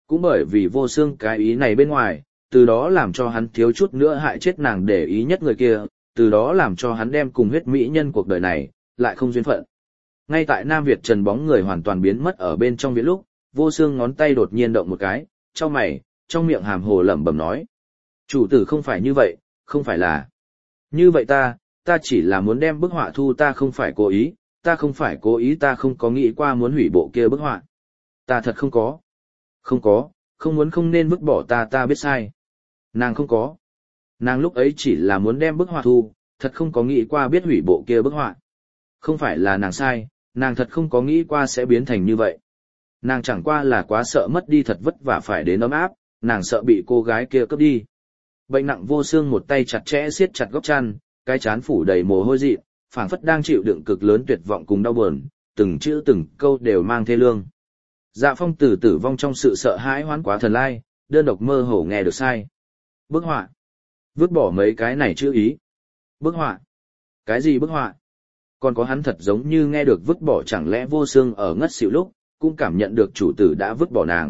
cũng bởi vì vô xương cái ý này bên ngoài, từ đó làm cho hắn thiếu chút nữa hại chết nàng để ý nhất người kia, từ đó làm cho hắn đem cùng huyết mỹ nhân cuộc đời này, lại không duyên phận. Ngay tại Nam Việt Trần bóng người hoàn toàn biến mất ở bên trong viện lúc, vô xương ngón tay đột nhiên động một cái, chau mày, trong miệng hàm hồ lẩm bẩm nói. Chủ tử không phải như vậy, không phải là. Như vậy ta chỉ là muốn đem bức họa thu, ta không phải cố ý, ta không phải cố ý, ta không có nghĩ qua muốn hủy bộ kia bức họa. Ta thật không có. Không có, không muốn không nên vứt bỏ ta biết sai. Nàng không có. Nàng lúc ấy chỉ là muốn đem bức họa thu, thật không có nghĩ qua biết hủy bộ kia bức họa. Không phải là nàng sai, nàng thật không có nghĩ qua sẽ biến thành như vậy. Nàng chẳng qua là quá sợ mất đi thật vất vả phải đến ấm áp, nàng sợ bị cô gái kia cướp đi. Bệnh nặng vô xương một tay chặt chẽ siết chặt góc chăn, cái trán phủ đầy mồ hôi dị, phảng phất đang chịu đựng cực lớn tuyệt vọng cùng đau buồn, từng chữ từng câu đều mang thê lương. Dạ Phong tử tử vong trong sự sợ hãi hoán quá thần lai, đơn độc mơ hồ nghe được sai. Bức họa. Vứt bỏ mấy cái này chưa ý. Bức họa. Cái gì bức họa? Còn có hắn thật giống như nghe được vứt bỏ, chẳng lẽ vô xương ở ngất xỉu lúc, cũng cảm nhận được chủ tử đã vứt bỏ nàng.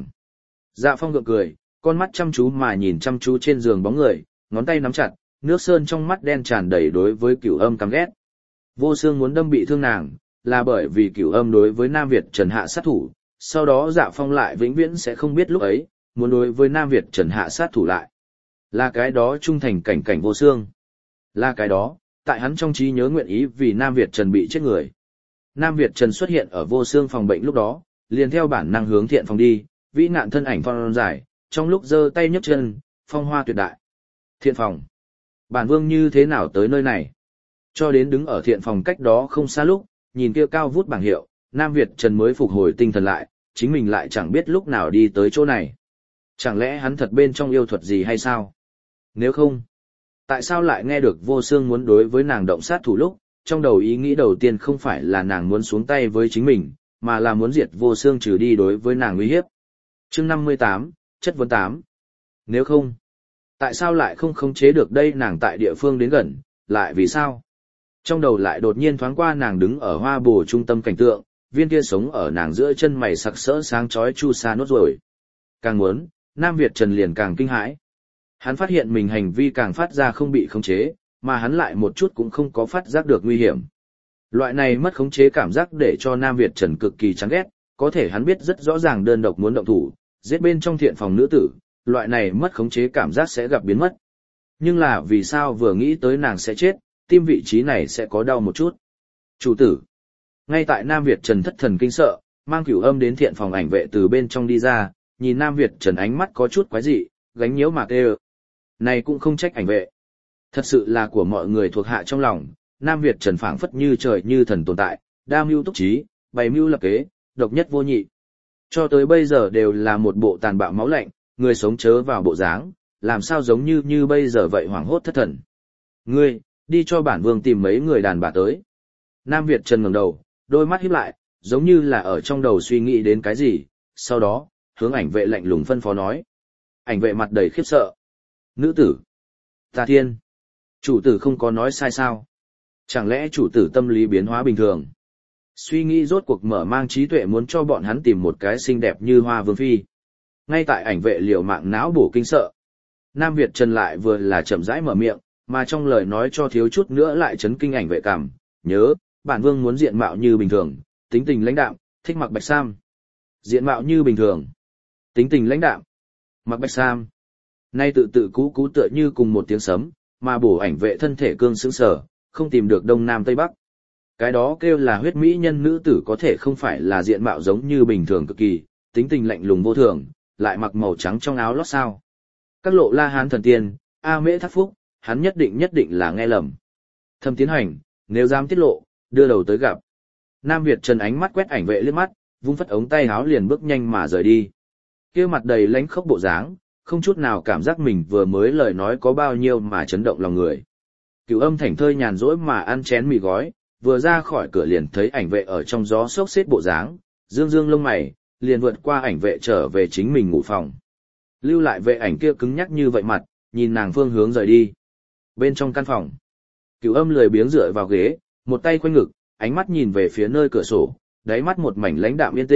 Dạ Phong gượng cười, con mắt chăm chú mà nhìn chăm chú trên giường bóng người, ngón tay nắm chặt, nước sơn trong mắt đen tràn đầy đối với Cửu Âm căm ghét. Vô xương muốn đâm bị thương nàng, là bởi vì Cửu Âm đối với Nam Việt Trần hạ sát thủ, sau đó Dạ Phong lại vĩnh viễn sẽ không biết lúc ấy, muốn đối với Nam Việt Trần hạ sát thủ lại. Là cái đó trung thành cảnh cảnh vô xương. Là cái đó, tại hắn trong trí nhớ nguyện ý vì Nam Việt Trần bị chết người. Nam Việt Trần xuất hiện ở vô xương phòng bệnh lúc đó, liền theo bản năng hướng thiện phòng đi, vĩ nạn thân ảnh phong dài, trong lúc giơ tay nhấc chân, phong hoa tuyệt đại. Thiện phòng. Bản vương như thế nào tới nơi này? Cho đến đứng ở thiện phòng cách đó không xa lúc, nhìn kia cao vút bảng hiệu, Nam Việt Trần mới phục hồi tinh thần lại, chính mình lại chẳng biết lúc nào đi tới chỗ này. Chẳng lẽ hắn thật bên trong yêu thuật gì hay sao? Nếu không, tại sao lại nghe được vô xương muốn đối với nàng động sát thủ lúc, trong đầu ý nghĩ đầu tiên không phải là nàng muốn xuống tay với chính mình, mà là muốn diệt vô xương trừ đi đối với nàng uy hiếp. Chương 58, chất vấn 8. Nếu không, tại sao lại không khống chế được đây, nàng tại địa phương đến gần, lại vì sao? Trong đầu lại đột nhiên thoáng qua nàng đứng ở hoa bồ trung tâm cảnh tượng, viên kia sống ở nàng giữa chân mày sặc sỡ sáng chói chu sa nốt rồi. Càng muốn, Nam Việt Trần liền càng kinh hãi. Hắn phát hiện mình hành vi càng phát ra không bị khống chế, mà hắn lại một chút cũng không có phát giác được nguy hiểm. Loại này mất khống chế cảm giác để cho Nam Việt Trần cực kỳ chán ghét, có thể hắn biết rất rõ ràng đơn độc muốn động thủ, giết bên trong thiện phòng nữ tử, loại này mất khống chế cảm giác sẽ gặp biến mất. Nhưng là vì sao vừa nghĩ tới nàng sẽ chết, tim vị trí này sẽ có đau một chút. Chủ tử. Ngay tại Nam Việt Trần thất thần kinh sợ, mang Cửu Âm đến thiện phòng ảnh vệ từ bên trong đi ra, nhìn Nam Việt Trần ánh mắt có chút quái dị, gánh nhiễu mà kêu. Này cũng không trách ảnh vệ. Thật sự là của mọi người thuộc hạ trong lòng, Nam Việt Trần phảng phất như trời như thần tồn tại, đa mưu túc trí, bày mưu lập kế, độc nhất vô nhị. Cho tới bây giờ đều là một bộ tàn bạo máu lạnh, người sống chớ vào bộ dáng, làm sao giống như bây giờ vậy hoảng hốt thất thần. Ngươi, đi cho bản vương tìm mấy người đàn bà tới. Nam Việt Trần ngẩng đầu, đôi mắt híp lại, giống như là ở trong đầu suy nghĩ đến cái gì, sau đó, hướng ảnh vệ lạnh lùng phân phó nói. Ảnh vệ mặt đầy khiếp sợ. Nữ tử. Tà Thiên. Chủ tử không có nói sai sao? Chẳng lẽ chủ tử tâm lý biến hóa bình thường? Suy nghĩ rốt cuộc mở mang trí tuệ muốn cho bọn hắn tìm một cái xinh đẹp như Hoa Vương Phi. Ngay tại ảnh vệ liều mạng não bổ kinh sợ. Nam Việt Trần lại vừa là chậm rãi mở miệng, mà trong lời nói cho thiếu chút nữa lại chấn kinh ảnh vệ cảm. Nhớ, bản vương muốn diện mạo như bình thường, tính tình lãnh đạm, thích mặc bạch sam. Diện mạo như bình thường, tính tình lãnh đạm, mặc bạch sam. Nay tự tự cú tựa như cùng một tiếng sấm, mà bổ ảnh vệ thân thể cương sững sờ, không tìm được đông nam tây bắc. Cái đó kêu là huyết mỹ nhân nữ tử có thể không phải là diện mạo giống như bình thường cực kỳ, tính tình lạnh lùng vô thường, lại mặc màu trắng trong áo lót sao. Các lộ La Hán thần tiên, A Mễ Thác Phúc, hắn nhất định là nghe lầm. Thâm Tiến Hành, nếu dám tiết lộ, đưa đầu tới gặp. Nam Việt Trần ánh mắt quét ảnh vệ liếc mắt, vung phất ống tay áo liền bước nhanh mà rời đi. Kia mặt đầy lãnh khốc bộ dáng, không chút nào cảm giác mình vừa mới lời nói có bao nhiêu mà chấn động lòng người. Cửu Âm thảnh thơi nhàn rỗi mà ăn chén mì gói, vừa ra khỏi cửa liền thấy ảnh vệ ở trong gió xốc xếp bộ dáng, dương dương lông mày, liền vượt qua ảnh vệ trở về chính mình ngủ phòng. Lưu lại vệ ảnh kia cứng nhắc như vậy mặt, nhìn nàng phương hướng rời đi. Bên trong căn phòng, Cửu Âm lười biếng dựa vào ghế, một tay khoanh ngực, ánh mắt nhìn về phía nơi cửa sổ, đáy mắt một mảnh lãnh đạm yên tĩnh,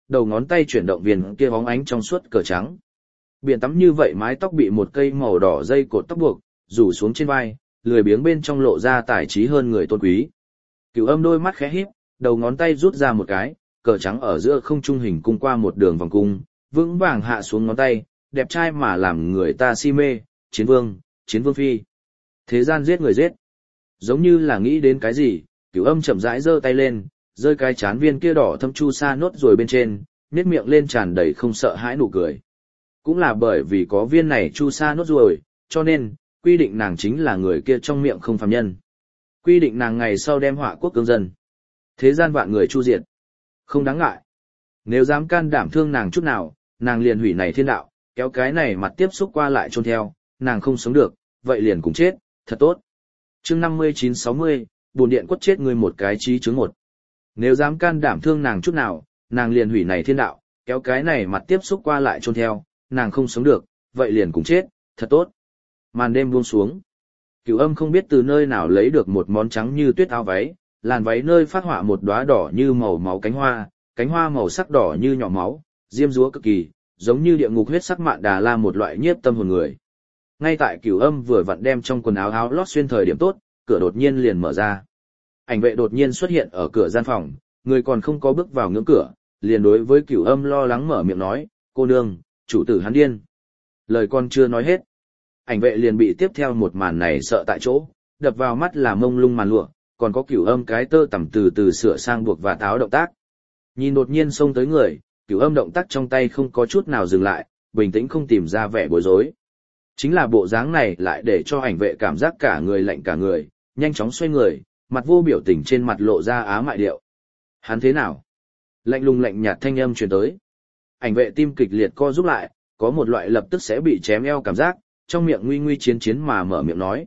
đầu ngón tay chuyển động viên kia bóng ánh trong suốt cờ trắng. Biển tắm như vậy, mái tóc bị một cây màu đỏ dây cột tóc buộc, rủ xuống trên vai, lười biếng bên trong lộ ra tài trí hơn người tôn quý. Cửu Âm đôi mắt khẽ híp, đầu ngón tay rút ra một cái, cờ trắng ở giữa không trung hình cung qua một đường vòng cung, vững vàng hạ xuống ngón tay, đẹp trai mà làm người ta si mê, chiến vương phi. Thế gian giết người giết. Giống như là nghĩ đến cái gì, Cửu Âm chậm rãi giơ tay lên, rơi cái chán viên kia đỏ thâm chu sa nốt rồi bên trên, nhếch miệng lên tràn đầy không sợ hãi nụ cười. Cũng là bởi vì có viên này chu sa nốt rồi, cho nên, quy định nàng chính là người kia trong miệng không phàm nhân. Quy định nàng ngày sau đem họa quốc cương dân. Thế gian vạn người chu diệt. Không đáng ngại. Nếu dám can đảm thương nàng chút nào, nàng liền hủy này thiên đạo, kéo cái này mặt tiếp xúc qua lại chôn theo, nàng không sống được, vậy liền cùng chết, thật tốt. Chương 59-60, bồn điện quất chết ngươi một cái chí chứng một. Nếu dám can đảm thương nàng chút nào, nàng liền hủy này thiên đạo, kéo cái này mặt tiếp xúc qua lại chôn theo, nàng không sống được, vậy liền cùng chết, thật tốt. Màn đêm buông xuống. Cửu Âm không biết từ nơi nào lấy được một món trắng như tuyết áo váy, làn váy nơi phát họa một đóa đỏ như màu máu cánh hoa màu sắc đỏ như nhỏ máu, diêm dúa cực kỳ, giống như địa ngục huyết sắc mạn đà la, một loại nhiếp tâm hồn người. Ngay tại Cửu Âm vừa vặn đem trong quần áo lót xuyên thời điểm tốt, cửa đột nhiên liền mở ra. Ảnh vệ đột nhiên xuất hiện ở cửa gian phòng, người còn không có bước vào ngưỡng cửa, liền đối với Cửu Âm lo lắng mở miệng nói, cô nương, chủ tử hắn điên. Lời con chưa nói hết, ảnh vệ liền bị tiếp theo một màn này sợ tại chỗ, đập vào mắt là mông lung màn lụa, còn có Cửu Âm cái tơ tằm từ từ sửa sang buộc và tháo động tác. Nhìn đột nhiên xông tới người, Cửu Âm động tác trong tay không có chút nào dừng lại, bình tĩnh không tìm ra vẻ bối rối. Chính là bộ dáng này lại để cho ảnh vệ cảm giác cả người lạnh cả người, nhanh chóng xoay người, mặt vô biểu tình trên mặt lộ ra á mại điệu. Hắn thế nào? Lạnh lùng lạnh nhạt thanh âm truyền tới. Ảnh vệ tim kịch liệt co rút lại, có một loại lập tức sẽ bị chém eo cảm giác, trong miệng nguy nguy chiến chiến mà mở miệng nói.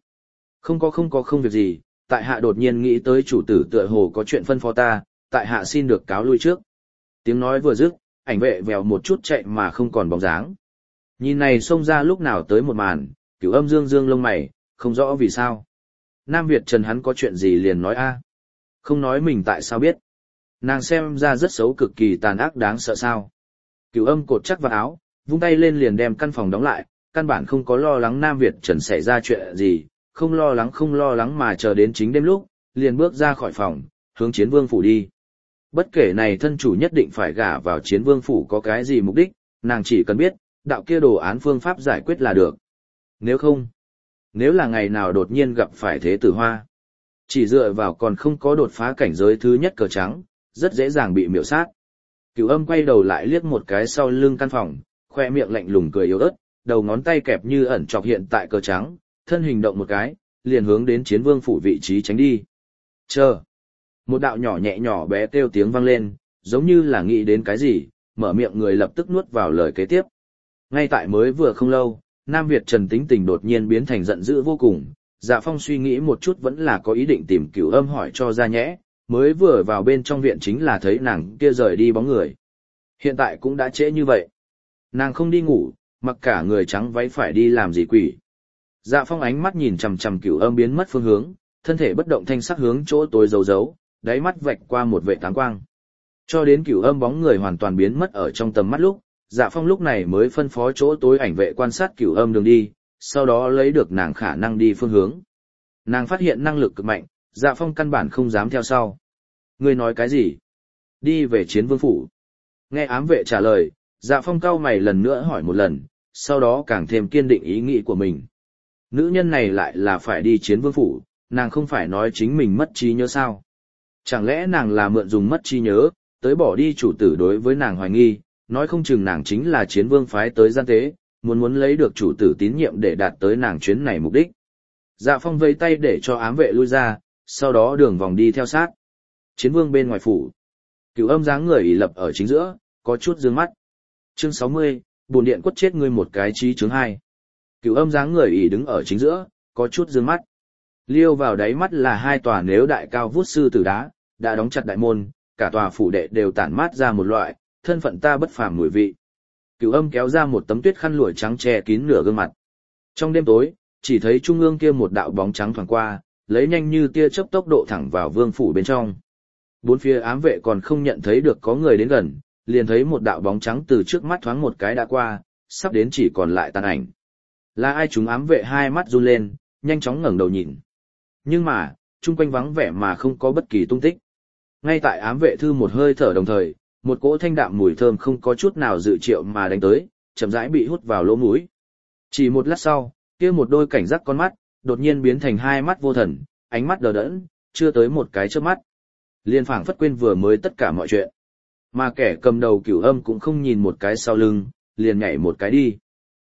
Không việc gì, tại hạ đột nhiên nghĩ tới chủ tử tựa hồ có chuyện phân phó ta, tại hạ xin được cáo lui trước. Tiếng nói vừa dứt, ảnh vệ vèo một chút chạy mà không còn bóng dáng. Nhìn này xông ra lúc nào tới một màn, Cửu Âm dương dương lông mày, không rõ vì sao. Nam Việt Trần hắn có chuyện gì liền nói a, không nói mình tại sao biết. Nàng xem ra rất xấu, cực kỳ tàn ác đáng sợ sao. Cửu Âm cột chắc vào áo, vung tay lên liền đem căn phòng đóng lại, căn bản không có lo lắng Nam Việt Trần xảy ra chuyện gì, không lo lắng mà chờ đến chính đêm lúc, liền bước ra khỏi phòng, hướng Chiến Vương phủ đi. Bất kể này thân chủ nhất định phải gả vào Chiến Vương phủ có cái gì mục đích, nàng chỉ cần biết, đạo kia đồ án phương pháp giải quyết là được. Nếu là ngày nào đột nhiên gặp phải Thế Tử Hoa, chỉ dựa vào còn không có đột phá cảnh giới thứ nhất cờ trắng, rất dễ dàng bị miểu sát. Cửu Âm quay đầu lại liếc một cái sau lưng căn phòng, khoe miệng lạnh lùng cười yếu ớt, đầu ngón tay kẹp như ẩn chọc hiện tại cờ trắng, thân hình động một cái, liền hướng đến Chiến Vương phủ vị trí tránh đi. Chờ. Một đạo nhỏ nhẹ nhỏ bé kêu tiếng vang lên, giống như là nghĩ đến cái gì, mở miệng người lập tức nuốt vào lời kế tiếp. Ngay tại mới vừa không lâu, Nam Việt Trần tính tình đột nhiên biến thành giận dữ vô cùng, Dạ Phong suy nghĩ một chút vẫn là có ý định tìm Cửu Âm hỏi cho ra nhẽ, mới vừa vào bên trong viện chính là thấy nàng kia rời đi bóng người. Hiện tại cũng đã trễ như vậy. Nàng không đi ngủ, mặc cả người trắng váy phải đi làm gì quỷ. Dạ Phong ánh mắt nhìn chằm chằm Cửu Âm biến mất phương hướng, thân thể bất động thanh sắc hướng chỗ tối giấu, đáy mắt vạch qua một vệ tán quang. Cho đến Cửu Âm bóng người hoàn toàn biến mất ở trong tầm mắt lúc, Dạ Phong lúc này mới phân phó chỗ tối ảnh vệ quan sát Cửu Âm đường đi, sau đó lấy được nàng khả năng đi phương hướng. Nàng phát hiện năng lực cực mạnh, Dạ Phong căn bản không dám theo sau. Ngươi nói cái gì? Đi về Chiến Vương phủ. Nghe ám vệ trả lời, Dạ Phong cau mày lần nữa hỏi một lần, sau đó càng thêm kiên định ý nghĩ của mình. Nữ nhân này lại là phải đi Chiến Vương phủ, nàng không phải nói chính mình mất trí nhớ sao? Chẳng lẽ nàng là mượn dùng mất trí nhớ, tới bỏ đi chủ tử đối với nàng hoài nghi, nói không chừng nàng chính là Chiến Vương phái tới gian tế, muốn lấy được chủ tử tín nhiệm để đạt tới nàng chuyến này mục đích. Dạ Phong vẫy tay để cho ám vệ lui ra, sau đó đường vòng đi theo sát. Chiến Vương bên ngoài phủ. Cửu Âm dáng người ỷ lập ở chính giữa, có chút dương mắt. Chương 60, bồn điện quất chết ngươi một cái chí chứng 2. Cửu Âm dáng người ỷ đứng ở chính giữa, có chút dương mắt. Liêu vào đáy mắt là hai tòa nếu đại cao vút sư tử đá, đã đóng chặt đại môn, cả tòa phủ đệ đều tản mát ra một loại, thân phận ta bất phàm mùi vị. Cửu Âm kéo ra một tấm tuyết khăn lụa trắng che kín nửa gương mặt. Trong đêm tối, chỉ thấy trung ương kia một đạo bóng trắng thoáng qua, lấy nhanh như tia chớp tốc độ thẳng vào vương phủ bên trong. Bốn phía ám vệ còn không nhận thấy được có người đến gần, liền thấy một đạo bóng trắng từ trước mắt thoáng một cái đã qua, sắp đến chỉ còn lại tàn ảnh. Là ai? Chúng ám vệ hai mắt run lên, nhanh chóng ngẩng đầu nhìn. Nhưng mà, chung quanh vắng vẻ mà không có bất kỳ tung tích. Ngay tại ám vệ thư một hơi thở đồng thời, một cỗ thanh đạm mùi thơm không có chút nào dự triệu mà đánh tới, chậm rãi bị hút vào lỗ mũi. Chỉ một lát sau, kia một đôi cảnh giác con mắt, đột nhiên biến thành hai mắt vô thần, ánh mắt đờ đẫn, chưa tới một cái chớp mắt. Liền phảng phất quên vừa mới tất cả mọi chuyện. Mà kẻ cầm đầu Cửu Âm cũng không nhìn một cái sau lưng, liền nhảy một cái đi.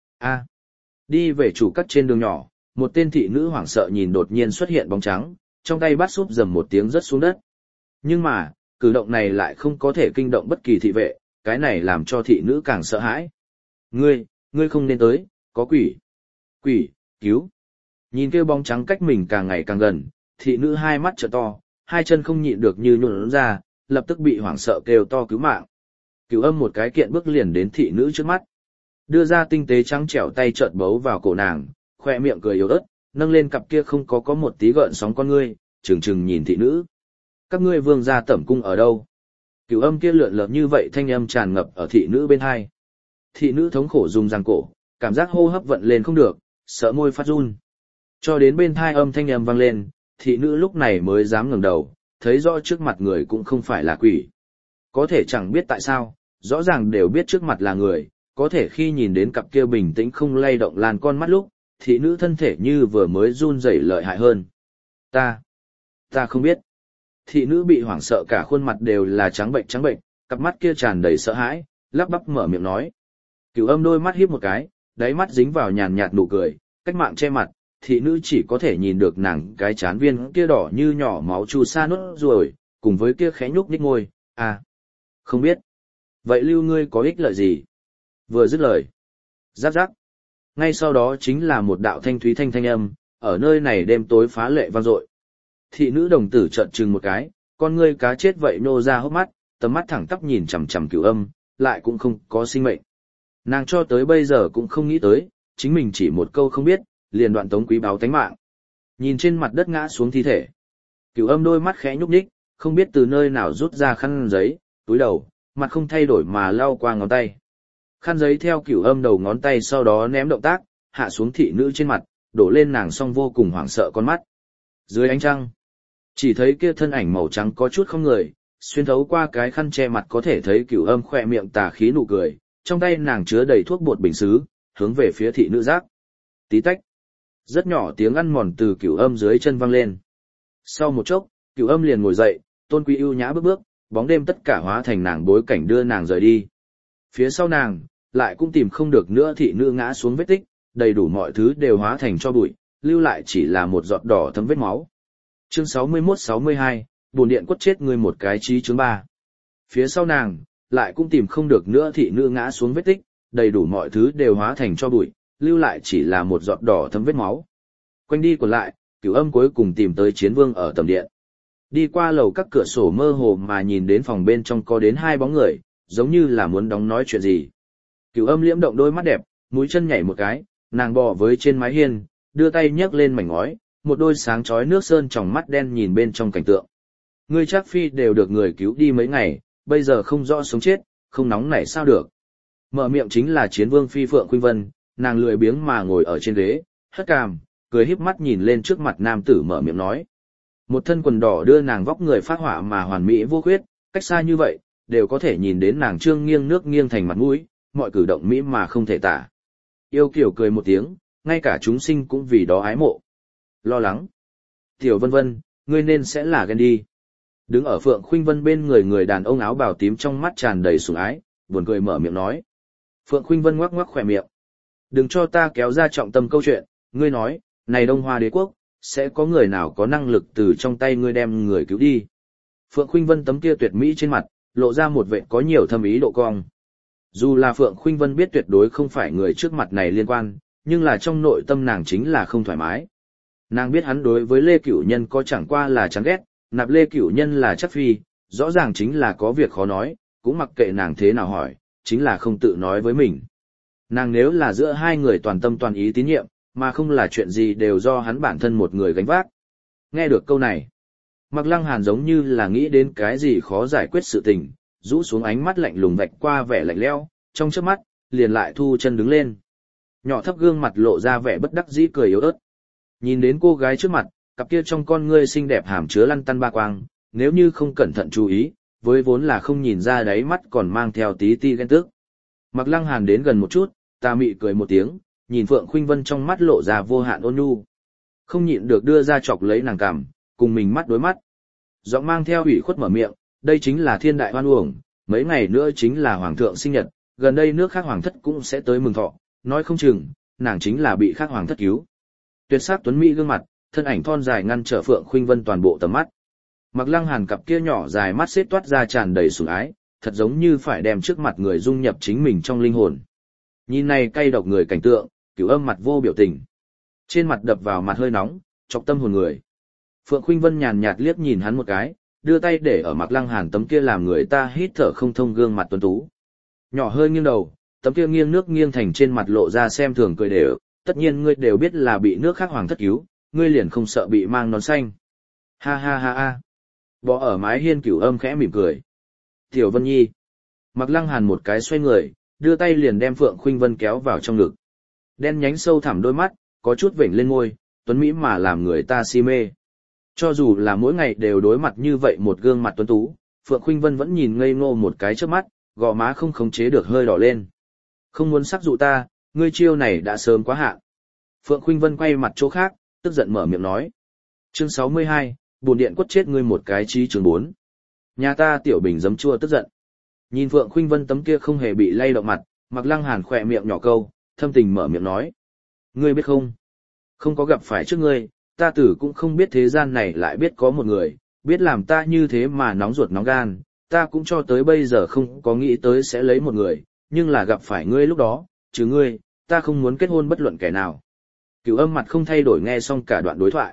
Đi về chủ cắt trên đường nhỏ, một tên thị nữ hoảng sợ nhìn đột nhiên xuất hiện bóng trắng, trong tay bát súp rầm một tiếng rớt xuống đất. Nhưng mà, cử động này lại không có thể kinh động bất kỳ thị vệ, cái này làm cho thị nữ càng sợ hãi. Ngươi không nên tới, có quỷ. Quỷ, cứu. Nhìn kêu bóng trắng cách mình càng ngày càng gần, thị nữ hai mắt trợ to, hai chân không nhịn được như nhuộn ra, lập tức bị hoảng sợ kêu to cứu mạng. Cửu Âm một cái kiện bước liền đến thị nữ trước mắt. Đưa ra tinh tế trắng trẻo tay chợt bấu vào cổ nàng, khoe miệng cười yếu ớt, nâng lên cặp kia không có một tí gợn sóng con ngươi, trừng trừng nhìn thị nữ. Các ngươi vương gia tẩm cung ở đâu? Cửu Âm kia lượn lờ như vậy thanh âm tràn ngập ở thị nữ bên hai. Thị nữ thống khổ dùng răng cổ, cảm giác hô hấp vận lên không được, sợ môi phát run. Cho đến bên thai âm thanh âm vang lên, thị nữ lúc này mới dám ngẩng đầu, thấy rõ trước mặt người cũng không phải là quỷ. Có thể chẳng biết tại sao, rõ ràng đều biết trước mặt là người, có thể khi nhìn đến cặp kia bình tĩnh không lay động làn con mắt lúc, thị nữ thân thể như vừa mới run rẩy lợi hại hơn. Ta không biết. Thị nữ bị hoảng sợ cả khuôn mặt đều là trắng bệnh, cặp mắt kia tràn đầy sợ hãi, lắp bắp mở miệng nói. Cửu Âm đôi mắt híp một cái, đáy mắt dính vào nhàn nhạt nụ cười, cách mạng che mặt, thị nữ chỉ có thể nhìn được nàng cái trán viên kia đỏ như nhỏ máu chu sa nốt ruồi, cùng với kia khẽ nhúc nhích môi, không biết. Vậy lưu ngươi có ích lợi gì? Vừa dứt lời. Giáp giáp. Ngay sau đó chính là một đạo thanh thúy thanh âm, ở nơi này đêm tối phá lệ vang dội. Thị nữ đồng tử trợn trừng một cái, con ngươi cá chết vậy nô ra hốc mắt, tầm mắt thẳng tắp nhìn chằm chằm Cửu Âm, lại cũng không có sinh mệnh. Nàng cho tới bây giờ cũng không nghĩ tới, chính mình chỉ một câu không biết, liền đoạn tống quý báu tánh mạng. Nhìn trên mặt đất ngã xuống thi thể. Cửu Âm đôi mắt khẽ nhúc nhích, không biết từ nơi nào rút ra khăn giấy, túi đầu, mặt không thay đổi mà lau qua ngón tay. Khăn giấy theo Cửu Âm đầu ngón tay sau đó ném động tác, hạ xuống thị nữ trên mặt, đổ lên nàng song vô cùng hoảng sợ con mắt. Dưới ánh trăng, chỉ thấy kia thân ảnh màu trắng có chút không người, xuyên thấu qua cái khăn che mặt có thể thấy Cửu Âm khỏe miệng tà khí nụ cười, trong tay nàng chứa đầy thuốc bột bình sứ, hướng về phía thị nữ giác. Tí tách. Rất nhỏ tiếng ăn mòn từ Cửu Âm dưới chân vang lên. Sau một chốc, Cửu Âm liền ngồi dậy, tôn quý ưu nhã bước, bóng đêm tất cả hóa thành nàng bối cảnh đưa nàng rời đi. Phía sau nàng, lại cũng tìm không được nữa thị nữ ngã xuống vết tích, đầy đủ mọi thứ đều hóa thành tro bụi, lưu lại chỉ là một giọt đỏ thấm vết máu. Chương 61-62, buồn điện quất chết người một cái chí chương 3. Phía sau nàng, lại cũng tìm không được nữa thị nữ ngã xuống vết tích, đầy đủ mọi thứ đều hóa thành tro bụi, lưu lại chỉ là một giọt đỏ thấm vết máu. Quanh đi còn lại, Cửu Âm cuối cùng tìm tới Chiến Vương ở tầm điện. Đi qua lầu các cửa sổ mơ hồ mà nhìn đến phòng bên trong có đến hai bóng người, giống như là muốn đóng nói chuyện gì. Cửu Âm liễm động đôi mắt đẹp, mũi chân nhảy một cái, nàng bò với trên mái hiên, đưa tay nhấc lên mảnh ngói, một đôi sáng chói nước sơn tròng mắt đen nhìn bên trong cảnh tượng. Ngươi Trác Phi đều được người cứu đi mấy ngày, bây giờ không rõ sống chết, không nóng nảy sao được. Mở miệng chính là Chiến Vương Phi Phượng Khuynh Vân, nàng lười biếng mà ngồi ở trên ghế, hất cằm, cười híp mắt nhìn lên trước mặt nam tử mở miệng nói. Một thân quần đỏ đưa nàng vóc người phát họa mà hoàn mỹ vô khuyết, cách xa như vậy, đều có thể nhìn đến nàng trương nghiêng nước nghiêng thành mặt mũi, mọi cử động mỹ mà không thể tả. Yêu Kiều cười một tiếng, ngay cả chúng sinh cũng vì đó ái mộ. Lo lắng. Tiểu Vân Vân, ngươi nên sẽ là ghen đi. Đứng ở Phượng Khuynh Vân bên người người đàn ông áo bào tím trong mắt tràn đầy sủng ái, buồn cười mở miệng nói. Phượng Khuynh Vân ngoắc ngoắc khỏe miệng. Đừng cho ta kéo ra trọng tâm câu chuyện, ngươi nói, này Đông Hoa Đế quốc, sẽ có người nào có năng lực từ trong tay ngươi đem người cứu đi. Phượng Khuynh Vân tấm kia tuyệt mỹ trên mặt, lộ ra một vệt có nhiều thâm ý độ cong. Dù là Phượng Khuynh Vân biết tuyệt đối không phải người trước mặt này liên quan, nhưng là trong nội tâm nàng chính là không thoải mái. Nàng biết hắn đối với Lê Cửu Nhân có chẳng qua là chán ghét, nạp Lê Cửu Nhân là Trác Phi, rõ ràng chính là có việc khó nói, cũng mặc kệ nàng thế nào hỏi, chính là không tự nói với mình. Nàng nếu là giữa hai người toàn tâm toàn ý tín nhiệm, mà không là chuyện gì đều do hắn bản thân một người gánh vác. Nghe được câu này, Mạc Lăng Hàn giống như là nghĩ đến cái gì khó giải quyết sự tình, rũ xuống ánh mắt lạnh lùng vạch qua vẻ lạnh lẽo, trong chớp mắt, liền lại thu chân đứng lên. Nhỏ thấp gương mặt lộ ra vẻ bất đắc dĩ cười yếu ớt. Nhìn đến cô gái trước mặt, cặp kia trong con ngươi xinh đẹp hàm chứa lăn tăn ba quang, nếu như không cẩn thận chú ý, với vốn là không nhìn ra đáy mắt còn mang theo tí ti ghen tức. Mạc Lăng Hàn đến gần một chút, tà mị cười một tiếng, nhìn Phượng Khuynh Vân trong mắt lộ ra vô hạn ôn nhu. Không nhịn được đưa ra chọc lấy nàng cằm, cùng mình mắt đối mắt. Giọng mang theo ủy khuất mở miệng, đây chính là thiên đại hoan uổng, mấy ngày nữa chính là hoàng thượng sinh nhật, gần đây nước khác hoàng thất cũng sẽ tới mừng thọ, nói không chừng, nàng chính là bị khác hoàng thất cứu. Tuyệt sắc tuấn mỹ gương mặt, thân ảnh thon dài ngăn trở Phượng Khuynh Vân toàn bộ tầm mắt. Mạc Lăng Hàn cặp kia nhỏ dài mắt xếp toát ra tràn đầy sủng ái, thật giống như phải đem trước mặt người dung nhập chính mình trong linh hồn. Nhìn này cay độc người cảnh tượng, Cửu Âm mặt vô biểu tình. Trên mặt đập vào mặt hơi nóng, chọc tâm hồn người. Phượng Khuynh Vân nhàn nhạt liếc nhìn hắn một cái, đưa tay để ở Mạc Lăng Hàn tấm kia làm người ta hít thở không thông gương mặt tuấn tú. Nhỏ hơi nghiêng đầu, tấm kia nghiêng nước nghiêng thành trên mặt lộ ra xem thường cười đều, tất nhiên ngươi đều biết là bị nước khác hoàng thất cứu, ngươi liền không sợ bị mang nón xanh. Ha ha ha ha. Bỏ ở mái hiên Cửu Âm khẽ mỉm cười. Tiểu Vân Nhi. Mạc Lăng Hàn một cái xoay người, đưa tay liền đem Phượng Khuynh Vân kéo vào trong ngực. Đen nhánh sâu thẳm đôi mắt, có chút vểnh lên môi, tuấn mỹ mà làm người ta si mê. Cho dù là mỗi ngày đều đối mặt như vậy một gương mặt tuấn tú, Phượng Khuynh Vân vẫn nhìn ngây ngô một cái trước mắt, gò má không khống chế được hơi đỏ lên. Không muốn sắc dụ ta, ngươi chiêu này đã sớm quá hạn. Phượng Khuynh Vân quay mặt chỗ khác, tức giận mở miệng nói. Chương 62, bổn điện quất chết ngươi một cái chí chương 4. Nhà ta tiểu bình giấm chua tức giận. Nhìn Phượng Khuynh Vân tấm kia không hề bị lay động mặt, Mạc Lăng Hàn khỏe miệng nhỏ câu, thâm tình mở miệng nói. Ngươi biết không? Không có gặp phải trước ngươi, ta tử cũng không biết thế gian này lại biết có một người, biết làm ta như thế mà nóng ruột nóng gan, ta cũng cho tới bây giờ không có nghĩ tới sẽ lấy một người, nhưng là gặp phải ngươi lúc đó, chứ ngươi, ta không muốn kết hôn bất luận kẻ nào. Cửu Âm mặt không thay đổi nghe xong cả đoạn đối thoại.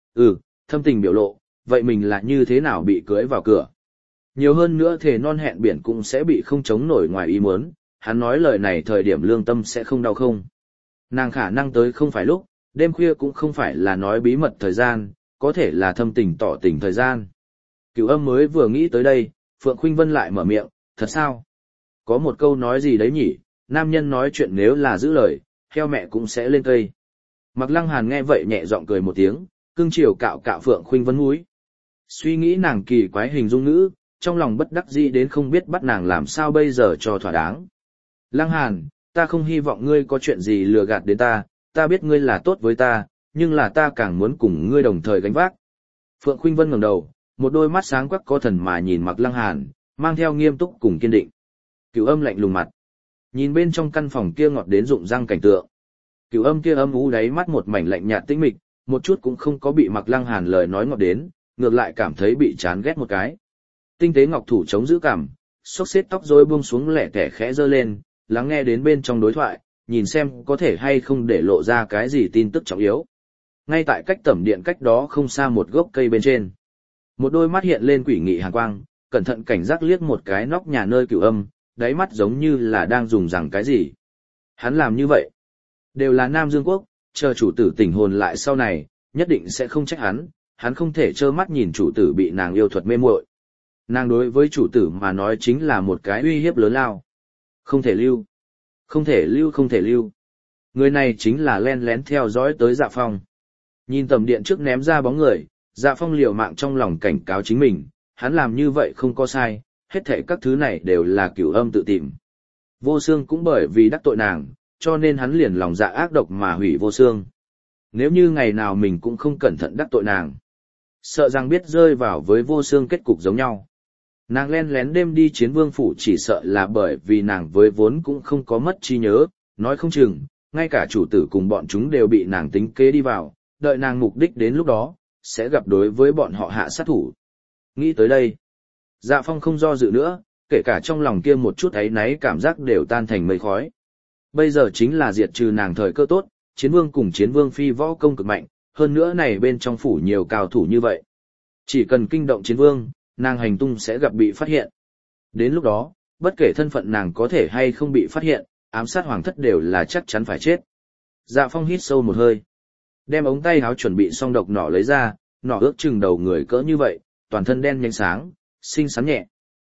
Thâm tình biểu lộ, vậy mình là như thế nào bị cưới vào cửa? Nhiều hơn nữa thề non hẹn biển cũng sẽ bị không chống nổi ngoài ý muốn, hắn nói lời này thời điểm lương tâm sẽ không đau không. Nàng khả năng tới không phải lúc, đêm khuya cũng không phải là nói bí mật thời gian, có thể là thâm tình tỏ tình thời gian. Cửu Âm mới vừa nghĩ tới đây, Phượng Khuynh Vân lại mở miệng, thật sao? Có một câu nói gì đấy nhỉ, nam nhân nói chuyện nếu là giữ lời, heo mẹ cũng sẽ lên cây. Mạc Lăng Hàn nghe vậy nhẹ giọng cười một tiếng, cưng chiều cạo cạo Phượng Khuynh Vân mũi. Suy nghĩ nàng kỳ quái hình dung ngữ, trong lòng bất đắc dĩ đến không biết bắt nàng làm sao bây giờ cho thỏa đáng. Lăng Hàn, ta không hy vọng ngươi có chuyện gì lừa gạt đến ta biết ngươi là tốt với ta, nhưng là ta càng muốn cùng ngươi đồng thời gánh vác. Phượng Khuynh Vân ngẩng đầu, một đôi mắt sáng quắc có thần mà nhìn Mạc Lăng Hàn, mang theo nghiêm túc cùng kiên định. Cửu Âm lạnh lùng mặt, nhìn bên trong căn phòng kia ngọt đến rụng răng cảnh tượng. Cửu Âm kia âm u đáy mắt một mảnh lạnh nhạt tĩnh mịch, một chút cũng không có bị Mạc Lăng Hàn lời nói ngọt đến, ngược lại cảm thấy bị chán ghét một cái. Tinh tế ngọc thủ chống giữ cằm, xốc xếp tóc rối buông xuống lẻ tẻ khẽ giơ lên, lắng nghe đến bên trong đối thoại, nhìn xem có thể hay không để lộ ra cái gì tin tức trọng yếu. Ngay tại cách tẩm điện cách đó không xa một gốc cây bên trên. Một đôi mắt hiện lên quỷ nghị hàn quang, cẩn thận cảnh giác liếc một cái nóc nhà nơi Cửu Âm, đáy mắt giống như là đang dùng rằng cái gì. Hắn làm như vậy, đều là Nam Dương Quốc, chờ chủ tử tỉnh hồn lại sau này, nhất định sẽ không trách hắn không thể trơ mắt nhìn chủ tử bị nàng yêu thuật mê muội. Nàng đối với chủ tử mà nói chính là một cái uy hiếp lớn lao. Không thể lưu. Không thể lưu, không thể lưu. Người này chính là len lén theo dõi tới Dạ Phong. Nhìn tầm điện trước ném ra bóng người, Dạ Phong liều mạng trong lòng cảnh cáo chính mình, hắn làm như vậy không có sai, hết thảy các thứ này đều là Cửu Âm tự tìm. Vô Xương cũng bởi vì đắc tội nàng, cho nên hắn liền lòng dạ ác độc mà hủy Vô Xương. Nếu như ngày nào mình cũng không cẩn thận đắc tội nàng, sợ rằng biết rơi vào với Vô Xương kết cục giống nhau. Nàng len lén đêm đi Chiến Vương phủ chỉ sợ là bởi vì nàng với vốn cũng không có mất trí nhớ, nói không chừng, ngay cả chủ tử cùng bọn chúng đều bị nàng tính kế đi vào, đợi nàng mục đích đến lúc đó, sẽ gặp đối với bọn họ hạ sát thủ. Nghĩ tới đây, Dạ Phong không do dự nữa, kể cả trong lòng kia một chút áy náy cảm giác đều tan thành mây khói. Bây giờ chính là diệt trừ nàng thời cơ tốt, Chiến Vương cùng Chiến Vương phi võ công cực mạnh, hơn nữa này bên trong phủ nhiều cao thủ như vậy. Chỉ cần kinh động Chiến Vương, nàng hành tung sẽ gặp bị phát hiện. Đến lúc đó, bất kể thân phận nàng có thể hay không bị phát hiện, ám sát hoàng thất đều là chắc chắn phải chết. Dạ Phong hít sâu một hơi, đem ống tay áo chuẩn bị xong độc nỏ lấy ra, nỏ ước chừng đầu người cỡ như vậy, toàn thân đen nhánh sáng, xinh xắn nhẹ.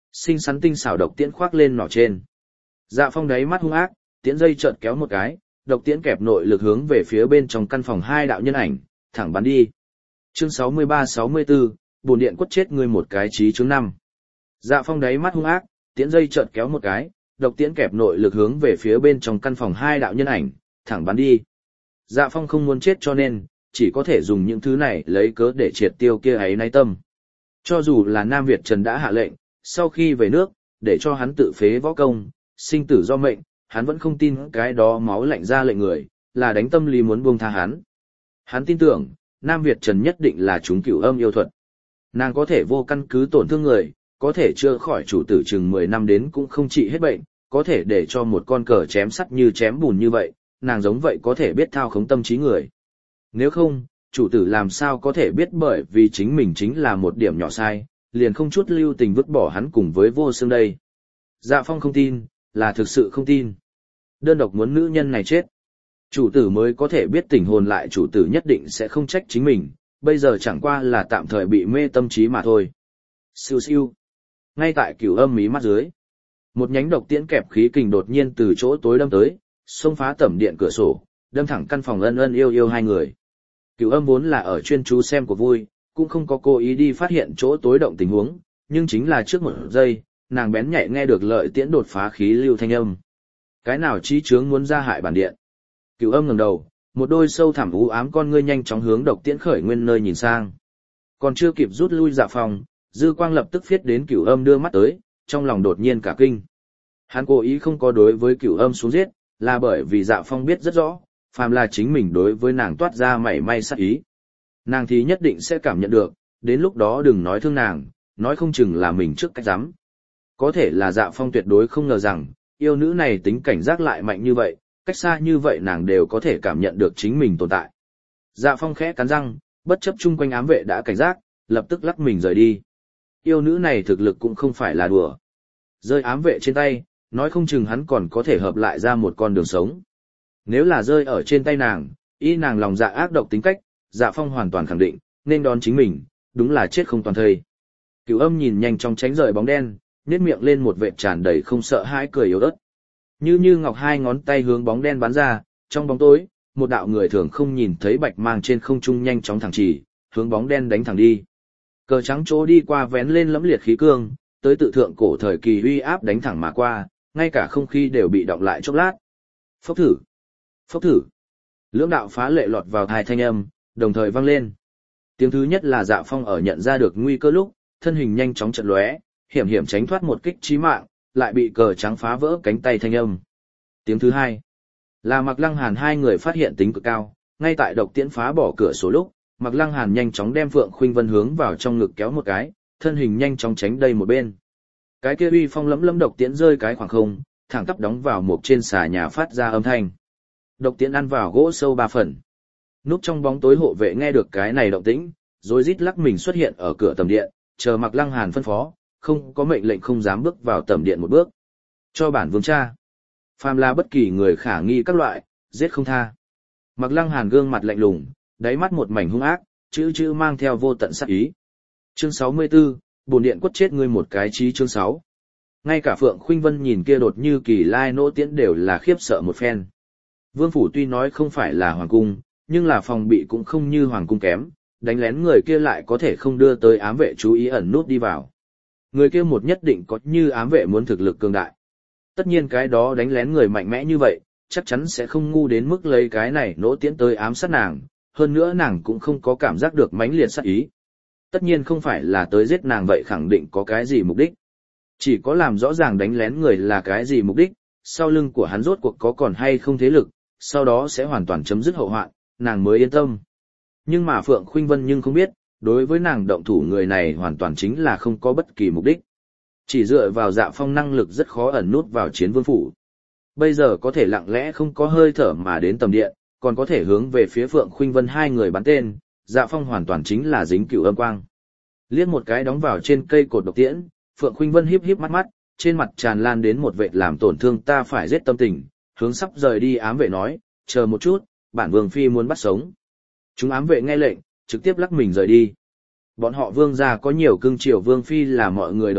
Xinh xắn tinh xảo độc tiễn khoác lên nỏ trên. Dạ Phong đáy mắt hung ác, tiễn dây chợt kéo một cái, độc tiễn kẹp nội lực hướng về phía bên trong căn phòng hai đạo nhân ảnh, thẳng bắn đi. Chương 63-64, bổn điện quất chết ngươi một cái chí chương 5. Dạ Phong đáy mắt hung ác, tiễn dây chợt kéo một cái, độc tiễn kẹp nội lực hướng về phía bên trong căn phòng hai đạo nhân ảnh, thẳng bắn đi. Dạ Phong không muốn chết cho nên, chỉ có thể dùng những thứ này lấy cớ để triệt tiêu kia ấy nay tâm. Cho dù là Nam Việt Trần đã hạ lệnh, sau khi về nước, để cho hắn tự phế võ công, sinh tử do mệnh, hắn vẫn không tin cái đó máu lạnh ra lệnh người, là đánh tâm lý muốn buông tha hắn. Hắn tin tưởng, Nam Việt Trần nhất định là chúng cửu âm yêu thuật. Nàng có thể vô căn cứ tổn thương người, có thể chữa khỏi chủ tử chừng 10 năm đến cũng không trị hết bệnh, có thể để cho một con cờ chém sắt như chém bùn như vậy, nàng giống vậy có thể biết thao khống tâm trí người. Nếu không, chủ tử làm sao có thể biết bởi vì chính mình chính là một điểm nhỏ sai, liền không chút lưu tình vứt bỏ hắn cùng với vô xương đây. Dạ Phong không tin, là thực sự không tin. Đơn độc muốn nữ nhân này chết. Chủ tử mới có thể biết tình hồn lại chủ tử nhất định sẽ không trách chính mình, bây giờ chẳng qua là tạm thời bị mê tâm trí mà thôi. Siêu siêu. Ngay tại cửu âm mí mắt dưới, một nhánh độc tiễn kẹp khí kình đột nhiên từ chỗ tối đâm tới, xông phá tẩm điện cửa sổ, đâm thẳng căn phòng ân ân yêu yêu hai người. Cửu âm vốn là ở chuyên chú xem của vui, cũng không có cố ý đi phát hiện chỗ tối động tình huống, nhưng chính là trước một giây, nàng bén nhạy nghe được lợi tiễn đột phá khí lưu thanh âm. Cái nào chí chướng muốn ra hại bản điện? Cửu âm ngẩng đầu, một đôi sâu thẳm u ám con ngươi nhanh chóng hướng độc tiễn khởi nguyên nơi nhìn sang. Còn chưa kịp rút lui Dạ Phong, dư quang lập tức phiết đến Cửu âm đưa mắt tới, trong lòng đột nhiên cả kinh. Hắn cố ý không có đối với Cửu âm xuống giết, là bởi vì Dạ Phong biết rất rõ, phàm là chính mình đối với nàng toát ra mảy may sát ý, nàng thì nhất định sẽ cảm nhận được, đến lúc đó đừng nói thương nàng, nói không chừng là mình trước cách dám. Có thể là Dạ Phong tuyệt đối không ngờ rằng, yêu nữ này tính cảnh giác lại mạnh như vậy, cách xa như vậy nàng đều có thể cảm nhận được chính mình tồn tại. Dạ Phong khẽ cắn răng, bất chấp chung quanh ám vệ đã cảnh giác, lập tức lắc mình rời đi. Yêu nữ này thực lực cũng không phải là đùa. Rơi ám vệ trên tay, nói không chừng hắn còn có thể hợp lại ra một con đường sống. Nếu là rơi ở trên tay nàng, y nàng lòng dạ ác độc tính cách, Dạ Phong hoàn toàn khẳng định, nên đón chính mình, đúng là chết không toàn thây. Cửu âm nhìn nhanh chóng tránh rời bóng đen, nhếch miệng lên một vệt tràn đầy không sợ hãi cười yếu ớt. Như ngọc hai ngón tay hướng bóng đen bắn ra, trong bóng tối, một đạo người thường không nhìn thấy bạch mang trên không trung nhanh chóng thẳng chỉ, hướng bóng đen đánh thẳng đi. Cờ trắng chỗ đi qua vén lên lẫm liệt khí cương, tới tự thượng cổ thời kỳ uy áp đánh thẳng mà qua, ngay cả không khí đều bị đọng lại chốc lát. Phốc thử, phốc thử. Lưỡng đạo phá lệ lọt vào tai thanh âm, đồng thời vang lên. Tiếng thứ nhất là Dạ Phong ở nhận ra được nguy cơ lúc, thân hình nhanh chóng chợt lóe, hiểm hiểm tránh thoát một kích chí mạng, lại bị cờ trắng phá vỡ cánh tay thanh âm. Tiếng thứ hai là Mạc Lăng Hàn hai người phát hiện tính cực cao, ngay tại độc tiễn phá bỏ cửa sổ lúc, Mạc Lăng Hàn nhanh chóng đem Phượng Khuynh Vân hướng vào trong ngực kéo một cái, thân hình nhanh chóng tránh đây một bên. Cái kia uy phong lẫm lẫm độc tiễn rơi cái khoảng không, thẳng tắp đóng vào một trên xà nhà phát ra âm thanh. Độc tiễn ăn vào gỗ sâu 3 phần. Núp trong bóng tối hộ vệ nghe được cái này động tĩnh, rồi rít lắc mình xuất hiện ở cửa tầm điện, chờ Mạc Lăng Hàn phân phó, không có mệnh lệnh không dám bước vào tầm điện một bước. Cho bản vương tra. Phàm là bất kỳ người khả nghi các loại, giết không tha. Mạc Lăng Hàn gương mặt lạnh lùng, đáy mắt một mảnh hung ác, chữ mang theo vô tận sát ý. Chương 64, bổn điện quất chết ngươi một cái chí chương 6. Ngay cả Phượng Khuynh Vân nhìn kia đột như kỳ lai nỗ tiễn đều là khiếp sợ một phen. Vương phủ tuy nói không phải là hoàng cung, nhưng là phòng bị cũng không như hoàng cung kém, đánh lén người kia lại có thể không đưa tới ám vệ chú ý ẩn nút đi vào. Người kia một nhất định có như ám vệ muốn thực lực cường đại. Tất nhiên cái đó đánh lén người mạnh mẽ như vậy, chắc chắn sẽ không ngu đến mức lấy cái này nỗ tiễn tới ám sát nàng, hơn nữa nàng cũng không có cảm giác được mãnh liệt sát ý. Tất nhiên không phải là tới giết nàng vậy khẳng định có cái gì mục đích. Chỉ có làm rõ ràng đánh lén người là cái gì mục đích, sau lưng của hắn rốt cuộc có còn hay không thế lực, sau đó sẽ hoàn toàn chấm dứt hậu hoạn, nàng mới yên tâm. Nhưng mà Phượng Khuynh Vân nhưng không biết, đối với nàng động thủ người này hoàn toàn chính là không có bất kỳ mục đích. Chỉ dựa vào Dạ Phong năng lực rất khó ẩn nút vào Chiến Vương phủ. Bây giờ có thể lặng lẽ không có hơi thở mà đến tầm điện, còn có thể hướng về phía Phượng Khuynh Vân hai người bắn tên, Dạ Phong hoàn toàn chính là dính cửu âm quang. Liếc một cái đóng vào trên cây cột độc tiễn, Phượng Khuynh Vân híp híp mắt mắt, trên mặt tràn lan đến một vệt làm tổn thương ta phải giết tâm tình, hướng sắp rời đi ám vệ nói, chờ một chút, bản vương phi muốn bắt sống. Chúng ám vệ nghe lệnh, trực tiếp lắc mình rời đi. Bọn họ vương gia có nhiều cưng chiều vương phi là mọi người đều biết,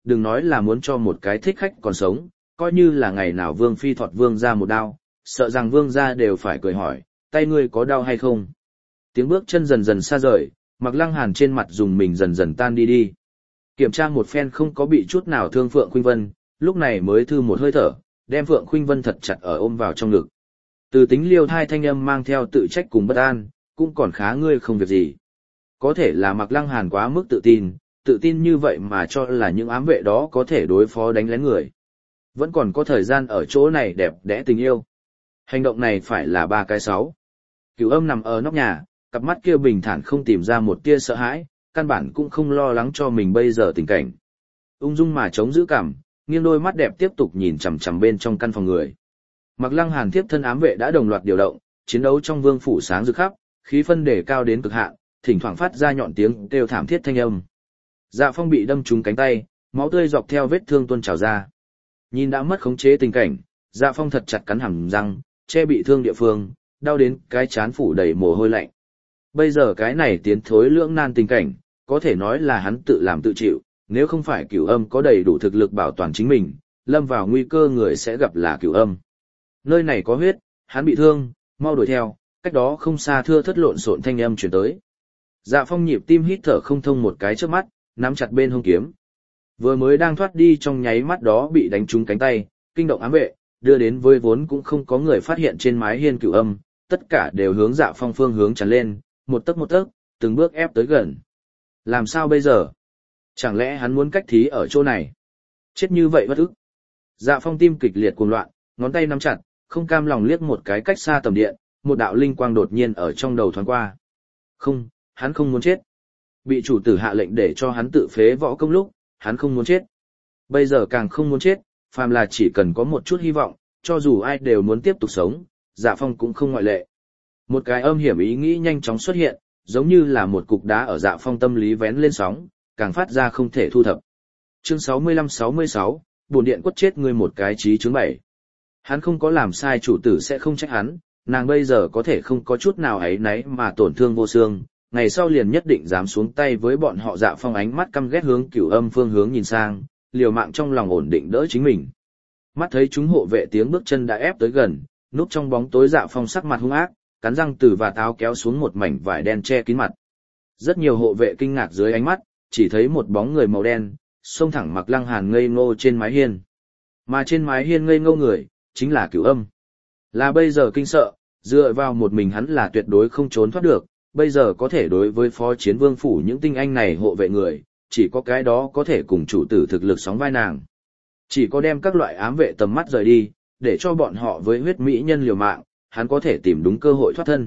đừng nói là muốn cho một cái thích khách còn sống, coi như là ngày nào Vương Phi thọt Vương ra một đao, sợ rằng Vương ra đều phải cười hỏi, tay ngươi có đau hay không? Tiếng bước chân dần dần xa rời, Mạc Lăng Hàn trên mặt dùng mình dần dần tan đi. Kiểm tra một phen không có bị chút nào thương Phượng Khuynh Vân, lúc này mới thư một hơi thở, đem Phượng Khuynh Vân thật chặt ở ôm vào trong ngực. Từ tính liêu thai thanh âm mang theo tự trách cùng bất an, cũng còn khá ngươi không việc gì. Có thể là Mạc Lăng Hàn quá mức tự tin như vậy mà cho là những ám vệ đó có thể đối phó đánh lén người. Vẫn còn có thời gian ở chỗ này đẹp đẽ tình yêu. Hành động này phải là 3 cái 6. Cửu Âm nằm ở nóc nhà, cặp mắt kia bình thản không tìm ra một tia sợ hãi, căn bản cũng không lo lắng cho mình bây giờ tình cảnh. Ung dung mà chống giữ cảm, nghiêng đôi mắt đẹp tiếp tục nhìn chằm chằm bên trong căn phòng người. Mạc Lăng Hàn tiếp thân ám vệ đã đồng loạt điều động, chiến đấu trong vương phủ sáng rực khắp, khí phân đề cao đến cực hạn, thỉnh thoảng phát ra nhọn tiếng kêu thảm thiết thanh âm. Dạ Phong bị đâm trúng cánh tay, máu tươi dọc theo vết thương tuôn trào ra. Nhìn đã mất khống chế tình cảnh, Dạ Phong thật chặt cắn hàm răng, che bị thương địa phương, đau đến cái chán phủ đầy mồ hôi lạnh. Bây giờ cái này tiến thối lưỡng nan tình cảnh, có thể nói là hắn tự làm tự chịu, nếu không phải Cửu Âm có đầy đủ thực lực bảo toàn chính mình, lâm vào nguy cơ người sẽ gặp là Cửu Âm. Nơi này có huyết, hắn bị thương, mau đuổi theo, cách đó không xa thưa thất lộn xộn thanh âm truyền tới. Dạ Phong nhịp tim hít thở không thông một cái trước mắt, nắm chặt bên hông kiếm. Vừa mới đang thoát đi trong nháy mắt đó bị đánh trúng cánh tay, kinh động ám vệ, đưa đến với vốn cũng không có người phát hiện trên mái hiên Cửu Âm, tất cả đều hướng Dạ Phong phương hướng tràn lên, một tấc, từng bước ép tới gần. Làm sao bây giờ? Chẳng lẽ hắn muốn cách thí ở chỗ này? Chết như vậy bất ức. Dạ Phong tim kịch liệt cuồng loạn, ngón tay nắm chặt, không cam lòng liếc một cái cách xa tầm điện, một đạo linh quang đột nhiên ở trong đầu thoáng qua. Không, hắn không muốn chết. Bị chủ tử hạ lệnh để cho hắn tự phế võ công lúc, hắn không muốn chết. Bây giờ càng không muốn chết, phàm là chỉ cần có một chút hy vọng, cho dù ai đều muốn tiếp tục sống, Dạ Phong cũng không ngoại lệ. Một cái âm hiểm ý nghĩ nhanh chóng xuất hiện, giống như là một cục đá ở Dạ Phong tâm lý vén lên sóng, càng phát ra không thể thu thập. Chương 65-66, bổn điện quất chết ngươi một cái chí chứng 7. Hắn không có làm sai, chủ tử sẽ không trách hắn, nàng bây giờ có thể không có chút nào ấy nấy mà tổn thương vô xương, ngày sau liền nhất định dám xuống tay với bọn họ. Dạ Phong ánh mắt căm ghét hướng Cửu Âm phương hướng nhìn sang, liều mạng trong lòng ổn định đỡ chính mình. Mắt thấy chúng hộ vệ tiếng bước chân đã ép tới gần, núp trong bóng tối Dạ Phong sắc mặt hung ác, cắn răng từ và táo kéo xuống một mảnh vải đen che kín mặt. Rất nhiều hộ vệ kinh ngạc dưới ánh mắt, chỉ thấy một bóng người màu đen, xông thẳng Mạc Lăng Hàn ngây ngô trên mái hiên. Mà trên mái hiên ngây ngô người, chính là Cửu Âm. Là bây giờ kinh sợ, dựa vào một mình hắn là tuyệt đối không trốn thoát được, bây giờ có thể đối với phó chiến vương phủ những tinh anh này hộ vệ người, chỉ có cái đó có thể cùng chủ tử thực lực sóng vai nàng. Chỉ có đem các loại ám vệ tầm mắt rời đi, để cho bọn họ với huyết mỹ nhân liều mạng, hắn có thể tìm đúng cơ hội thoát thân.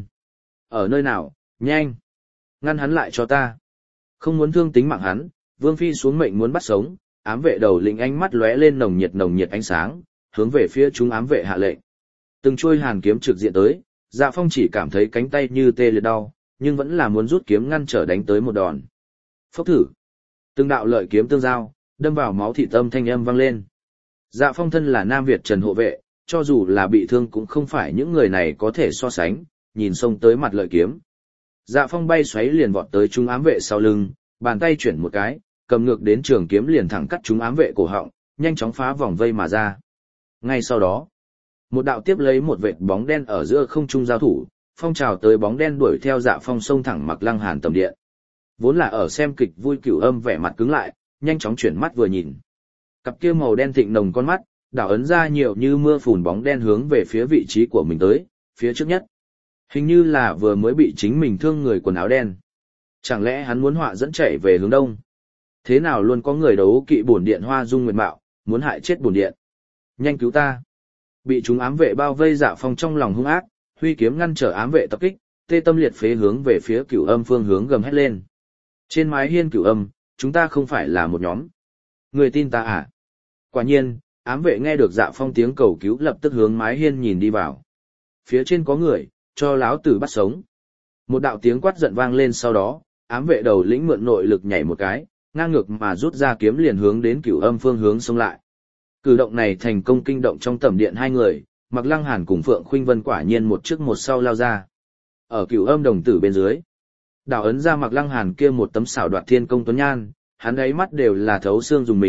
Ở nơi nào, nhanh! Ngăn hắn lại cho ta! Không muốn thương tính mạng hắn, Vương Phi xuống mệnh muốn bắt sống, ám vệ đầu lĩnh ánh mắt lóe lên nồng nhiệt ánh sáng, hướng về phía chúng ám vệ hạ lệnh. Từng chuôi hàn kiếm trực diện tới, Dạ Phong chỉ cảm thấy cánh tay như tê liệt đau, nhưng vẫn là muốn rút kiếm ngăn trở đánh tới một đòn. Phốc thử! Từng đạo lợi kiếm tương giao, đâm vào máu thịt âm thanh âm vang lên. Dạ Phong thân là Nam Việt Trần hộ vệ, cho dù là bị thương cũng không phải những người này có thể so sánh, nhìn xông tới mặt lợi kiếm. Dạ Phong bay xoáy liền vọt tới chúng ám vệ sau lưng, bàn tay chuyển một cái, cầm ngược đến trường kiếm liền thẳng cắt chúng ám vệ cổ họng, nhanh chóng phá vòng vây mà ra. Ngay sau đó, một đạo tiếp lấy một vệt bóng đen ở giữa không trung giao thủ, phong trào tới bóng đen đuổi theo Dạ Phong xông thẳng Mạc Lăng Hàn tầm điện. Vốn là ở xem kịch vui Cửu Âm vẻ mặt cứng lại, nhanh chóng chuyển mắt vừa nhìn. Cặp kia màu đen thịnh nồng con mắt, đảo ấn ra nhiều như mưa phùn bóng đen hướng về phía vị trí của mình tới, phía trước nhất. Hình như là vừa mới bị chính mình thương người quần áo đen. Chẳng lẽ hắn muốn họa dẫn chạy về hướng đông? Thế nào luôn có người đấu kỵ bổn điện Hoa Dung Nguyệt Mạo, muốn hại chết bổn điện. Nhanh cứu ta! Bị chúng ám vệ bao vây, Dạ Phong trong lòng hung ác, huy kiếm ngăn trở ám vệ tập kích, tê tâm liệt phế hướng về phía Cửu Âm phương hướng gầm hét lên. Trên mái hiên Cửu Âm, chúng ta không phải là một nhóm. Người tin ta à? Quả nhiên, ám vệ nghe được Dạ Phong tiếng cầu cứu lập tức hướng mái hiên nhìn đi vào. Phía trên có người, cho láo tử bắt sống. Một đạo tiếng quát giận vang lên, sau đó, ám vệ đầu lĩnh mượn nội lực nhảy một cái, ngang ngược mà rút ra kiếm liền hướng đến Cửu Âm phương hướng xông lại. Cử động này thành công kinh động trong tầm điện hai người, Mạc Lăng Hàn cùng Phượng Khuynh Vân quả nhiên một trước một sau lao ra. Ở Cửu Âm đồng tử bên dưới, đảo ấn ra Mạc Lăng Hàn kia một tấm xảo đoạt thiên công tuấn nhan, hắn ấy mắt đều là thấu xương dùng mình,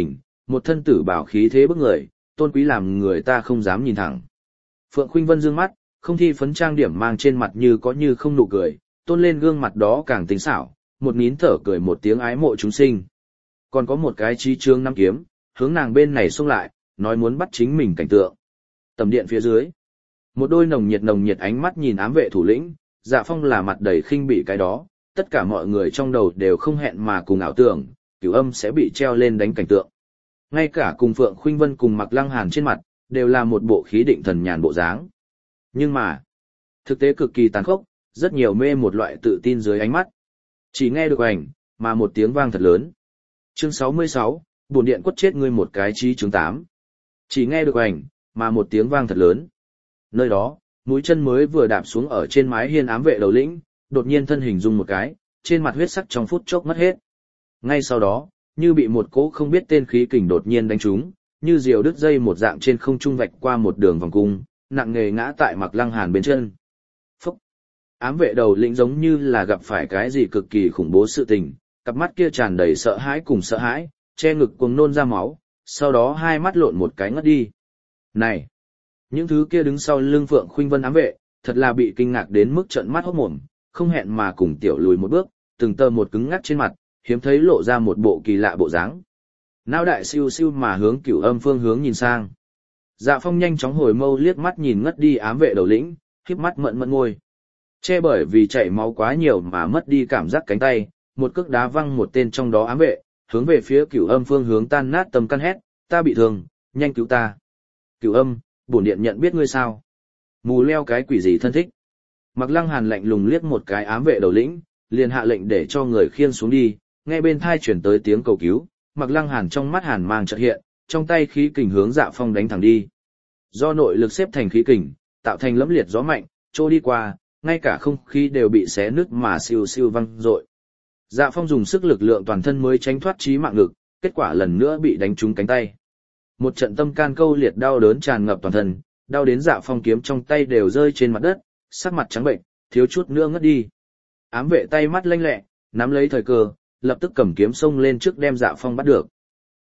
một thân tử bảo khí thế bức người, tôn quý làm người ta không dám nhìn thẳng. Phượng Khuynh Vân dương mắt, không thi phấn trang điểm mang trên mặt như có như không nụ cười, tôn lên gương mặt đó càng tinh xảo, một nín thở cười một tiếng ái mộ chúng sinh. Còn có một cái chí trương năm kiếm, hướng nàng bên này xông lại, nói muốn bắt chính mình cảnh tượng. Tầm điện phía dưới, một đôi nồng nhiệt ánh mắt nhìn ám vệ thủ lĩnh, Dạ Phong là mặt đầy khinh bỉ cái đó, tất cả mọi người trong đầu đều không hẹn mà cùng ảo tưởng, Cửu Âm sẽ bị treo lên đánh cảnh tượng. Ngay cả cùng Phượng Khuynh Vân cùng Mạc Lăng Hàn trên mặt, đều là một bộ khí định thần nhàn bộ dáng. Nhưng mà, thực tế cực kỳ tàn khốc, rất nhiều mê một loại tự tin dưới ánh mắt. Chỉ nghe được ảnh, mà một tiếng vang thật lớn. Chương 66, bổn điện quất chết ngươi một cái chí chương 8. Chỉ nghe được ảnh, mà một tiếng vang thật lớn. Nơi đó, mũi chân mới vừa đạp xuống ở trên mái hiên ám vệ đầu lĩnh, đột nhiên thân hình rung một cái, trên mặt huyết sắc trong phút chốc mất hết. Ngay sau đó, như bị một cỗ không biết tên khí kình đột nhiên đánh trúng, như diều đứt dây một dạng trên không trung vạch qua một đường vòng cung, nặng nề ngã tại Mạc Lăng Hàn bên chân. Phúc! Ám vệ đầu lĩnh giống như là gặp phải cái gì cực kỳ khủng bố sự tình, cặp mắt kia tràn đầy sợ hãi cùng sợ hãi, che ngực cuồng nôn ra máu, sau đó hai mắt lộn một cái ngất đi. Này! Những thứ kia đứng sau lưng Phượng Khuynh Vân ám vệ, thật là bị kinh ngạc đến mức trợn mắt hốt mồm, không hẹn mà cùng tiểu lùi một bước, từng tơ một cứng ngắc trên mặt, hiếm thấy lộ ra một bộ kỳ lạ bộ dáng. Nao đại siêu siêu mà hướng Cửu Âm phương hướng nhìn sang. Dạ Phong nhanh chóng hồi mâu liếc mắt nhìn ngất đi ám vệ đầu lĩnh, khép mắt mận mận ngôi. Che bởi vì chảy máu quá nhiều mà mất đi cảm giác cánh tay, một cước đá văng một tên trong đó ám vệ, hướng về phía Cửu Âm phương hướng tan nát tầm căn hét, ta bị thương, nhanh cứu ta. Cửu Âm, bổn điện nhận biết ngươi sao? Mù leo cái quỷ gì thân thích? Mạc Lăng Hàn lạnh lùng liếc một cái ám vệ đầu lĩnh, liền hạ lệnh để cho người khiêng xuống đi, nghe bên thai chuyển tới tiếng cầu cứu, Mạc Lăng Hàn trong mắt hàn mang chợt hiện, trong tay khí kình hướng Dạ Phong đánh thẳng đi. Do nội lực xếp thành khí kình, tạo thành lẫm liệt gió mạnh, trôi đi qua, ngay cả không khí đều bị xé nứt mà siêu siêu văng rội. Dạ Phong dùng sức lực lượng toàn thân mới tránh thoát chí mạng ngực, kết quả lần nữa bị đánh trúng cánh tay. Một trận tâm can câu liệt đau đớn tràn ngập toàn thân, đau đến Dạ Phong kiếm trong tay đều rơi trên mặt đất, sắc mặt trắng bệnh, thiếu chút nữa ngất đi. Ám vệ tay mắt lanh lẹ, nắm lấy thời cơ, lập tức cầm kiếm xông lên trước đem Dạ Phong bắt được.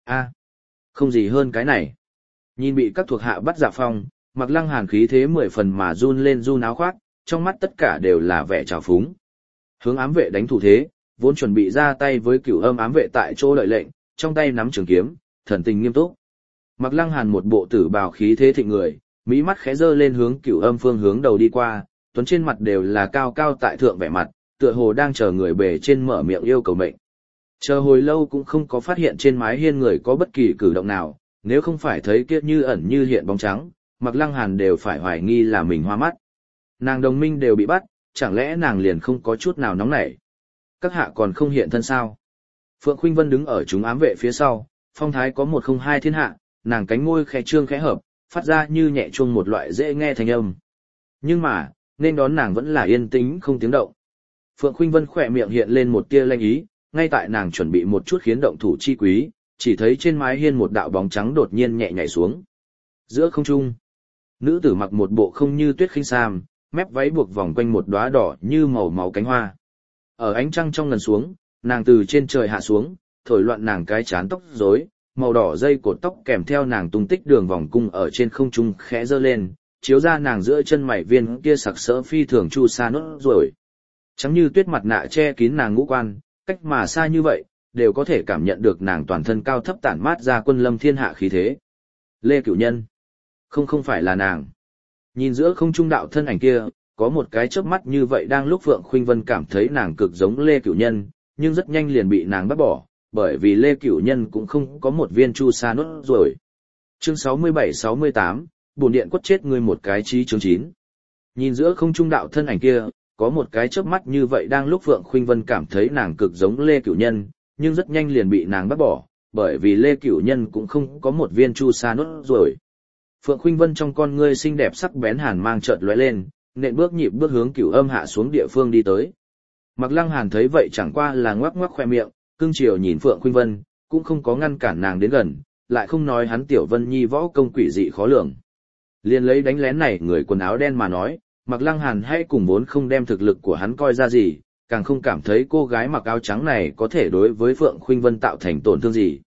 Không gì hơn cái này. Nhìn bị các thuộc hạ bắt Dạ Phong, Mạc Lăng Hàn khí thế 10 phần mà run lên run áo khoác, trong mắt tất cả đều là vẻ trào phúng. Hướng ám vệ đánh thủ thế, vốn chuẩn bị ra tay với Cửu Âm ám vệ tại chỗ đợi lệnh, trong tay nắm trường kiếm, thần tình nghiêm túc. Mạc Lăng Hàn một bộ tử bào khí thế thịnh người, mỹ mắt khẽ giơ lên hướng Cửu Âm phương hướng đầu đi qua, tuấn trên mặt đều là cao cao tại thượng vẻ mặt, tựa hồ đang chờ người bề trên mở miệng yêu cầu mệnh. Chờ hồi lâu cũng không có phát hiện trên mái hiên người có bất kỳ cử động nào, nếu không phải thấy kia như ẩn như hiện bóng trắng, Mạc Lăng Hàn đều phải hoài nghi là mình hoa mắt. Nàng đồng minh đều bị bắt, chẳng lẽ nàng liền không có chút nào nóng nảy? Các hạ còn không hiện thân sao? Phượng Khuynh Vân đứng ở chúng ám vệ phía sau, phong thái có 102 thiên hạ, nàng cánh môi khẽ trương khẽ hợp, phát ra như nhẹ chuông một loại dễ nghe thanh âm. Nhưng mà, nên đón nàng vẫn là yên tĩnh không tiếng động. Phượng Khuynh Vân khỏe miệng hiện lên một tia lanh ý, ngay tại nàng chuẩn bị một chút khiến động thủ chi quý, chỉ thấy trên mái hiên một đạo bóng trắng đột nhiên nhẹ nhảy xuống. Giữa không trung, nữ tử mặc một bộ không như tuyết khinh sam, mép váy buộc vòng quanh một đóa đỏ như màu máu cánh hoa. Ở ánh trăng trong lần xuống, nàng từ trên trời hạ xuống, thổi loạn nàng cái chán tóc rối, màu đỏ dây cột tóc kèm theo nàng tung tích đường vòng cung ở trên không trung khẽ giơ lên, chiếu ra nàng giữa chân mày viên kia sặc sỡ phi thường chu sa nốt rồi. Trắng như tuyết mặt nạ che kín nàng ngũ quan, cách mà xa như vậy, đều có thể cảm nhận được nàng toàn thân cao thấp tản mát ra quân lâm thiên hạ khí thế. Lê Cửu Nhân. Không phải là nàng. Nhìn giữa không trung đạo thân ảnh kia, có một cái chớp mắt như vậy đang lúc Phượng Khuynh Vân cảm thấy nàng cực giống Lê Cửu Nhân, nhưng rất nhanh liền bị nàng bắt bỏ, bởi vì Lê Cửu Nhân cũng không có một viên chu sa nốt rồi. Chương 67-68, bổn điện quất chết ngươi một cái chí chương 9. Nhìn giữa không trung đạo thân ảnh kia, có một cái chớp mắt như vậy đang lúc Phượng Khuynh Vân cảm thấy nàng cực giống Lê Cửu Nhân, nhưng rất nhanh liền bị nàng bắt bỏ, bởi vì Lê Cửu Nhân cũng không có một viên chu sa nốt rồi. Phượng Khuynh Vân trong con ngươi xinh đẹp sắc bén hàn mang chợt lóe lên, nện bước nhịp bước hướng Cửu Âm hạ xuống địa phương đi tới. Mạc Lăng Hàn thấy vậy chẳng qua là ngoắc ngoắc khoe miệng, cưng chiều nhìn Phượng Khuynh Vân, cũng không có ngăn cản nàng đến gần, lại không nói hắn Tiểu Vân Nhi võ công quỷ dị khó lường. Liền lấy đánh lén này người quần áo đen mà nói, Mạc Lăng Hàn hay cùng vốn không đem thực lực của hắn coi ra gì, càng không cảm thấy cô gái mặc áo trắng này có thể đối với Phượng Khuynh Vân tạo thành tổn thương gì.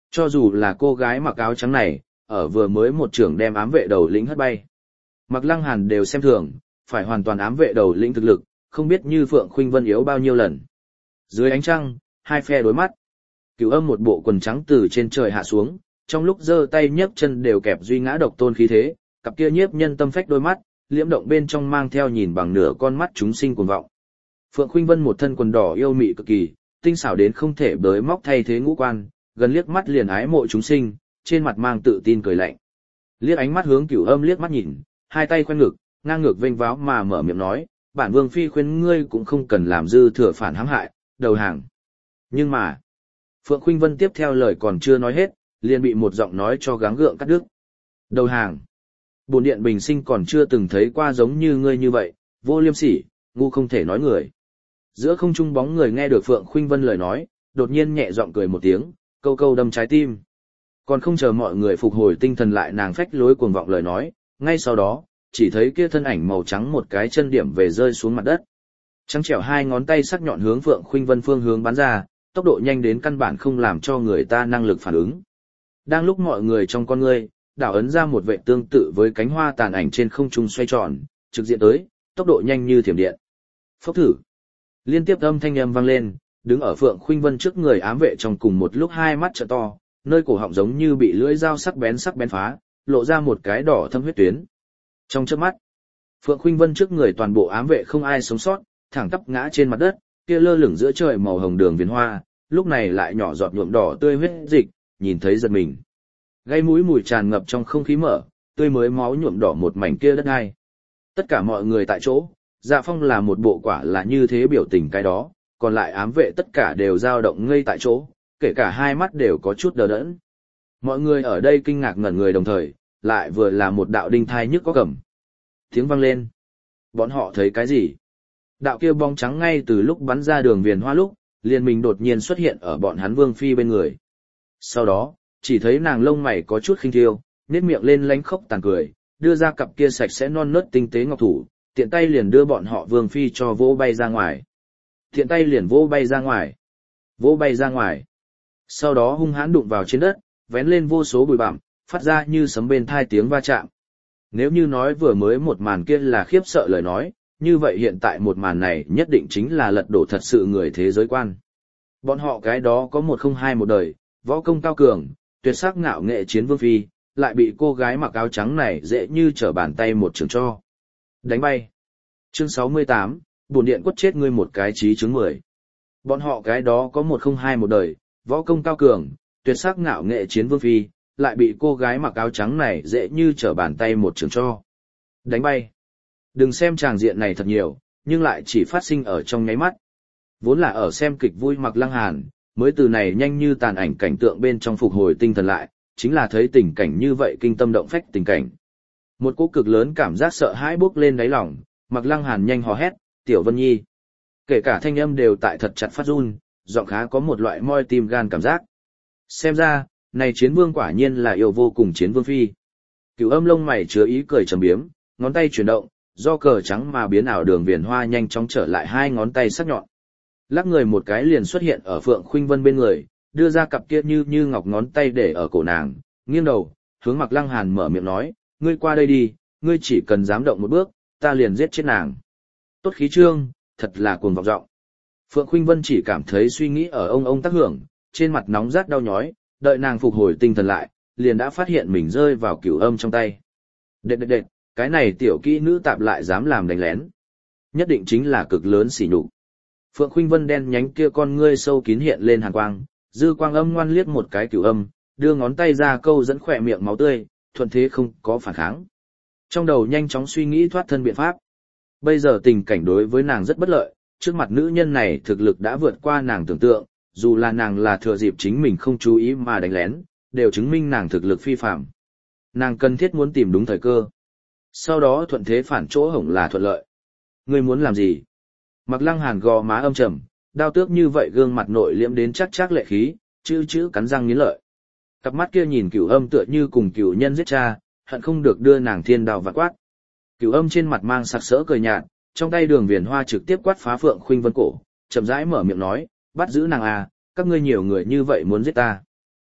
Cho dù là cô gái mặc áo trắng này, ở vừa mới một trưởng đem ám vệ đầu lĩnh hất bay. Mặc Lăng Hàn đều xem thường, phải hoàn toàn ám vệ đầu lĩnh thực lực, không biết như Phượng Khuynh Vân yếu bao nhiêu lần. Dưới ánh trăng, hai phe đối mắt. Cửu Âm một bộ quần trắng từ trên trời hạ xuống, trong lúc giơ tay nhấc chân đều kẹp duy ngã độc tôn khí thế, cặp kia nhiếp nhân tâm phách đôi mắt, liễm động bên trong mang theo nhìn bằng nửa con mắt chúng sinh cuồng vọng. Phượng Khuynh Vân một thân quần đỏ yêu mị cực kỳ, tinh xảo đến không thể bới móc thay thế ngũ quan, gần liếc mắt liền ái mộ chúng sinh, trên mặt mang tự tin cười lạnh. Liếc ánh mắt hướng Cửu Âm liếc mắt nhìn, hai tay khoanh ngực, ngang ngược vênh váo mà mở miệng nói, bản vương phi khuyên ngươi cũng không cần làm dư thừa phản hãm hại, đầu hàng. Nhưng mà, Phượng Khuynh Vân tiếp theo lời còn chưa nói hết, liền bị một giọng nói cho gắng gượng cắt đứt. Đầu hàng. Bổn điện bình sinh còn chưa từng thấy qua giống như ngươi như vậy, vô liêm sỉ, ngu không thể nói người. Giữa không trung bóng người nghe được Phượng Khuynh Vân lời nói, đột nhiên nhẹ giọng cười một tiếng, câu câu đâm trái tim. Còn không chờ mọi người phục hồi tinh thần lại nàng phách lối cuồng vọng lời nói, ngay sau đó, chỉ thấy kia thân ảnh màu trắng một cái chân điểm về rơi xuống mặt đất. Trắng trẻo hai ngón tay sắc nhọn hướng Phượng Khuynh Vân phương hướng bắn ra, tốc độ nhanh đến căn bản không làm cho người ta năng lực phản ứng. Đang lúc mọi người trong con ngươi, đảo ấn ra một vệ tương tự với cánh hoa tàn ảnh trên không trung xoay tròn, trực diện tới, tốc độ nhanh như thiểm điện. Phốc thử. Liên tiếp âm thanh vang lên, đứng ở Phượng Khuynh Vân trước người ám vệ trong cùng một lúc hai mắt trợ to, nơi cổ họng giống như bị lưỡi dao sắc bén phá, lộ ra một cái đỏ thâm huyết tuyến. Trong chớp mắt, Phượng Khuynh Vân trước người toàn bộ ám vệ không ai sống sót, thẳng tắp ngã trên mặt đất, kia lơ lửng giữa trời màu hồng đường viền hoa, lúc này lại nhỏ giọt nhuộm đỏ tươi huyết dịch, nhìn thấy giật mình. Gây mũi mùi tràn ngập trong không khí mở, tươi mới máu nhuộm đỏ một mảnh kia đất ai. Tất cả mọi người tại chỗ, Dạ Phong là một bộ quả là như thế biểu tình cái đó, còn lại ám vệ tất cả đều dao động ngây tại chỗ, kể cả hai mắt đều có chút đờ đẫn. Mọi người ở đây kinh ngạc ngẩn người đồng thời, lại vừa là một đạo đinh thai nhức có cẩm. Tiếng vang lên. Bọn họ thấy cái gì? Đạo kia bóng trắng ngay từ lúc bắn ra đường viền hoa lúc, liền mình đột nhiên xuất hiện ở bọn hắn Vương Phi bên người. Sau đó, chỉ thấy nàng lông mày có chút khinh thiêu, nét miệng lên lánh khóc tàn cười, đưa ra cặp kia sạch sẽ non nớt tinh tế ngọc thủ, tiện tay liền đưa bọn họ Vương Phi cho vỗ bay ra ngoài. Tiện tay liền vỗ bay ra ngoài. Vỗ bay ra ngoài. Sau đó hung hãn đụng vào trên đất, vén lên vô số bụi bặm, phát ra như sấm bên thai tiếng va chạm. Nếu như nói vừa mới một màn kia là khiếp sợ lời nói, như vậy hiện tại một màn này nhất định chính là lật đổ thật sự người thế giới quan. Bọn họ cái đó có một không hai một đời, võ công cao cường, tuyệt sắc ngạo nghệ chiến vương phi, lại bị cô gái mặc áo trắng này dễ như trở bàn tay một trường cho. Đánh bay. Chương 68, bổn điện quất chết ngươi một cái chí chứng 10. Bọn họ cái đó có một không hai một đời, võ công cao cường, tuyệt sắc ngạo nghệ chiến vương phi, lại bị cô gái mặc áo trắng này dễ như trở bàn tay một trường cho. Đánh bay. Đừng xem tràng diện này thật nhiều, nhưng lại chỉ phát sinh ở trong nháy mắt. Vốn là ở xem kịch vui Mặc Lăng Hàn, mới từ này nhanh như tàn ảnh cảnh tượng bên trong phục hồi tinh thần lại, chính là thấy tình cảnh như vậy kinh tâm động phách tình cảnh. Một cỗ cực lớn cảm giác sợ hãi bốc lên đáy lòng, Mặc Lăng Hàn nhanh hò hét, "Tiểu Vân Nhi!" Kể cả thanh âm đều tại thật chặt phát run, giọng khá có một loại moi tim gan cảm giác. Xem ra, này chiến vương quả nhiên là yêu vô cùng chiến vương phi. Cửu Âm lông mày chứa ý cười trầm biếm, ngón tay chuyển động, do cờ trắng mà biến ảo đường viền hoa nhanh chóng trở lại hai ngón tay sắc nhọn. Lắc người một cái liền xuất hiện ở Phượng Khuynh Vân bên người, đưa ra cặp kia như ngọc ngón tay để ở cổ nàng, nghiêng đầu, hướng Mặc Lăng Hàn mở miệng nói, "Ngươi qua đây đi, ngươi chỉ cần dám động một bước, ta liền giết chết nàng." Tốt khí trương, thật là cuồng vọng giọng. Phượng Khuynh Vân chỉ cảm thấy suy nghĩ ở ông tác hưởng, trên mặt nóng rát đau nhói, đợi nàng phục hồi tinh thần lại, liền đã phát hiện mình rơi vào Cửu Âm trong tay. Đệt, cái này tiểu kỹ nữ tạp lại dám làm đánh lén. Nhất định chính là cực lớn sỉ nhục. Phượng Khuynh Vân đen nhánh kia con ngươi sâu kín hiện lên hàn quang, dư quang âm ngoan liếc một cái Cửu Âm, đưa ngón tay ra câu dẫn khỏe miệng máu tươi, thuận thế không có phản kháng. Trong đầu nhanh chóng suy nghĩ thoát thân biện pháp. Bây giờ tình cảnh đối với nàng rất bất lợi, trước mặt nữ nhân này thực lực đã vượt qua nàng tưởng tượng, dù là nàng là thừa dịp chính mình không chú ý mà đánh lén, đều chứng minh nàng thực lực phi phàm. Nàng cần thiết muốn tìm đúng thời cơ. Sau đó thuận thế phản chỗ hổng là thuận lợi. Ngươi muốn làm gì? Mặc Lăng Hàn gò má âm trầm, đao tước như vậy gương mặt nội liễm đến chắc lệ khí, chữ cắn răng nghiến lợi. Cặp mắt kia nhìn Cửu Âm tựa như cùng cửu nhân giết cha, hận không được đưa nàng thiên đao vạn quát. Cửu Âm trên mặt mang sặc sỡ cười nhạt, trong tay đường viền hoa trực tiếp quát phá Phượng Khuynh Vân cổ, chậm rãi mở miệng nói, "Bắt giữ nàng à, các ngươi nhiều người như vậy muốn giết ta."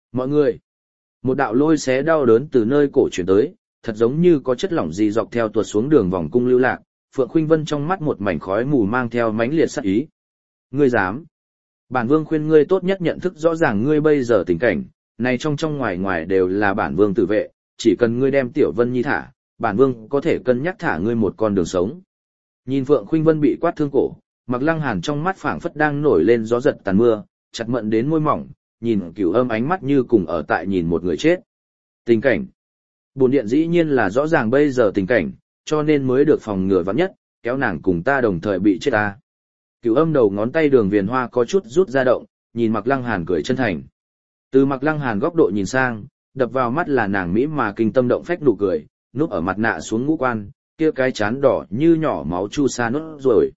Mọi người, một đạo lôi xé đau đớn từ nơi cổ truyền tới, thật giống như có chất lỏng gì dọc theo tuột xuống đường vòng cung lưu lạc, Phượng Khuynh Vân trong mắt một mảnh khói mù mang theo mãnh liệt sát ý. Ngươi dám? Bản vương khuyên ngươi tốt nhất nhận thức rõ ràng ngươi bây giờ tình cảnh, này trong trong ngoài ngoài đều là bản vương tự vệ, chỉ cần ngươi đem Tiểu Vân Nhi thả, bản vương có thể cân nhắc thả ngươi một con đường sống. Nhìn Phượng Khuynh Vân bị quát thương cổ, Mạc Lăng Hàn trong mắt phảng phất đang nổi lên gió giật tàn mưa, chặt mận đến môi mỏng, nhìn Cửu Âm ánh mắt như cùng ở tại nhìn một người chết. Tình cảnh. Bổn điện dĩ nhiên là rõ ràng bây giờ tình cảnh, cho nên mới được phòng ngừa vạn nhất, kéo nàng cùng ta đồng thời bị chết ta. Cửu Âm đầu ngón tay Đường Viền Hoa có chút rút ra động, nhìn Mạc Lăng Hàn cười chân thành. Từ Mạc Lăng Hàn góc độ nhìn sang, đập vào mắt là nàng mỹ mà kinh tâm động phách nụ cười, núp ở mặt nạ xuống ngũ quan, kia cái chán đỏ như nhỏ máu chu sa nốt rồi.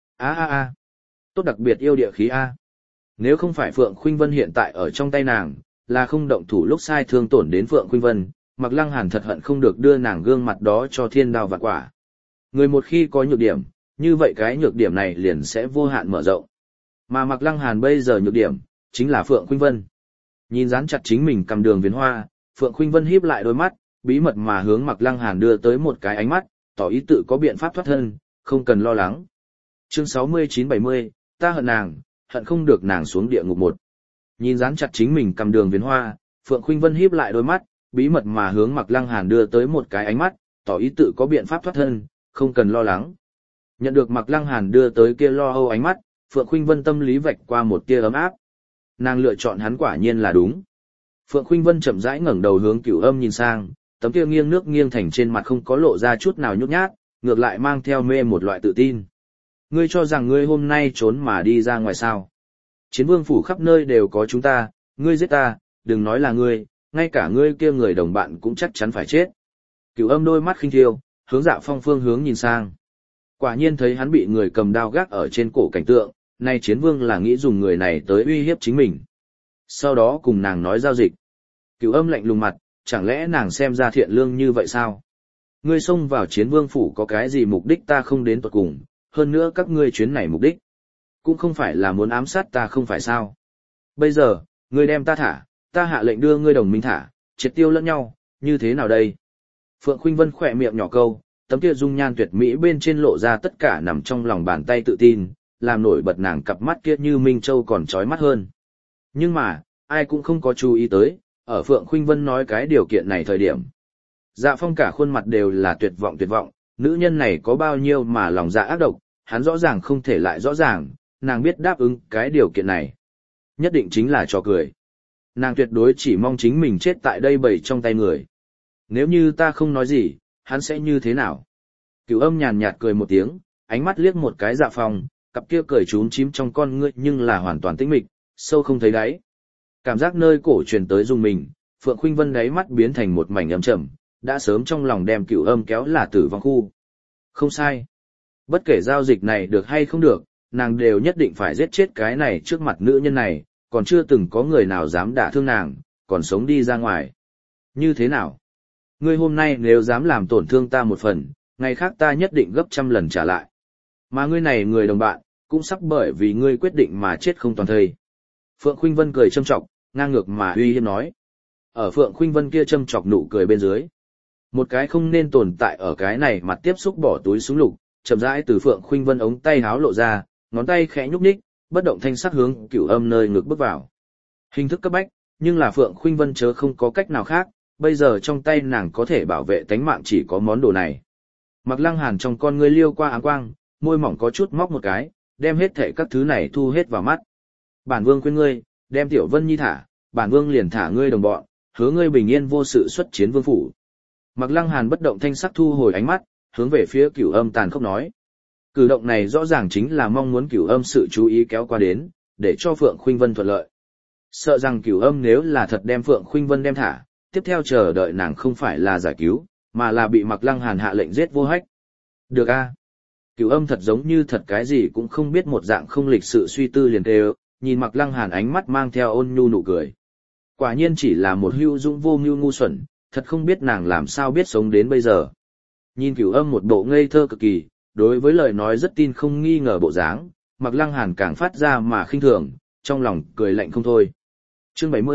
A, tốt đặc biệt yêu địa khí a. Nếu không phải Phượng Khuynh Vân hiện tại ở trong tay nàng, là không động thủ lúc sai thương tổn đến Phượng Khuynh Vân, Mạc Lăng Hàn thật hận không được đưa nàng gương mặt đó cho thiên đao vạn quả. Người một khi có nhược điểm, như vậy cái nhược điểm này liền sẽ vô hạn mở rộng. Mà Mạc Lăng Hàn bây giờ nhược điểm, chính là Phượng Khuynh Vân. Nhìn dán chặt chính mình cầm Đường Viền Hoa, Phượng Khuynh Vân híp lại đôi mắt, bí mật mà hướng Mạc Lăng Hàn đưa tới một cái ánh mắt, tỏ ý tự có biện pháp thoát thân, không cần lo lắng. Chương 69-70, ta hận nàng, hận không được nàng xuống địa ngục một. Nhìn dán chặt chính mình cầm Đường Viền Hoa, Phượng Khuynh Vân híp lại đôi mắt, bí mật mà hướng Mạc Lăng Hàn đưa tới một cái ánh mắt, tỏ ý tự có biện pháp thoát thân, không cần lo lắng. Nhận được Mạc Lăng Hàn đưa tới kia lo âu ánh mắt, Phượng Khuynh Vân tâm lý vạch qua một tia ấm áp. Nàng lựa chọn hắn quả nhiên là đúng. Phượng Khuynh Vân chậm rãi ngẩng đầu hướng Cửu Âm nhìn sang, tấm kia nghiêng nước nghiêng thành trên mặt không có lộ ra chút nào nhút nhát, ngược lại mang theo mê một loại tự tin. Ngươi cho rằng ngươi hôm nay trốn mà đi ra ngoài sao? Chiến vương phủ khắp nơi đều có chúng ta, ngươi giết ta, đừng nói là ngươi, ngay cả ngươi kia người đồng bạn cũng chắc chắn phải chết. Cửu Âm đôi mắt khinh thiêu, hướng Dạ Phong phương hướng nhìn sang. Quả nhiên thấy hắn bị người cầm đao gác ở trên cổ cảnh tượng, nay chiến vương là nghĩ dùng người này tới uy hiếp chính mình. Sau đó cùng nàng nói giao dịch. Cửu Âm lạnh lùng mặt, chẳng lẽ nàng xem ra thiện lương như vậy sao? Ngươi xông vào chiến vương phủ có cái gì mục đích ta không đến tuột cùng, hơn nữa các ngươi chuyến này mục đích cũng không phải là muốn ám sát ta không phải sao? Bây giờ, ngươi đem ta thả, ta hạ lệnh đưa ngươi đồng minh thả, triệt tiêu lẫn nhau, như thế nào đây? Phượng Khuynh Vân khỏe miệng nhỏ câu, tấm kia dung nhan tuyệt mỹ bên trên lộ ra tất cả nằm trong lòng bàn tay tự tin, làm nổi bật nàng cặp mắt kia như minh châu còn chói mắt hơn. Nhưng mà, ai cũng không có chú ý tới, ở Phượng Khuynh Vân nói cái điều kiện này thời điểm. Dạ Phong cả khuôn mặt đều là tuyệt vọng, nữ nhân này có bao nhiêu mà lòng dạ ác độc, hắn rõ ràng không thể lại rõ ràng, nàng biết đáp ứng cái điều kiện này. Nhất định chính là trò cười. Nàng tuyệt đối chỉ mong chính mình chết tại đây bầy trong tay người. Nếu như ta không nói gì, hắn sẽ như thế nào? Cửu Âm nhàn nhạt cười một tiếng, ánh mắt liếc một cái Dạ Phong, cặp kia cười trún chím trong con ngươi nhưng là hoàn toàn tĩnh mịch, sâu không thấy đáy. Cảm giác nơi cổ truyền tới rung mình, Phượng Khuynh Vân đáy mắt biến thành một mảnh âm trầm, đã sớm trong lòng đem Cửu Âm kéo là tử vong khu. Không sai. Bất kể giao dịch này được hay không được, nàng đều nhất định phải giết chết cái này trước mặt nữ nhân này, còn chưa từng có người nào dám đả thương nàng, còn sống đi ra ngoài. Như thế nào? Ngươi hôm nay nếu dám làm tổn thương ta một phần, ngày khác ta nhất định gấp trăm lần trả lại. Mà ngươi này người đồng bạn, cũng sắp bởi vì ngươi quyết định mà chết không toàn thây. Phượng Khuynh Vân cười châm chọc, ngang ngược mà uy hiếp nói. Ở Phượng Khuynh Vân kia châm chọc nụ cười bên dưới. Một cái không nên tồn tại ở cái này mặt tiếp xúc bỏ túi súng lục, chậm rãi từ Phượng Khuynh Vân ống tay háo lộ ra, ngón tay khẽ nhúc nhích, bất động thanh sắc hướng Cửu Âm nơi ngực bước vào. Hình thức cấp bách, nhưng là Phượng Khuynh Vân chớ không có cách nào khác, bây giờ trong tay nàng có thể bảo vệ tánh mạng chỉ có món đồ này. Mạc Lăng Hàn trong con ngươi liêu qua áng quang, môi mỏng có chút móc một cái, đem hết thảy các thứ này thu hết vào mắt. Bản vương khuyên ngươi, đem Tiểu Vân Nhi thả, bản vương liền thả ngươi đồng bọn, hứa ngươi bình yên vô sự xuất chiến vương phủ. Mạc Lăng Hàn bất động thanh sắc thu hồi ánh mắt, hướng về phía Cửu Âm tàn khốc nói. Cử động này rõ ràng chính là mong muốn Cửu Âm sự chú ý kéo qua đến, để cho Phượng Khuynh Vân thuận lợi. Sợ rằng Cửu Âm nếu là thật đem Phượng Khuynh Vân đem thả, tiếp theo chờ đợi nàng không phải là giải cứu, mà là bị Mạc Lăng Hàn hạ lệnh giết vô hách. Được a. Cửu Âm thật giống như thật cái gì cũng không biết một dạng không lịch sự suy tư liền kêu, nhìn Mạc Lăng Hàn ánh mắt mang theo ôn nhu nụ cười. Quả nhiên chỉ là một hưu dũng vô mưu ngu xuẩn, thật không biết nàng làm sao biết sống đến bây giờ. Nhìn Cửu Âm một bộ ngây thơ cực kỳ, đối với lời nói rất tin không nghi ngờ bộ dáng, Mạc Lăng Hàn càng phát ra mà khinh thường, trong lòng cười lạnh không thôi. Chương 70,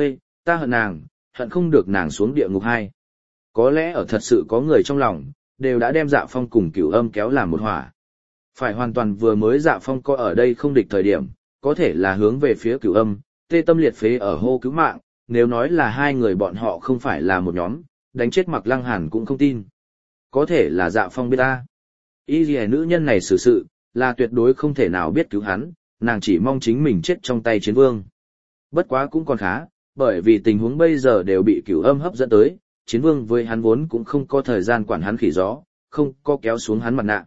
ta hận nàng, hận không được nàng xuống địa ngục hai. Có lẽ ở thật sự có người trong lòng, đều đã đem Dạ Phong cùng Cửu Âm kéo làm một hỏa. Phải hoàn toàn vừa mới Dạ Phong có ở đây không địch thời điểm, có thể là hướng về phía Cửu Âm, tê tâm liệt phế ở hô cứu mạng, nếu nói là hai người bọn họ không phải là một nhóm, đánh chết Mạc Lăng Hàn cũng không tin. Có thể là Dạ Phong biết ta. Y lìa nữ nhân này xử sự, là tuyệt đối không thể nào biết cứu hắn, nàng chỉ mong chính mình chết trong tay chiến vương. Bất quá cũng còn khá, bởi vì tình huống bây giờ đều bị Cửu Âm hấp dẫn tới, chiến vương với hắn vốn cũng không có thời gian quản hắn khỉ gió, không có kéo xuống hắn mặt nạ.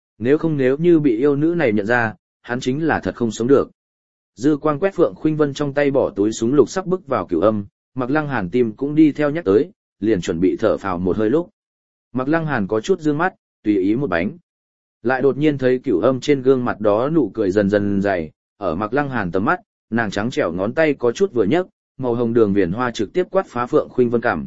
Nếu như bị yêu nữ này nhận ra, hắn chính là thật không sống được. Dư quang quét Phượng Khuynh Vân trong tay bỏ túi súng lục sắp bước vào Cửu Âm, Mạc Lăng Hàn tim cũng đi theo nhắc tới, liền chuẩn bị thở phào một hơi lúc. Mạc Lăng Hàn có chút dương mắt, tùy ý một bánh. Lại đột nhiên thấy Cửu Âm trên gương mặt đó nụ cười dần dần dày, ở Mạc Lăng Hàn tầm mắt, nàng trắng trẻo ngón tay có chút vừa nhấc, màu hồng đường viền hoa trực tiếp quát phá Phượng Khuynh Vân cằm.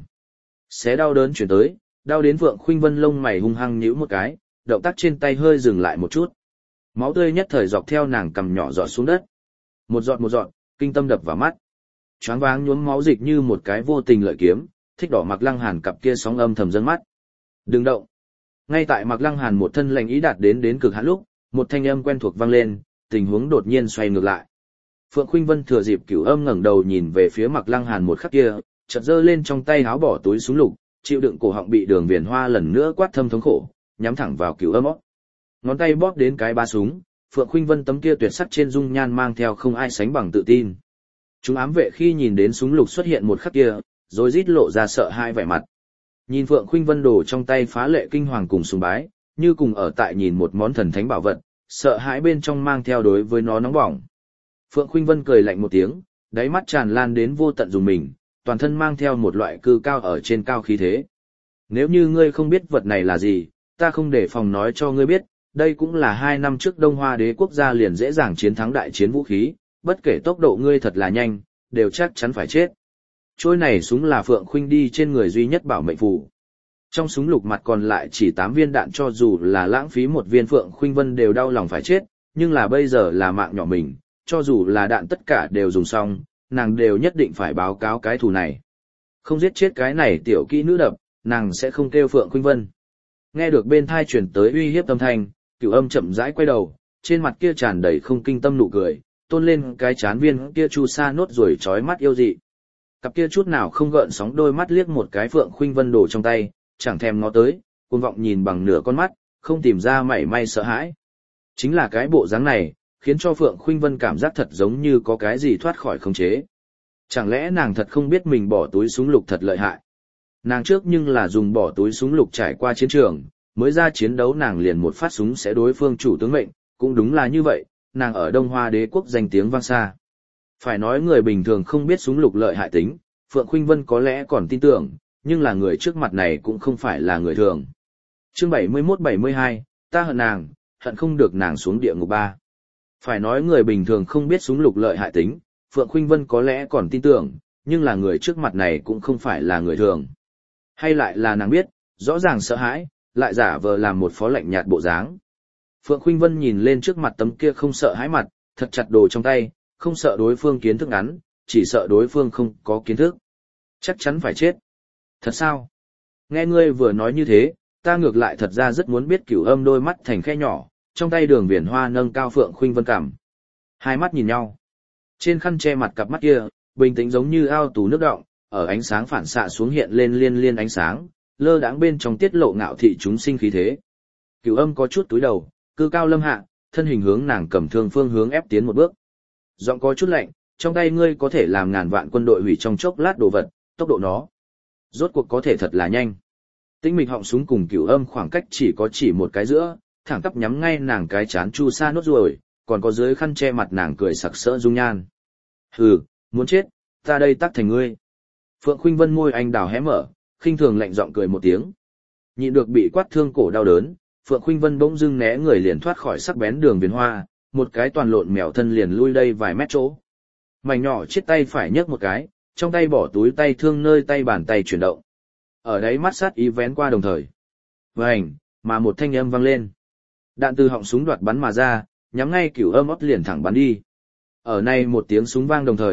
Xé đau đớn chuyển tới, đau đến Phượng Khuynh Vân lông mày hung hăng nhíu một cái, động tác trên tay hơi dừng lại một chút. Máu tươi nhất thời dọc theo nàng cằm nhỏ giọt xuống đất. Một giọt, kinh tâm đập vào mắt. Choáng váng nhuốm máu dịch như một cái vô tình lợi kiếm, thích đỏ Mạc Lăng Hàn cặp kia sóng âm thầm dâng mắt. Đừng động. Ngay tại Mạc Lăng Hàn một thân lệnh ý đạt đến cực hạn lúc, một thanh âm quen thuộc vang lên, tình huống đột nhiên xoay ngược lại. Phượng Khuynh Vân thừa dịp Cửu Âm ngẩng đầu nhìn về phía Mạc Lăng Hàn một khắc kia, chợt giơ lên trong tay háo bỏ túi súng lục, chịu đựng cổ họng bị đường viền hoa lần nữa quát thâm thống khổ, nhắm thẳng vào Cửu Âm óc. Ngón tay bóp đến cái ba súng, Phượng Khuynh Vân tấm kia tuyệt sắc trên dung nhan mang theo không ai sánh bằng tự tin. Chúng ám vệ khi nhìn đến súng lục xuất hiện một khắc kia, rồi rít lộ ra sợ hãi vẻ mặt. Nhìn Phượng Khuynh Vân đổ trong tay phá lệ kinh hoàng cùng sùng bái, như cùng ở tại nhìn một món thần thánh bảo vật, sợ hãi bên trong mang theo đối với nó nóng bỏng. Phượng Khuynh Vân cười lạnh một tiếng, đáy mắt tràn lan đến vô tận dùng mình, toàn thân mang theo một loại cư cao ở trên cao khí thế. Nếu như ngươi không biết vật này là gì, ta không để phòng nói cho ngươi biết, đây cũng là 2 năm trước Đông Hoa Đế quốc gia liền dễ dàng chiến thắng đại chiến vũ khí, bất kể tốc độ ngươi thật là nhanh, đều chắc chắn phải chết. Trôi này súng là Phượng Khuynh đi trên người duy nhất bảo mệnh phù. Trong súng lục mặt còn lại chỉ 8 viên đạn, cho dù là lãng phí một viên Phượng Khuynh Vân đều đau lòng phải chết, nhưng là bây giờ là mạng nhỏ mình, cho dù là đạn tất cả đều dùng xong, nàng đều nhất định phải báo cáo cái thù này. Không giết chết cái này tiểu kỹ nữ đập, nàng sẽ không kêu Phượng Khuynh Vân. Nghe được bên thai truyền tới uy hiếp âm thanh, Cửu Âm chậm rãi quay đầu, trên mặt kia tràn đầy không kinh tâm nụ cười, tôn lên cái chán viên kia chu sa nốt rồi chói mắt yêu dị. Cặp kia chút nào không gợn sóng đôi mắt liếc một cái Phượng Khuynh Vân đổ trong tay, chẳng thèm ngó tới, cuồng vọng nhìn bằng nửa con mắt, không tìm ra mảy may sợ hãi. Chính là cái bộ dáng này, khiến cho Phượng Khuynh Vân cảm giác thật giống như có cái gì thoát khỏi khống chế. Chẳng lẽ nàng thật không biết mình bỏ túi súng lục thật lợi hại? Nàng trước nhưng là dùng bỏ túi súng lục trải qua chiến trường, mới ra chiến đấu nàng liền một phát súng sẽ đối phương chủ tướng mệnh, cũng đúng là như vậy, nàng ở Đông Hoa Đế quốc danh tiếng vang xa. Phải nói người bình thường không biết súng lục lợi hại tính, Phượng Khuynh Vân có lẽ còn tin tưởng, nhưng là người trước mặt này cũng không phải là người thường. Chương 71-72, ta hận nàng, hận không được nàng xuống địa ngục 3. Phải nói người bình thường không biết súng lục lợi hại tính, Phượng Khuynh Vân có lẽ còn tin tưởng, nhưng là người trước mặt này cũng không phải là người thường. Hay lại là nàng biết, rõ ràng sợ hãi, lại giả vờ làm một phó lạnh nhạt bộ dáng. Phượng Khuynh Vân nhìn lên trước mặt tấm kia không sợ hãi mặt, thật chặt đồ trong tay, không sợ đối phương kiến thức ngắn, chỉ sợ đối phương không có kiến thức. Chắc chắn phải chết. Thật sao? Nghe ngươi vừa nói như thế, ta ngược lại thật ra rất muốn biết Cửu Âm đôi mắt thành khe nhỏ, trong tay đường viền hoa nâng cao Phượng Khuynh Vân cằm. Hai mắt nhìn nhau. Trên khăn che mặt cặp mắt kia, bình tĩnh giống như ao tù nước đọng, ở ánh sáng phản xạ xuống hiện lên liên liên ánh sáng, lơ đãng bên trong tiết lộ ngạo thị chúng sinh khí thế. Cửu Âm có chút túi đầu, cư cao lâm hạ, thân hình hướng nàng cầm thương phương hướng ép tiến một bước. Giọng có chút lạnh, trong tay ngươi có thể làm ngàn vạn quân đội hủy trong chốc lát đồ vật, tốc độ nó rốt cuộc có thể thật là nhanh. Tĩnh mịch họng súng cùng Cửu Âm khoảng cách chỉ một cái giữa, thẳng tắp nhắm ngay nàng cái chán chu sa nốt ruồi, còn có dưới khăn che mặt nàng cười sặc sỡ dung nhan. Hừ, muốn chết, ta đây tắc thành ngươi. Phượng Khuynh Vân môi anh đào hé mở, khinh thường lạnh giọng cười một tiếng. Nhịn được bị quát thương cổ đau đớn, Phượng Khuynh Vân bỗng dưng né người liền thoát khỏi sắc bén đường viền hoa, một cái toàn lộn mèo thân liền lui đây vài mét chỗ. Mảnh nhỏ chiếc tay phải nhấc một cái, trong tay bỏ túi tay thương nơi tay bàn tay chuyển động. Ở đấy mắt sát ý vén qua đồng thời. Vành, mà một thanh âm vang lên. Đạn từ họng súng đoạt bắn mà ra, nhắm ngay Cửu Âm óc liền thẳng bắn đi. Ở này một tiếng súng vang đồng thời,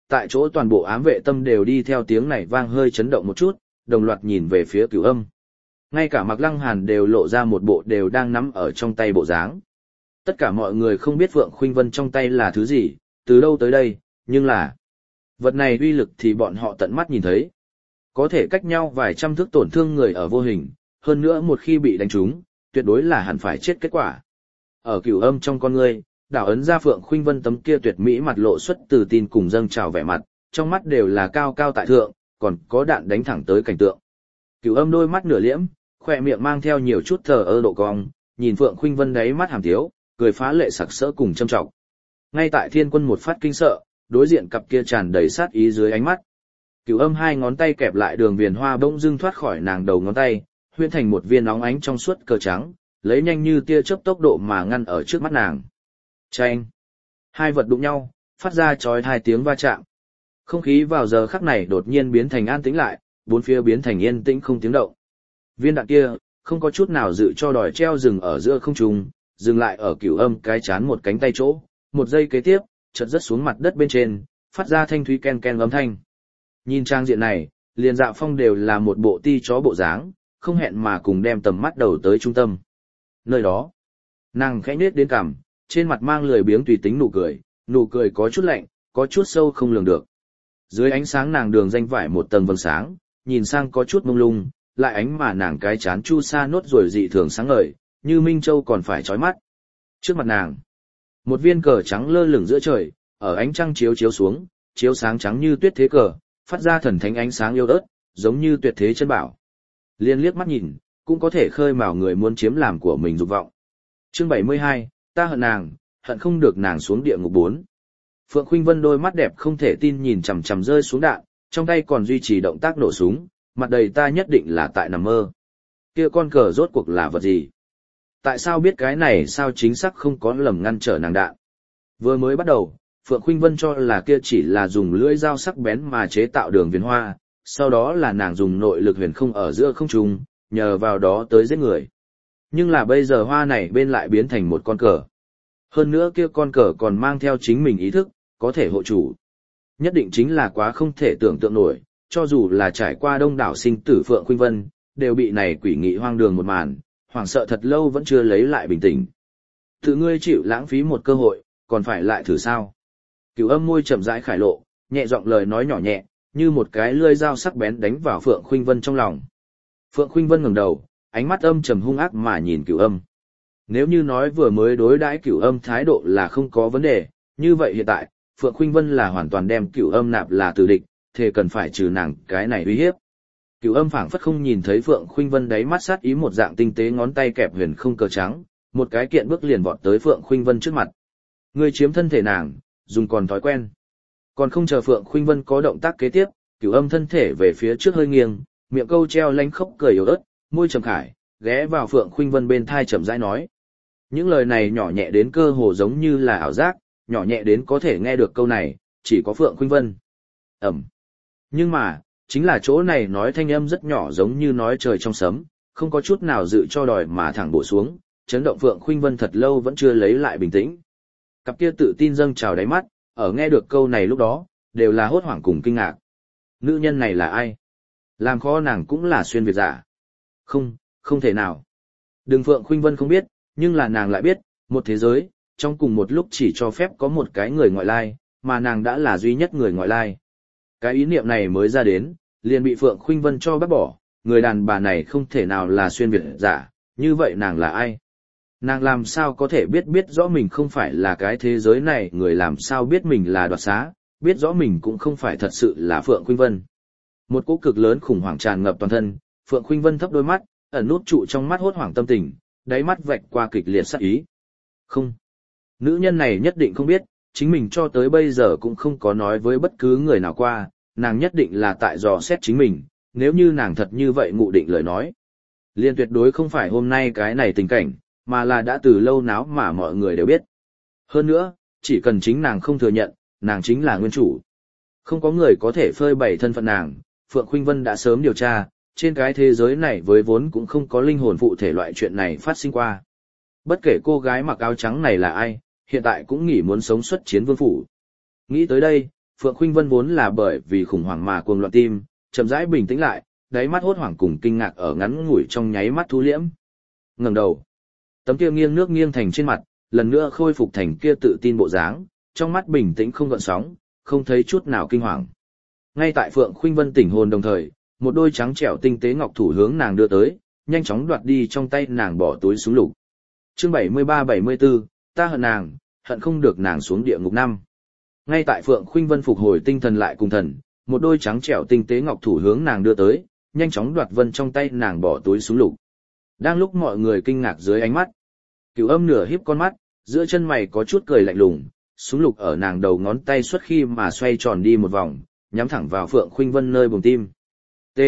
tại chỗ toàn bộ ám vệ tâm đều đi theo tiếng này vang hơi chấn động một chút, đồng loạt nhìn về phía Cửu Âm. Ngay cả Mạc Lăng Hàn đều lộ ra một bộ đều đang nắm ở trong tay bộ dáng. Tất cả mọi người không biết Phượng Khuynh Vân trong tay là thứ gì, từ đâu tới đây, nhưng là vật này uy lực thì bọn họ tận mắt nhìn thấy. Có thể cách nhau vài trăm thước tổn thương người ở vô hình, hơn nữa một khi bị đánh trúng, tuyệt đối là hẳn phải chết kết quả. Ở Cửu Âm trong con ngươi, đảo ấn ra Phượng Khuynh Vân tấm kia tuyệt mỹ mặt lộ xuất từ tin cùng dâng trào vẻ mặt, trong mắt đều là cao cao tại thượng, còn có đạn đánh thẳng tới cảnh tượng. Cửu Âm đôi mắt nửa liễm, khỏe miệng mang theo nhiều chút thờ ơ độ cong, nhìn Phượng Khuynh Vân đáy mắt hàm tiếu, cười phá lệ sặc sỡ cùng châm trọng. Ngay tại Thiên Quân một phát kinh sợ, đối diện cặp kia tràn đầy sát ý dưới ánh mắt. Cửu Âm hai ngón tay kẹp lại đường viền hoa bỗng dưng thoát khỏi nàng đầu ngón tay, huyễn thành một viên óng ánh trong suốt cờ trắng, lấy nhanh như tia chớp tốc độ mà ngăn ở trước mắt nàng. Chanh! Hai vật đụng nhau, phát ra chói tai tiếng va chạm. Không khí vào giờ khắc này đột nhiên biến thành an tĩnh lại, bốn phía biến thành yên tĩnh không tiếng động. Viên đạn kia, không có chút nào dự cho đòi treo dừng ở giữa không trung, dừng lại ở Cửu Âm cái chán một cánh tay chỗ, một giây kế tiếp, chợt rớt xuống mặt đất bên trên, phát ra thanh thúy ken ken âm thanh. Nhìn trang diện này, liền Dạ Phong đều là một bộ ti chó bộ dáng, không hẹn mà cùng đem tầm mắt đầu tới trung tâm. Nơi đó, nàng khẽ nhếch đến cằm, trên mặt mang lười biếng tùy tính nụ cười có chút lạnh, có chút sâu không lường được. Dưới ánh sáng nàng đường danh vải một tầng vầng sáng, nhìn sang có chút mông lung, lại ánh mà nàng cái chán chu sa nốt rồi dị thường sáng ngời, như Minh Châu còn phải chói mắt. Trước mặt nàng, một viên cờ trắng lơ lửng giữa trời, ở ánh trăng chiếu chiếu xuống, chiếu sáng trắng như tuyết thế cờ, phát ra thần thánh ánh sáng yêu ớt, giống như tuyệt thế chân bảo. Liên liếc mắt nhìn, cũng có thể khơi mào người muốn chiếm làm của mình dục vọng. Chương 72, ta hận nàng, hận không được nàng xuống địa ngục 4. Phượng Khuynh Vân đôi mắt đẹp không thể tin nhìn chằm chằm rơi xuống đạn, trong tay còn duy trì động tác nổ súng, mặt đầy ta nhất định là tại nằm mơ. Kia con cờ rốt cuộc là vật gì? Tại sao biết cái này sao chính xác không có lầm ngăn trở nàng đạn? Vừa mới bắt đầu, Phượng Khuynh Vân cho là kia chỉ là dùng lưỡi dao sắc bén mà chế tạo đường viền hoa, sau đó là nàng dùng nội lực huyền không ở giữa không trung, nhờ vào đó tới giết người. Nhưng là bây giờ hoa này bên lại biến thành một con cờ. Hơn nữa kia con cờ còn mang theo chính mình ý thức, có thể hộ chủ. Nhất định chính là quá không thể tưởng tượng nổi, cho dù là trải qua đông đảo sinh tử Phượng Khuynh Vân, đều bị này quỷ nghị hoang đường một màn, hoảng sợ thật lâu vẫn chưa lấy lại bình tĩnh. Tự ngươi chịu lãng phí một cơ hội, còn phải lại thử sao? Cửu Âm môi chậm rãi khải lộ, nhẹ giọng lời nói nhỏ nhẹ, như một cái lưỡi dao sắc bén đánh vào Phượng Khuynh Vân trong lòng. Phượng Khuynh Vân ngẩng đầu, ánh mắt âm trầm hung ác mà nhìn Cửu Âm. Nếu như nói vừa mới đối đãi Cửu Âm thái độ là không có vấn đề, như vậy hiện tại, Phượng Khuynh Vân là hoàn toàn đem Cửu Âm nạp là tử địch, thế cần phải trừ nàng cái này uy hiếp. Cửu Âm phảng phất không nhìn thấy Phượng Khuynh Vân đáy mắt sát ý một dạng tinh tế ngón tay kẹp huyền không cờ trắng, một cái kiện bước liền vọt tới Phượng Khuynh Vân trước mặt. Ngươi chiếm thân thể nàng, dùng còn thói quen. Còn không chờ Phượng Khuynh Vân có động tác kế tiếp, Cửu Âm thân thể về phía trước hơi nghiêng, miệng câu treo lanh khốc cười yếu ớt, môi trầm khải, ghé vào Phượng Khuynh Vân bên thai chậm rãi nói. Những lời này nhỏ nhẹ đến cơ hồ giống như là ảo giác, nhỏ nhẹ đến có thể nghe được câu này, chỉ có Phượng Khuynh Vân. Nhưng mà, chính là chỗ này nói thanh âm rất nhỏ giống như nói trời trong sấm, không có chút nào dự cho đòi mà thẳng bổ xuống, chấn động Phượng Khuynh Vân thật lâu vẫn chưa lấy lại bình tĩnh. Cặp kia tự tin dâng trào đáy mắt, ở nghe được câu này lúc đó, đều là hốt hoảng cùng kinh ngạc. Nữ nhân này là ai? Làm khó nàng cũng là xuyên Việt giả. Không thể nào. Đừng Phượng Khuynh Vân không biết, nhưng là nàng lại biết, một thế giới, trong cùng một lúc chỉ cho phép có một cái người ngoại lai, mà nàng đã là duy nhất người ngoại lai. Cái ý niệm này mới ra đến, liền bị Phượng Khuynh Vân cho bác bỏ, người đàn bà này không thể nào là xuyên Việt giả, như vậy nàng là ai? Nàng làm sao có thể biết rõ mình không phải là cái thế giới này, người làm sao biết mình là đoạt xá, biết rõ mình cũng không phải thật sự là Phượng Khuynh Vân. Một cỗ cực lớn khủng hoảng tràn ngập toàn thân, Phượng Khuynh Vân thấp đôi mắt, ẩn nút trụ trong mắt hốt hoảng tâm tình, đáy mắt vạch qua kịch liệt sát ý. Không, nữ nhân này nhất định không biết, chính mình cho tới bây giờ cũng không có nói với bất cứ người nào qua, nàng nhất định là tại dò xét chính mình, nếu như nàng thật như vậy ngụ định lời nói. Liên tuyệt đối không phải hôm nay cái này tình cảnh, mà là đã từ lâu náo mà mọi người đều biết. Hơn nữa, chỉ cần chính nàng không thừa nhận, nàng chính là nguyên chủ. Không có người có thể phơi bày thân phận nàng, Phượng Khuynh Vân đã sớm điều tra, trên cái thế giới này với vốn cũng không có linh hồn phụ thể loại chuyện này phát sinh qua. Bất kể cô gái mặc áo trắng này là ai, hiện tại cũng nghĩ muốn sống xuất chiến vương phủ. Nghĩ tới đây, Phượng Khuynh Vân vốn là bởi vì khủng hoảng mà cuồng loạn tim, chậm rãi bình tĩnh lại, đáy mắt hốt hoảng cùng kinh ngạc ở ngắn ngủi trong nháy mắt thu liễm. Ngẩng đầu, tấm kia nghiêng nước nghiêng thành trên mặt, lần nữa khôi phục thành kia tự tin bộ dáng, trong mắt bình tĩnh không gợn sóng, không thấy chút nào kinh hoàng. Ngay tại Phượng Khuynh Vân tỉnh hồn đồng thời, một đôi trắng trẻo tinh tế ngọc thủ hướng nàng đưa tới, nhanh chóng đoạt đi trong tay nàng bỏ túi súng lục. Chương 73-74, ta hận nàng, hận không được nàng xuống địa ngục năm. Ngay tại Phượng Khuynh Vân phục hồi tinh thần lại cùng thần, một đôi trắng trẻo tinh tế ngọc thủ hướng nàng đưa tới, nhanh chóng đoạt vân trong tay nàng bỏ túi súng lục. Đang lúc mọi người kinh ngạc dưới ánh mắt, Cửu Âm nửa híp con mắt, giữa chân mày có chút cười lạnh lùng, súng lục ở nàng đầu ngón tay xuất khi mà xoay tròn đi một vòng, nhắm thẳng vào Phượng Khuynh Vân nơi buồng tim. T.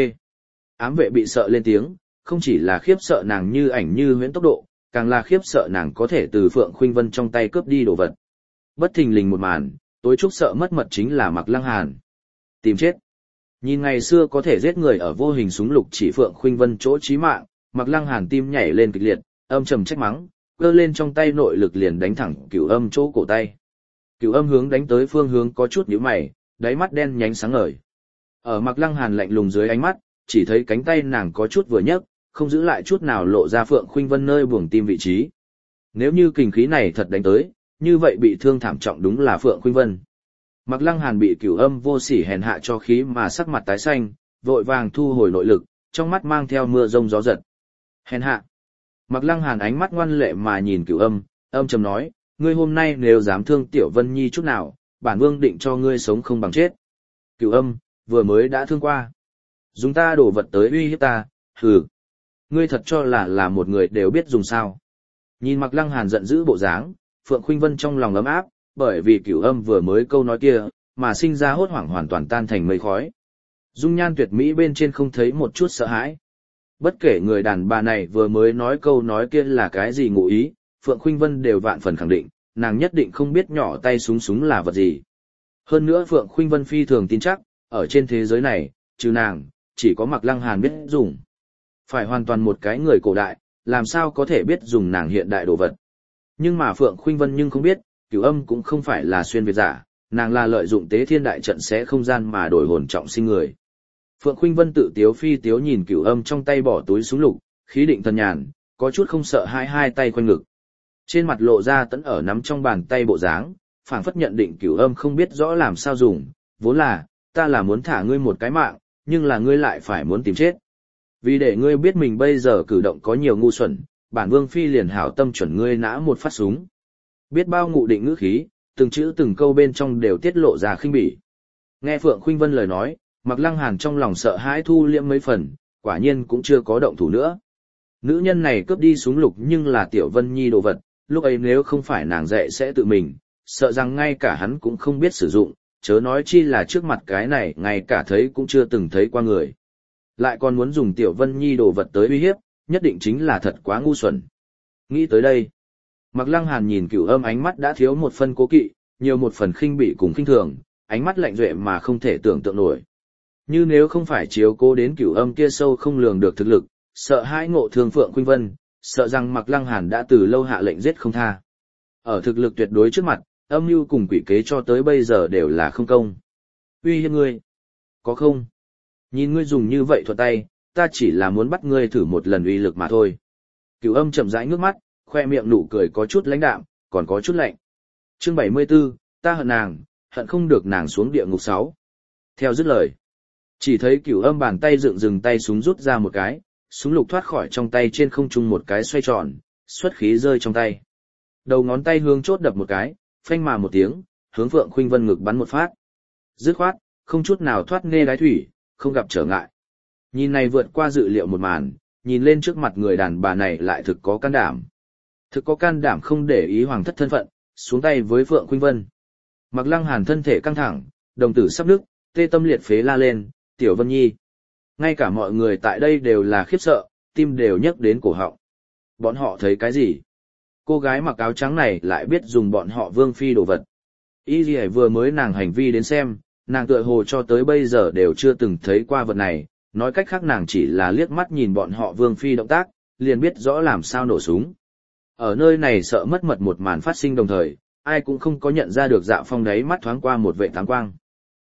Ám vệ bị sợ lên tiếng, không chỉ là khiếp sợ nàng như ảnh như huyễn tốc độ, càng là khiếp sợ nàng có thể từ Phượng Khuynh Vân trong tay cướp đi đồ vật. Bất thình lình một màn, tối trúc sợ mất mật chính là Mạc Lăng Hàn. Tìm chết. Nhìn ngày xưa có thể giết người ở vô hình súng lục chỉ Phượng Khuynh Vân chỗ chí mạng, Mạc Lăng Hàn tim nhảy lên kịch liệt, âm trầm trách mắng, giơ lên trong tay nội lực liền đánh thẳng Cửu Âm chỗ cổ tay. Cửu Âm hướng đánh tới phương hướng có chút nhíu mày, đáy mắt đen nhánh sáng ngời. Ở Mạc Lăng Hàn lạnh lùng dưới ánh mắt, chỉ thấy cánh tay nàng có chút vừa nhấc, không giữ lại chút nào lộ ra Phượng Khuynh Vân nơi buồng tim vị trí. Nếu như kình khí này thật đánh tới, như vậy bị thương thảm trọng đúng là Phượng Khuynh Vân. Mạc Lăng Hàn bị Cửu Âm vô sỉ hèn hạ cho khí mà sắc mặt tái xanh, vội vàng thu hồi nội lực, trong mắt mang theo mưa rông gió giật. Hèn hạ. Mạc Lăng Hàn ánh mắt ngoan lệ mà nhìn Cửu Âm, âm trầm nói, ngươi hôm nay nếu dám thương Tiểu Vân Nhi chút nào, bản vương định cho ngươi sống không bằng chết. Cửu Âm, vừa mới đã thương qua. Dùng ta đổ vật tới uy hiếp ta, hừ. Ngươi thật cho là một người đều biết dùng sao. Nhìn Mạc Lăng Hàn giận dữ bộ dáng, Phượng Khuynh Vân trong lòng ấm áp, bởi vì Cửu Âm vừa mới câu nói kia, mà sinh ra hốt hoảng hoàn toàn tan thành mây khói. Dung nhan tuyệt mỹ bên trên không thấy một chút sợ hãi. Bất kể người đàn bà này vừa mới nói câu nói kia là cái gì ngụ ý, Phượng Khuynh Vân đều vạn phần khẳng định, nàng nhất định không biết nhỏ tay súng là vật gì. Hơn nữa Phượng Khuynh Vân phi thường tin chắc, ở trên thế giới này, trừ nàng, chỉ có Mạc Lăng Hàn biết dùng. Phải hoàn toàn một cái người cổ đại, làm sao có thể biết dùng nàng hiện đại đồ vật. Nhưng mà Phượng Khuynh Vân nhưng không biết, Cửu Âm cũng không phải là xuyên việt giả, nàng là lợi dụng tế thiên đại trận xé không gian mà đổi hồn trọng sinh người. Phượng Khuynh Vân tự tiếu phi tiếu nhìn Cửu Âm trong tay bỏ túi súng lục, khí định thần nhàn, có chút không sợ hai tay quanh ngực. Trên mặt lộ ra tẫn ở nắm trong bàn tay bộ dáng, phảng phất nhận định Cửu Âm không biết rõ làm sao dùng, vốn là, ta là muốn thả ngươi một cái mạng, nhưng là ngươi lại phải muốn tìm chết. Vì để ngươi biết mình bây giờ cử động có nhiều ngu xuẩn, bản vương phi liền hảo tâm chuẩn ngươi nã một phát súng. Biết bao ngụ định ngữ khí, từng chữ từng câu bên trong đều tiết lộ ra khinh bỉ. Nghe Phượng Khuynh Vân lời nói, Mạc Lăng Hàn trong lòng sợ hãi thu liễm mấy phần, quả nhiên cũng chưa có động thủ nữa. Nữ nhân này cướp đi súng lục nhưng là Tiểu Vân Nhi đồ vật, lúc ấy nếu không phải nàng dạy sẽ tự mình, sợ rằng ngay cả hắn cũng không biết sử dụng, chớ nói chi là trước mặt cái này ngay cả thấy cũng chưa từng thấy qua người. Lại còn muốn dùng Tiểu Vân Nhi đồ vật tới uy hiếp, nhất định chính là thật quá ngu xuẩn. Nghĩ tới đây, Mạc Lăng Hàn nhìn Cửu Âm ánh mắt đã thiếu một phần cố kỵ, nhiều một phần khinh bỉ cùng khinh thường, ánh mắt lạnh duệ mà không thể tưởng tượng nổi. Như nếu không phải chiếu cố đến Cửu Âm kia sâu không lường được thực lực, sợ hãi ngộ thương Phượng Khuynh Vân, sợ rằng Mạc Lăng Hàn đã từ lâu hạ lệnh giết không tha. Ở thực lực tuyệt đối trước mặt, âm mưu cùng quỷ kế cho tới bây giờ đều là không công. Uy hiếp ngươi, có không? Nhìn ngươi dùng như vậy thuật tay, ta chỉ là muốn bắt ngươi thử một lần uy lực mà thôi. Cửu Âm chậm rãi ngước mắt, khoe miệng nụ cười có chút lãnh đạm, còn có chút lạnh. Chương 74, ta hận nàng, hận không được nàng xuống địa ngục 6. Theo dứt lời, chỉ thấy Cửu Âm bàn tay dựng dừng tay súng rút ra một cái, súng lục thoát khỏi trong tay trên không trung một cái xoay tròn, xuất khí rơi trong tay. Đầu ngón tay hướng chốt đập một cái, phanh mà một tiếng, hướng Phượng Khuynh Vân ngực bắn một phát. Dứt khoát, không chút nào thoát nê đái thủy, không gặp trở ngại. Nhìn này vượt qua dự liệu một màn, nhìn lên trước mặt người đàn bà này lại thực có can đảm. Thực có can đảm không để ý hoàng thất thân phận, xuống tay với Phượng Khuynh Vân. Mạc Lăng Hàn thân thể căng thẳng, đồng tử sắp nứt, tê tâm liệt phế la lên, Tiểu Vân Nhi. Ngay cả mọi người tại đây đều là khiếp sợ, tim đều nhấc đến cổ họng. Bọn họ thấy cái gì? Cô gái mặc áo trắng này lại biết dùng bọn họ vương phi đồ vật. Y Lì vừa mới nàng hành vi đến xem, nàng tựa hồ cho tới bây giờ đều chưa từng thấy qua vật này, nói cách khác nàng chỉ là liếc mắt nhìn bọn họ vương phi động tác, liền biết rõ làm sao nổ súng. Ở nơi này sợ mất mật một màn phát sinh đồng thời, ai cũng không có nhận ra được Dạ Phong đấy mắt thoáng qua một vệ táng quang.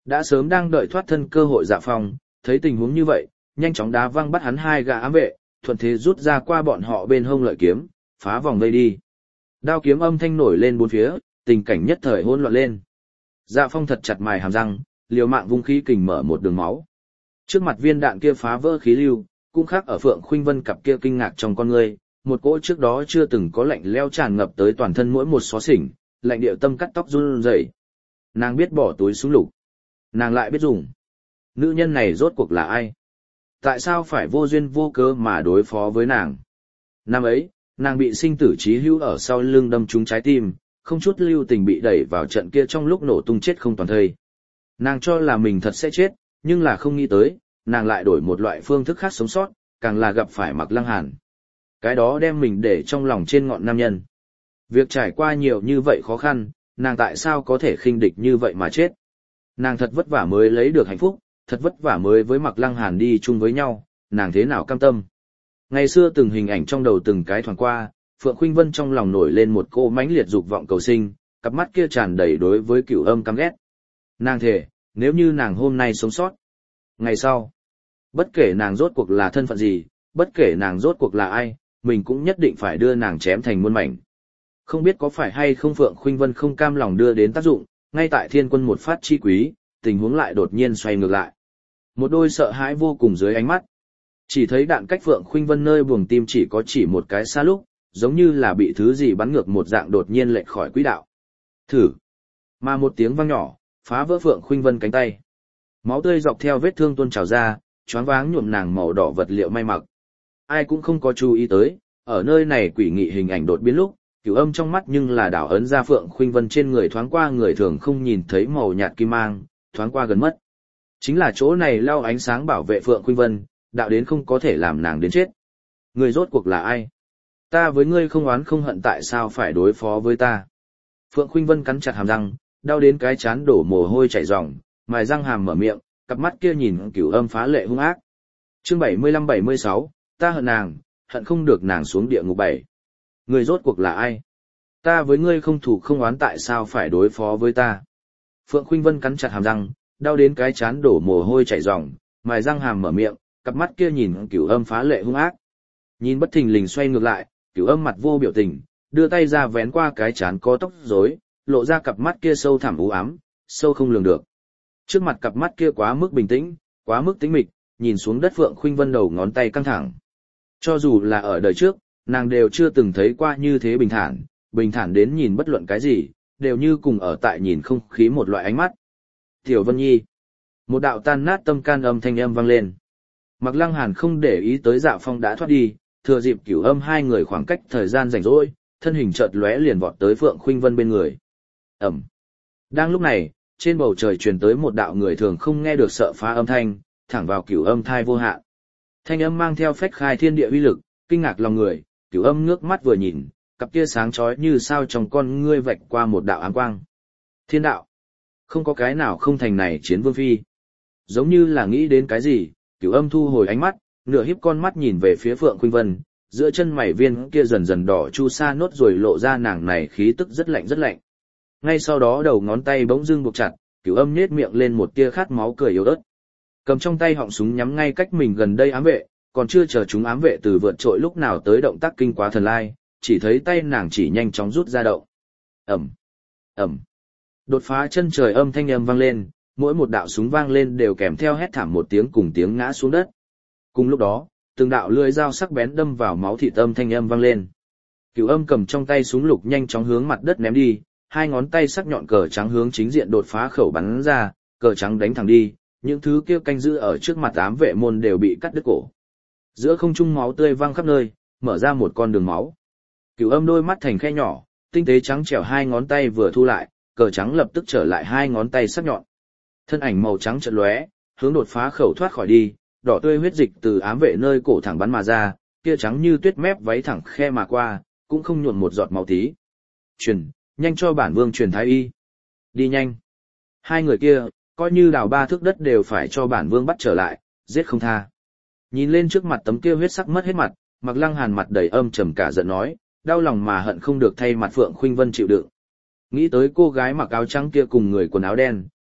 Đã sớm đang đợi thoát thân cơ hội Dạ Phong, thấy tình huống như vậy, nhanh chóng đá văng bắt hắn hai gã ám vệ, thuận thế rút ra qua bọn họ bên hông lợi kiếm, phá vòng vây đi. Đao kiếm âm thanh nổi lên bốn phía, tình cảnh nhất thời hỗn loạn lên. Dạ Phong thật chặt mài hàm răng, liều mạng vung khí kình mở một đường máu. Trước mặt viên đạn kia phá vỡ khí lưu, cũng khác ở Phượng Khuynh Vân cặp kia kinh ngạc trong con ngươi, một cỗ trước đó chưa từng có lạnh lẽo tràn ngập tới toàn thân mỗi một xó xỉnh, lạnh điệu tâm cắt tóc run rẩy. Nàng biết bỏ túi súng lục, nàng lại biết dùng. Nữ nhân này rốt cuộc là ai? Tại sao phải vô duyên vô cớ mà đối phó với nàng? Năm ấy, nàng bị sinh tử chí hữu ở sau lưng đâm trúng trái tim, không chút lưu tình bị đẩy vào trận kia trong lúc nổ tung chết không toàn thây. Nàng cho là mình thật sẽ chết, nhưng là không nghĩ tới, nàng lại đổi một loại phương thức khác sống sót, càng là gặp phải Mạc Lăng Hàn. Cái đó đem mình để trong lòng trên ngọn nam nhân. Việc trải qua nhiều như vậy khó khăn, nàng tại sao có thể khinh địch như vậy mà chết? Nàng thật vất vả mới lấy được hạnh phúc, thật vất vả mới với Mạc Lăng Hàn đi chung với nhau, nàng thế nào cam tâm? Ngày xưa từng hình ảnh trong đầu từng cái thoáng qua, Phượng Khuynh Vân trong lòng nổi lên một cô mãnh liệt dục vọng cầu sinh, cặp mắt kia tràn đầy đối với Cửu Âm căm ghét. Nàng thề, nếu như nàng hôm nay sống sót, ngày sau, bất kể nàng rốt cuộc là thân phận gì, bất kể nàng rốt cuộc là ai, mình cũng nhất định phải đưa nàng chém thành muôn mảnh. Không biết có phải hay không Phượng Khuynh Vân không cam lòng đưa đến tác dụng, ngay tại Thiên Quân một phát chi quý, tình huống lại đột nhiên xoay ngược lại. Một đôi sợ hãi vô cùng dưới ánh mắt. Chỉ thấy đạn cách Phượng Khuynh Vân nơi buồng tim chỉ có chỉ một cái xa lúc, giống như là bị thứ gì bắn ngược một dạng đột nhiên lệch khỏi quỹ đạo. Thử. Mà một tiếng vang nhỏ, phá vỡ Phượng Khuynh Vân cánh tay. Máu tươi dọc theo vết thương tuôn trào ra, choáng váng nhuộm nàng màu đỏ vật liệu may mặc. Ai cũng không có chú ý tới, ở nơi này quỷ nghị hình ảnh đột biến lúc, Cửu Âm trong mắt nhưng là đảo ấn ra Phượng Khuynh Vân trên người thoáng qua người thường không nhìn thấy màu nhạt kim mang, thoáng qua gần mất. Chính là chỗ này lao ánh sáng bảo vệ Phượng Khuynh Vân, đạo đến không có thể làm nàng đến chết. Người rốt cuộc là ai? Ta với ngươi không oán không hận tại sao phải đối phó với ta? Phượng Khuynh Vân cắn chặt hàm răng, đau đến cái chán đổ mồ hôi chảy ròng, mài răng hàm mở miệng, cặp mắt kia nhìn Cửu Âm phá lệ hung ác. Chương 75-76, ta hận nàng, hận không được nàng xuống địa ngục 7. Người rốt cuộc là ai? Ta với ngươi không thủ không oán tại sao phải đối phó với ta? Phượng Khuynh Vân cắn chặt hàm răng, đau đến cái chán đổ mồ hôi chảy ròng, mài răng hàm mở miệng, cặp mắt kia nhìn Cửu Âm phá lệ hung ác. Nhìn bất thình lình xoay ngược lại, Cửu Âm mặt vô biểu tình, đưa tay ra vén qua cái chán có tóc rối, lộ ra cặp mắt kia sâu thẳm u ám, sâu không lường được. Trước mặt cặp mắt kia quá mức bình tĩnh, quá mức tĩnh mịch, nhìn xuống đất Phượng Khuynh Vân đầu ngón tay căng thẳng. Cho dù là ở đời trước, nàng đều chưa từng thấy qua như thế bình thản đến nhìn bất luận cái gì, đều như cùng ở tại nhìn không khí một loại ánh mắt. Tiểu Vân Nhi. Một đạo tan nát tâm can âm thanh âm vang lên. Mạc Lăng Hàn không để ý tới Dạ Phong đã thoát đi, thừa dịp Cửu Âm hai người khoảng cách thời gian rảnh rỗi, thân hình chợt lóe liền vọt tới Phượng Khuynh Vân bên người. Ầm. Đang lúc này, trên bầu trời truyền tới một đạo người thường không nghe được sợ phá âm thanh, thẳng vào Cửu Âm thai vô hạn. Thanh âm mang theo phách khai thiên địa uy lực, kinh ngạc lòng người, Cửu Âm ngước mắt vừa nhìn, cặp kia sáng chói như sao trong con ngươi vạch qua một đạo áng quang. Thiên đạo, không có cái nào không thành này chiến vương phi. Giống như là nghĩ đến cái gì, Cửu Âm thu hồi ánh mắt, nửa híp con mắt nhìn về phía Phượng Khuynh Vân, giữa chân mày viên kia dần dần đỏ chu sa nốt rồi lộ ra nàng này khí tức rất lạnh rất lạnh. Ngay sau đó đầu ngón tay bỗng dưng buộc chặt, Cửu Âm nhếch miệng lên một tia khát máu cười yếu ớt. Cầm trong tay họng súng nhắm ngay cách mình gần đây ám vệ, còn chưa chờ chúng ám vệ từ vượt trội lúc nào tới động tác kinh quá thần lai, chỉ thấy tay nàng chỉ nhanh chóng rút ra động. Ầm, ầm. Đột phá chân trời âm thanh âm vang lên, mỗi một đạo súng vang lên đều kèm theo hét thảm một tiếng cùng tiếng ngã xuống đất. Cùng lúc đó, từng đạo lưỡi dao sắc bén đâm vào máu thịt âm thanh âm vang lên. Cửu Âm cầm trong tay súng lục nhanh chóng hướng mặt đất ném đi, hai ngón tay sắc nhọn cờ trắng hướng chính diện đột phá khẩu bắn ra, cờ trắng đánh thẳng đi, những thứ kia canh giữ ở trước mặt ám vệ môn đều bị cắt đứt cổ. Giữa không trung máu tươi văng khắp nơi, mở ra một con đường máu. Cửu Âm đôi mắt thành khe nhỏ, tinh tế trắng trẻo hai ngón tay vừa thu lại, cờ trắng lập tức trở lại hai ngón tay sắc nhọn. Thân ảnh màu trắng chợt lóe, hướng đột phá khẩu thoát khỏi đi, đỏ tươi huyết dịch từ ám vệ nơi cổ thẳng bắn mà ra, kia trắng như tuyết mép váy thẳng khe mà qua, cũng không nhuộm một giọt máu tí. Truyền, nhanh cho bản vương truyền thái y. Đi nhanh. Hai người kia, coi như đào 3 thước đất đều phải cho bản vương bắt trở lại, giết không tha. Nhìn lên trước mặt tấm kia huyết sắc mất hết mặt, Mạc Lăng Hàn mặt đầy âm trầm cả giận nói, đau lòng mà hận không được thay mặt Phượng Khuynh Vân chịu đựng. Nghĩ tới cô gái mặc áo trắng kia cùng người quần áo đen,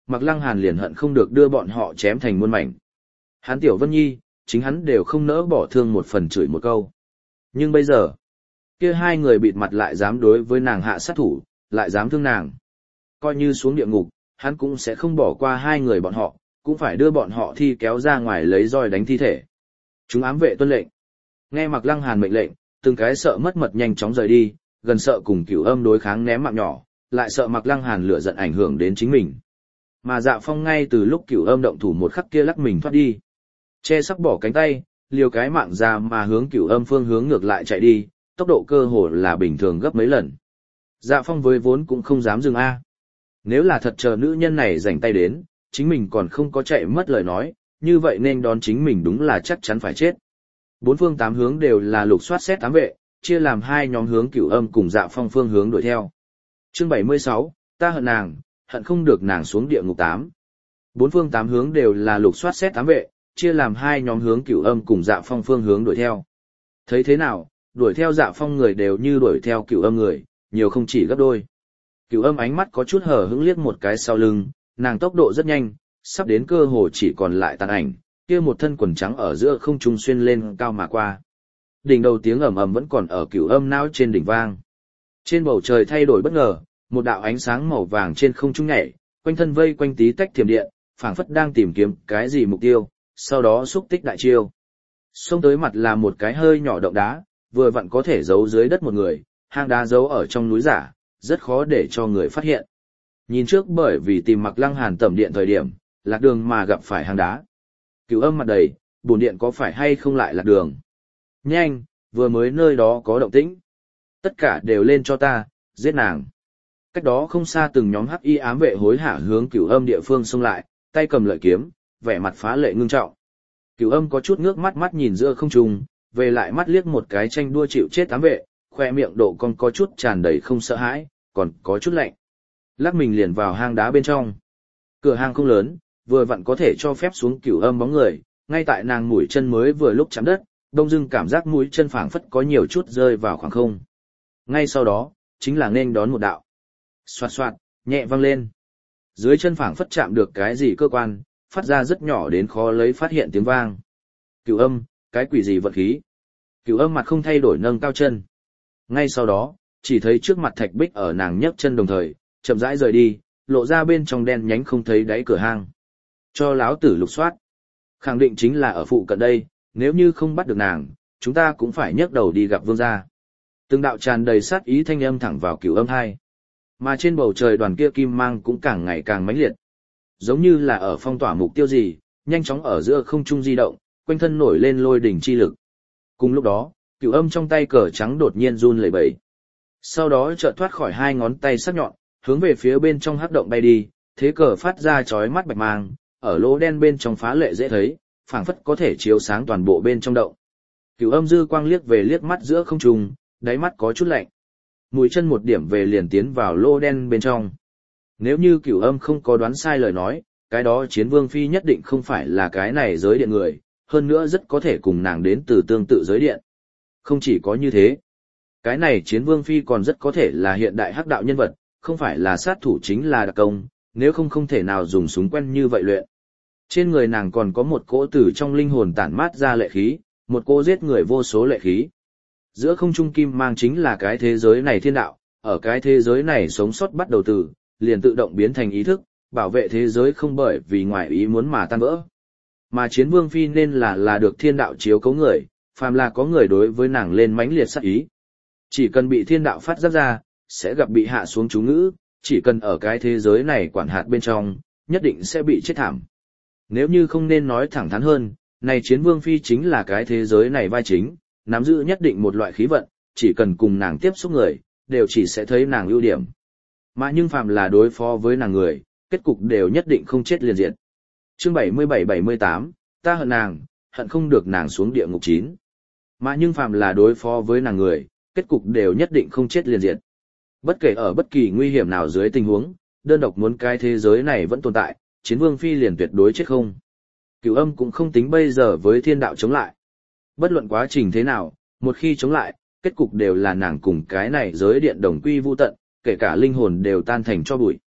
Mạc Lăng Hàn liền hận không được đưa bọn họ chém thành muôn mảnh. Hắn Tiểu Vân Nhi, chính hắn đều không nỡ bỏ thương một phần chửi một câu. Nhưng bây giờ, kia hai người bịt mặt lại dám đối với nàng hạ sát thủ, lại dám thương nàng. Coi như xuống địa ngục, hắn cũng sẽ không bỏ qua hai người bọn họ, cũng phải đưa bọn họ thi kéo ra ngoài lấy roi đánh thi thể. Chúng ám vệ tuân lệnh. Nghe Mạc Lăng Hàn mệnh lệnh, từng cái sợ mất mật nhanh chóng rời đi, gần sợ cùng Cửu Âm đối kháng ném mạng nhỏ, lại sợ Mạc Lăng Hàn lửa giận ảnh hưởng đến chính mình. Mà Dạ Phong ngay từ lúc Cửu Âm động thủ một khắc kia lắc mình thoát đi, che sắc bỏ cánh tay, liều cái mạng ra mà hướng Cửu Âm phương hướng ngược lại chạy đi, tốc độ cơ hồ là bình thường gấp mấy lần. Dạ Phong với vốn cũng không dám dừng a. Nếu là thật chờ nữ nhân này rảnh tay đến, chính mình còn không có chạy mất lời nói, như vậy nên đón chính mình đúng là chắc chắn phải chết. Bốn phương tám hướng đều là lục soát xét ám vệ, chia làm hai nhóm hướng Cửu Âm cùng Dạ Phong phương hướng đuổi theo. Chương 76, ta hận nàng, hận không được nàng xuống địa ngục 8. Bốn phương tám hướng đều là lục soát xét ám vệ, chia làm hai nhóm hướng Cửu Âm cùng Dạ Phong phương hướng đuổi theo. Thấy thế nào, đuổi theo Dạ Phong người đều như đuổi theo Cửu Âm người, nhiều không chỉ gấp đôi. Cửu Âm ánh mắt có chút hờ hững liếc một cái sau lưng, nàng tốc độ rất nhanh, sắp đến cơ hồ chỉ còn lại tàn ảnh, kia một thân quần trắng ở giữa không trung xuyên lên cao mà qua. Đỉnh đầu tiếng ầm ầm vẫn còn ở Cửu Âm não trên đỉnh vang. Trên bầu trời thay đổi bất ngờ, một đạo ánh sáng màu vàng trên không trung nhảy, quanh thân vây quanh tí tách thiểm điện, phảng phất đang tìm kiếm cái gì mục tiêu, sau đó xúc tích đại chiêu. Xông tới mặt là một cái hơi nhỏ động đá, vừa vặn có thể giấu dưới đất một người, hang đá giấu ở trong núi giả, rất khó để cho người phát hiện. Nhìn trước bởi vì tìm Mạc Lăng Hàn tẩm điện thời điểm, lạc đường mà gặp phải hang đá. Cửu Âm mặt đầy, bổn điện có phải hay không lại lạc đường? Nhanh, vừa mới nơi đó có động tĩnh. Tất cả đều lên cho ta, giết nàng. Cách đó không xa từng nhóm hắc y ám vệ hối hả hướng Cửu Âm địa phương xông lại, tay cầm lợi kiếm, vẻ mặt phá lệ ngưng trọng. Cửu Âm có chút ngước mắt nhìn giữa không trung, về lại mắt liếc một cái tranh đua chịu chết ám vệ, khoe miệng độ cong có chút tràn đầy không sợ hãi, còn có chút lạnh. Lắc mình liền vào hang đá bên trong. Cửa hang không lớn, vừa vặn có thể cho phép xuống Cửu Âm bóng người, ngay tại nàng mũi chân mới vừa lúc chạm đất, đông dưng cảm giác mũi chân phảng phất có nhiều chút rơi vào khoảng không. Ngay sau đó, chính là nên đón một đạo. Xoạt xoạt, nhẹ vang lên. Dưới chân phảng phất chạm được cái gì cơ quan, phát ra rất nhỏ đến khó lấy phát hiện tiếng vang. Cửu Âm, cái quỷ gì vật khí? Cửu Âm mặt không thay đổi nâng cao chân. Ngay sau đó, chỉ thấy trước mặt Thạch Bích ở nàng nhấc chân đồng thời, chậm rãi rời đi, lộ ra bên trong đen nhánh không thấy đáy cửa hang. Cho láo tử lục soát. Khẳng định chính là ở phụ cận đây, nếu như không bắt được nàng, chúng ta cũng phải nhấc đầu đi gặp vương gia. Từng đạo tràn đầy sát ý thanh âm thẳng vào Cửu Âm hai. Mà trên bầu trời đoàn kia kim mang cũng càng ngày càng mãnh liệt. Giống như là ở phong tỏa mục tiêu gì, nhanh chóng ở giữa không trung di động, quanh thân nổi lên lôi đỉnh chi lực. Cùng lúc đó, Cửu Âm trong tay cờ trắng đột nhiên run lẩy bẩy. Sau đó chợt thoát khỏi hai ngón tay sắc nhọn, hướng về phía bên trong hắc động bay đi, thế cờ phát ra chói mắt bạch mang, ở lỗ đen bên trong phá lệ dễ thấy, phảng phất có thể chiếu sáng toàn bộ bên trong động. Cửu Âm dư quang liếc về liếc mắt giữa không trung, đáy mắt có chút lạnh. Mũi chân một điểm về liền tiến vào lỗ đen bên trong. Nếu như Cửu Âm không có đoán sai lời nói, cái đó Chiến Vương Phi nhất định không phải là cái này giới điện người, hơn nữa rất có thể cùng nàng đến từ tương tự giới điện. Không chỉ có như thế, cái này Chiến Vương Phi còn rất có thể là hiện đại hắc đạo nhân vật, không phải là sát thủ chính là đặc công, nếu không không thể nào dùng súng quen như vậy luyện. Trên người nàng còn có một cỗ từ trong linh hồn tản mát ra lệ khí, một cỗ giết người vô số lệ khí. Giữa không trung kim mang chính là cái thế giới này thiên đạo, ở cái thế giới này sống sót bắt đầu từ, liền tự động biến thành ý thức, bảo vệ thế giới không bởi vì ngoài ý muốn mà tan vỡ. Mà Chiến Vương Phi nên là được thiên đạo chiếu cấu người, phàm là có người đối với nàng lên mãnh liệt sát ý. Chỉ cần bị thiên đạo phát giác ra, sẽ gặp bị hạ xuống chú ngữ, chỉ cần ở cái thế giới này quản hạt bên trong, nhất định sẽ bị chết thảm. Nếu như không nên nói thẳng thắn hơn, này Chiến Vương Phi chính là cái thế giới này vai chính, nắm giữ nhất định một loại khí vận, chỉ cần cùng nàng tiếp xúc người, đều chỉ sẽ thấy nàng ưu điểm. Mà nhưng phàm là đối phó với nàng người, kết cục đều nhất định không chết liền diệt. Chương 77-78, ta hận nàng, hận không được nàng xuống địa ngục 9. Mà nhưng phàm là đối phó với nàng người, kết cục đều nhất định không chết liền diệt. Bất kể ở bất kỳ nguy hiểm nào dưới tình huống, đơn độc muốn cái thế giới này vẫn tồn tại, Chiến Vương Phi liền tuyệt đối chết không. Cửu Âm cũng không tính bây giờ với thiên đạo chống lại. Bất luận quá trình thế nào, một khi chống lại, kết cục đều là nàng cùng cái này giới điện đồng quy vu tận, kể cả linh hồn đều tan thành cho bụi.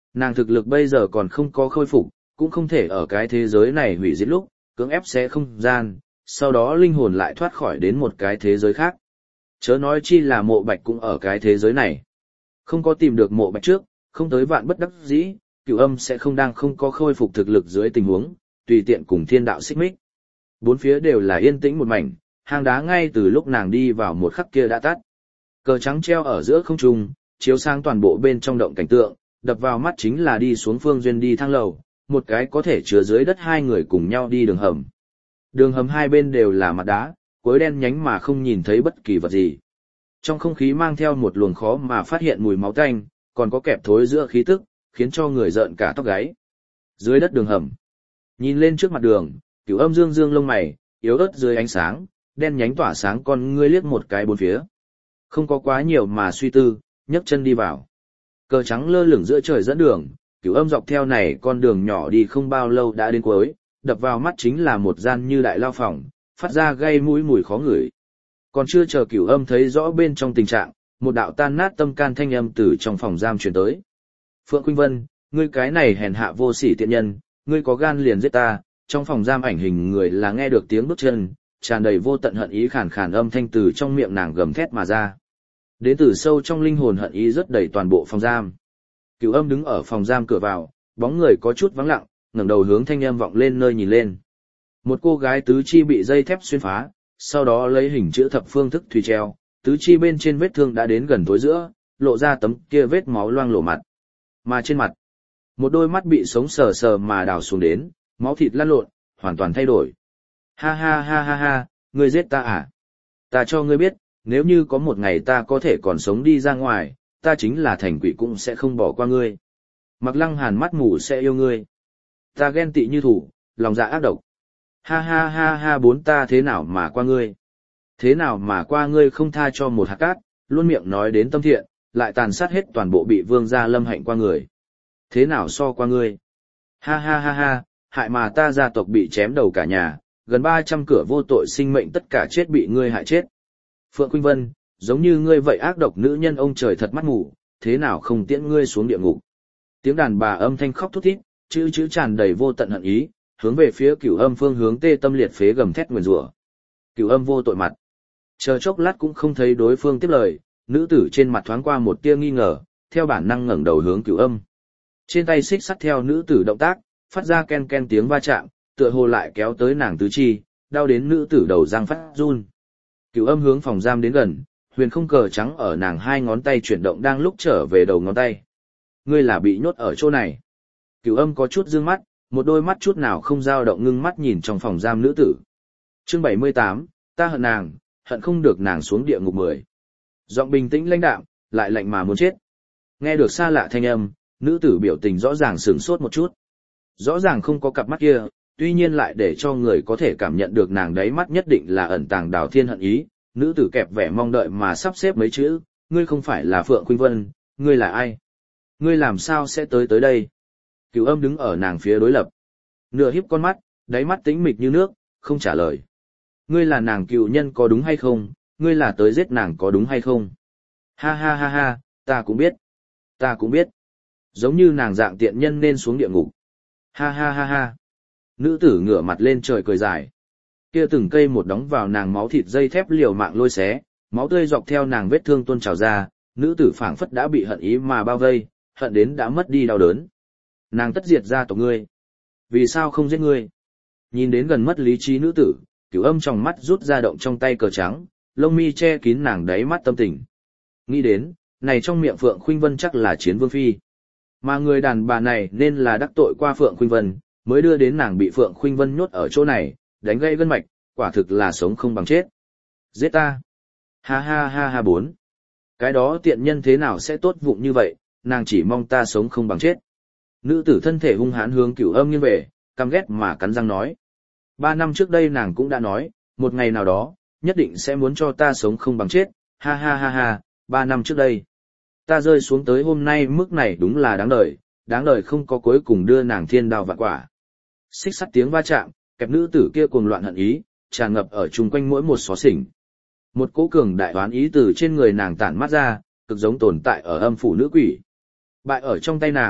Nàng thực lực bây giờ còn không có khôi phục, cũng không thể ở cái thế giới này hủy diệt lúc, cưỡng ép xé không gian, sau đó linh hồn lại thoát khỏi đến một cái thế giới khác. Chớ nói chi là Mộ Bạch cũng ở cái thế giới này. Không có tìm được Mộ Bạch trước, không tới vạn bất đắc dĩ, Cửu Âm sẽ không đang không có khôi phục thực lực dưới tình huống, tùy tiện cùng thiên đạo xích mích. Bốn phía đều là yên tĩnh một mảnh, hang đá ngay từ lúc nàng đi vào một khắc kia đã tắt. Cờ trắng treo ở giữa không trung, chiếu sang toàn bộ bên trong động cảnh tượng, đập vào mắt chính là đi xuống phương duyên đi thang lầu, một cái có thể chứa dưới đất hai người cùng nhau đi đường hầm. Đường hầm hai bên đều là mặt đá, cuối đen nhánh mà không nhìn thấy bất kỳ vật gì. Trong không khí mang theo một luồng khó mà phát hiện mùi máu tanh, còn có kẹp thối giữa khí tức, khiến cho người rợn cả tóc gáy. Dưới đất đường hầm, nhìn lên trước mặt đường, Cửu Âm dương dương lông mày, yếu ớt dưới ánh sáng, đen nhánh tỏa sáng con ngươi liếc một cái bốn phía. Không có quá nhiều mà suy tư, nhấc chân đi vào. Cờ trắng lơ lửng giữa trời dẫn đường, Cửu Âm dọc theo này con đường nhỏ đi không bao lâu đã đến cuối, đập vào mắt chính là một gian như đại lao phòng, phát ra gây mũi mùi khó ngửi. Còn chưa chờ Cửu Âm thấy rõ bên trong tình trạng, một đạo tan nát tâm can thanh âm từ trong phòng giam truyền tới. Phượng Khuynh Vân, ngươi cái này hèn hạ vô sỉ tiện nhân, ngươi có gan liền giết ta. Trong phòng giam ảnh hình người là nghe được tiếng bước chân, tràn đầy vô tận hận ý khàn khàn âm thanh từ trong miệng nàng gầm thét mà ra. Đến từ sâu trong linh hồn hận ý rất đầy toàn bộ phòng giam. Cửu Âm đứng ở phòng giam cửa vào, bóng người có chút vắng lặng, ngẩng đầu hướng thanh âm vọng lên nơi nhìn lên. Một cô gái tứ chi bị dây thép xuyên phá, sau đó lấy hình chữ thập phương thức thùy treo, tứ chi bên trên vết thương đã đến gần tối giữa, lộ ra tấm kia vết máu loang lổ mặt. Mà trên mặt, một đôi mắt bị sống sờ sờ mà đào xuống đến, máu thịt lăn lộn, hoàn toàn thay đổi. Ha ha ha ha ha, ngươi giết ta à? Ta cho ngươi biết, nếu như có một ngày ta có thể còn sống đi ra ngoài, ta chính là thành quỷ cũng sẽ không bỏ qua ngươi. Mặc Lăng Hàn mắt mù sẽ yêu ngươi. Ta ghen tị như thủ, lòng dạ ác độc. Ha ha ha ha, bốn ta thế nào mà qua ngươi? Thế nào mà qua ngươi không tha cho một hạt cát, luôn miệng nói đến tâm thiện, lại tàn sát hết toàn bộ bị vương gia Lâm Hạnh qua người. Thế nào so qua ngươi? Ha ha ha ha, hại mà ta gia tộc bị chém đầu cả nhà, gần 300 cửa vô tội sinh mệnh tất cả chết bị ngươi hại chết. Phượng Khuynh Vân, giống như ngươi vậy ác độc nữ nhân ông trời thật mắt mù, thế nào không tiễn ngươi xuống địa ngục. Tiếng đàn bà âm thanh khóc thút thít, chữ tràn đầy vô tận hận ý, hướng về phía Cửu Âm phương hướng tê tâm liệt phế gầm thét nguyền rủa. Cửu Âm vô tội mặt. Chờ chốc lát cũng không thấy đối phương tiếp lời, nữ tử trên mặt thoáng qua một tia nghi ngờ, theo bản năng ngẩng đầu hướng Cửu Âm. Trên tay xích sắt theo nữ tử động tác, phát ra ken ken tiếng va chạm, tựa hồ lại kéo tới nàng tứ chi, đau đến nữ tử đầu răng phát run. Cửu Âm hướng phòng giam đến gần, huyền không cờ trắng ở nàng hai ngón tay chuyển động đang lúc trở về đầu ngón tay. Ngươi là bị nhốt ở chỗ này. Cửu Âm có chút dương mắt, một đôi mắt chút nào không dao động ngưng mắt nhìn trong phòng giam nữ tử. Chương 78, ta hận nàng, hận không được nàng xuống địa ngục 10. Giọng bình tĩnh lãnh đạm, lại lạnh mà muốn chết. Nghe được xa lạ thanh âm, nữ tử biểu tình rõ ràng sửng sốt một chút. Rõ ràng không có cặp mắt kia, tuy nhiên lại để cho người có thể cảm nhận được nàng đáy mắt nhất định là ẩn tàng đào thiên hận ý. Nữ tử kẹp vẻ mong đợi mà sắp xếp mấy chữ, ngươi không phải là Phượng Khuynh Vân, ngươi là ai? Ngươi làm sao sẽ tới đây? Cửu Âm đứng ở nàng phía đối lập. Nửa híp con mắt, đáy mắt tĩnh mịch như nước, không trả lời. Ngươi là nàng cựu nhân có đúng hay không? Ngươi là tới giết nàng có đúng hay không? Ha ha ha ha, ta cũng biết. Ta cũng biết. Giống như nàng dạng tiện nhân nên xuống địa ngục. Ha ha ha ha. Nữ tử ngửa mặt lên trời cười dài. Kia từng cây một đóng vào nàng máu thịt dây thép liều mạng lôi xé, máu tươi dọc theo nàng vết thương tuôn trào ra, nữ tử phảng phất đã bị hận ý mà bao vây, hận đến đã mất đi đau đớn. Nàng tất diệt gia tộc ngươi. Vì sao không giết ngươi? Nhìn đến gần mất lý trí nữ tử, Cửu Âm trong mắt rút ra động trong tay cờ trắng, lông mi che kín nàng đáy mắt tâm tình. Nghĩ đến, này trong miệng Phượng Khuynh Vân chắc là chiến vương phi. Mà người đàn bà này nên là đắc tội qua Phượng Khuynh Vân, mới đưa đến nàng bị Phượng Khuynh Vân nhốt ở chỗ này, đánh gãy gân mạch, quả thực là sống không bằng chết. Giết ta! Ha ha ha ha bốn! Cái đó tiện nhân thế nào sẽ tốt vụng như vậy, nàng chỉ mong ta sống không bằng chết. Nữ tử thân thể hung hãn hướng Cửu Âm nghiêng về, căm ghét mà cắn răng nói. 3 năm trước đây nàng cũng đã nói, một ngày nào đó, nhất định sẽ muốn cho ta sống không bằng chết, ha ha ha ha, 3 năm trước đây. Ta rơi xuống tới hôm nay mức này đúng là đáng đời không có cuối cùng đưa nàng thiên đao vạn quả. Xích sắt tiếng va chạm, kẹp nữ tử kia cuồng loạn hận ý, tràn ngập ở chung quanh mỗi một xó xỉnh. Một cỗ cường đại oán ý từ trên người nàng tản mát ra, cực giống tồn tại ở âm phủ nữ quỷ. Bại ở trong tay nàng,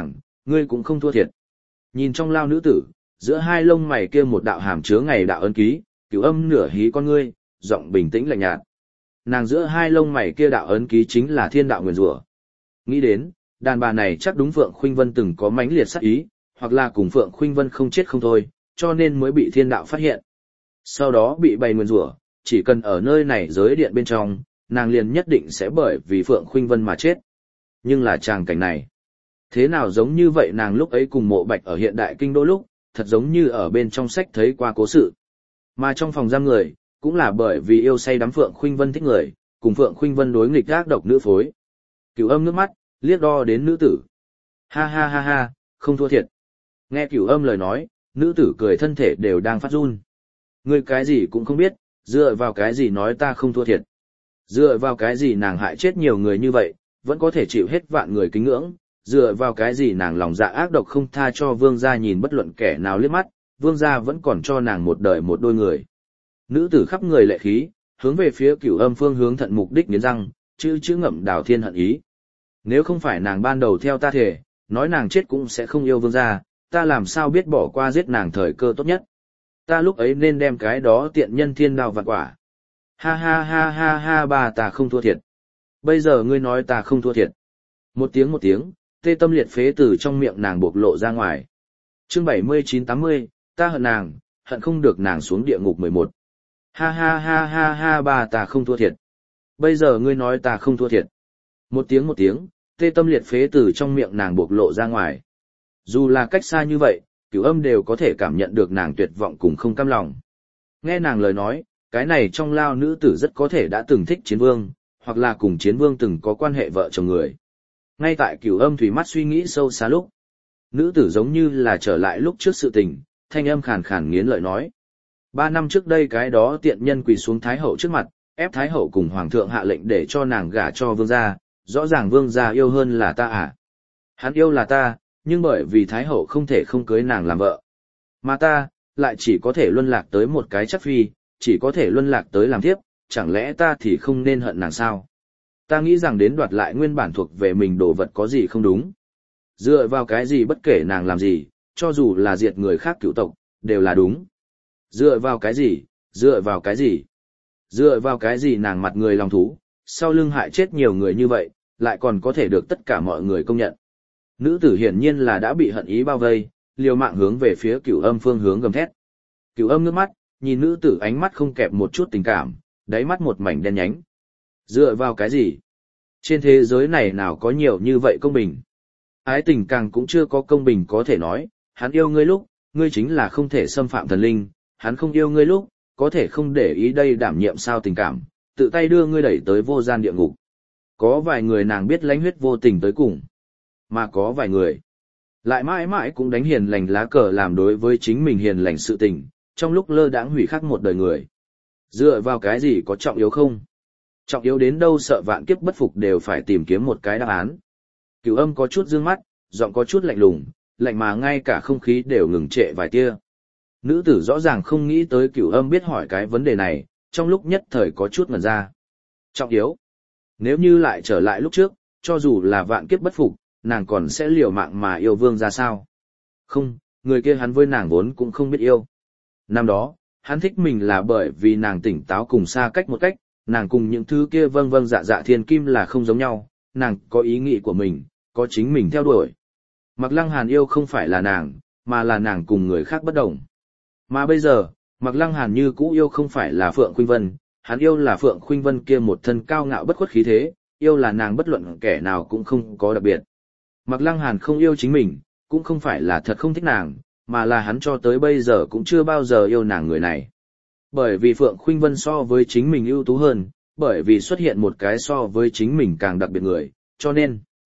Ngươi cũng không thua thiệt. Nhìn trong lao nữ tử, giữa hai lông mày kia một đạo hàm chứa ngày đạo ấn ký, Cửu Âm nửa hí con ngươi, giọng bình tĩnh lạnh nhạt. Nàng giữa hai lông mày kia đạo ấn ký chính là thiên đạo nguyền rủa. Nghĩ đến, đàn bà này chắc đúng Phượng Khuynh Vân từng có mãnh liệt sát ý, hoặc là cùng Phượng Khuynh Vân không chết không thôi, cho nên mới bị thiên đạo phát hiện. Sau đó bị bày nguyền rủa, chỉ cần ở nơi này giới điện bên trong, nàng liền nhất định sẽ bởi vì Phượng Khuynh Vân mà chết. Nhưng là tràng cảnh này, thế nào giống như vậy nàng lúc ấy cùng Mộ Bạch ở hiện đại kinh đô lúc, thật giống như ở bên trong sách thấy qua cố sự. Mà trong phòng giam người, cũng là bởi vì yêu say đắm Phượng Khuynh Vân thích người, cùng Phượng Khuynh Vân đối nghịch ác độc nữ phối. Cửu Âm nước mắt, liếc đo đến nữ tử. Ha ha ha ha, không thua thiệt. Nghe Cửu Âm lời nói, nữ tử cười thân thể đều đang phát run. Ngươi cái gì cũng không biết, dựa vào cái gì nói ta không thua thiệt. Dựa vào cái gì nàng hại chết nhiều người như vậy, vẫn có thể chịu hết vạn người kính ngưỡng. Dựa vào cái gì nàng lòng dạ ác độc không tha cho vương gia nhìn bất luận kẻ nào liếc mắt, vương gia vẫn còn cho nàng một đời một đôi người. Nữ tử khắp người lệ khí, hướng về phía Cửu Âm phương hướng thận mục đích nghiến răng, chữ ngậm đào thiên hận ý. Nếu không phải nàng ban đầu theo ta thể, nói nàng chết cũng sẽ không yêu vương gia, ta làm sao biết bỏ qua giết nàng thời cơ tốt nhất. Ta lúc ấy nên đem cái đó tiện nhân thiên đao vạn quả. Ha ha ha ha ha, bà ta không thua thiệt. Bây giờ ngươi nói ta không thua thiệt. Một tiếng, tê tâm liệt phế từ trong miệng nàng bộc lộ ra ngoài. Chương 79-80, ta hận nàng, hận không được nàng xuống địa ngục 11. Ha ha ha ha ha, bà ta không thua thiệt. Bây giờ ngươi nói ta không thua thiệt. Một tiếng, tê tâm liệt phế từ trong miệng nàng bộc lộ ra ngoài. Dù là cách xa như vậy, Cửu Âm đều có thể cảm nhận được nàng tuyệt vọng cùng không cam lòng. Nghe nàng lời nói, cái này trong lao nữ tử rất có thể đã từng thích chiến vương, hoặc là cùng chiến vương từng có quan hệ vợ chồng người. Ngay tại Cửu Âm thủy mắt suy nghĩ sâu xa lúc, nữ tử giống như là trở lại lúc trước sự tình, thanh âm khàn khàn nghiến lợi nói. 3 năm trước đây cái đó tiện nhân quỳ xuống Thái Hậu trước mặt, ép Thái Hậu cùng Hoàng thượng hạ lệnh để cho nàng gả cho vương gia, rõ ràng vương gia yêu hơn là ta à. Hắn yêu là ta, nhưng bởi vì Thái Hậu không thể không cưới nàng làm vợ. Mà ta, lại chỉ có thể luân lạc tới một cái chắc phi, chỉ có thể luân lạc tới làm thiếp, chẳng lẽ ta thì không nên hận nàng sao? Ta nghĩ rằng đến đoạt lại nguyên bản thuộc về mình đồ vật có gì không đúng. Dựa vào cái gì bất kể nàng làm gì, cho dù là diệt người khác cửu tộc, đều là đúng. Dựa vào cái gì, dựa vào cái gì? Dựa vào cái gì nàng mặt người lòng thú, sau lưng hại chết nhiều người như vậy, lại còn có thể được tất cả mọi người công nhận. Nữ tử hiển nhiên là đã bị hận ý bao vây, liều mạng hướng về phía Cửu Âm phương hướng gầm thét. Cửu Âm nước mắt, nhìn nữ tử ánh mắt không kẹp một chút tình cảm, đáy mắt một mảnh đen nhánh. Dựa vào cái gì? Trên thế giới này nào có nhiều như vậy công bình? Ái tình càng cũng chưa có công bình có thể nói, hắn yêu ngươi lúc, ngươi chính là không thể xâm phạm thần linh, hắn không yêu ngươi lúc, có thể không để ý đây đảm nhiệm sao tình cảm, tự tay đưa ngươi đẩy tới vô gian địa ngục. Có vài người nàng biết lãnh huyết vô tình tới cùng, mà có vài người lại mãi mãi cũng đánh hiền lành lá cờ làm đối với chính mình hiền lành sự tình, trong lúc lơ đãng hủy khắc một đời người. Dựa vào cái gì có trọng yếu không? Trọng yếu đến đâu sợ vạn kiếp bất phục đều phải tìm kiếm một cái đáp án. Cửu Âm có chút dương mắt, giọng có chút lạnh lùng, lạnh mà ngay cả không khí đều ngừng trệ vài tia. Nữ tử rõ ràng không nghĩ tới Cửu Âm biết hỏi cái vấn đề này, trong lúc nhất thời có chút ngẩn ra. Trọng yếu. Nếu như lại trở lại lúc trước, cho dù là vạn kiếp bất phục, nàng còn sẽ liều mạng mà yêu vương ra sao? Không, người kia hắn với nàng vốn cũng không biết yêu. Năm đó, hắn thích mình là bởi vì nàng tỉnh táo cùng xa cách một cách, nàng cùng những thứ kia vâng vâng dạ dạ thiên kim là không giống nhau, nàng có ý nghĩ của mình, có chính mình theo đuổi. Mạc Lăng Hàn yêu không phải là nàng, mà là nàng cùng người khác bất đồng. Mà bây giờ, Mạc Lăng Hàn như cũ yêu không phải là Phượng Khuynh Vân, hắn yêu là Phượng Khuynh Vân kia một thân cao ngạo bất khuất khí thế, yêu là nàng bất luận kẻ nào cũng không có đặc biệt. Mạc Lăng Hàn không yêu chính mình, cũng không phải là thật không thích nàng, mà là hắn cho tới bây giờ cũng chưa bao giờ yêu nàng người này. Bởi vì Phượng Khuynh Vân so với chính mình ưu tú hơn, bởi vì xuất hiện một cái so với chính mình càng đặc biệt người, cho nên,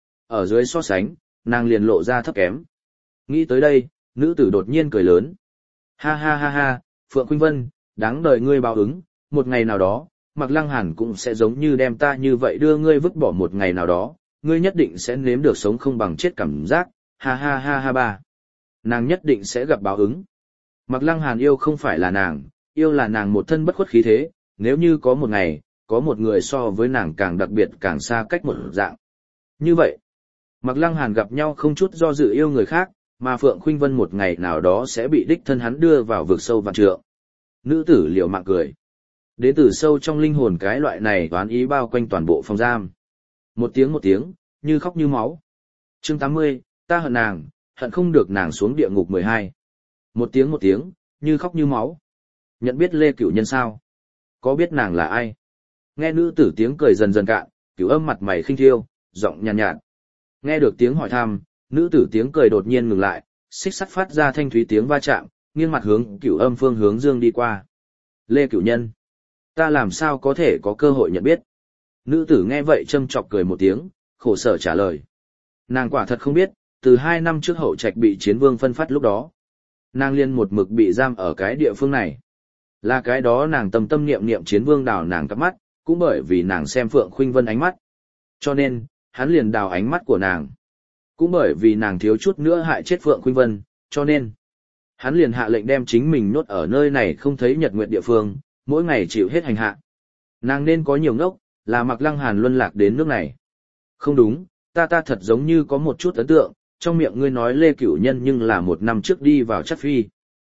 ở dưới so sánh, nàng liền lộ ra thấp kém. Nghĩ tới đây, nữ tử đột nhiên cười lớn. Ha ha ha ha, Phượng Khuynh Vân, đáng đời ngươi báo ứng, một ngày nào đó, Mạc Lăng Hàn cũng sẽ giống như đem ta như vậy đưa ngươi vứt bỏ một ngày nào đó, ngươi nhất định sẽ nếm được sống không bằng chết cảm giác, ha ha ha ha ba. Nàng nhất định sẽ gặp báo ứng. Mạc Lăng Hàn yêu không phải là nàng, yêu là nàng một thân bất khuất khí thế, nếu như có một ngày, có một người so với nàng càng đặc biệt càng xa cách một dạng. Như vậy, Mạc Lăng Hàn gặp nhau không chút do dự yêu người khác, mà Phượng Khuynh Vân một ngày nào đó sẽ bị đích thân hắn đưa vào vực sâu vạn trượng. Nữ tử liều mạng cười. Đến từ sâu trong linh hồn cái loại này toán ý bao quanh toàn bộ phòng giam. Một tiếng, như khóc như máu. Chương 80, ta hận nàng, hận không được nàng xuống địa ngục 12. Một tiếng, như khóc như máu. Nhận biết Lê Cửu Nhân sao? Có biết nàng là ai? Nghe nữ tử tiếng cười dần dần cạn, Cửu Âm mặt mày khinh thiêu, giọng nhàn nhạt. Nghe được tiếng hỏi thăm, nữ tử tiếng cười đột nhiên ngừng lại, xích sắt phát ra thanh thúy tiếng va chạm, nghiêng mặt hướng Cửu Âm phương hướng dương đi qua. Lê Cửu Nhân, ta làm sao có thể có cơ hội nhận biết? Nữ tử nghe vậy châm chọc cười một tiếng, khổ sở trả lời. Nàng quả thật không biết, từ 2 năm trước Hậu Trạch bị Chiến Vương phân phát lúc đó, nàng liên một mực bị giam ở cái địa phương này. Là cái đó nàng tâm tâm niệm niệm Chiến Vương đào nàng cắp mắt, cũng bởi vì nàng xem Phượng Khuynh Vân ánh mắt. Cho nên, hắn liền đào ánh mắt của nàng. Cũng bởi vì nàng thiếu chút nữa hại chết Phượng Khuynh Vân, cho nên, hắn liền hạ lệnh đem chính mình nhốt ở nơi này không thấy nhật nguyệt địa phương, mỗi ngày chịu hết hành hạ. Nàng nên có nhiều ngốc, là Mạc Lăng Hàn luân lạc đến nước này. Không đúng, ta thật giống như có một chút ấn tượng, trong miệng ngươi nói Lê Cửu Nhân nhưng là 1 năm trước đi vào Chắc Phi.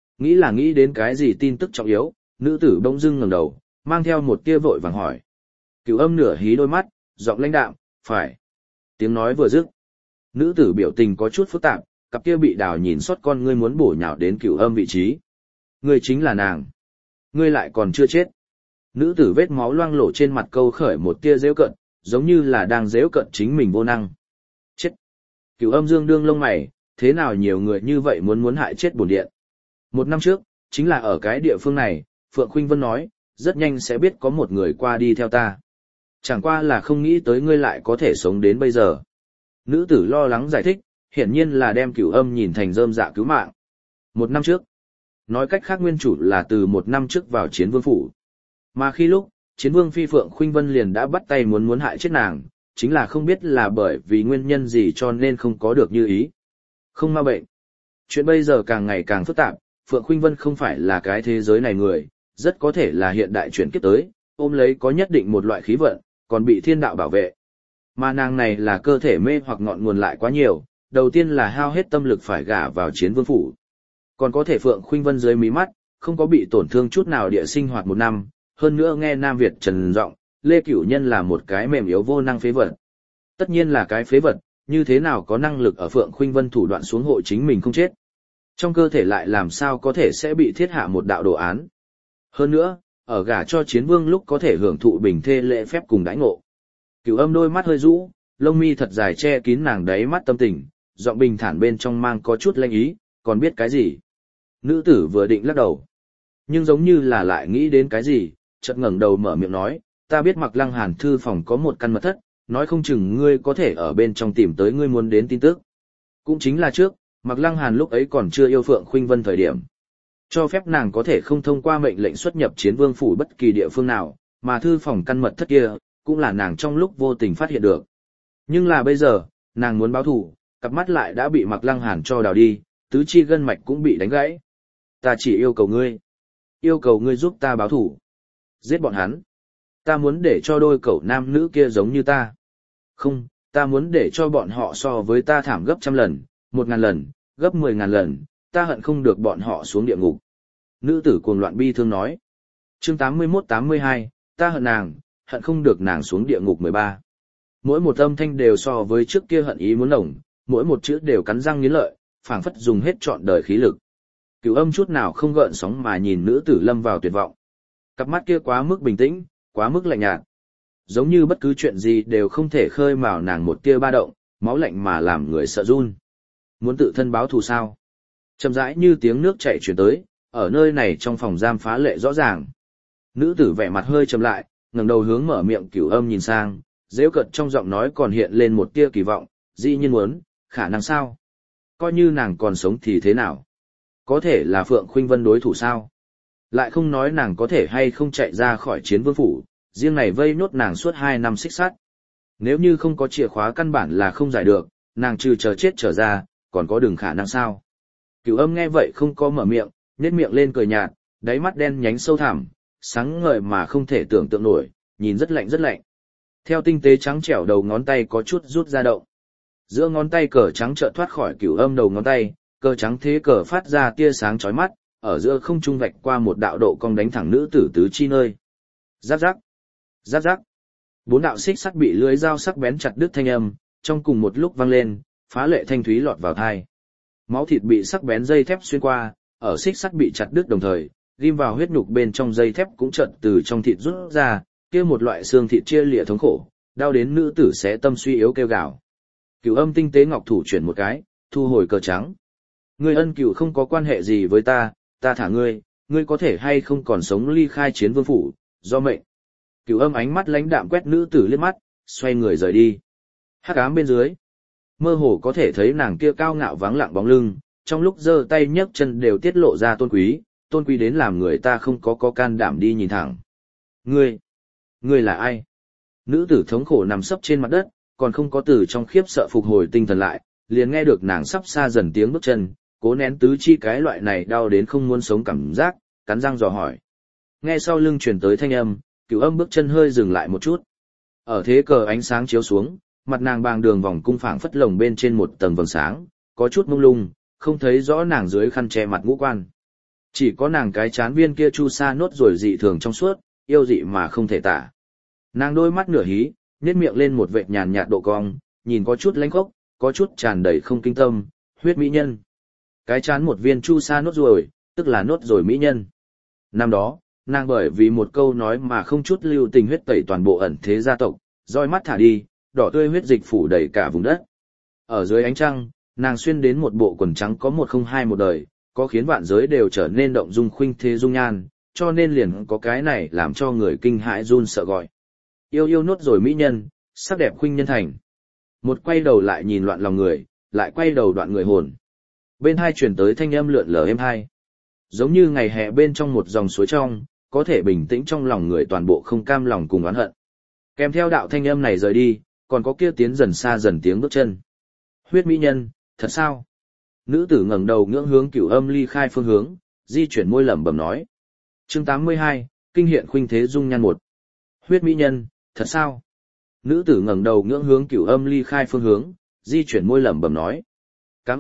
Nghĩ đến cái gì tin tức trọng yếu, nữ tử bỗng dưng ngẩng đầu, mang theo một tia vội vàng hỏi. Cửu Âm nửa hí đôi mắt, giọng lãnh đạm, phải. Tiếng nói vừa dứt, nữ tử biểu tình có chút phức tạp, cặp kia bị đào nhìn xót con ngươi muốn bổ nhào đến Cửu Âm vị trí. Ngươi chính là nàng. Ngươi lại còn chưa chết. Nữ tử vết máu loang lổ trên mặt câu khởi một tia giễu cận, giống như là đang giễu cận chính mình vô năng. Chết. Cửu Âm dương đương lông mày, thế nào nhiều người như vậy muốn hại chết bổn điện. 1 năm trước, chính là ở cái địa phương này, Phượng Khuynh Vân nói, rất nhanh sẽ biết có một người qua đi theo ta. Chẳng qua là không nghĩ tới ngươi lại có thể sống đến bây giờ. Nữ tử lo lắng giải thích, hiển nhiên là đem Cửu Âm nhìn thành rơm dạ cứu mạng. 1 năm trước. Nói cách khác nguyên chủ là từ 1 năm trước vào Chiến Vương phủ. Mà khi lúc, Chiến Vương phi Phượng Khuynh Vân liền đã bắt tay muốn hại chết nàng, chính là không biết là bởi vì nguyên nhân gì cho nên không có được như ý. Không ma bệnh. Chuyện bây giờ càng ngày càng phức tạp, Phượng Khuynh Vân không phải là cái thế giới này người, rất có thể là hiện đại chuyển kiếp tới, ôm lấy có nhất định một loại khí vận, còn bị thiên đạo bảo vệ. Mà nàng này là cơ thể mê hoặc ngọn nguồn lại quá nhiều, đầu tiên là hao hết tâm lực phải gả vào Chiến Vương phủ. Còn có thể Phượng Khuynh Vân dưới mí mắt, không có bị tổn thương chút nào địa sinh hoạt 1 năm, hơn nữa nghe Nam Việt trần giọng, Lê Cửu Nhân là một cái mềm yếu vô năng phế vật. Tất nhiên là cái phế vật, như thế nào có năng lực ở Phượng Khuynh Vân thủ đoạn xuống hộ chính mình không chết. Trong cơ thể lại làm sao có thể sẽ bị thiết hạ một đạo đồ án. Hơn nữa, ở gả cho Chiến Vương lúc có thể hưởng thụ bình thê lễ phép cùng đãi ngộ. Cửu Âm đôi mắt hơi rũ, lông mi thật dài che kín nàng đáy mắt tâm tình, giọng bình thản bên trong mang có chút lanh ý, còn biết cái gì? Nữ tử vừa định lắc đầu, nhưng giống như là lại nghĩ đến cái gì, chợt ngẩng đầu mở miệng nói, ta biết Mạc Lăng Hàn thư phòng có một căn mật thất, nói không chừng ngươi có thể ở bên trong tìm tới ngươi muốn đến tin tức. Cũng chính là trước, Mạc Lăng Hàn lúc ấy còn chưa yêu Phượng Khuynh Vân thời điểm, cho phép nàng có thể không thông qua mệnh lệnh xuất nhập Chiến Vương phủ bất kỳ địa phương nào, mà thư phòng căn mật thất kia, cũng là nàng trong lúc vô tình phát hiện được. Nhưng là bây giờ, nàng muốn báo thù, cặp mắt lại đã bị Mạc Lăng Hàn cho đào đi, tứ chi gân mạch cũng bị đánh gãy. Ta chỉ yêu cầu ngươi giúp ta báo thù. Giết bọn hắn. Ta muốn để cho đôi cẩu nam nữ kia giống như ta. Không, ta muốn để cho bọn họ so với ta thảm gấp 100 lần, 1000 lần, gấp 10.000 lần, ta hận không được bọn họ xuống địa ngục. Nữ tử cuồng loạn bi thương nói. Chương 81-82, ta hận nàng, hận không được nàng xuống địa ngục 13. Mỗi một âm thanh đều so với trước kia hận ý muốn nồng, mỗi một chữ đều cắn răng nghiến lợi, phảng phất dùng hết trọn đời khí lực. Cửu Âm chút nào không gợn sóng mà nhìn nữ tử lâm vào tuyệt vọng. Cặp mắt kia quá mức bình tĩnh, quá mức lạnh nhạt. Giống như bất cứ chuyện gì đều không thể khơi mào nàng một tia ba động, máu lạnh mà làm người sợ run. Muốn tự thân báo thù sao? Chậm rãi như tiếng nước chảy truyền tới, ở nơi này trong phòng giam phá lệ rõ ràng. Nữ tử vẻ mặt hơi trầm lại, ngẩng đầu hướng mở miệng Cửu Âm nhìn sang, giễu cợt trong giọng nói còn hiện lên một tia kỳ vọng, dĩ nhiên muốn, khả năng sao? Coi như nàng còn sống thì thế nào? Có thể là Phượng Khuynh Vân đối thủ sao? Lại không nói nàng có thể hay không chạy ra khỏi Chiến Vương phủ, riêng này vây nốt nàng suốt 2 năm xích sắt. Nếu như không có chìa khóa căn bản là không giải được, nàng trừ chờ chết trở ra, còn có đường khả năng sao? Cửu Âm nghe vậy không có mở miệng, nhếch miệng lên cười nhạt, đáy mắt đen nhánh sâu thẳm, sáng ngời mà không thể tưởng tượng nổi, nhìn rất lạnh rất lạnh. Theo tinh tế trắng trẻo đầu ngón tay có chút rút ra động. Giữa ngón tay cờ trắng chợt thoát khỏi Cửu Âm đầu ngón tay, cờ trắng thế cờ phát ra tia sáng chói mắt, ở giữa không trung vạch qua một đạo độ cong đánh thẳng nữ tử tứ chi nơi. Giáp giáp, giáp giáp. 4 đạo xích sắt bị lưỡi dao sắc bén chặt đứt thanh âm, trong cùng một lúc vang lên, phá lệ thanh thúy lọt vào tai. Máu thịt bị sắc bén dây thép xuyên qua, ở xích sắt bị chặt đứt đồng thời, ghim vào huyết nhục bên trong dây thép cũng chợt từ trong thịt rút ra, kia một loại xương thịt chia lìa thống khổ, đau đến nữ tử sẽ tâm suy yếu kêu gào. Cửu Âm tinh tế ngọc thủ chuyển một cái, thu hồi cờ trắng. Ngươi ân cửu không có quan hệ gì với ta thả ngươi, ngươi có thể hay không còn sống ly khai Chiến Vương phủ, do mệnh. Cửu Âm ánh mắt lãnh đạm quét nữ tử liếc mắt, xoay người rời đi. Hắc ám bên dưới, mơ hồ có thể thấy nàng kia cao ngạo vắng lặng bóng lưng, trong lúc giơ tay nhấc chân đều tiết lộ ra tôn quý đến làm người ta không có can đảm đi nhìn thẳng. Ngươi là ai? Nữ tử thống khổ nằm sấp trên mặt đất, còn không có từ trong khiếp sợ phục hồi tinh thần lại, liền nghe được nàng sắp xa dần tiếng bước chân, cố nén tứ chi cái loại này đau đến không muốn sống cảm giác, cắn răng dò hỏi. Nghe sau lưng truyền tới thanh âm, Cửu Âm bước chân hơi dừng lại một chút. Ở thế cờ ánh sáng chiếu xuống, mặt nàng bàng đường vòng cung phảng phất lồng bên trên một tầng vầng sáng, có chút mông lung, không thấy rõ nàng dưới khăn che mặt ngũ quan. Chỉ có nàng cái chán viên kia chu sa nốt rồi dị thường trong suốt, yêu dị mà không thể tả. Nàng đôi mắt nửa hí, nhếch miệng lên một vệt nhàn nhạt độ cong, nhìn có chút lãnh khốc, có chút tràn đầy không kinh tâm, huyết mỹ nhân. Cái chán một viên chu sa nốt ruồi, tức là nốt ruồi mỹ nhân. Năm đó, nàng bởi vì một câu nói mà không chút lưu tình huyết tẩy toàn bộ ẩn thế gia tộc, roi mắt thả đi, đỏ tươi huyết dịch phủ đầy cả vùng đất. Ở dưới ánh trăng, nàng xuyên đến một bộ quần trắng có 102 một đời, có khiến vạn giới đều trở nên động dung khuynh thế dung nhan, cho nên liền có cái này làm cho người kinh hãi run sợ gọi. Yêu nốt rồi mỹ nhân, sắc đẹp khuynh nhân thành. Một quay đầu lại nhìn loạn lòng người, lại quay đầu đoạn người hồn. Bên hai chuyển tới thanh âm lượn lờ êm hai. Giống như ngày hè bên trong một dòng suối trong, có thể bình tĩnh trong lòng người toàn bộ không cam lòng cùng oán hận. Kèm theo đạo thanh âm này rời đi, còn có kia tiến dần xa dần tiếng bước chân. Huyết mỹ nhân, thật sao? Nữ tử ngẩng đầu ngưỡng hướng Cửu Âm ly khai phương hướng, di chuyển môi lẩm bẩm nói. Chương 82, kinh hiện khuynh thế dung nhan 1. Huyết mỹ nhân, thật sao? Nữ tử ngẩng đầu ngưỡng hướng Cửu Âm ly khai phương hướng, di chuyển môi lẩm bẩm nói. Cảm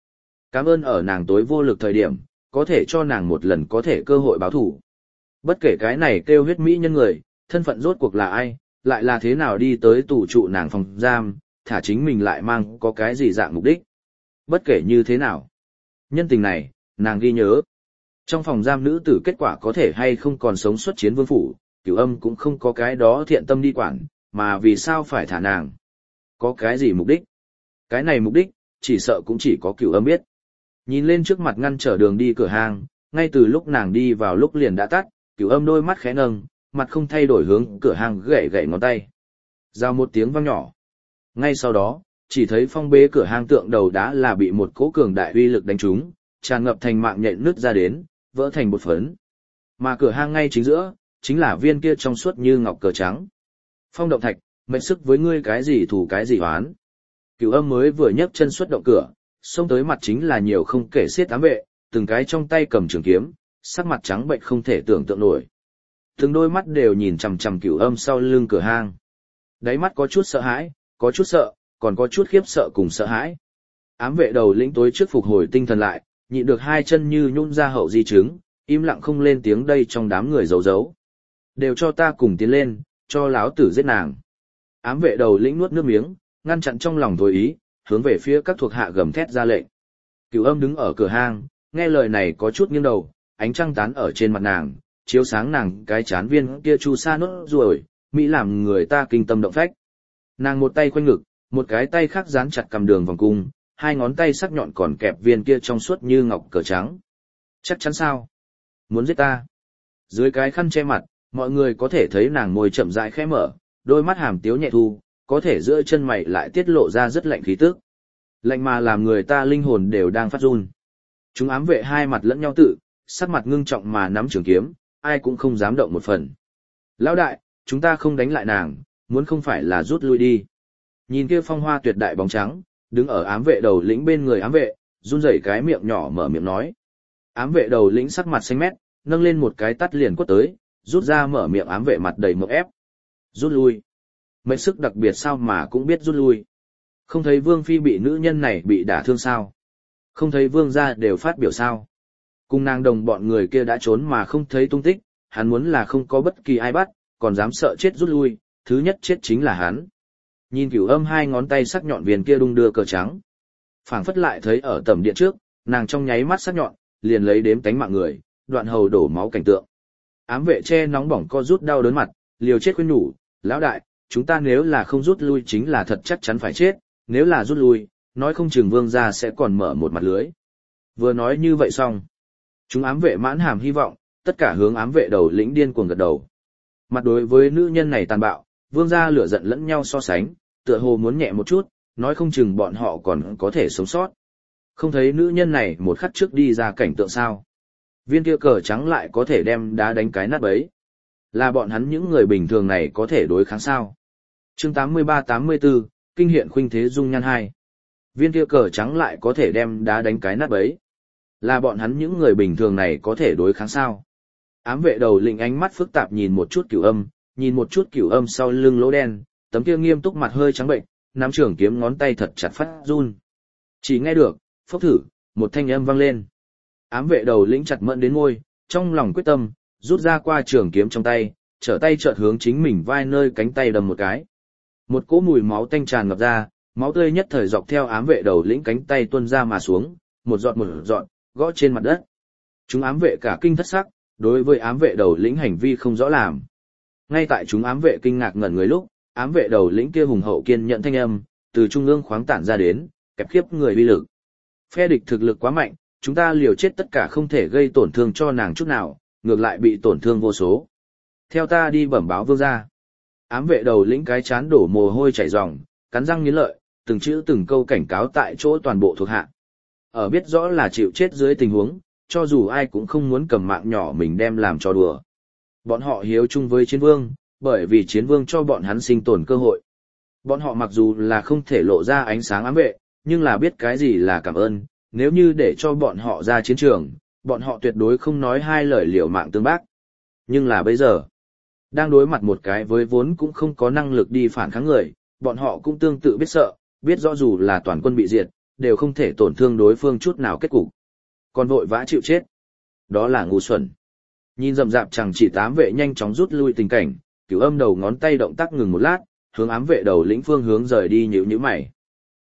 ơn ở nàng tối vô lực thời điểm, có thể cho nàng một lần có thể cơ hội báo thù. Bất kể cái này kêu huyết mỹ nhân người, thân phận rốt cuộc là ai, lại là thế nào đi tới tù trụ nàng phòng giam, thả chính mình lại mang có cái gì dạng mục đích. Bất kể như thế nào, nhân tình này, nàng ghi nhớ. Trong phòng giam nữ tử kết quả có thể hay không còn sống xuất Chiến Vương phủ, Cửu Âm cũng không có cái đó thiện tâm đi quản, mà vì sao phải thả nàng? Có cái gì mục đích? Cái này mục đích, chỉ sợ cũng chỉ có Cửu Âm biết. Nhìn lên trước mặt ngăn trở đường đi cửa hàng, ngay từ lúc nàng đi vào lúc liền đã tắt, Cửu Âm đôi mắt khẽ nâng, mặt không thay đổi hướng cửa hàng gậy gậy ngón tay. Giao một tiếng vang nhỏ. Ngay sau đó, chỉ thấy phong bế cửa hang tượng đầu đá là bị một cỗ cường đại uy lực đánh trúng, tràn ngập thành mạng nhện nứt ra đến, vỡ thành bột phấn. Mà cửa hang ngay chính giữa, chính là viên kia trong suốt như ngọc cờ trắng. Phong động thạch, mệnh sức với ngươi cái gì thù cái gì oán. Cửu Âm mới vừa nhấc chân xuất động cửa, xông tới mặt chính là nhiều không kể xiết ám vệ, từng cái trong tay cầm trường kiếm, sắc mặt trắng bệnh không thể tưởng tượng nổi. Từng đôi mắt đều nhìn chằm chằm Cửu Âm sau lưng cửa hang. Đáy mắt có chút sợ hãi, có chút sợ, còn có chút khiếp sợ cùng sợ hãi. Ám vệ đầu lĩnh tối trước phục hồi tinh thần lại, nhịn được hai chân như nhún ra hậu di chứng, im lặng không lên tiếng đây trong đám người giấu giấu. Đều cho ta cùng tiến lên, cho láo tử giết nàng. Ám vệ đầu lĩnh nuốt nước miếng, ngăn chặn trong lòng thôi ý, hướng về phía các thuộc hạ gầm thét ra lệnh. Cửu Âm đứng ở cửa hang, nghe lời này có chút nghiêng đầu, ánh trăng tán ở trên mặt nàng, chiếu sáng nàng cái chán viên kia chu sa nốt ruồi, mỹ làm người ta kinh tâm động phách. Nàng một tay khoanh ngực, một cái tay khác dán chặt cầm đường vòng cung, hai ngón tay sắc nhọn còn kẹp viên kia trong suốt như ngọc cờ trắng. Chắc chắn sao? Muốn giết ta? Dưới cái khăn che mặt, mọi người có thể thấy nàng môi chậm rãi khẽ mở, đôi mắt hàm tiếu nhẹ thu, có thể giữa chân mày lại tiết lộ ra rất lạnh khí tức. Lạnh mà làm người ta linh hồn đều đang phát run. Chúng ám vệ hai mặt lẫn nhau tự, sắc mặt ngưng trọng mà nắm trường kiếm, ai cũng không dám động một phần. Lão đại, chúng ta không đánh lại nàng, muốn không phải là rút lui đi. Nhìn kia phong hoa tuyệt đại bóng trắng, đứng ở ám vệ đầu lĩnh bên người ám vệ, run rẩy cái miệng nhỏ mở miệng nói. Ám vệ đầu lĩnh sắc mặt xanh mét, nâng lên một cái tát liền quất tới, rút ra mở miệng ám vệ mặt đầy mộng ép. Rút lui. Mệnh sức đặc biệt sao mà cũng biết rút lui. Không thấy vương phi bị nữ nhân này bị đả thương sao? Không thấy vương gia đều phát biểu sao? Cùng nàng đồng bọn người kia đã trốn mà không thấy tung tích, hắn muốn là không có bất kỳ ai bắt, còn dám sợ chết rút lui, thứ nhất chết chính là hắn. Nhìn Cửu Âm hai ngón tay sắc nhọn viền kia đung đưa cờ trắng. Phảng phất lại thấy ở tầm điện trước, nàng trong nháy mắt sắc nhọn, liền lấy đếm tánh mạng người, đoạn hầu đổ máu cảnh tượng. Ám vệ che nóng bỏng co rút đau đớn mặt, liều chết khuyên nhủ, lão đại, chúng ta nếu là không rút lui chính là thật chắc chắn phải chết, nếu là rút lui, nói không chừng vương gia sẽ còn mở một mặt lưới. Vừa nói như vậy xong, chúng ám vệ mãn hàm hy vọng, tất cả hướng ám vệ đầu lĩnh điên cuồng gật đầu. Mặt đối với nữ nhân này tàn bạo, vương gia lửa giận lẫn nhau so sánh, tựa hồ muốn nhẹ một chút, nói không chừng bọn họ còn có thể sống sót. Không thấy nữ nhân này một khắc trước đi ra cảnh tượng sao? Viên kia cờ trắng lại có thể đem đá đánh cái nát bấy. Là bọn hắn những người bình thường này có thể đối kháng sao? Chương 83-84, Kinh hiện khuynh thế dung nhan 2. Viên kia cờ trắng lại có thể đem đá đánh cái nát bấy. Là bọn hắn những người bình thường này có thể đối kháng sao? Ám vệ đầu lĩnh ánh mắt phức tạp nhìn một chút Cửu Âm, nhìn một chút Cửu Âm sau lưng lỗ đen, tấm kia nghiêm túc mặt hơi trắng bệnh, nắm trường kiếm ngón tay thật chặt phát run. Chỉ nghe được, phốc thử, một thanh âm vang lên. Ám vệ đầu lĩnh chặt mẫn đến môi, trong lòng quyết tâm, rút ra qua trường kiếm trong tay, trở tay chợt hướng chính mình vai nơi cánh tay đâm một cái. Một cỗ mùi máu tanh tràn ngập ra, máu tươi nhất thời dọc theo ám vệ đầu lĩnh cánh tay tuôn ra mà xuống, một giọt, gõ trên mặt đất. Chúng ám vệ cả kinh thất sắc, đối với ám vệ đầu lĩnh hành vi không rõ làm. Ngay tại chúng ám vệ kinh ngạc ngẩn người lúc, ám vệ đầu lĩnh kia hùng hậu kiên nhận thanh âm, từ trung ương khoáng tản ra đến, kẹp khiếp người uy lực. Phe địch thực lực quá mạnh, chúng ta liều chết tất cả không thể gây tổn thương cho nàng chút nào, ngược lại bị tổn thương vô số. Theo ta đi bẩm báo vương gia. Ám vệ đầu lĩnh cái chán đổ mồ hôi chảy ròng, cắn răng nghiến lợi, từng chữ từng câu cảnh cáo tại chỗ toàn bộ thuộc hạ. Ở biết rõ là chịu chết dưới tình huống, cho dù ai cũng không muốn cầm mạng nhỏ mình đem làm trò đùa. Bọn họ hiếu chung với chiến vương, bởi vì chiến vương cho bọn hắn sinh tồn cơ hội. Bọn họ mặc dù là không thể lộ ra ánh sáng ám vệ, nhưng là biết cái gì là cảm ơn, nếu như để cho bọn họ ra chiến trường, bọn họ tuyệt đối không nói hai lời liều mạng tương bác. Nhưng là bây giờ, đang đối mặt một cái với vốn cũng không có năng lực đi phản kháng người, bọn họ cũng tương tự biết sợ, biết rõ dù là toàn quân bị diệt, đều không thể tổn thương đối phương chút nào kết cục. Còn vội vã chịu chết. Đó là ngu xuẩn. Nhìn rậm rạp chẳng chỉ tám vệ nhanh chóng rút lui tình cảnh, Cửu Âm đầu ngón tay động tác ngừng một lát, hướng ám vệ đầu lĩnh phương hướng rời đi nhíu mày.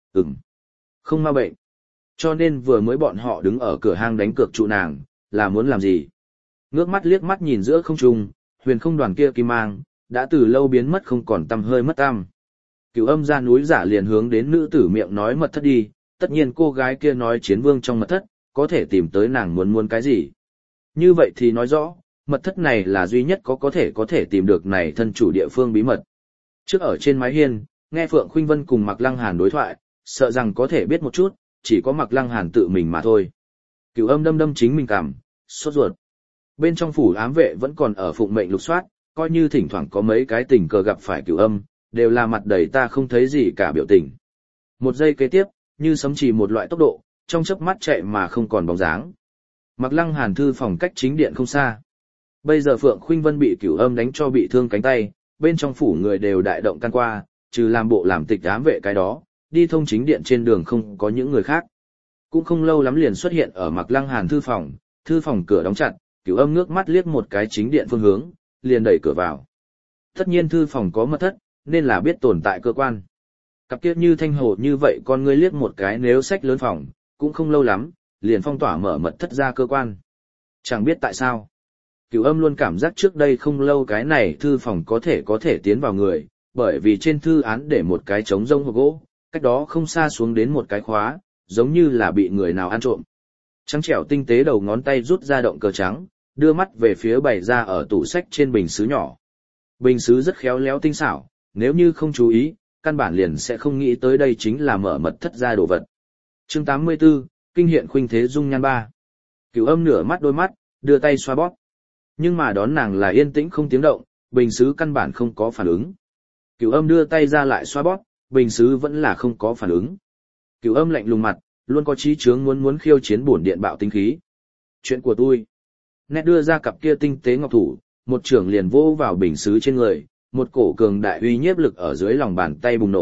Không ma bệnh. Cho nên vừa mới bọn họ đứng ở cửa hang đánh cược trụ nàng, là muốn làm gì? Ngước mắt liếc mắt nhìn giữa không trung, huyền không đoàn kia kim mang, đã từ lâu biến mất không còn tăm hơi mất tăm. Cửu Âm ra núi giả liền hướng đến nữ tử miệng nói mật thất đi, tất nhiên cô gái kia nói chiến vương trong mật thất, có thể tìm tới nàng muốn cái gì. Như vậy thì nói rõ, mật thất này là duy nhất có thể tìm được này thân chủ địa phương bí mật. Trước ở trên mái hiên, nghe Phượng Khuynh Vân cùng Mạc Lăng Hàn đối thoại, sợ rằng có thể biết một chút, chỉ có Mạc Lăng Hàn tự mình mà thôi. Cửu Âm đâm chính mình cảm, sốt ruột. Bên trong phủ ám vệ vẫn còn ở phụng mệnh lục soát, coi như thỉnh thoảng có mấy cái tình cờ gặp phải Cửu Âm, đều là mặt đầy ta không thấy gì cả biểu tình. Một giây kế tiếp, như sấm chỉ một loại tốc độ, trong chớp mắt chạy mà không còn bóng dáng. Mạc Lăng Hàn thư phòng cách chính điện không xa. Bây giờ Phượng Khuynh Vân bị Cửu Âm đánh cho bị thương cánh tay, bên trong phủ người đều đại động can qua, trừ làm bộ làm tịch ám vệ cái đó, đi thông chính điện trên đường không có những người khác. Cũng không lâu lắm liền xuất hiện ở Mạc Lăng Hàn thư phòng cửa đóng chặt, Cửu Âm ngước mắt liếc một cái chính điện phương hướng, liền đẩy cửa vào. Tất nhiên thư phòng có mật thất, nên là biết tồn tại cơ quan. Cặp kiếp như thanh hồ như vậy con ngươi liếc một cái nếu sách lớn phòng, cũng không lâu lắm, liền phong tỏa mở mật thất ra cơ quan. Chẳng biết tại sao. Cửu Âm luôn cảm giác trước đây không lâu cái này thư phòng có thể tiến vào người, bởi vì trên thư án để một cái trống rông hộp gỗ, cách đó không xa xuống đến một cái khóa, giống như là bị người nào ăn trộm. Trắng trẻo tinh tế đầu ngón tay rút ra động cờ trắng, đưa mắt về phía bày ra ở tủ sách trên bình sứ nhỏ. Bình sứ rất khéo léo tinh xảo, nếu như không chú ý, căn bản liền sẽ không nghĩ tới đây chính là mở mật thất ra đồ vật. Chương 84, Kinh hiện khuynh thế dung nhan 3. Cửu Âm nửa mắt đôi mắt, đưa tay xoa bóp. Nhưng mà đón nàng là yên tĩnh không tiếng động, bình sứ căn bản không có phản ứng. Cửu Âm đưa tay ra lại xoa bóp, bình sứ vẫn là không có phản ứng. Cửu Âm lạnh lùng mặt, luôn có chí chướng muốn khiêu chiến bổn điện bạo tinh khí. Chuyện của tôi. Nét đưa ra cặp kia tinh tế ngọc thủ, một trưởng liền vô vào bình sứ trên người, một cổ cường đại uy nhiếp lực ở dưới lòng bàn tay bùng nổ,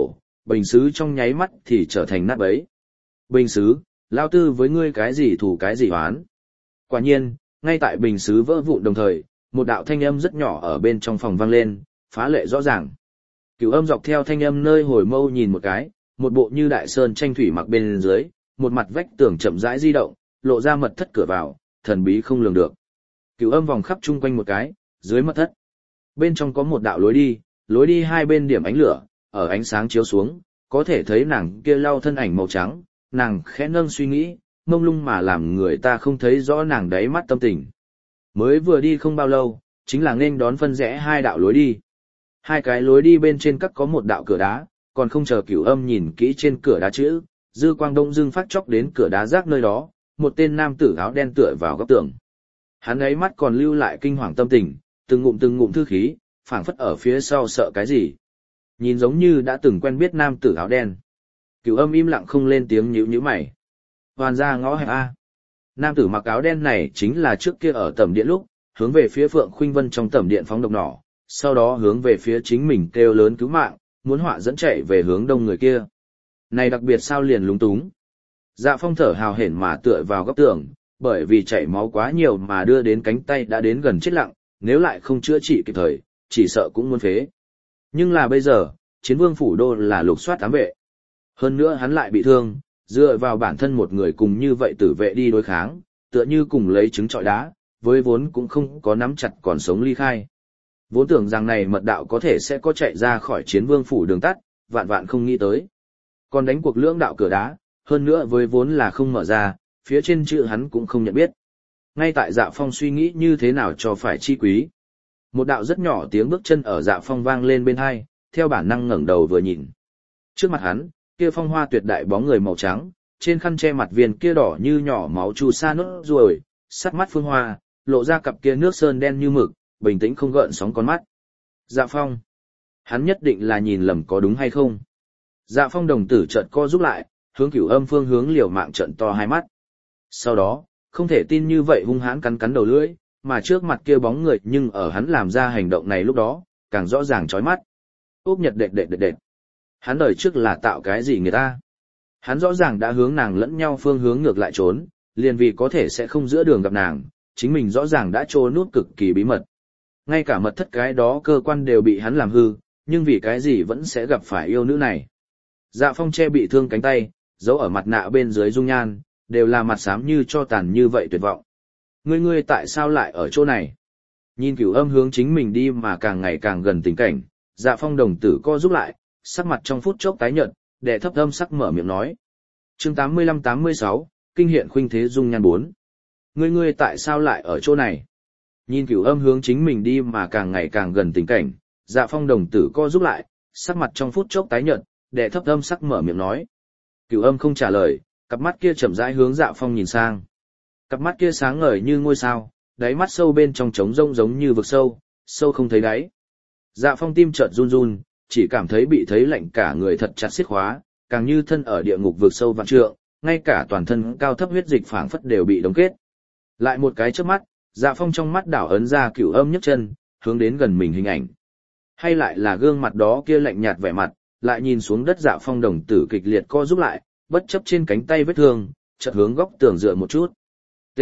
bình xứ trong nháy mắt thì trở thành nát bấy. Bình xứ, lao tư với ngươi cái gì thù cái gì oán. Quả nhiên, ngay tại bình xứ vỡ vụn đồng thời, một đạo thanh âm rất nhỏ ở bên trong phòng vang lên, phá lệ rõ ràng. Cửu Âm dọc theo thanh âm nơi hồi mâu nhìn một cái, một bộ như đại sơn tranh thủy mặc bên dưới, một mặt vách tường chậm rãi di động, lộ ra mật thất cửa vào, thần bí không lường được. Cửu Âm vòng khắp chung quanh một cái, dưới mật thất. Bên trong có một đạo lối đi hai bên điểm ánh lửa, ở ánh sáng chiếu xuống, có thể thấy nàng kia lau thân ảnh màu trắng, nàng khẽ nâng suy nghĩ, mông lung mà làm người ta không thấy rõ nàng đáy mắt tâm tình. Mới vừa đi không bao lâu, chính là nên đón phân rẽ hai đạo lối đi. Hai cái lối đi bên trên các có một đạo cửa đá, còn không chờ Cửu Âm nhìn kỹ trên cửa đá chữ, dư quang đông dưng phát chốc đến cửa đá rác nơi đó, một tên nam tử áo đen tựa vào góc tường. Hắn ấy mắt còn lưu lại kinh hoàng tâm tình, từng ngụm thư khí, phảng phất ở phía sau sợ cái gì. Nhìn giống như đã từng quen biết nam tử áo đen. Cửu Âm im lặng không lên tiếng nhíu mày. Hoàn ra ngõ hẹp A. Nam tử mặc áo đen này chính là trước kia ở tẩm điện lúc, hướng về phía Phượng Khuynh Vân trong tẩm điện phóng độc nỏ, sau đó hướng về phía chính mình kêu lớn cứu mạng, muốn họa dẫn chạy về hướng đông người kia. Này đặc biệt sao liền lúng túng. Dạ Phong thở hào hển mà tựa vào góc tường, bởi vì chảy máu quá nhiều mà đưa đến cánh tay đã đến gần chết lặng, nếu lại không chữa trị kịp thời, chỉ sợ cũng muốn phế. Nhưng là bây giờ, Chiến Vương phủ đô là lục soát ám vệ. Hơn nữa hắn lại bị thương, dựa vào bản thân một người cùng như vậy tử vệ đi đối kháng, tựa như cùng lấy trứng trọi đá, với vốn cũng không có nắm chặt còn sống ly khai. Vốn tưởng rằng này mật đạo có thể sẽ có chạy ra khỏi Chiến Vương phủ đường tắt, vạn vạn không nghĩ tới. Còn đánh cuộc lưỡng đạo cửa đá, hơn nữa với vốn là không mở ra, phía trên chữ hắn cũng không nhận biết. Ngay tại Dạ Phong suy nghĩ như thế nào cho phải chi quý. Một đạo rất nhỏ tiếng bước chân ở Dạ Phong vang lên bên hai, theo bản năng ngẩng đầu vừa nhìn. Trước mặt hắn, kia phong hoa tuyệt đại bóng người màu trắng, trên khăn che mặt viên kia đỏ như nhỏ máu chu sa nốt ruồi, sắt mắt phương hoa, lộ ra cặp kia nước sơn đen như mực, bình tĩnh không gợn sóng con mắt. Dạ Phong. Hắn nhất định là nhìn lầm có đúng hay không? Dạ Phong đồng tử chợt co rút lại, hướng Cửu Âm phương hướng liều mạng trợn to hai mắt. Sau đó, không thể tin như vậy hung hãn cắn đầu lưỡi, mà trước mặt kia bóng người nhưng ở hắn làm ra hành động này lúc đó, càng rõ ràng chói mắt. Úp nhật đệt. Hắn đời trước là tạo cái gì người ta? Hắn rõ ràng đã hướng nàng lẫn nhau phương hướng ngược lại trốn, liền vì có thể sẽ không giữa đường gặp nàng, chính mình rõ ràng đã trốn nút cực kỳ bí mật. Ngay cả mật thất cái đó cơ quan đều bị hắn làm hư, nhưng vì cái gì vẫn sẽ gặp phải yêu nữ này. Dạ Phong che bị thương cánh tay, giấu ở mặt nạ bên dưới dung nhan, đều là mặt xám như cho tàn như vậy tuyệt vọng. Ngươi tại sao lại ở chỗ này? Nhìn Cửu Âm hướng chính mình đi mà càng ngày càng gần tình cảnh, Dạ Phong đồng tử co rút lại, sắc mặt trong phút chốc tái nhợt, đệ thấp âm sắc mở miệng nói. Chương 85-86, kinh hiện khuynh thế dung nhan 4. Ngươi tại sao lại ở chỗ này? Nhìn Cửu Âm hướng chính mình đi mà càng ngày càng gần tình cảnh, Dạ Phong đồng tử co rút lại, sắc mặt trong phút chốc tái nhợt, đệ thấp âm sắc mở miệng nói. Cửu Âm không trả lời, cặp mắt kia chậm rãi hướng Dạ Phong nhìn sang. Cặp mắt kia sáng ngời như ngôi sao, đáy mắt sâu bên trong trống rỗng giống như vực sâu, sâu không thấy đáy. Dạ Phong tim chợt run run, chỉ cảm thấy bị thấy lạnh cả người thật chặt xiết khóa, càng như thân ở địa ngục vực sâu vạn trượng, ngay cả toàn thân cao thấp huyết dịch phảng phất đều bị đóng kết. Lại một cái chớp mắt, Dạ Phong trong mắt đảo ấn ra Cửu Âm nhấc chân, hướng đến gần mình hình ảnh. Hay lại là gương mặt đó kia lạnh nhạt vẻ mặt, lại nhìn xuống đất Dạ Phong đồng tử kịch liệt co rút lại, bất chấp trên cánh tay vết thương, chợt hướng góc tường dựa một chút. T.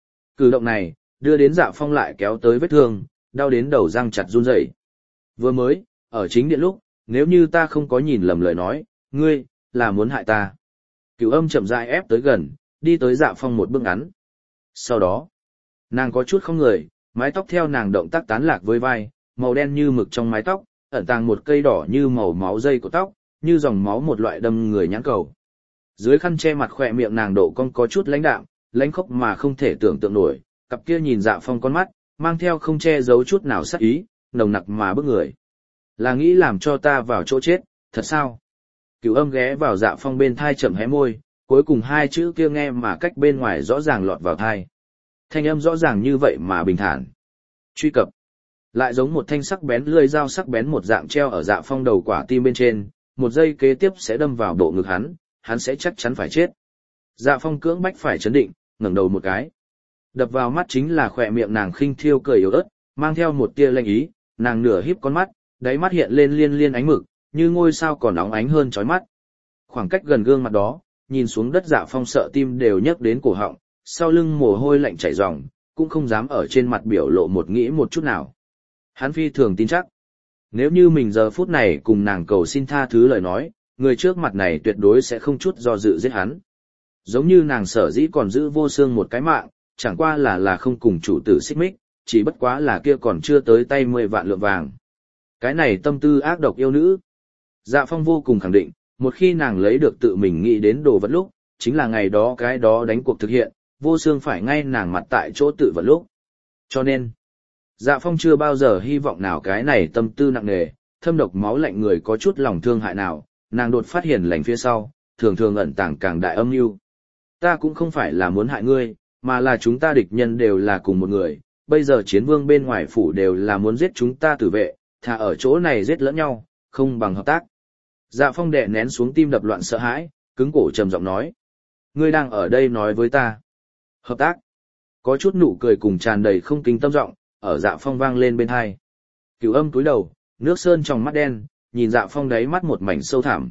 Cử động này, đưa đến Dạ Phong lại kéo tới vết thương, đau đến đầu răng chặt run rẩy. Vừa mới, ở chính điện lúc, nếu như ta không có nhìn lầm lời nói, ngươi, là muốn hại ta. Cửu Âm chậm rãi ép tới gần, đi tới Dạ Phong một bước ngắn. Sau đó, nàng có chút không người, mái tóc theo nàng động tác tán lạc với vai, màu đen như mực trong mái tóc, ẩn tàng một cây đỏ như màu máu dây của tóc, như dòng máu một loại đâm người nhãn cầu. Dưới khăn che mặt khỏe miệng nàng độ cong có chút lãnh đạm, lãnh khốc mà không thể tưởng tượng nổi, cặp kia nhìn Dạ Phong con mắt, mang theo không che giấu chút nào sắc ý, nồng nặc mà bức người. Là nghĩ làm cho ta vào chỗ chết, thật sao? Cửu Âm ghé vào Dạ Phong bên thai chậm hé môi, cuối cùng hai chữ kia nghe mà cách bên ngoài rõ ràng lọt vào thai. Thanh âm rõ ràng như vậy mà bình thản. Truy cập. Lại giống một thanh sắc bén lưỡi dao sắc bén một dạng treo ở Dạ Phong đầu quả tim bên trên, một giây kế tiếp sẽ đâm vào bộ ngực hắn sẽ chắc chắn phải chết. Dạ Phong cưỡng bách phải chấn định, ngẩng đầu một cái. Đập vào mắt chính là khỏe miệng nàng khinh thiêu cười yếu ớt, mang theo một tia lanh ý, nàng nửa híp con mắt, đáy mắt hiện lên liên liên ánh mực, như ngôi sao còn óng ánh hơn chói mắt. Khoảng cách gần gương mặt đó, nhìn xuống đất Dạ Phong sợ tim đều nhấc đến cổ họng, sau lưng mồ hôi lạnh chảy ròng, cũng không dám ở trên mặt biểu lộ một nghĩ một chút nào. Hắn phi thường tin chắc, nếu như mình giờ phút này cùng nàng cầu xin tha thứ lời nói, người trước mặt này tuyệt đối sẽ không chút do dự giết hắn. Giống như nàng sở dĩ còn giữ Vô Xương một cái mạng, chẳng qua là không cùng chủ tử xích mích, chỉ bất quá là kia còn chưa tới tay 10 vạn lượng vàng. Cái này tâm tư ác độc yêu nữ. Dạ Phong vô cùng khẳng định, một khi nàng lấy được tự mình nghĩ đến đồ vật lúc, chính là ngày đó cái đó đánh cuộc thực hiện, Vô Xương phải ngay nàng mặt tại chỗ tự vật lúc. Cho nên, Dạ Phong chưa bao giờ hy vọng nào cái này tâm tư nặng nề, thâm độc máu lạnh người có chút lòng thương hại nào, nàng đột phát hiền lành phía sau, thường thường ẩn tàng càng đại âm mưu. Ta cũng không phải là muốn hại ngươi, mà là chúng ta địch nhân đều là cùng một người, bây giờ chiến vương bên ngoài phủ đều là muốn giết chúng ta tử vệ, thà ở chỗ này giết lẫn nhau, không bằng hợp tác. Dạ Phong đè nén xuống tim đập loạn sợ hãi, cứng cổ trầm giọng nói. Ngươi đang ở đây nói với ta. Hợp tác. Có chút nụ cười cùng tràn đầy không kính tâm giọng ở Dạ Phong vang lên bên tai. Cửu Âm cúi đầu, nước sơn trong mắt đen, nhìn Dạ Phong đáy mắt một mảnh sâu thẳm.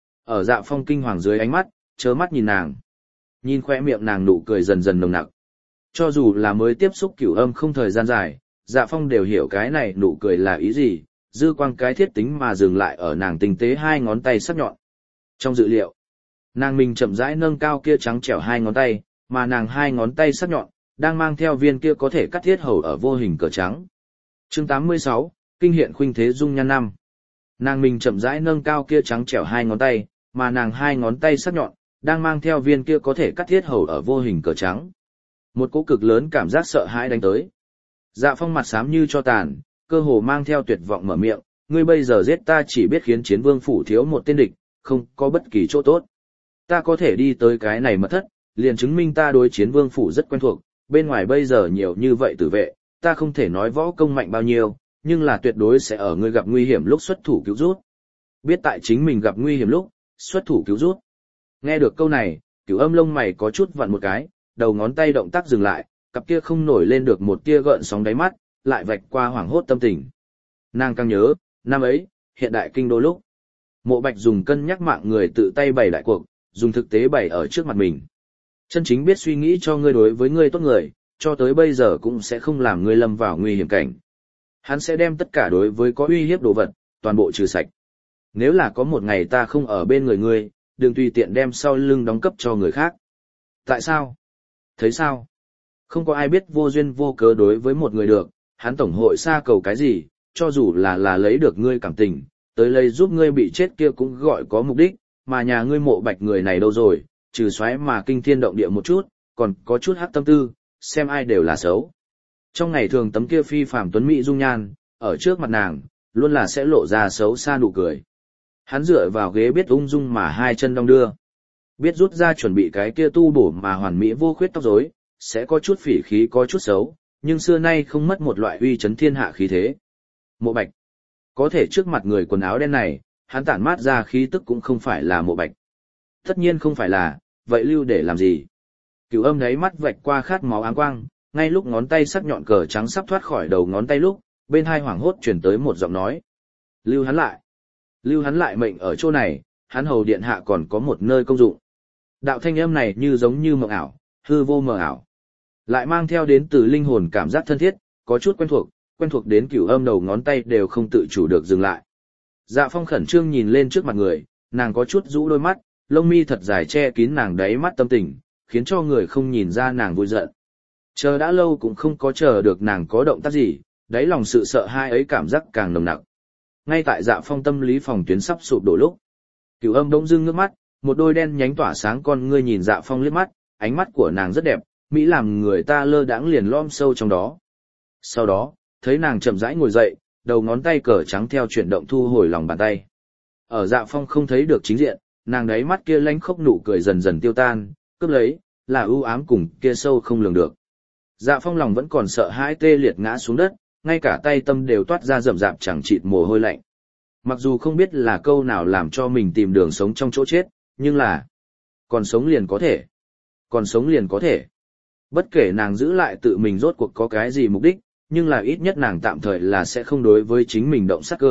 Ở Dạ Phong kinh hoàng dưới ánh mắt, chớ mắt nhìn nàng. Nhìn khóe miệng nàng nụ cười dần dần nồng nặc. Cho dù là mới tiếp xúc Cửu Âm không thời gian dài, Dạ Phong đều hiểu cái này nụ cười là ý gì, dư quang cái thiết tính mà dừng lại ở nàng tinh tế hai ngón tay sắc nhọn. Trong dự liệu, nàng mình chậm rãi nâng cao kia trắng trẻo hai ngón tay, mà nàng hai ngón tay sắc nhọn, đang mang theo viên kia có thể cắt thiết hầu ở vô hình cờ trắng. Chương 86, Kinh hiện khuynh thế dung nhan năm. Nàng mình chậm rãi nâng cao kia trắng trẻo hai ngón tay, mà nàng hai ngón tay sắc nhọn, đang mang theo viên kia có thể cắt thiết hầu ở vô hình cờ trắng. Một cỗ cực lớn cảm giác sợ hãi đánh tới. Dạ Phong mặt xám như cho tàn, cơ hồ mang theo tuyệt vọng mở miệng, ngươi bây giờ giết ta chỉ biết khiến chiến vương phủ thiếu một tên địch, không có bất kỳ chỗ tốt. Ta có thể đi tới cái này mật thất, liền chứng minh ta đối chiến vương phủ rất quen thuộc, bên ngoài bây giờ nhiều như vậy tử vệ, ta không thể nói võ công mạnh bao nhiêu, nhưng là tuyệt đối sẽ ở ngươi gặp nguy hiểm lúc xuất thủ cứu rút. Biết tại chính mình gặp nguy hiểm lúc, xuất thủ cứu rút. Nghe được câu này, Cửu Âm lông mày có chút vặn một cái, đầu ngón tay động tác dừng lại, cặp kia không nổi lên được một tia gợn sóng đáy mắt, lại vạch qua hoảng hốt tâm tình. Nàng càng nhớ, năm ấy, hiện đại kinh đô lúc. Mộ Bạch dùng cân nhắc mạng người tự tay bày đại cuộc, dùng thực tế bày ở trước mặt mình. Chân chính biết suy nghĩ cho ngươi đối với ngươi tốt người, cho tới bây giờ cũng sẽ không làm ngươi lâm vào nguy hiểm cảnh. Hắn sẽ đem tất cả đối với có uy hiếp đồ vật, toàn bộ trừ sạch. Nếu là có một ngày ta không ở bên người ngươi, đừng tùy tiện đem sau lưng đóng cấp cho người khác. Tại sao? Thấy sao? Không có ai biết vô duyên vô cớ đối với một người được, hắn tổng hội xa cầu cái gì, cho dù là lấy được ngươi cảm tình, tới lấy giúp ngươi bị chết kia cũng gọi có mục đích, mà nhà ngươi Mộ Bạch người này đâu rồi, trừ xoáy mà kinh thiên động địa một chút, còn có chút hắc tâm tư, xem ai đều là xấu. Trong ngày thường tấm kia phi phàm tuấn mỹ dung nhan, ở trước mặt nàng, luôn là sẽ lộ ra xấu xa nụ cười. Hắn dựa vào ghế biết ung dung mà hai chân đong đưa. Biết rút ra chuẩn bị cái kia tu bổ mà hoàn mỹ vô khuyết tóc rối, sẽ có chút phỉ khí có chút xấu, nhưng xưa nay không mất một loại uy chấn thiên hạ khí thế. Mộ Bạch. Có thể trước mặt người quần áo đen này, hắn tản mát ra khí tức cũng không phải là Mộ Bạch. Tất nhiên không phải là, vậy lưu để làm gì? Cửu Âm đáy mắt vạch qua khát máu áng quang, ngay lúc ngón tay sắc nhọn cờ trắng sắp thoát khỏi đầu ngón tay lúc, bên hai hoảng hốt truyền tới một giọng nói. Lưu hắn lại. Lưu hắn lại mệnh ở chỗ này, hắn hầu điện hạ còn có một nơi công dụng. Đạo thanh âm này như giống như mộng ảo, hư vô mờ ảo. Lại mang theo đến từ linh hồn cảm giác thân thiết, có chút quen thuộc đến Cửu Âm đầu ngón tay đều không tự chủ được dừng lại. Dạ Phong khẩn trương nhìn lên trước mặt người, nàng có chút rũ đôi mắt, lông mi thật dài che kín nàng đáy mắt tâm tình, khiến cho người không nhìn ra nàng vui giận. Chờ đã lâu cũng không có chờ được nàng có động tác gì, đáy lòng sự sợ hãi ấy cảm giác càng nồng nặc. Ngay tại Dạ Phong tâm lý phòng tuyến sắp sụp đổ lúc, Cửu Âm bỗng dưng ngước mắt, một đôi đen nhánh tỏa sáng con ngươi nhìn Dạ Phong liếc mắt, ánh mắt của nàng rất đẹp, mỹ làm người ta lơ đãng liền lom sâu trong đó. Sau đó, thấy nàng chậm rãi ngồi dậy, đầu ngón tay cờ trắng theo chuyển động thu hồi lòng bàn tay. Ở Dạ Phong không thấy được chính diện, nàng đáy mắt kia lánh khốc nụ cười dần dần tiêu tan, cướp lấy, là ưu ám cùng kia sâu không lường được. Dạ Phong lòng vẫn còn sợ hãi tê liệt ngã xuống đất, ngay cả tay tâm đều toát ra rậm rạp chẳng chịt mồ hôi lạnh. Mặc dù không biết là câu nào làm cho mình tìm đường sống trong chỗ chết, nhưng là còn sống liền có thể. Còn sống liền có thể. Bất kể nàng giữ lại tự mình rốt cuộc có cái gì mục đích, nhưng là ít nhất nàng tạm thời là sẽ không đối với chính mình động sát cơ,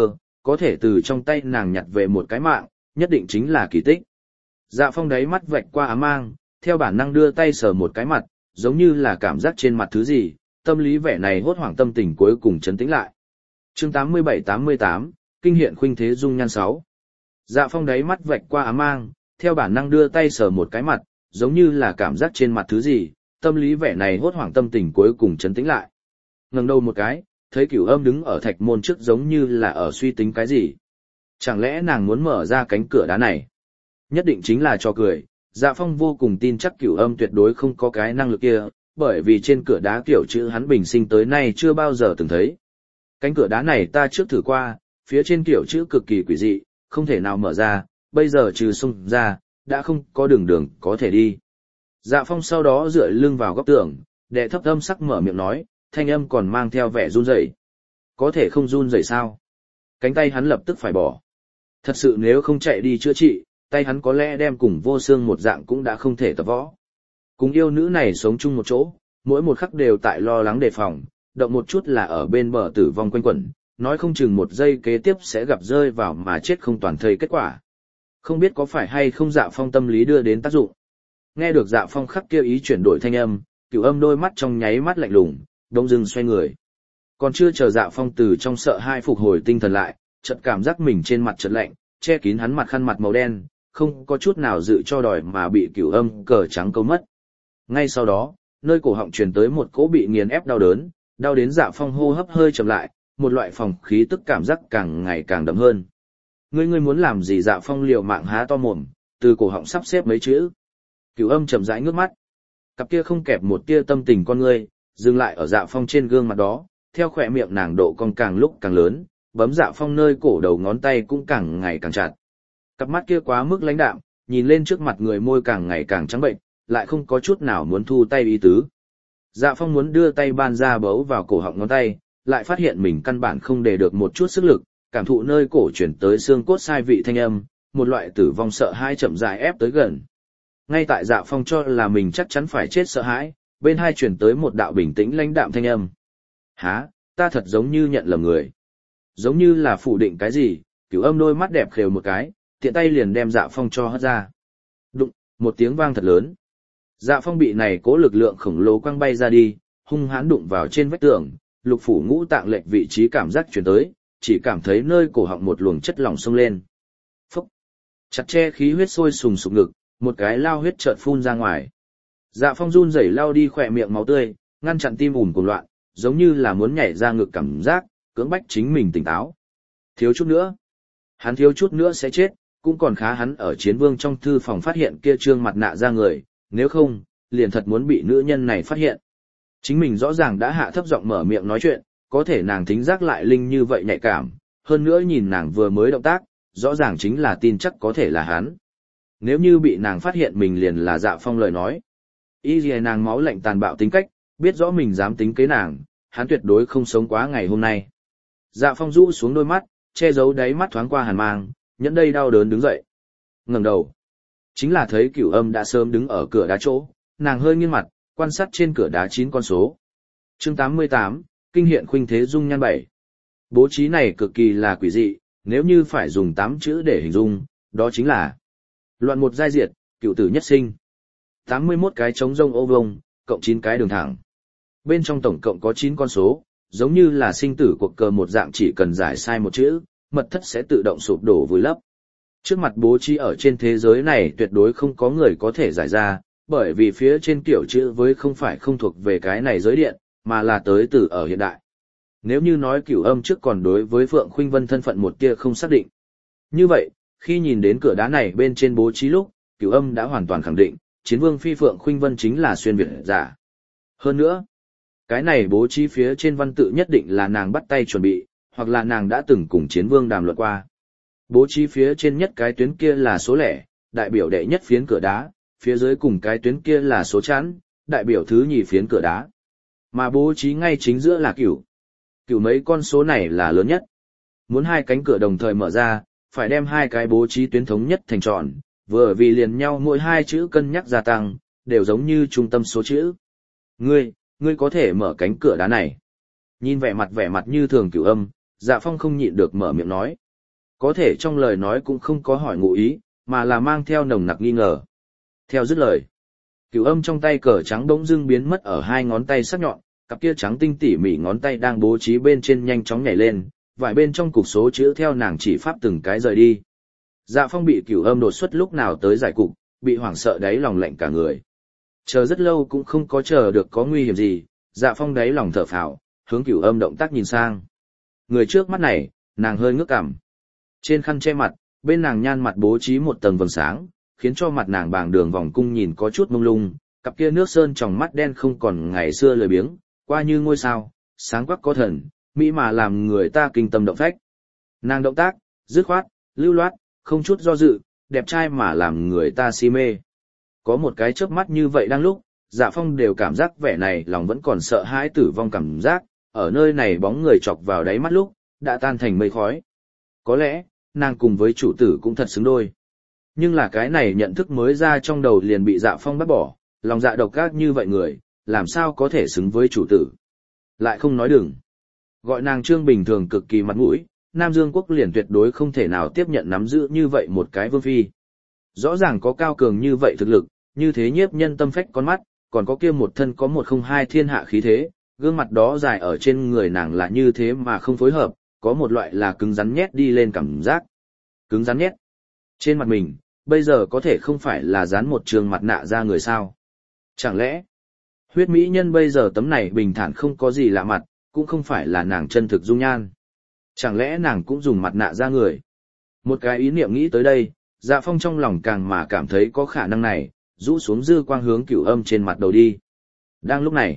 có thể từ trong tay nàng nhặt về một cái mạng, nhất định chính là kỳ tích. Dạ Phong đáy mắt vạch qua ám mang, theo bản năng đưa tay sờ một cái mặt, giống như là cảm giác trên mặt thứ gì, tâm lý vẻ này hốt hoảng tâm tình cuối cùng trấn tĩnh lại. Chương 87-88, Kinh hiện khuynh thế dung nhan 6. Dạ Phong đáy mắt vạch qua ám mang, theo bản năng đưa tay sờ một cái mặt, giống như là cảm giác trên mặt thứ gì, tâm lý vẻ này hốt hoảng tâm tình cuối cùng trấn tĩnh lại. Ngẩng đầu một cái, thấy Cửu Âm đứng ở thạch môn trước giống như là ở suy tính cái gì. Chẳng lẽ nàng muốn mở ra cánh cửa đá này? Nhất định chính là trò cười. Dạ Phong vô cùng tin chắc Cửu Âm tuyệt đối không có cái năng lực kia, bởi vì trên cửa đá kiểu chữ hắn bình sinh tới nay chưa bao giờ từng thấy. Cánh cửa đá này ta trước thử qua, phía trên kiểu chữ cực kỳ quỷ dị, không thể nào mở ra, bây giờ trừ xông ra, đã không có đường có thể đi. Dạ Phong sau đó dựa lưng vào góc tường, đệ thấp âm sắc mở miệng nói, thanh âm còn mang theo vẻ run rẩy. Có thể không run rẩy sao? Cánh tay hắn lập tức phải bỏ. Thật sự nếu không chạy đi chữa trị, tay hắn có lẽ đem cùng vô xương một dạng cũng đã không thể tập võ. Cùng yêu nữ này sống chung một chỗ, mỗi một khắc đều tại lo lắng đề phòng, động một chút là ở bên bờ tử vong quanh quẩn, nói không chừng một giây kế tiếp sẽ gặp rơi vào mà chết không toàn thây kết quả. Không biết có phải hay không Dạ Phong tâm lý đưa đến tác dụng. Nghe được Dạ Phong khắc kia ý chuyển đổi thanh âm, Cửu Âm đôi mắt trong nháy mắt lạnh lùng, đông dưng xoay người. Còn chưa chờ Dạ Phong từ trong sợ hai phục hồi tinh thần lại, chợt cảm giác mình trên mặt chợt lạnh, che kín hắn mặt khăn mặt màu đen, không có chút nào dự cho đòi mà bị Cửu Âm cờ trắng câu mất. Ngay sau đó, nơi cổ họng truyền tới một cỗ bị nghiền ép đau đớn, đau đến Dạ Phong hô hấp hơi chậm lại, một loại phòng khí tức cảm giác càng ngày càng đậm hơn. Ngươi muốn làm gì? Dạ Phong liều mạng há to mồm, từ cổ họng sắp xếp mấy chữ. Cửu Âm chậm rãi ngước mắt. Cặp kia không kẹp một tia tâm tình con ngươi, dừng lại ở Dạ Phong trên gương mặt đó, theo khỏe miệng nàng độ cong càng lúc càng lớn, bấm Dạ Phong nơi cổ đầu ngón tay cũng càng ngày càng chặt. Cặp mắt kia quá mức lãnh đạm, nhìn lên trước mặt người môi càng ngày càng trắng bệnh, lại không có chút nào muốn thu tay ý tứ. Dạ Phong muốn đưa tay ban ra bấu vào cổ họng ngón tay, lại phát hiện mình căn bản không để được một chút sức lực, cảm thụ nơi cổ chuyển tới xương cốt sai vị thanh âm, một loại tử vong sợ hãi chậm rãi ép tới gần. Ngay tại Dạ Phong cho là mình chắc chắn phải chết sợ hãi, bên hai chuyển tới một đạo bình tĩnh lãnh đạm thanh âm. Hả, ta thật giống như nhận lầm người. Giống như là phủ định cái gì, Cửu Âm đôi mắt đẹp khều một cái, tiện tay liền đem Dạ Phong cho hất ra. Đụng, một tiếng vang thật lớn. Dạ Phong bị này cố lực lượng khổng lồ quăng bay ra đi, hung hãn đụng vào trên vách tường, lục phủ ngũ tạng lệch vị trí cảm giác chuyển tới, chỉ cảm thấy nơi cổ họng một luồng chất lỏng xông lên. Phúc! Chặt che khí huyết sôi sùng sục ngực, một cái lao huyết chợt phun ra ngoài. Dạ Phong run rẩy lao đi khỏe miệng máu tươi, ngăn chặn tim ùn cuồng loạn, giống như là muốn nhảy ra ngực cảm giác, cưỡng bách chính mình tỉnh táo. Thiếu chút nữa. Hắn thiếu chút nữa sẽ chết, cũng còn khá hắn ở Chiến Vương trong thư phòng phát hiện kia trương mặt nạ ra người, nếu không, liền thật muốn bị nữ nhân này phát hiện. Chính mình rõ ràng đã hạ thấp giọng mở miệng nói chuyện, có thể nàng thính giác lại linh như vậy nhạy cảm, hơn nữa nhìn nàng vừa mới động tác, rõ ràng chính là tin chắc có thể là hắn. Nếu như bị nàng phát hiện mình liền là Dạ Phong lời nói. Y dì nàng máu lạnh tàn bạo tính cách, biết rõ mình dám tính kế nàng, hắn tuyệt đối không sống quá ngày hôm nay. Dạ Phong rũ xuống đôi mắt, che giấu đáy mắt thoáng qua hàn mang, nhẫn đây đau đớn đứng dậy. Ngẩng đầu. Chính là thấy Cửu Âm đã sớm đứng ở cửa đá chỗ, nàng hơi nghiêng mặt, quan sát trên cửa đá 9 con số. Chương 88, Kinh hiện khuynh thế dung nhan 7. Bố trí này cực kỳ là quỷ dị, nếu như phải dùng 8 chữ để hình dung, đó chính là loạn một giai diệt, cựu tử nhất sinh. 81 cái trống rông ô vông, cộng 9 cái đường thẳng. Bên trong tổng cộng có 9 con số, giống như là sinh tử cuộc cờ một dạng, chỉ cần giải sai một chữ, mật thất sẽ tự động sụp đổ vùi lấp. Trước mặt bố trí ở trên thế giới này tuyệt đối không có người có thể giải ra, bởi vì phía trên kiểu chữ với không phải không thuộc về cái này giới điện, mà là tới từ ở hiện đại. Nếu như nói Cửu Âm trước còn đối với Phượng Khuynh Vân thân phận một tia không xác định. Như vậy, khi nhìn đến cửa đá này bên trên bố trí lúc, Cửu Âm đã hoàn toàn khẳng định, Chiến Vương phi Phượng Khuynh Vân chính là xuyên việt giả. Hơn nữa, cái này bố trí phía trên văn tự nhất định là nàng bắt tay chuẩn bị, hoặc là nàng đã từng cùng Chiến Vương đàm luận qua. Bố trí phía trên nhất cái tuyến kia là số lẻ, đại biểu đệ nhất phiến cửa đá, phía dưới cùng cái tuyến kia là số chẵn, đại biểu thứ nhì phiến cửa đá. Mà bố trí ngay chính giữa là cửu. Cửu mấy con số này là lớn nhất. Muốn hai cánh cửa đồng thời mở ra, phải đem hai cái bố trí tuyến thống nhất thành tròn, vừa vì liền nhau mỗi hai chữ cân nhắc gia tăng, đều giống như trung tâm số chữ. Ngươi có thể mở cánh cửa đá này. Nhìn vẻ mặt như thường Cửu Âm, Dạ Phong không nhịn được mở miệng nói. có thể trong lời nói cũng không có hỏi ngụ ý, mà là mang theo nồng nặc nghi ngờ. Theo dứt lời, Cửu Âm trong tay cờ trắng bỗng dưng biến mất ở hai ngón tay sắc nhọn, cặp kia trắng tinh tỉ mỉ ngón tay đang bố trí bên trên nhanh chóng nhảy lên, vài bên trong cục số chữ theo nàng chỉ pháp từng cái rời đi. Dạ Phong bị Cửu Âm đột xuất lúc nào tới giải cục, bị hoảng sợ đáy lòng lạnh cả người. Chờ rất lâu cũng không có chờ được có nguy hiểm gì, Dạ Phong đáy lòng thở phào, hướng Cửu Âm động tác nhìn sang. Người trước mắt này, nàng hơi ngước cằm. Trên khăn che mặt, bên nàng nhan mặt bố trí một tầng vầng sáng, khiến cho mặt nàng bàng đường vòng cung nhìn có chút mông lung, cặp kia nước sơn trong mắt đen không còn ngày xưa lười biếng, qua như ngôi sao, sáng quắc có thần, mỹ mà làm người ta kinh tâm động phách. Nàng động tác, dứt khoát, lưu loát, không chút do dự, đẹp trai mà làm người ta si mê. Có một cái chớp mắt như vậy đang lúc, Dạ Phong đều cảm giác vẻ này lòng vẫn còn sợ hãi tử vong cảm giác, ở nơi này bóng người chọc vào đáy mắt lúc, đã tan thành mây khói. Có lẽ, nàng cùng với chủ tử cũng thật xứng đôi. Nhưng là cái này nhận thức mới ra trong đầu liền bị Dạ Phong bắt bỏ, lòng dạ độc ác như vậy người, làm sao có thể xứng với chủ tử. Lại không nói đừng. Gọi nàng Trương bình thường cực kỳ mặt mũi, Nam Dương quốc liền tuyệt đối không thể nào tiếp nhận nắm giữ như vậy một cái vương phi. Rõ ràng có cao cường như vậy thực lực, như thế nhiếp nhân tâm phách con mắt, còn có kia một thân có 102 thiên hạ khí thế, gương mặt đó dài ở trên người nàng là như thế mà không phối hợp, có một loại là cứng rắn nhét đi lên cảm giác. Cứng rắn nhét. Trên mặt mình, bây giờ có thể không phải là dán một trường mặt nạ ra người sao. Chẳng lẽ, huyết mỹ nhân bây giờ tấm này bình thản không có gì lạ mặt, cũng không phải là nàng chân thực dung nhan. Chẳng lẽ nàng cũng dùng mặt nạ ra người? Một cái ý niệm nghĩ tới đây, Dạ Phong trong lòng càng mà cảm thấy có khả năng này, rũ xuống dư quang hướng Cửu Âm trên mặt đầu đi. Đang lúc này,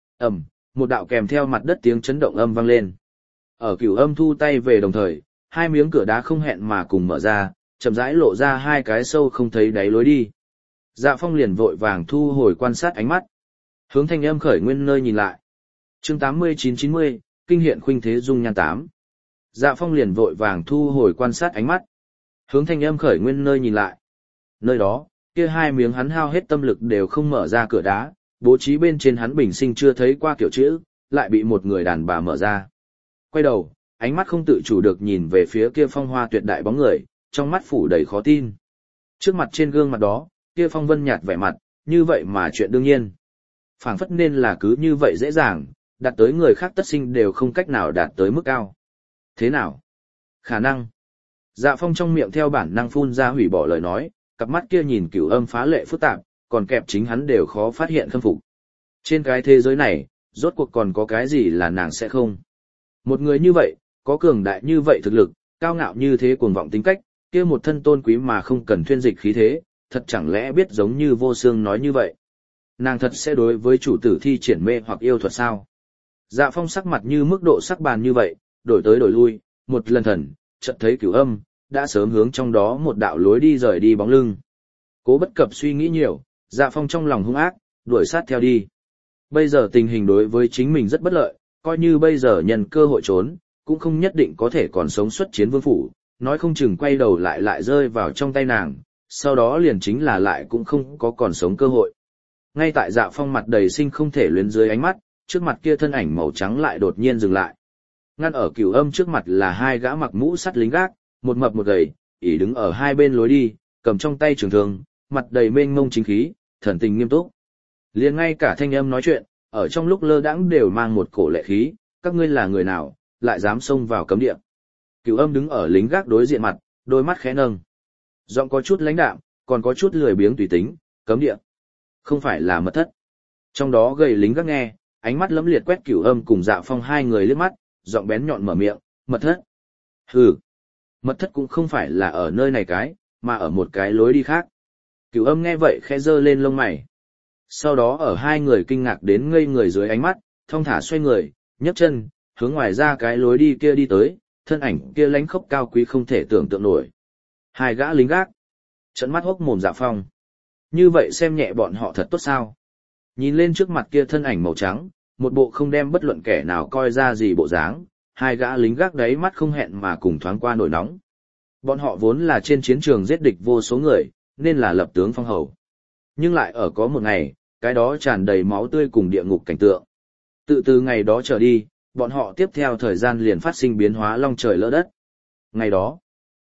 một đạo kèm theo mặt đất tiếng chấn động âm vang lên. Ở Cửu Âm thu tay về đồng thời, hai miếng cửa đá không hẹn mà cùng mở ra, chậm rãi lộ ra hai cái sâu không thấy đáy lối đi. Dạ Phong liền vội vàng thu hồi quan sát ánh mắt, hướng thanh âm khởi nguyên nơi nhìn lại. Chương 8990, kinh hiện khuynh thế dung nhan 8. Dạ Phong liền vội vàng thu hồi quan sát ánh mắt, hướng thanh âm khởi nguyên nơi nhìn lại. Nơi đó, kia hai miếng hắn hao hết tâm lực đều không mở ra cửa đá, bố trí bên trên hắn bình sinh chưa thấy qua kiểu chữ, lại bị một người đàn bà mở ra. Quay đầu, ánh mắt không tự chủ được nhìn về phía kia phong hoa tuyệt đại bóng người, trong mắt phủ đầy khó tin. Trước mặt trên gương mặt đó, kia phong vân nhạt vẻ mặt, như vậy mà chuyện đương nhiên. Phảng phất nên là cứ như vậy dễ dàng, đạt tới người khác tất sinh đều không cách nào đạt tới mức cao. Thế nào? Khả năng. Dạ Phong trong miệng theo bản năng phun ra hủy bỏ lời nói, cặp mắt kia nhìn Cửu Âm phá lệ phức tạp, còn kẹp chính hắn đều khó phát hiện khâm phục. Trên cái thế giới này, rốt cuộc còn có cái gì là nàng sẽ không? Một người như vậy, có cường đại như vậy thực lực, cao ngạo như thế cuồng vọng tính cách, kia một thân tôn quý mà không cần thuyên dịch khí thế, thật chẳng lẽ biết giống như Vô Xương nói như vậy. Nàng thật sẽ đối với chủ tử thi triển mê hoặc yêu thuật sao? Dạ Phong sắc mặt như mức độ sắc bàn như vậy, đổi tới đổi lui, một lần thần, chợt thấy Cửu Âm đã sớm hướng trong đó một đạo lối đi rời đi bóng lưng. Cố bất cập suy nghĩ nhiều, Dạ Phong trong lòng hung ác, đuổi sát theo đi. Bây giờ tình hình đối với chính mình rất bất lợi, coi như bây giờ nhân cơ hội trốn, cũng không nhất định có thể còn sống xuất chiến vương phủ, nói không chừng quay đầu lại rơi vào trong tay nàng, sau đó liền chính là lại cũng không có còn sống cơ hội. Ngay tại Dạ Phong mặt đầy sinh không thể luyến dưới ánh mắt, trước mặt kia thân ảnh màu trắng lại đột nhiên dừng lại. Ngăn ở Cửu Âm trước mặt là hai gã mặc mũ sắt lính gác, một mập một gầy, ỷ đứng ở hai bên lối đi, cầm trong tay trường thương, mặt đầy mênh mông chính khí, thần tình nghiêm túc. Liền ngay cả thanh âm nói chuyện, ở trong lúc lơ đãng đều mang một cổ lệ khí, các ngươi là người nào, lại dám xông vào cấm địa. Cửu Âm đứng ở lính gác đối diện mặt, đôi mắt khẽ nâng. Giọng có chút lãnh đạm, còn có chút lười biếng tùy tính, cấm địa. Không phải là mật thất. Trong đó gầy lính gác nghe, ánh mắt lẫm liệt quét Cửu Âm cùng Dạ Phong hai người liếc mắt, giọng bén nhọn mở miệng, mật thất. Hừ. Mật thất cũng không phải là ở nơi này cái, mà ở một cái lối đi khác. Cửu Âm nghe vậy khẽ giơ lên lông mày. Sau đó ở hai người kinh ngạc đến ngây người dưới ánh mắt, thong thả xoay người, nhấc chân, hướng ngoài ra cái lối đi kia đi tới, thân ảnh kia lánh khốc cao quý không thể tưởng tượng nổi. Hai gã lính gác, trợn mắt hốc mồm Dạ Phong. Như vậy xem nhẹ bọn họ thật tốt sao? Nhìn lên trước mặt kia thân ảnh màu trắng, một bộ không đem bất luận kẻ nào coi ra gì bộ dáng, hai gã lính gác đấy mắt không hẹn mà cùng thoáng qua nổi nóng. Bọn họ vốn là trên chiến trường giết địch vô số người, nên là lập tướng phong hầu. Nhưng lại ở có một ngày, cái đó tràn đầy máu tươi cùng địa ngục cảnh tượng. Từ ngày đó trở đi, bọn họ tiếp theo thời gian liền phát sinh biến hóa long trời lỡ đất. Ngày đó,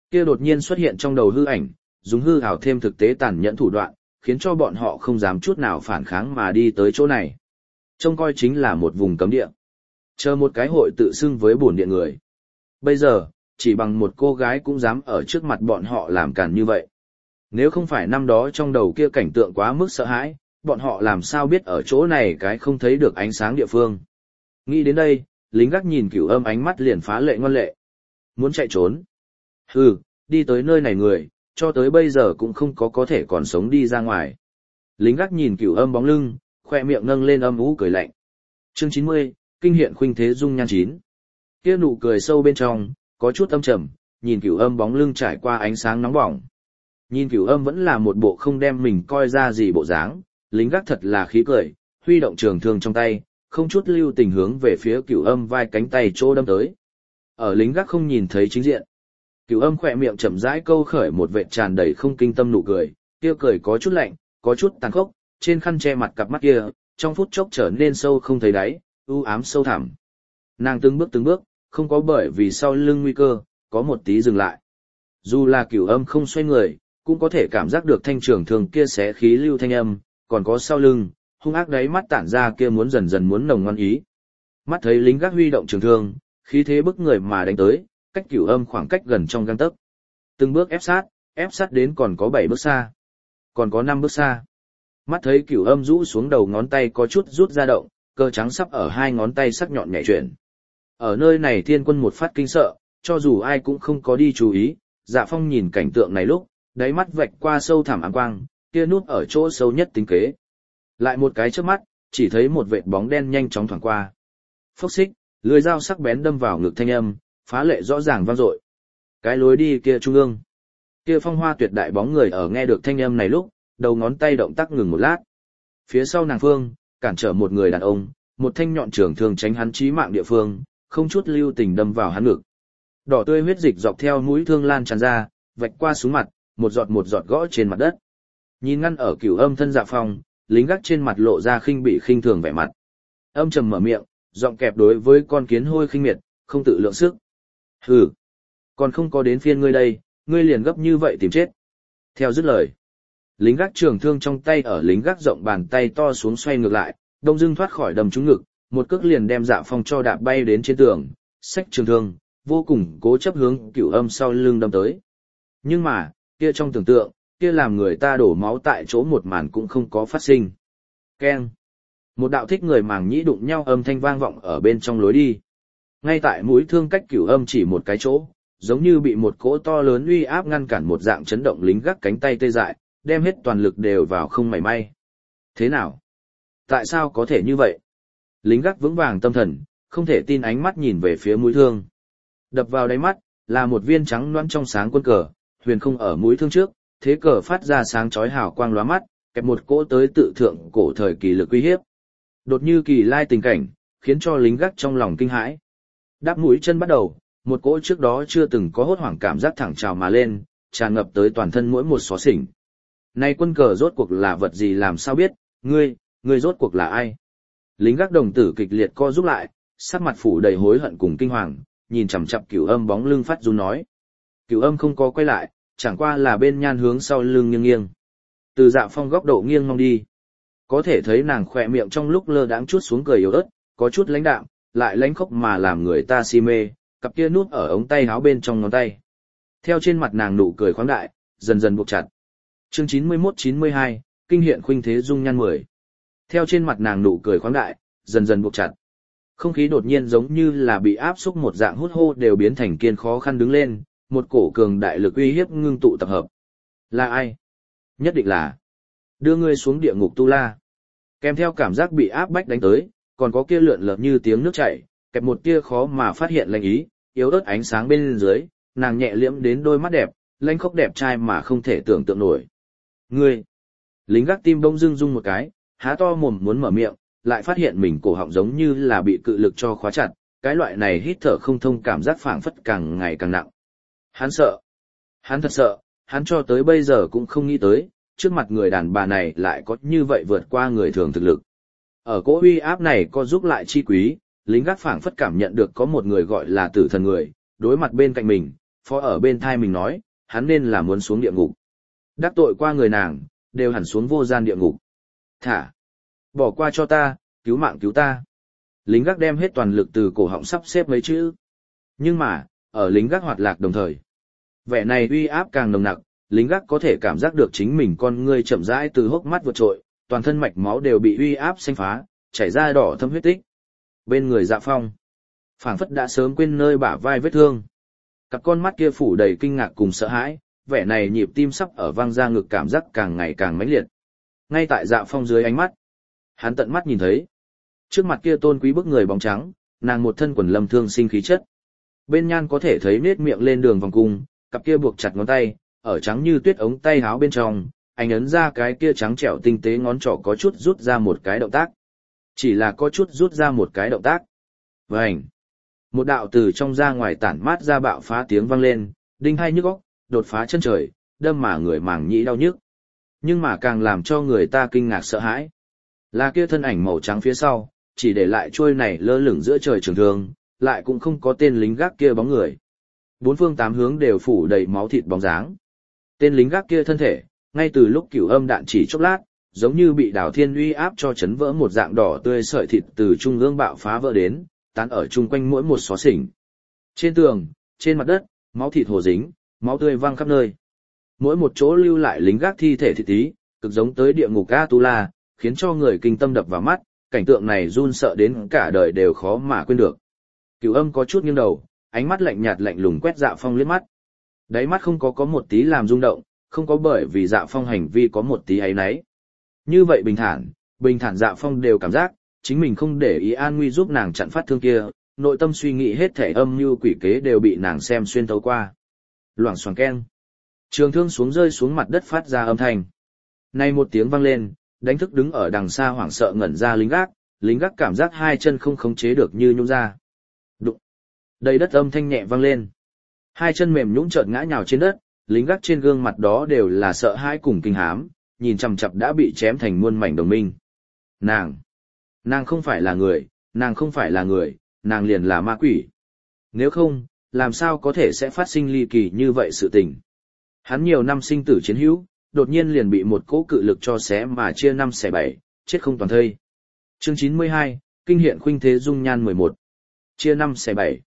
Kia đột nhiên xuất hiện trong đầu hư ảnh, dùng hư ảo thêm thực tế tàn nhẫn thủ đoạn, khiến cho bọn họ không dám chút nào phản kháng mà đi tới chỗ này. Trông coi chính là một vùng cấm địa. Chờ một cái hội tự xưng với bổn điện người. Bây giờ, chỉ bằng một cô gái cũng dám ở trước mặt bọn họ làm càn như vậy. Nếu không phải năm đó trong đầu kia cảnh tượng quá mức sợ hãi, bọn họ làm sao biết ở chỗ này cái không thấy được ánh sáng địa phương. Nghĩ đến đây, lính gác nhìn Cửu Âm ánh mắt liền phá lệ ngoan lệ. Muốn chạy trốn. Hừ, đi tới nơi này người, cho tới bây giờ cũng không có thể còn sống đi ra ngoài. Lính gác nhìn Cửu Âm bóng lưng, khoe miệng nâng lên âm ú cười lạnh. Chương 90, kinh hiện khuynh thế dung nhan 9. Kia nụ cười sâu bên trong, có chút âm trầm, nhìn Cửu Âm bóng lưng trải qua ánh sáng nóng bỏng. Nhìn Cửu Âm vẫn là một bộ không đem mình coi ra gì bộ dáng, lính gác thật là khí cười, huy động trường thương trong tay, không chút lưu tình hướng về phía Cửu Âm vai cánh tay chỗ đâm tới. Ở lính gác không nhìn thấy chính diện. Cửu Âm khỏe miệng chậm rãi câu khởi một vệt tràn đầy không kinh tâm nụ cười, kia cười có chút lạnh, có chút tàn khốc, trên khăn che mặt cặp mắt kia, trong phút chốc trở nên sâu không thấy đáy, u ám sâu thẳm. Nàng từng bước, không có bởi vì sau lưng nguy cơ, có một tí dừng lại. Dù là Cửu Âm không xoay người, cũng có thể cảm giác được thanh trường thương kia xé khí lưu thanh âm, còn có sau lưng, hung ác đáy mắt tản ra kia muốn dần dần muốn nồng ngoan ý. Mắt thấy lính gác huy động trường thương, khí thế bức người mà đánh tới, cách Cửu Âm khoảng cách gần trong gang tấc. Từng bước ép sát đến còn có 7 bước xa, còn có 5 bước xa. Mắt thấy Cửu Âm rũ xuống đầu ngón tay có chút rút ra động, cơ trắng sắp ở hai ngón tay sắc nhọn nhảy chuyển. Ở nơi này Thiên Quân một phát kinh sợ, cho dù ai cũng không có đi chú ý, Dạ Phong nhìn cảnh tượng này lúc, đáy mắt vạch qua sâu thẳm ám quang, kia núp ở chỗ sâu nhất tính kế. Lại một cái chớp mắt, chỉ thấy một vệt bóng đen nhanh chóng thoảng qua. Phốc xích, lưỡi dao sắc bén đâm vào ngực thanh âm, phá lệ rõ ràng vang dội. Cái lối đi kia trung ương, kia phong hoa tuyệt đại bóng người ở nghe được thanh âm này lúc, đầu ngón tay động tác ngừng một lát. Phía sau nàng phương, cản trở một người đàn ông, một thanh nhọn trường thương tránh hắn chí mạng địa phương, không chút lưu tình đâm vào hắn ngực. Đỏ tươi huyết dịch dọc theo mũi thương lan tràn ra, vạch qua xuống mặt, một giọt gõ trên mặt đất. Nhìn ngăn ở Cửu Âm thân Dạ Phong, lính gác trên mặt lộ ra khinh bỉ khinh thường vẻ mặt. Âm trầm mở miệng, giọng kẹp đối với con kiến hôi khinh miệt, không tự lượng sức. Hừ, còn không có đến phiên ngươi đây, ngươi liền gấp như vậy tìm chết. Theo dứt lời, lính gác trường thương trong tay ở lính gác rộng bàn tay to xuống xoay ngược lại, đông dưng thoát khỏi đầm trúng ngực, một cước liền đem Dạ Phong cho đạp bay đến trên tường, xách trường thương, vô cùng cố chấp hướng Cửu Âm sau lưng đâm tới. Nhưng mà, kia trong tưởng tượng, kia làm người ta đổ máu tại chỗ một màn cũng không có phát sinh. Keng. Một đạo thích người màng nhĩ đụng nhau âm thanh vang vọng ở bên trong lối đi. Ngay tại mũi thương cách Cửu Âm chỉ một cái chỗ, giống như bị một cỗ to lớn uy áp ngăn cản một dạng chấn động, lính gác cánh tay tê dại, đem hết toàn lực đều vào không mảy may. Thế nào? Tại sao có thể như vậy? Lính gác vững vàng tâm thần, không thể tin ánh mắt nhìn về phía mũi thương. Đập vào đáy mắt, là một viên trắng loãng trong sáng quân cờ, huyền không ở mũi thương trước, thế cờ phát ra sáng chói hào quang lóa mắt, kẹp một cỗ tới tự thượng cổ thời kỳ lực uy hiếp. Đột như kỳ lai tình cảnh, khiến cho lính gác trong lòng kinh hãi. Đáp mũi chân bắt đầu, một cỗ trước đó chưa từng có hốt hoảng cảm giác thẳng trào mà lên, tràn ngập tới toàn thân mỗi một xó xỉnh. Này quân cờ rốt cuộc là vật gì làm sao biết, ngươi rốt cuộc là ai? Lính gác đồng tử kịch liệt co rút lại, sắc mặt phủ đầy hối hận cùng kinh hoàng, nhìn chằm chằm Cửu Âm bóng lưng phát run nói. Cửu Âm không có quay lại, chẳng qua là bên nhan hướng sau lưng nghiêng nghiêng. Từ Dạ Phong góc độ nghiêng mong đi, có thể thấy nàng khỏe miệng trong lúc lơ đãng chút xuống cười yếu ớt, có chút lãnh đạm, lại lãnh khốc mà làm người ta si mê, cặp kia nút ở ống tay áo bên trong ngón tay. Theo trên mặt nàng nụ cười khoáng đại, dần dần buộc chặt. Chương 91-92, kinh hiện khuynh thế dung nhan 10. Theo trên mặt nàng nụ cười khoáng đại, dần dần buộc chặt. Không khí đột nhiên giống như là bị áp xúc một dạng hút hô đều biến thành kiên khó khăn đứng lên, một cổ cường đại lực uy hiếp ngưng tụ tập hợp. Là ai? Nhất định là đưa ngươi xuống địa ngục tu la. Kèm theo cảm giác bị áp bách đánh tới, còn có kia lượn lờ như tiếng nước chảy, kẹp một tia khó mà phát hiện lạnh ý, yếu ớt ánh sáng bên dưới, nàng nhẹ liễm đến đôi mắt đẹp, lãnh khốc đẹp trai mà không thể tưởng tượng nổi. Ngươi! Lính gác tim bỗng dưng rung một cái, há to mồm muốn mở miệng, lại phát hiện mình cổ họng giống như là bị cự lực cho khóa chặt, cái loại này hít thở không thông cảm giác phảng phất càng ngày càng nặng. Hắn sợ. Hắn thật sợ, hắn cho tới bây giờ cũng không nghĩ tới, trước mặt người đàn bà này lại có như vậy vượt qua người thường thực lực. Ở cỗ uy áp này có giúp lại chi quý, lính gác phảng phất cảm nhận được có một người gọi là tử thần người, đối mặt bên cạnh mình, phó ở bên thai mình nói, hắn nên là muốn xuống địa ngục. Đắc tội qua người nàng, đều hẳn xuống vô gian địa ngục. Thả! Bỏ qua cho ta, cứu mạng cứu ta. Lính gác đem hết toàn lực từ cổ họng sắp xếp mấy chữ. Nhưng mà, ở lính gác hoạt lạc đồng thời. Vẻ này uy áp càng nồng nặc, lính gác có thể cảm giác được chính mình con ngươi chậm rãi từ hốc mắt vượt trội, toàn thân mạch máu đều bị uy áp xanh phá, chảy ra đỏ thâm huyết tích. Bên người Dạ Phong, phảng phất đã sớm quên nơi bả vai vết thương. Cặp con mắt kia phủ đầy kinh ngạc cùng sợ hãi, vẻ này nhịp tim sắp ở vang ra ngực cảm giác càng ngày càng mãnh liệt. Ngay tại Dạ Phong dưới ánh mắt, hắn tận mắt nhìn thấy, trước mặt kia tôn quý bức người bóng trắng, nàng một thân quần lâm thương sinh khí chất. Bên nhan có thể thấy nết miệng lên đường vòng cung, cặp kia buộc chặt ngón tay, ở trắng như tuyết ống tay háo bên trong, anh ấn ra cái kia trắng trẻo tinh tế ngón trỏ có chút rút ra một cái động tác. Chỉ là có chút rút ra một cái động tác. Vành! Một đạo từ trong ra ngoài tản mát ra bạo phá tiếng vang lên, đinh hai nhức óc, đột phá chân trời, đâm mà người màng nhĩ đau nhức. Nhưng mà càng làm cho người ta kinh ngạc sợ hãi, là kia thân ảnh màu trắng phía sau, chỉ để lại trôi này lơ lửng giữa trời trường thương, lại cũng không có tên lính gác kia bóng người. Bốn phương tám hướng đều phủ đầy máu thịt bóng dáng. Tên lính gác kia thân thể, ngay từ lúc Cửu Âm đạn chỉ chốc lát, giống như bị Đào Thiên uy áp cho chấn vỡ một dạng đỏ tươi sợi thịt từ trung ương bạo phá vỡ đến, tán ở chung quanh mỗi một xó xỉnh. Trên tường, trên mặt đất, máu thịt hồ dính, máu tươi văng khắp nơi. Mỗi một chỗ lưu lại lính gác thi thể thịt tí, cực giống tới địa ngục Atula, khiến cho người kinh tâm đập vào mắt, cảnh tượng này run sợ đến cả đời đều khó mà quên được. Cửu Âm có chút nghiêng đầu, ánh mắt lạnh nhạt lạnh lùng quét Dạ Phong liếc mắt. Đáy mắt không có một tí làm rung động, không có bởi vì Dạ Phong hành vi có một tí áy náy. Như vậy bình thản Dạ Phong đều cảm giác, chính mình không để ý an nguy giúp nàng chặn phát thương kia, nội tâm suy nghĩ hết thể âm mưu quỷ kế đều bị nàng xem xuyên thấu qua. Loảng xoảng keng. Trường thương xuống rơi xuống mặt đất phát ra âm thanh. Nay một tiếng vang lên, đánh thức đứng ở đằng xa hoảng sợ ngẩn ra lính gác cảm giác hai chân không khống chế được như nhũn ra. Đụng. Đầy đất âm thanh nhẹ vang lên. Hai chân mềm nhũn chợt ngã nhào trên đất, lính gác trên gương mặt đó đều là sợ hãi cùng kinh hám, nhìn chằm chằm đã bị chém thành muôn mảnh đồng minh. Nàng không phải là người, nàng liền là ma quỷ. Nếu không, làm sao có thể sẽ phát sinh ly kỳ như vậy sự tình. Hắn nhiều năm sinh tử chiến hữu, đột nhiên liền bị một cỗ cự lực cho xé mà chia năm xẻ bảy, chết không toàn thây. Chương 92, Kinh hiện khuynh thế dung nhan 11. Chia năm xẻ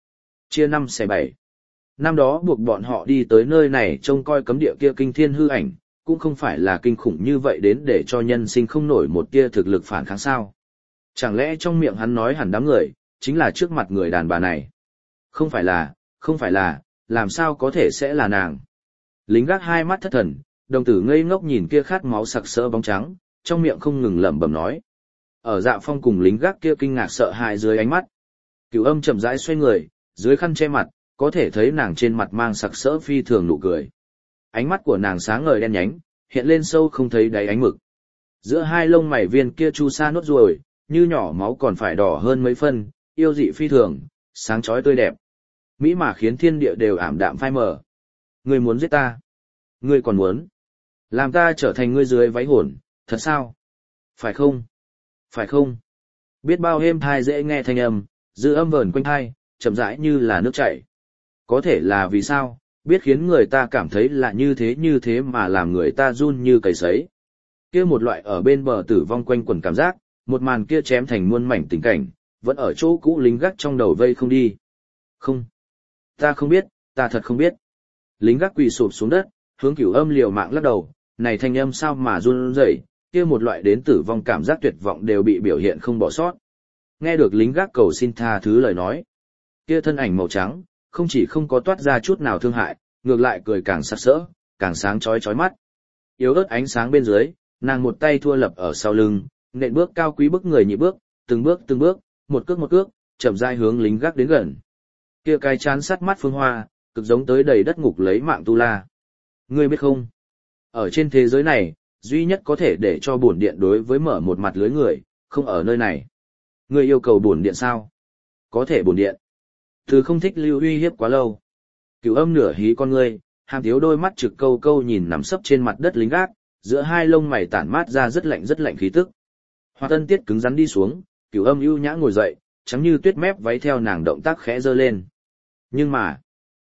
bảy. Năm đó buộc bọn họ đi tới nơi này trông coi cấm địa kia kinh thiên hư ảnh, cũng không phải là kinh khủng như vậy đến để cho nhân sinh không nổi một tia thực lực phản kháng sao. Chẳng lẽ trong miệng hắn nói hẳn đám người, chính là trước mặt người đàn bà này. Không phải là, làm sao có thể sẽ là nàng. Lính gác hai mắt thất thần, đồng tử ngây ngốc nhìn kia khát máu sặc sỡ bóng trắng, trong miệng không ngừng lẩm bẩm nói. Ở Dạ Phong cùng lính gác kia kinh ngạc sợ hãi dưới ánh mắt. Cửu Âm chậm rãi xoay người, dưới khăn che mặt, có thể thấy nàng trên mặt mang sặc sỡ phi thường nụ cười. Ánh mắt của nàng sáng ngời đen nhánh, hiện lên sâu không thấy đáy ánh mực. Giữa hai lông mày viên kia chu sa nốt ruồi, như nhỏ máu còn phải đỏ hơn mấy phân, yêu dị phi thường, sáng chói tươi đẹp. Mỹ mà khiến thiên địa đều ảm đạm phai mờ. Ngươi muốn giết ta? Ngươi còn muốn làm ta trở thành ngươi dưới váy hồn, thật sao? Phải không? Phải không? Biết bao êm thai dễ nghe thanh âm, dư âm vờn quanh thai, chậm rãi như là nước chảy. Có thể là vì sao, biết khiến người ta cảm thấy là như thế mà làm người ta run như cầy sấy. Kia một loại ở bên bờ tử vong quanh quẩn cảm giác, một màn kia chém thành muôn mảnh tình cảnh, vẫn ở chỗ cũ lính gác trong đầu vây không đi. Không. Ta không biết, ta thật không biết. Lính gác quỳ sụp xuống đất, hướng Cửu Âm liều mạng lắc đầu, này thanh âm sao mà run rẩy, kia một loại đến tử vong cảm giác tuyệt vọng đều bị biểu hiện không bỏ sót. Nghe được lính gác cầu xin tha thứ lời nói, kia thân ảnh màu trắng, không chỉ không có toát ra chút nào thương hại, ngược lại cười càng sặc sỡ, càng sáng chói mắt. Yếu ớt ánh sáng bên dưới, nàng một tay thua lập ở sau lưng, nện bước cao quý bức người nhị bước, từng bước, một cước, chậm rãi hướng lính gác đến gần. Kia cái chán sắt mắt phương hoa, cực giống tới đầy đất ngục lấy mạng tu la. Ngươi biết không? Ở trên thế giới này, duy nhất có thể để cho bổn điện đối với mở một mặt lưới người, không ở nơi này. Ngươi yêu cầu bổn điện sao? Có thể bổn điện. Thứ không thích lưu uy hiếp quá lâu. Cửu Âm nửa hí con ngươi, hàm thiếu đôi mắt trực câu câu nhìn nằm sấp trên mặt đất lính gác, giữa hai lông mày tản mát ra rất lạnh khí tức. Hoa Tân Tiết cứng rắn đi xuống, Cửu Âm ưu nhã ngồi dậy, trắng như tuyết mép váy theo nàng động tác khẽ giơ lên. Nhưng mà,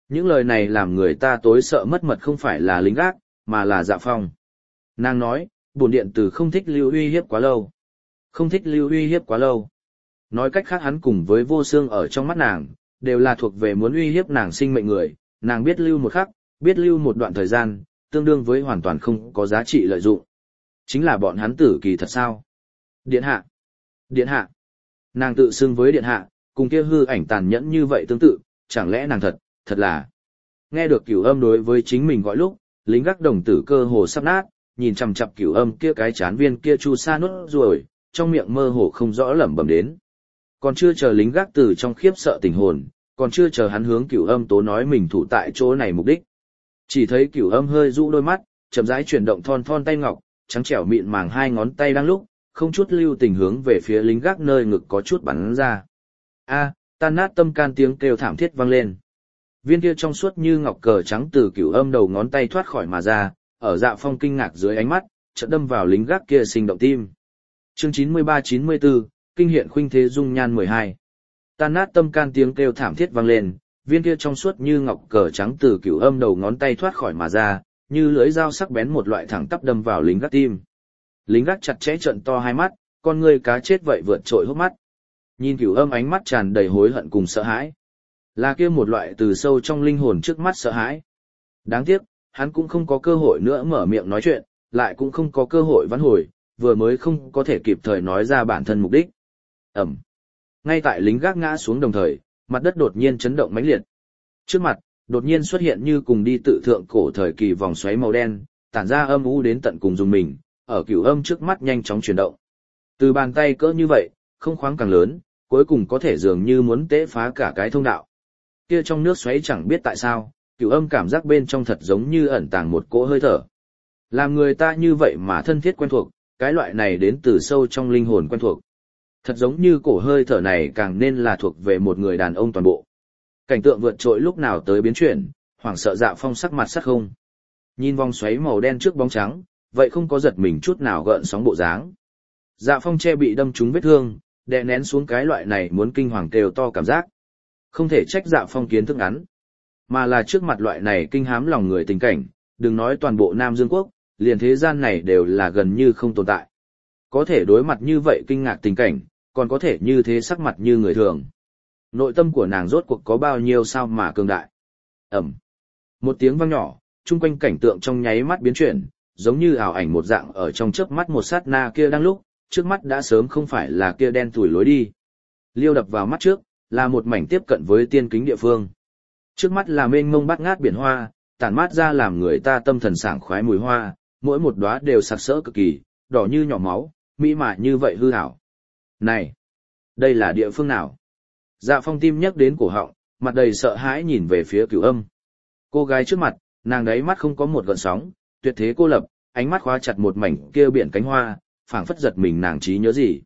Những lời này làm người ta tối sợ mất mật không phải là lính gác, mà là Dạ Phong. Nàng nói, bổn điện tử không thích lưu uy hiếp quá lâu. Không thích lưu uy hiếp quá lâu. Nói cách khác hắn cùng với vô xương ở trong mắt nàng, đều là thuộc về muốn uy hiếp nàng sinh mệnh người, nàng biết lưu một khắc, biết lưu một đoạn thời gian, tương đương với hoàn toàn không có giá trị lợi dụng. Chính là bọn hắn tử kỳ thật sao? Điện hạ. Điện hạ. Nàng tự xưng với điện hạ, cùng kia hư ảnh tàn nhẫn như vậy tương tự, chẳng lẽ nàng thật là. Nghe được Cửu Âm đối với chính mình gọi lúc, lính gác đồng tử cơ hồ sắp nát, nhìn chằm chằm Cửu Âm kia cái chán viên kia chu sa nốt ruồi, trong miệng mơ hồ không rõ lẩm bẩm đến. Còn chưa chờ lính gác từ trong khiếp sợ tỉnh hồn, còn chưa chờ hắn hướng Cửu Âm tố nói mình thủ tại chỗ này mục đích. Chỉ thấy Cửu Âm hơi rũ đôi mắt, chậm rãi chuyển động thon thon tay ngọc, trắng trẻo mịn màng hai ngón tay đang lúc, không chút lưu tình hướng về phía lính gác nơi ngực có chút bắn ra. A, tan nát tâm can tiếng kêu thảm thiết vang lên. Viên kia trong suốt như ngọc cờ trắng từ Cửu Âm đầu ngón tay thoát khỏi mà ra, ở Dạ Phong kinh ngạc dưới ánh mắt, chợt đâm vào lính gác kia sinh động tim. Chương 93-94, kinh hiện khuynh thế dung nhan 12. Tan nát tâm can tiếng kêu thảm thiết vang lên, viên kia trong suốt như ngọc cờ trắng từ Cửu Âm đầu ngón tay thoát khỏi mà ra, như lưỡi dao sắc bén một loại thẳng tắp đâm vào lính gác tim. Lính gác chặt chẽ trợn to hai mắt, con ngươi cá chết vậy vượt trội hốc mắt. Nhìn Cửu Âm ánh mắt tràn đầy hối hận cùng sợ hãi. Là kia một loại từ sâu trong linh hồn trước mắt sợ hãi. Đáng tiếc, hắn cũng không có cơ hội nữa mở miệng nói chuyện, lại cũng không có cơ hội vãn hồi, vừa mới không có thể kịp thời nói ra bản thân mục đích. Ẩm. Ngay tại lính gác ngã xuống đồng thời, mặt đất đột nhiên chấn động mãnh liệt. Trước mặt, đột nhiên xuất hiện như cùng đi tự thượng cổ thời kỳ vòng xoáy màu đen, tản ra âm u đến tận cùng dùng mình, ở Cửu Âm trước mắt nhanh chóng chuyển động. Từ bàn tay cỡ như vậy, không khoáng càng lớn, cuối cùng có thể dường như muốn tế phá cả cái thông đạo. Kia trong nước xoáy chẳng biết tại sao, Cửu Âm cảm giác bên trong thật giống như ẩn tàng một cỗ hơi thở. Làm người ta như vậy mà thân thiết quen thuộc, cái loại này đến từ sâu trong linh hồn quen thuộc. Thật giống như cổ hơi thở này càng nên là thuộc về một người đàn ông toàn bộ. Cảnh tượng vượt trội lúc nào tới biến chuyển, hoảng sợ Dạ Phong sắc mặt sắc không. Nhìn vòng xoáy màu đen trước bóng trắng, vậy không có giật mình chút nào gợn sóng bộ dáng. Dạ Phong che bị đâm trúng vết thương, đè nén xuống cái loại này muốn kinh hoàng kêu to cảm giác. Không thể trách Dạ Phong kiến thức ngắn, mà là trước mặt loại này kinh hám lòng người tình cảnh, đừng nói toàn bộ Nam Dương Quốc, liền thế gian này đều là gần như không tồn tại. Có thể đối mặt như vậy kinh ngạc tình cảnh, còn có thể như thế sắc mặt như người thường. Nội tâm của nàng rốt cuộc có bao nhiêu sao mà cường đại. Ẩm. Một tiếng vang nhỏ, chung quanh cảnh tượng trong nháy mắt biến chuyển, giống như ảo ảnh một dạng ở trong chớp mắt một sát na kia đang lúc, trước mắt đã sớm không phải là kia đen tủi lối đi. Liêu đập vào mắt trước, là một mảnh tiếp cận với tiên kính địa phương. Trước mắt là mênh mông bát ngát biển hoa, tản mát ra làm người ta tâm thần sảng khoái mùi hoa, mỗi một đóa đều sặc sỡ cực kỳ, đỏ như nhỏ máu, mỹ mại như vậy hư ảo. Này, đây là địa phương nào? Dạ Phong tim nhắc đến cổ họng, mặt đầy sợ hãi nhìn về phía Cửu Âm. Cô gái trước mặt, nàng đáy mắt không có một gợn sóng, tuyệt thế cô lập, ánh mắt khóa chặt một mảnh kia biển cánh hoa, phảng phất giật mình nàng trí nhớ gì.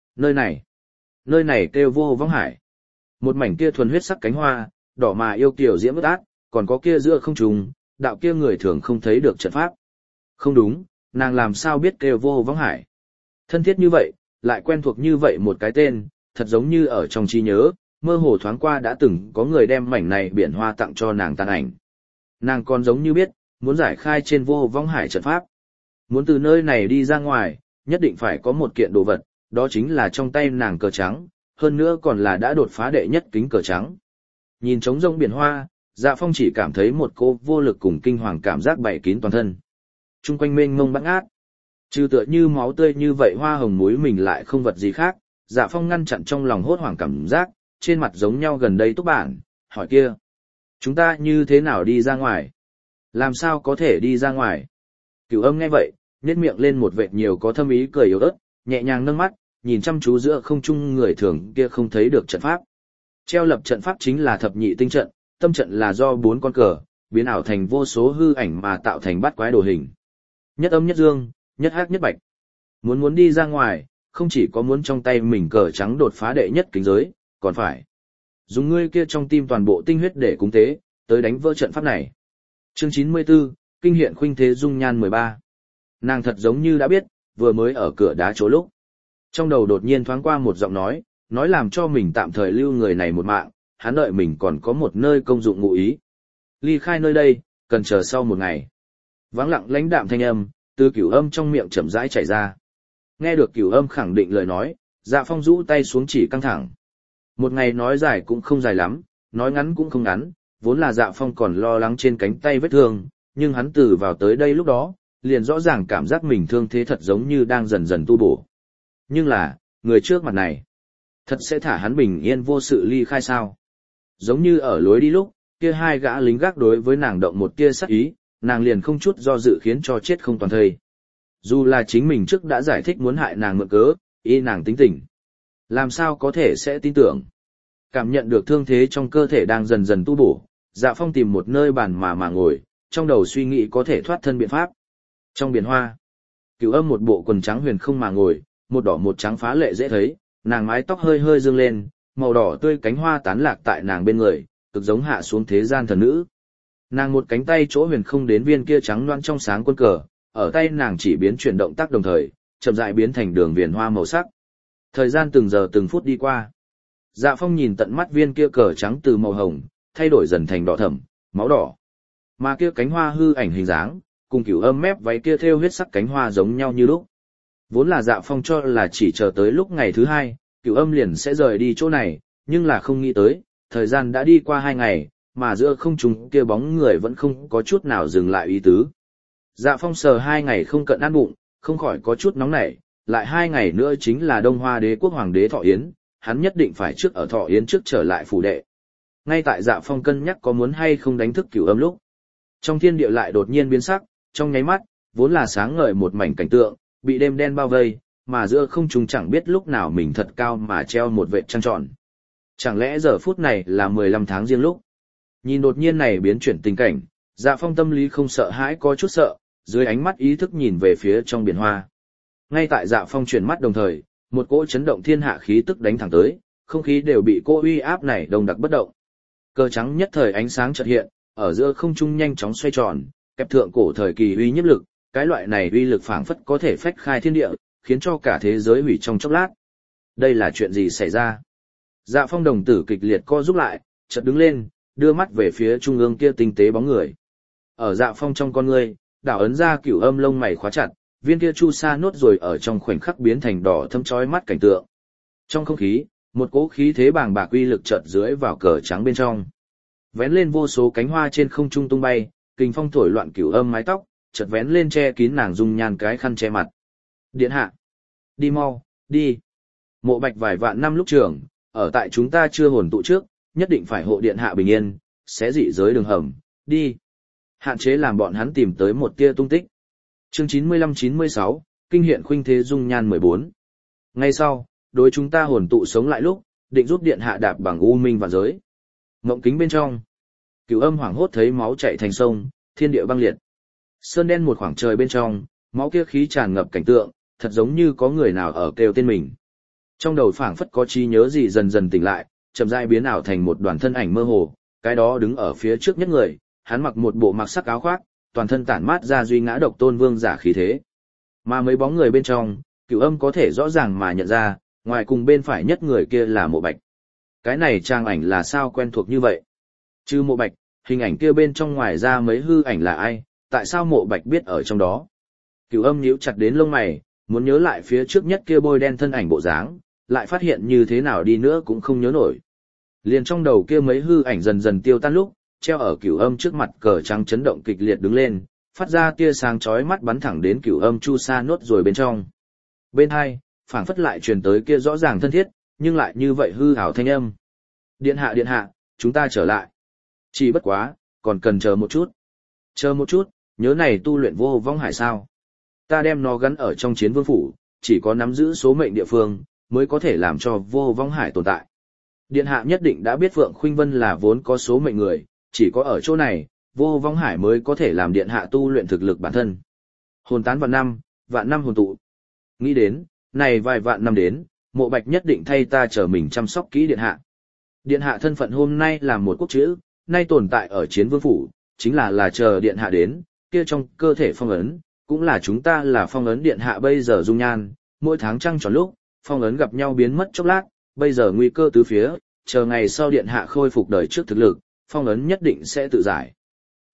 Nơi này kêu Vô Vong Hải. Một mảnh kia thuần huyết sắc cánh hoa, đỏ mà yêu kiều diễm ướt át, còn có kia giữa không trùng, đạo kia người thường không thấy được trận pháp. Không đúng, nàng làm sao biết kêu Vô Vong Hải. Thân thiết như vậy, lại quen thuộc như vậy một cái tên, thật giống như ở trong trí nhớ, mơ hồ thoáng qua đã từng có người đem mảnh này biển hoa tặng cho nàng tàn ảnh. Nàng còn giống như biết, muốn giải khai trên Vô Vong Hải trận pháp. Muốn từ nơi này đi ra ngoài, nhất định phải có một kiện đồ vật, đó chính là trong tay nàng cờ trắng, hơn nữa còn là đã đột phá đệ nhất kính cờ trắng. Nhìn trống rỗng biển hoa, Dạ Phong chỉ cảm thấy một cô vô lực cùng kinh hoàng cảm giác bày kín toàn thân. Trung quanh mênh mông bát ngát, trừ tựa như máu tươi như vậy hoa hồng muối mình lại không vật gì khác. Dạ Phong ngăn chặn trong lòng hốt hoảng cảm giác, trên mặt giống nhau gần đây Túc Bản, hỏi kia. Chúng ta như thế nào đi ra ngoài? Làm sao có thể đi ra ngoài? Cửu Âm nghe vậy, nhếch miệng lên một vệt nhiều có thâm ý cười yếu ớt, nhẹ nhàng nâng mắt, nhìn chăm chú giữa không trung người thường kia không thấy được trận pháp. Treo lập trận pháp chính là thập nhị tinh trận, tâm trận là do 4 con cờ, biến ảo thành vô số hư ảnh mà tạo thành bát quái đồ hình. Nhất âm nhất dương, nhất hắc nhất bạch. Muốn đi ra ngoài, không chỉ có muốn trong tay mình cờ trắng đột phá đệ nhất kính giới, còn phải dùng ngươi kia trong tim toàn bộ tinh huyết để cúng tế, tới đánh vỡ trận pháp này. Chương 94, kinh hiện khuynh thế dung nhan 13. Nàng thật giống như đã biết, vừa mới ở cửa đá chỗ lúc. Trong đầu đột nhiên thoáng qua một giọng nói làm cho mình tạm thời lưu người này một mạng, hắn đợi mình còn có một nơi công dụng ngụ ý. ly khai nơi đây, cần chờ sau một ngày. Vắng lặng lãnh đạm thanh âm, từ Cửu Âm trong miệng chậm rãi chảy ra. Nghe được Cửu Âm khẳng định lời nói, Dạ Phong rũ tay xuống chỉ căng thẳng. Một ngày nói dài cũng không dài lắm, nói ngắn cũng không ngắn, vốn là Dạ Phong còn lo lắng trên cánh tay vết thương, nhưng hắn từ vào tới đây lúc đó, liền rõ ràng cảm giác mình thương thế thật giống như đang dần dần tu bổ. Nhưng là, người trước mặt này, thật sẽ thả hắn bình yên vô sự ly khai sao? Giống như ở lối đi lúc, kia hai gã lính gác đối với nàng động một tia sắc ý, nàng liền không chút do dự khiến cho chết không toàn thây. Dù là chính mình trước đã giải thích muốn hại nàng mượn cớ, y nàng tính tình. Làm sao có thể sẽ tin tưởng? Cảm nhận được thương thế trong cơ thể đang dần dần tu bổ, Dạ Phong tìm một nơi bàn mà ngồi, trong đầu suy nghĩ có thể thoát thân biện pháp. Trong biển hoa, Cửu Âm một bộ quần trắng huyền không mà ngồi, một đỏ một trắng phá lệ dễ thấy, nàng mái tóc hơi hơi dương lên, màu đỏ tươi cánh hoa tán lạc tại nàng bên người, cực giống hạ xuống thế gian thần nữ. Nàng một cánh tay chỗ huyền không đến viên kia trắng loãng trong sáng quân cờ, ở tay nàng chỉ biến chuyển động tác đồng thời, chậm rãi biến thành đường viền hoa màu sắc. Thời gian từng giờ từng phút đi qua. Dạ Phong nhìn tận mắt viên kia cờ trắng từ màu hồng, thay đổi dần thành đỏ thẫm, máu đỏ. Mà kia cánh hoa hư ảnh hình dáng, cùng Cửu Âm mép váy kia thêu huyết sắc cánh hoa giống nhau như lúc. Vốn là Dạ Phong cho là chỉ chờ tới lúc ngày thứ hai, Cửu Âm liền sẽ rời đi chỗ này, nhưng là không nghĩ tới, thời gian đã đi qua 2 ngày, mà giữa không trung kia bóng người vẫn không có chút nào dừng lại ý tứ. Dạ Phong sờ 2 ngày không cận ăn bụng, không khỏi có chút nóng nảy, lại 2 ngày nữa chính là Đông Hoa Đế quốc hoàng đế thọ yến, hắn nhất định phải trước ở thọ yến trước trở lại phủ đệ. Ngay tại Dạ Phong cân nhắc có muốn hay không đánh thức Cửu Âm lúc, trong thiên địa lại đột nhiên biến sắc, trong nháy mắt, vốn là sáng ngời một mảnh cảnh tượng, bị đêm đen bao vây, mà giữa không trung chẳng biết lúc nào mình thật cao mà treo một vệt trăng tròn. Chẳng lẽ giờ phút này là 15 tháng riêng lúc? Nhìn đột nhiên này biến chuyển tình cảnh, Dạ Phong tâm lý không sợ hãi có chút sợ, dưới ánh mắt ý thức nhìn về phía trong biển hoa. Ngay tại Dạ Phong chuyển mắt đồng thời, một cỗ chấn động thiên hạ khí tức đánh thẳng tới, không khí đều bị cỗ uy áp này đông đặc bất động. Cờ trắng nhất thời ánh sáng chợt hiện, ở giữa không trung nhanh chóng xoay tròn, kẹp thượng cổ thời kỳ uy nhiếp lực, cái loại này uy lực phảng phất có thể phách khai thiên địa, khiến cho cả thế giới hủy trong chốc lát. Đây là chuyện gì xảy ra? Dạ Phong đồng tử kịch liệt co rút lại, chợt đứng lên, đưa mắt về phía trung ương kia tinh tế bóng người. Ở Dạ Phong trong con ngươi, đảo ấn ra Cửu Âm lông mày khóa chặt, viên kia chu sa nốt rồi ở trong khoảnh khắc biến thành đỏ thâm chói mắt cảnh tượng. Trong không khí, một cỗ khí thế bàng bạc uy lực chợt dưới vào cờ trắng bên trong. Vén lên vô số cánh hoa trên không trung tung bay, kình phong thổi loạn Cửu Âm mái tóc, chợt vén lên che kín nàng dung nhan cái khăn che mặt. Điện hạ, đi mau, đi. Mộ Bạch vài vạn năm lúc trưởng, ở tại chúng ta chưa hồn tụ trước, nhất định phải hộ điện hạ bình yên, xé dị giới đường hầm, đi. Hạn chế làm bọn hắn tìm tới một tia tung tích. Chương 95-96, kinh hiện khuynh thế dung nhan 14. Ngay sau, đối chúng ta hồn tụ sống lại lúc, định giúp điện hạ đạp bằng u minh và giới. Ngộng kính bên trong, Cửu Âm hoảng hốt thấy máu chảy thành sông, thiên địa băng liệt. Sơn đen một khoảng trời bên trong, máu kia khí tràn ngập cảnh tượng, thật giống như có người nào ở kêu tên mình. Trong đầu phảng phất có trí nhớ gì dần dần tỉnh lại, chậm rãi biến ảo thành một đoàn thân ảnh mơ hồ, cái đó đứng ở phía trước nhất người, hắn mặc một bộ mặc sắc áo khoác, toàn thân tản mát ra duy ngã độc tôn vương giả khí thế. Mà mấy bóng người bên trong, Cửu Âm có thể rõ ràng mà nhận ra, ngoài cùng bên phải nhất người kia là Mộ Bạch. Cái này trang ảnh là sao quen thuộc như vậy? Chứ Mộ Bạch, hình ảnh kia bên trong ngoài ra mấy hư ảnh là ai, tại sao Mộ Bạch biết ở trong đó? Cửu Âm nhíu chặt đến lông mày, muốn nhớ lại phía trước nhất kia bôi đen thân ảnh bộ dáng, lại phát hiện như thế nào đi nữa cũng không nhớ nổi. Liền trong đầu kia mấy hư ảnh dần dần tiêu tan lúc, treo ở Cửu Âm trước mặt cờ trắng chấn động kịch liệt đứng lên, phát ra tia sáng chói mắt bắn thẳng đến Cửu Âm chu sa nốt rồi bên trong. Bên hai, phảng phất lại truyền tới kia rõ ràng thân thiết, nhưng lại như vậy hư ảo thanh âm. Điện hạ, chúng ta trở lại. Chỉ bất quá, còn cần chờ một chút. Chờ một chút, nhớ này tu luyện vô vong hải sao. Ta đem nó gắn ở trong chiến vương phủ, chỉ có nắm giữ số mệnh địa phương, mới có thể làm cho vô vong hải tồn tại. Điện hạ nhất định đã biết Phượng Khuynh Vân là vốn có số mệnh người, chỉ có ở chỗ này, vô vong hải mới có thể làm điện hạ tu luyện thực lực bản thân. Hồn tán vạn năm hồn tụ. Nghĩ đến, này vài vạn năm đến, Mộ Bạch nhất định thay ta chờ mình chăm sóc kỹ điện hạ. Điện hạ thân phận hôm nay là một quốc chữ, nay tồn tại ở chiến vương phủ, chính là chờ điện hạ đến, kia trong cơ thể phong ấn, cũng là chúng ta là phong ấn điện hạ bây giờ dung nhan, mỗi tháng trăng tròn lúc, phong ấn gặp nhau biến mất chốc lát, bây giờ nguy cơ tứ phía, chờ ngày sau điện hạ khôi phục đời trước thực lực, phong ấn nhất định sẽ tự giải.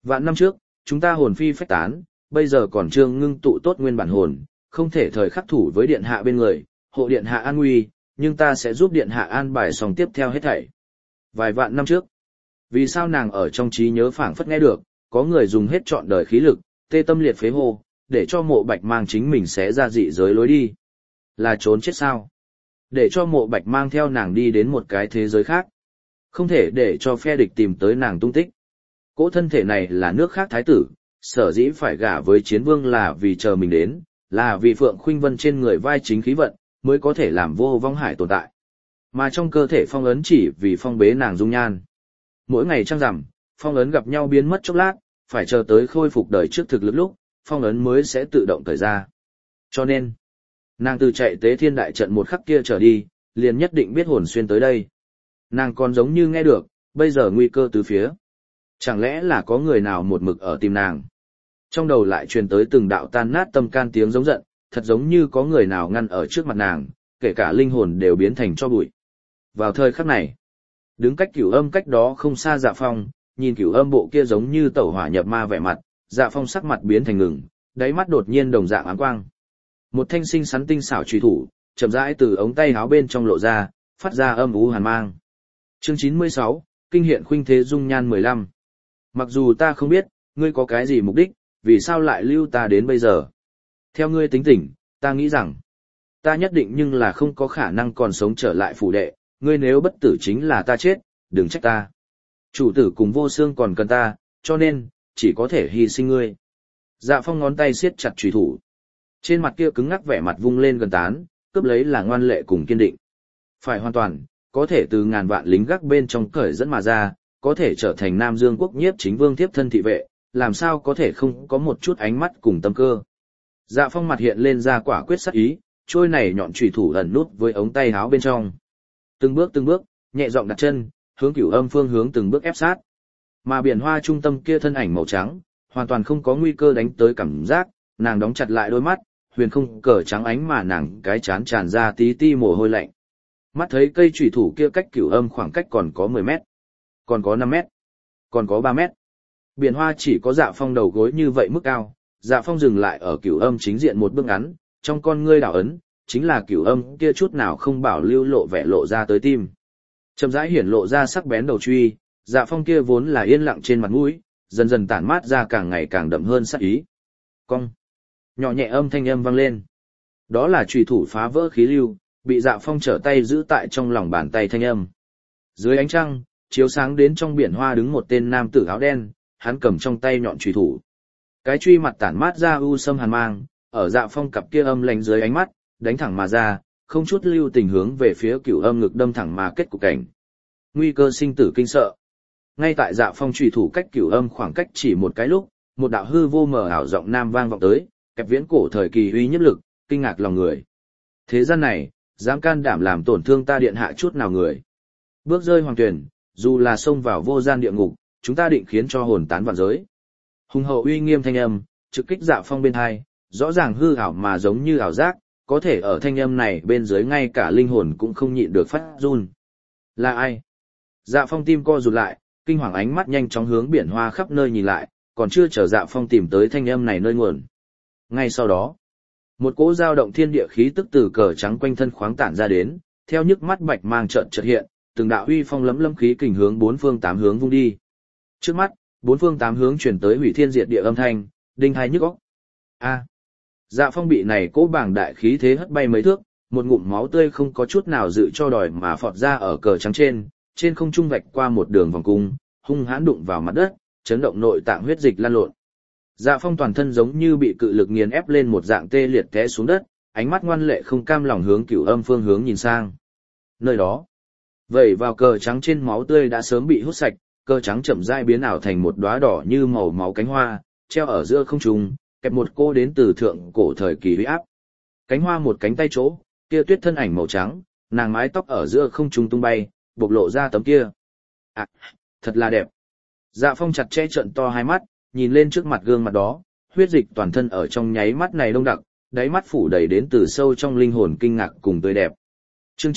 Vạn năm trước, chúng ta hồn phi phách tán, bây giờ còn chưa ngưng tụ tốt nguyên bản hồn, không thể thời khắc thủ với điện hạ bên người, hộ điện hạ an nguy, nhưng ta sẽ giúp điện hạ an bài xong tiếp theo hết thảy. Vài vạn năm trước, vì sao nàng ở trong trí nhớ phảng phất nghe được, có người dùng hết trọn đời khí lực, tê tâm liệt phế hô, để cho Mộ Bạch mang chính mình sẽ ra dị giới lối đi. Là trốn chết sao? Để cho Mộ Bạch mang theo nàng đi đến một cái thế giới khác. Không thể để cho phe địch tìm tới nàng tung tích. Cỗ thân thể này là nước khác thái tử, sở dĩ phải gả với chiến vương là vì chờ mình đến, là vì Phượng Khuynh Vân trên người vai chính khí vận, mới có thể làm vô vong hải tồn tại. Mà trong cơ thể phong ấn chỉ vì phong bế nàng dung nhan. Mỗi ngày trăng rằm, phong ấn gặp nhau biến mất chốc lát, phải chờ tới khôi phục đời trước thực lực lúc, phong ấn mới sẽ tự động thời ra. Cho nên, nàng từ chạy tế thiên đại trận một khắc kia trở đi, liền nhất định biết hồn xuyên tới đây. Nàng còn giống như nghe được, bây giờ nguy cơ từ phía. Chẳng lẽ là có người nào một mực ở tìm nàng? Trong đầu lại truyền tới từng đạo tan nát tâm can tiếng giống giận, thật giống như có người nào ngăn ở trước mặt nàng, kể cả linh hồn đều biến thành tro bụi. Vào thời khắc này, đứng cách Cửu Âm cách đó không xa Dạ Phong, nhìn Cửu Âm bộ kia giống như tẩu hỏa nhập ma vẻ mặt, Dạ Phong sắc mặt biến thành ngừng, đáy mắt đột nhiên đồng dạng ám quang. Một thanh sinh sắn tinh xảo chùy thủ, chậm rãi từ ống tay áo bên trong lộ ra, phát ra âm u hàn mang. Chương 96, Kinh hiện khuynh thế dung nhan 15. Mặc dù ta không biết, ngươi có cái gì mục đích, vì sao lại lưu ta đến bây giờ? Theo ngươi tính tình, ta nghĩ rằng, ta nhất định nhưng là không có khả năng còn sống trở lại phủ đệ, ngươi nếu bất tử chính là ta chết, đừng trách ta. Chủ tử cùng Vô Xương còn cần ta, cho nên, chỉ có thể hy sinh ngươi. Dạ Phong ngón tay siết chặt chùy thủ. Trên mặt kia cứng ngắc vẻ mặt vung lên gần tán, cướp lấy là ngoan lệ cùng kiên định. Phải hoàn toàn, có thể từ ngàn vạn lính gác bên trong cởi dẫn mà ra, có thể trở thành Nam Dương quốc nhiếp chính vương tiếp thân thị vệ, làm sao có thể không có một chút ánh mắt cùng tâm cơ. Dạ Phong mặt hiện lên ra quả quyết sắc ý, trôi này nhọn chùy thủ ẩn nút với ống tay áo bên trong. Từng bước, nhẹ giọng đặt chân, hướng Cửu Âm phương hướng từng bước ép sát. Mà biển hoa trung tâm kia thân ảnh màu trắng, hoàn toàn không có nguy cơ đánh tới cảm giác, nàng đóng chặt lại đôi mắt, huyền không cờ trắng ánh mà nàng cái chán tràn ra tí ti mồ hôi lạnh. Mắt thấy cây chùy thủ kia cách Cửu Âm khoảng cách còn có 10 mét, còn có 5 mét, còn có 3 mét. Biển hoa chỉ có Dạ Phong đầu gối như vậy mức cao, Dạ Phong dừng lại ở Cửu Âm chính diện một bước ngắn, trong con ngươi đảo ấn, chính là Cửu Âm kia chút nào không bảo lưu lộ vẻ lộ ra tới tim. Chậm rãi hiển lộ ra sắc bén đầu truy, Dạ Phong kia vốn là yên lặng trên mặt mũi, dần dần tản mát ra càng ngày càng đậm hơn sát ý. Cong. Nhỏ nhẹ âm thanh âm vang lên. Đó là chùy thủ phá vỡ khí lưu, bị Dạ Phong trở tay giữ tại trong lòng bàn tay thanh âm. Dưới ánh trăng, chiếu sáng đến trong biển hoa đứng một tên nam tử áo đen, hắn cầm trong tay nhọn chùy thủ. Cái truy mặt tản mát ra u sâm hàn mang, ở Dạ Phong cặp kia âm lạnh dưới ánh mắt, đánh thẳng mà ra, không chút lưu tình hướng về phía Cửu Âm ngực đâm thẳng mà kết cục cảnh. Nguy cơ sinh tử kinh sợ. Ngay tại Dạ Phong chùy thủ cách Cửu Âm khoảng cách chỉ một cái lúc, một đạo hư vô mờ ảo giọng nam vang vọng tới, kẹp viễn cổ thời kỳ uy nhất lực, kinh ngạc lòng người. Thế gian này, dám can đảm làm tổn thương ta điện hạ chút nào người. Bước rơi hoàng tuyển, dù là xông vào vô gian địa ngục, chúng ta định khiến cho hồn tán vạn giới. Hùng hậu uy nghiêm thanh âm, trực kích Dạ Phong bên hai, rõ ràng hư ảo mà giống như ảo giác, có thể ở thanh âm này bên dưới ngay cả linh hồn cũng không nhịn được phát run. Là ai? Dạ Phong tim co rụt lại, kinh hoàng ánh mắt nhanh chóng hướng biển hoa khắp nơi nhìn lại, còn chưa chờ Dạ Phong tìm tới thanh âm này nơi nguồn. Ngay sau đó, một cỗ dao động thiên địa khí tức từ cờ trắng quanh thân khoáng tản ra đến, theo nhức mắt bạch mang chợt chợt hiện, từng đạo uy phong lấm lấm khí kình hướng bốn phương tám hướng vung đi. Trước mắt, bốn phương tám hướng truyền tới hủy thiên diệt địa âm thanh, đinh tai nhức óc. A! Dạ Phong bị này cỗ bảng đại khí thế hất bay mấy thước, một ngụm máu tươi không có chút nào dự cho đòi mà phọt ra ở cờ trắng trên không trung vạch qua một đường vòng cung, hung hãn đụng vào mặt đất, chấn động nội tạng huyết dịch lan lộn. Dạ Phong toàn thân giống như bị cự lực nghiền ép lên một dạng tê liệt té xuống đất, ánh mắt ngoan lệ không cam lòng hướng Cửu Âm phương hướng nhìn sang. Nơi đó, vẩy vào cờ trắng trên máu tươi đã sớm bị hút sạch, cờ trắng chậm rãi biến ảo thành một đóa đỏ như màu máu cánh hoa, treo ở giữa không trung, kẹp một cô đến từ thượng cổ thời kỳ uy áp. Cánh hoa một cánh tay chỗ, kia tuyết thân ảnh màu trắng, nàng mái tóc ở giữa không trung tung bay, bộc lộ ra tấm kia. À, thật là đẹp. Dạ Phong chặt chẽ trợn to hai mắt, nhìn lên trước mặt gương mặt đó, huyết dịch toàn thân ở trong nháy mắt này đông đặc, đáy mắt phủ đầy đến từ sâu trong linh hồn kinh ngạc cùng tươi đẹp. Chương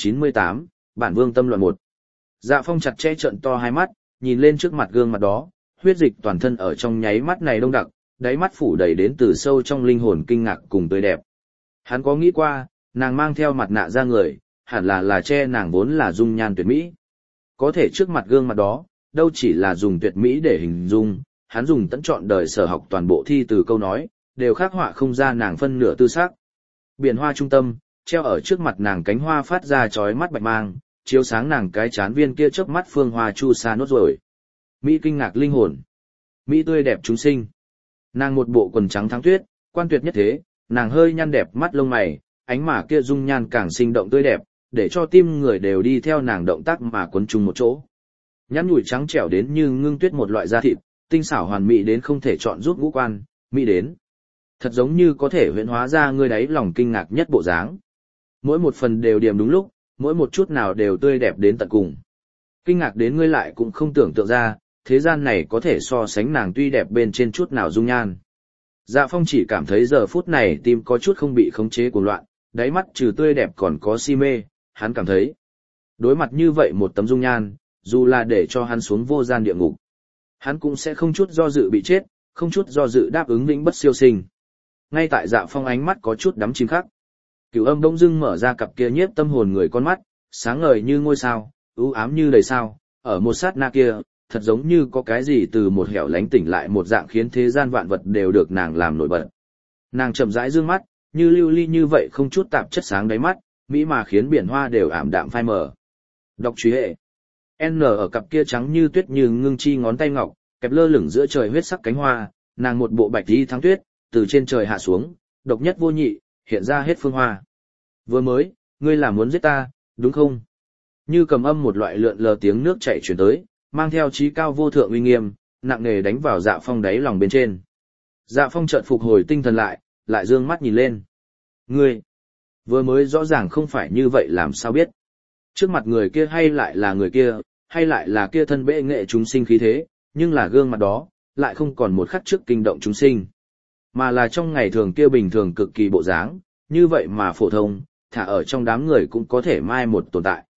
97-98, Bản Vương tâm loạn 1. Dạ Phong chặt chẽ trợn to hai mắt, nhìn lên trước mặt gương mặt đó, huyết dịch toàn thân ở trong nháy mắt này đông đặc, đáy mắt phủ đầy đến từ sâu trong linh hồn kinh ngạc cùng tươi đẹp. Hắn có nghĩ qua, nàng mang theo mặt nạ ra người, hẳn là che nàng vốn là dung nhan tuyệt mỹ. Có thể trước mặt gương mặt đó, đâu chỉ là dùng tuyệt mỹ để hình dung, hắn dùng tận trọn đời sở học toàn bộ thi từ câu nói, đều khắc họa không ra nàng phân nửa tư sắc. Biển hoa trung tâm, treo ở trước mặt nàng cánh hoa phát ra chói mắt bạch mang, chiếu sáng nàng cái chán viên kia chớp mắt phương hoa chu sa nốt rồi. Mỹ kinh ngạc linh hồn, Mỹ tươi đẹp chúng sinh. Nàng một bộ quần trắng thắng tuyết, quan tuyệt nhất thế, nàng hơi nhăn đẹp mắt lông mày, ánh mà kia dung nhan càng sinh động tươi đẹp, để cho tim người đều đi theo nàng động tác mà quấn chung một chỗ. Nhắn nhủi trắng trẻo đến như ngưng tuyết một loại da thịt, tinh xảo hoàn mỹ đến không thể chọn rút ngũ quan, mỹ đến. Thật giống như có thể huyễn hóa ra ngươi đáy lòng kinh ngạc nhất bộ dáng. Mỗi một phần đều điểm đúng lúc, mỗi một chút nào đều tươi đẹp đến tận cùng. Kinh ngạc đến ngươi lại cũng không tưởng tượng ra, thế gian này có thể so sánh nàng tuy đẹp bên trên chút nào dung nhan. Dạ Phong chỉ cảm thấy giờ phút này tim có chút không bị khống chế cuồng loạn, đáy mắt trừ tươi đẹp còn có si mê, hắn cảm thấy. Đối mặt như vậy một tấm dung nhan, dù là để cho hắn xuống vô gian địa ngục, hắn cũng sẽ không chút do dự bị chết, không chút do dự đáp ứng vĩnh bất siêu sinh. Ngay tại Dạ Phong ánh mắt có chút đắm chìm khắc. Cửu Âm bỗng dưng mở ra cặp kia nhiếp tâm hồn người con mắt, sáng ngời như ngôi sao, u ám như đầy sao, ở một sát na kia, thật giống như có cái gì từ một hẻo lánh tỉnh lại một dạng khiến thế gian vạn vật đều được nàng làm nổi bật. Nàng chậm rãi dương mắt, như lưu ly như vậy không chút tạp chất sáng đáy mắt, mỹ mà khiến biển hoa đều ảm đạm phai mờ. Đọc truy hệ. N ở cặp kia trắng như tuyết như ngưng chi ngón tay ngọc, kẹp lơ lửng giữa trời huyết sắc cánh hoa, nàng một bộ bạch y thắng tuyết, từ trên trời hạ xuống, độc nhất vô nhị, hiện ra hết phương hoa. Vừa mới, ngươi là muốn giết ta, đúng không? Như cầm âm một loại lượn lờ tiếng nước chảy chuyển tới, mang theo trí cao vô thượng uy nghiêm, nặng nề đánh vào Dạ Phong đáy lòng bên trên. Dạ Phong chợt phục hồi tinh thần lại dương mắt nhìn lên. Ngươi, vừa mới rõ ràng không phải như vậy làm sao biết? Trước mặt người kia hay lại là người kia, hay lại là kia thân bệ nghệ chúng sinh khí thế, nhưng là gương mặt đó, lại không còn một khắc trước kinh động chúng sinh. Mà là trong ngày thường kia bình thường cực kỳ bộ dáng, như vậy mà phổ thông, thả ở trong đám người cũng có thể mai một tồn tại.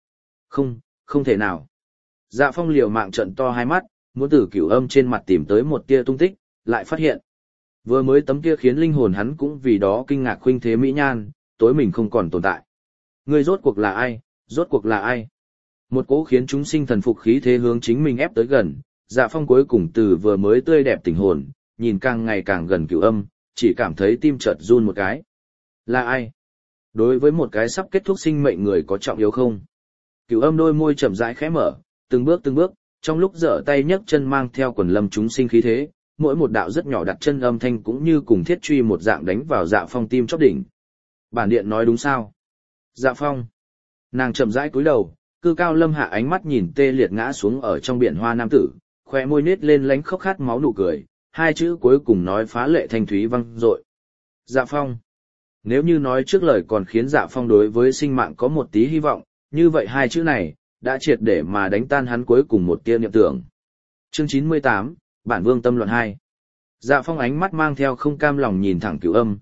Không thể nào. Dạ Phong liều mạng trận to hai mắt, muốn từ Cửu Âm trên mặt tìm tới một tia tung tích, lại phát hiện. Vừa mới tấm kia khiến linh hồn hắn cũng vì đó kinh ngạc khuynh thế mỹ nhan, tối mình không còn tồn tại. Ngươi rốt cuộc là ai, rốt cuộc là ai? Một cỗ khiến chúng sinh thần phục khí thế hướng chính mình ép tới gần, Dạ Phong cuối cùng từ vừa mới tươi đẹp tình hồn, nhìn càng ngày càng gần Cửu Âm, chỉ cảm thấy tim chợt run một cái. Là ai? Đối với một cái sắp kết thúc sinh mệnh người có trọng yếu không? Cửu Âm đôi môi chậm rãi khẽ mở, từng bước, trong lúc giở tay nhấc chân mang theo quần lâm chúng sinh khí thế, mỗi một đạo rất nhỏ đặt chân âm thanh cũng như cùng thiết truy một dạng đánh vào Dạ Phong tim chóp đỉnh. Bản điện nói đúng sao? Dạ Phong. Nàng chậm rãi cúi đầu, cư cao lâm hạ ánh mắt nhìn tê liệt ngã xuống ở trong biển hoa nam tử, khóe môi nết lên lánh khóc khát máu nụ cười, hai chữ cuối cùng nói phá lệ thanh thúy vang dội. Dạ Phong. Nếu như nói trước lời còn khiến Dạ Phong đối với sinh mạng có một tí hy vọng, như vậy hai chữ này đã triệt để mà đánh tan hắn cuối cùng một tia niệm tưởng. Chương 98, Bản Vương tâm luận 2. Dạ Phong ánh mắt mang theo không cam lòng nhìn thẳng Cửu Âm,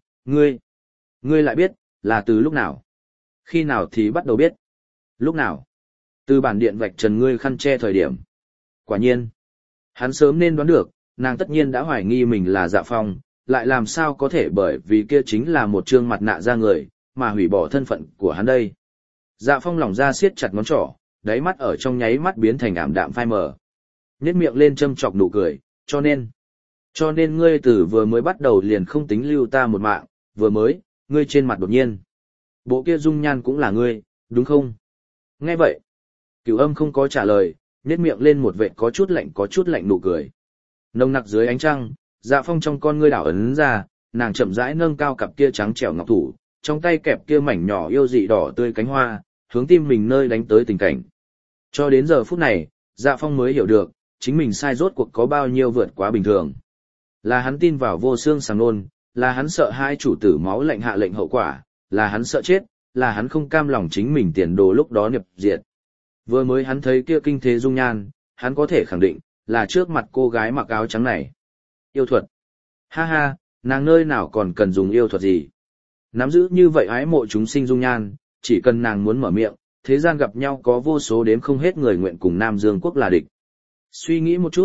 ngươi lại biết, là từ lúc nào? Khi nào thì bắt đầu biết? Lúc nào? Từ bản điện vạch trần ngươi khăn che thời điểm. Quả nhiên, hắn sớm nên đoán được, nàng tất nhiên đã hoài nghi mình là Dạ Phong, lại làm sao có thể bởi vì kia chính là một trương mặt nạ da người, mà hủy bỏ thân phận của hắn đây. Dạ Phong lòng ra siết chặt ngón trỏ, đáy mắt ở trong nháy mắt biến thành ảm đạm phai mờ. Nhếch miệng lên châm chọc nụ cười, cho nên ngươi từ vừa mới bắt đầu liền không tính lưu ta một mạng, vừa mới, ngươi trên mặt đột nhiên. Bộ kia dung nhan cũng là ngươi, đúng không? Nghe vậy, Cửu Âm không có trả lời, nhếch miệng lên một vệt có chút lạnh nụ cười. Nồng nặc dưới ánh trăng, Dạ Phong trong con ngươi đảo ấn ra, nàng chậm rãi nâng cao cặp kia trắng trẻo ngọc thủ, trong tay kẹp kia mảnh nhỏ yêu dị đỏ tươi cánh hoa, hướng tim mình nơi đánh tới tình cảnh. Cho đến giờ phút này, Dạ Phong mới hiểu được, chính mình sai rốt cuộc có bao nhiêu vượt quá bình thường. Là hắn tin vào vô xương sàng nôn, là hắn sợ hai chủ tử máu lạnh hạ lệnh hậu quả, là hắn sợ chết, là hắn không cam lòng chính mình tiền đồ lúc đó nhập diệt. Vừa mới hắn thấy kia kinh thế dung nhan, hắn có thể khẳng định, là trước mặt cô gái mặc áo trắng này. Yêu thuật. Ha ha, nàng nơi nào còn cần dùng yêu thuật gì. Nắm giữ như vậy ái mộ chúng sinh dung nhan, chỉ cần nàng muốn mở miệng, thế gian gặp nhau có vô số đếm không hết người nguyện cùng Nam Dương quốc là địch. Suy nghĩ một chút,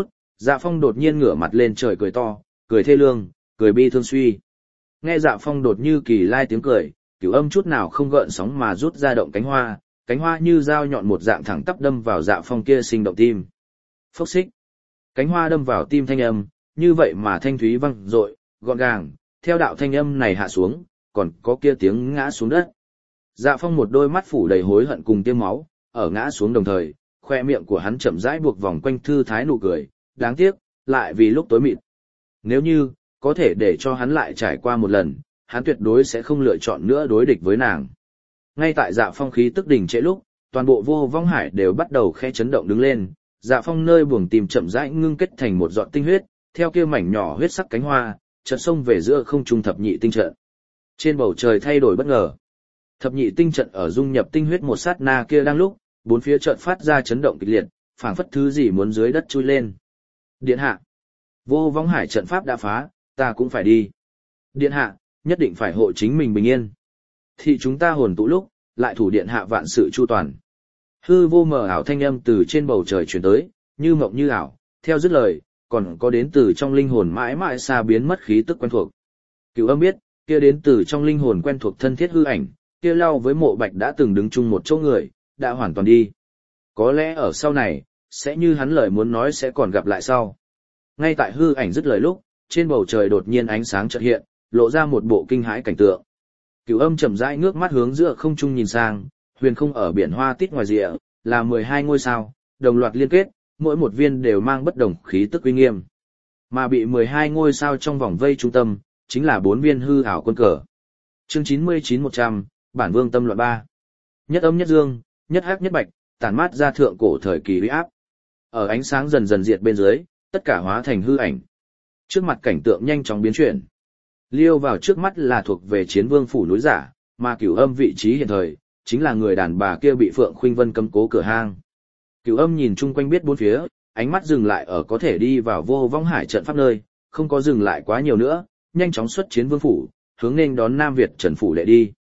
Dạ Phong đột nhiên ngửa mặt lên trời cười to, cười thê lương, cười bi thương suy. Nghe Dạ Phong đột như kỳ lai tiếng cười, Cửu Âm chút nào không gợn sóng mà rút ra động cánh hoa như dao nhọn một dạng thẳng tắp đâm vào Dạ Phong kia sinh động tim. Phốc xích. Cánh hoa đâm vào tim thanh âm, như vậy mà thanh thúy vang dội, gọn gàng, theo đạo thanh âm này hạ xuống, còn có kia tiếng ngã xuống đất. Dạ Phong một đôi mắt phủ đầy hối hận cùng tiêm máu, ở ngã xuống đồng thời, khoe miệng của hắn chậm rãi buộc vòng quanh thư thái nụ cười, đáng tiếc, lại vì lúc tối mịt. Nếu như, có thể để cho hắn lại trải qua một lần, hắn tuyệt đối sẽ không lựa chọn nữa đối địch với nàng. Ngay tại Dạ Phong khí tức đỉnh trễ lúc, toàn bộ Vô Vong Hải đều bắt đầu khẽ chấn động đứng lên, Dạ Phong nơi buồng tim chậm rãi ngưng kết thành một giọt tinh huyết, theo kia mảnh nhỏ huyết sắc cánh hoa, chợt xông về giữa không trung thập nhị tinh trận. Trên bầu trời thay đổi bất ngờ. Thập nhị tinh trận ở dung nhập tinh huyết một sát na kia đang lúc, bốn phía chợt phát ra chấn động kịch liệt, phảng phất thứ gì muốn dưới đất chui lên. Điện hạ, Vô Vong Hải trận pháp đã phá, ta cũng phải đi. Điện hạ, nhất định phải hộ chính mình bình yên. Thì chúng ta hồn tụ lúc, lại thủ điện hạ vạn sự chu toàn. Hư vô mờ ảo thanh âm từ trên bầu trời truyền tới, như mộng như ảo, theo dứt lời, còn có đến từ trong linh hồn mãi mãi xa biến mất khí tức quen thuộc. Cửu Âm biết, kia đến từ trong linh hồn quen thuộc thân thiết hư ảnh, kia lao với Mộ Bạch đã từng đứng chung một chỗ người, đã hoàn toàn đi. Có lẽ ở sau này, sẽ như hắn lời muốn nói sẽ còn gặp lại sau. Ngay tại hư ảnh dứt lời lúc, trên bầu trời đột nhiên ánh sáng chợt hiện, lộ ra một bộ kinh hãi cảnh tượng. Cửu Âm chậm rãi ngước mắt hướng giữa không trung nhìn sang, huyền không ở biển hoa tít ngoài rìa, là 12 ngôi sao, đồng loạt liên kết, mỗi một viên đều mang bất đồng khí tức uy nghiêm. Mà bị 12 ngôi sao trong vòng vây trung tâm, chính là 4 viên hư ảo quân cờ. Chương 99-100, Bản Vương tâm loạn 3. Nhất âm nhất dương, nhất hắc nhất bạch, tản mát ra thượng cổ thời kỳ uy áp. Ở ánh sáng dần dần diệt bên dưới, tất cả hóa thành hư ảnh. Trước mặt cảnh tượng nhanh chóng biến chuyển. Liêu vào trước mắt là thuộc về Chiến Vương phủ núi giả, mà Cửu Âm vị trí hiện thời, chính là người đàn bà kia bị Phượng Khuynh Vân cấm cố cửa hang. Cửu Âm nhìn chung quanh biết bốn phía, ánh mắt dừng lại ở có thể đi vào Vô Vong Hải trận pháp nơi, không có dừng lại quá nhiều nữa, nhanh chóng xuất Chiến Vương phủ, hướng nên đón Nam Việt Trần phủ đệ đi.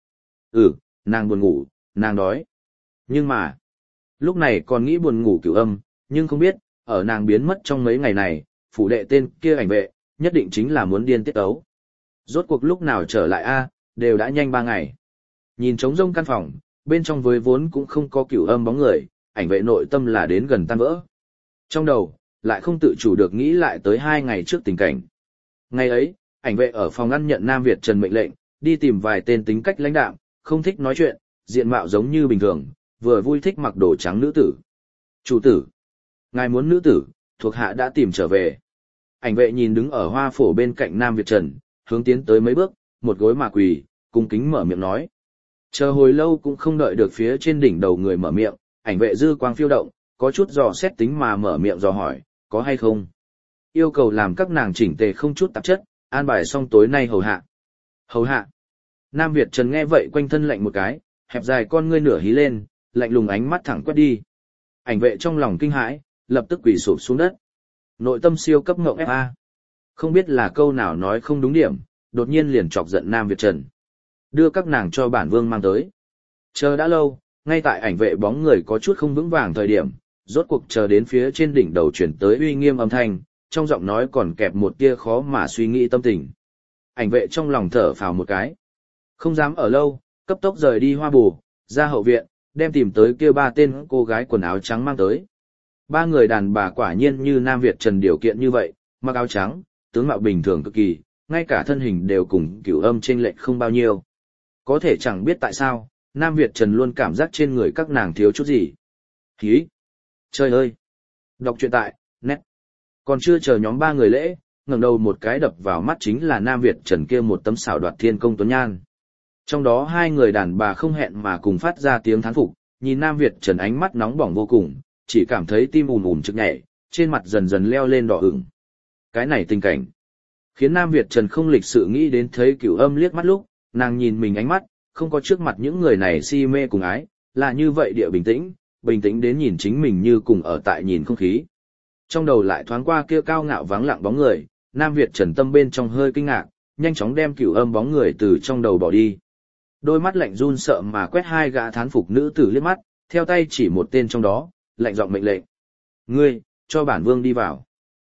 Nàng buồn ngủ, nàng đói. Nhưng mà, lúc này còn nghĩ buồn ngủ Cửu Âm, nhưng không biết, ở nàng biến mất trong mấy ngày này, phủ đệ tên kia ảnh vệ, nhất định chính là muốn điên tiết ấu. Rốt cuộc lúc nào trở lại a, đều đã nhanh 3 ngày. Nhìn trống rông căn phòng, bên trong với vốn cũng không có Cửu Âm bóng người, ảnh vệ nội tâm là đến gần tan vỡ. Trong đầu, lại không tự chủ được nghĩ lại tới 2 ngày trước tình cảnh. Ngày ấy, ảnh vệ ở phòng ăn nhận Nam Việt Trần mệnh lệnh, đi tìm vài tên tính cách lãnh đạm, không thích nói chuyện, diện mạo giống như bình thường, vừa vui thích mặc đồ trắng nữ tử. Chủ tử, ngài muốn nữ tử, thuộc hạ đã tìm trở về. Ảnh vệ nhìn đứng ở hoa phổ bên cạnh Nam Việt Trần, hướng tiến tới mấy bước, một gối mà quỳ, cung kính mở miệng nói. Chờ hồi lâu cũng không đợi được phía trên đỉnh đầu người mở miệng, ảnh vệ dư quang phiêu động, có chút dò xét tính mà mở miệng dò hỏi, có hay không? Yêu cầu làm các nàng chỉnh tề không chút tạp chất, an bài xong tối nay hầu hạ. Hầu hạ. Nam Việt Trần nghe vậy quanh thân lạnh một cái, hẹp dài con ngươi nửa hí lên, lạnh lùng ánh mắt thẳng quét đi. Ảnh vệ trong lòng kinh hãi, lập tức quỳ sụp xuống đất. Nội tâm siêu cấp ngộng FA. Không biết là câu nào nói không đúng điểm, đột nhiên liền chọc giận Nam Việt Trần. Đưa các nàng cho bản vương mang tới. Chờ đã lâu, ngay tại ảnh vệ bóng người có chút không vững vàng thời điểm, rốt cuộc chờ đến phía trên đỉnh đầu chuyển tới uy nghiêm âm thanh, trong giọng nói còn kẹp một tia khó mà suy nghĩ tâm tình. Ảnh vệ trong lòng thở phào một cái. Không dám ở lâu, cấp tốc rời đi hoa bù, ra hậu viện, đem tìm tới kia 3 tên cô gái quần áo trắng mang tới. 3 người đàn bà quả nhiên như Nam Việt Trần điều kiện như vậy, mặc áo trắng, tướng mạo bình thường cực kỳ, ngay cả thân hình đều cùng Cửu Âm chênh lệch không bao nhiêu. Có thể chẳng biết tại sao, Nam Việt Trần luôn cảm giác trên người các nàng thiếu chút gì. Hí! Trời ơi! Đọc truyện tại, net. Còn chưa chờ nhóm 3 người lễ, ngẩng đầu một cái đập vào mắt chính là Nam Việt Trần kia một tấm xảo đoạt thiên công tuấn nhan. Trong đó 2 người đàn bà không hẹn mà cùng phát ra tiếng thán phục, nhìn Nam Việt Trần ánh mắt nóng bỏng vô cùng, chỉ cảm thấy tim ùn ùn trực nhảy, trên mặt dần dần leo lên đỏ ửng. Cái này tình cảnh, khiến Nam Việt Trần không lịch sự nghĩ đến thấy Cửu Âm liếc mắt lúc, nàng nhìn mình ánh mắt, không có trước mặt những người này si mê cùng ái, là như vậy địa bình tĩnh đến nhìn chính mình như cùng ở tại nhìn không khí. Trong đầu lại thoáng qua kia cao ngạo vắng lặng bóng người, Nam Việt Trần tâm bên trong hơi kinh ngạc, nhanh chóng đem Cửu Âm bóng người từ trong đầu bỏ đi. Đôi mắt lạnh run sợ mà quét 2 gã thán phục nữ tử liếc mắt, theo tay chỉ một tên trong đó, lạnh giọng mệnh lệnh. Ngươi, cho bản vương đi vào.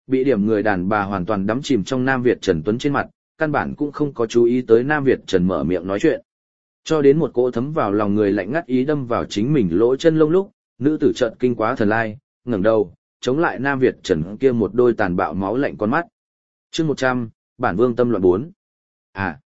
Bị điểm người đàn bà hoàn toàn đắm chìm trong Nam Việt Trần Tuấn trên mặt, căn bản cũng không có chú ý tới Nam Việt Trần mở miệng nói chuyện. Cho đến một cỗ thấm vào lòng người lạnh ngắt ý đâm vào chính mình lỗ chân lông lúc, nữ tử chợt kinh quá thần lai, ngẩng đầu, chống lại Nam Việt Trần kia một đôi tàn bạo máu lạnh con mắt. Chương 100, bản vương tâm loạn 4. À,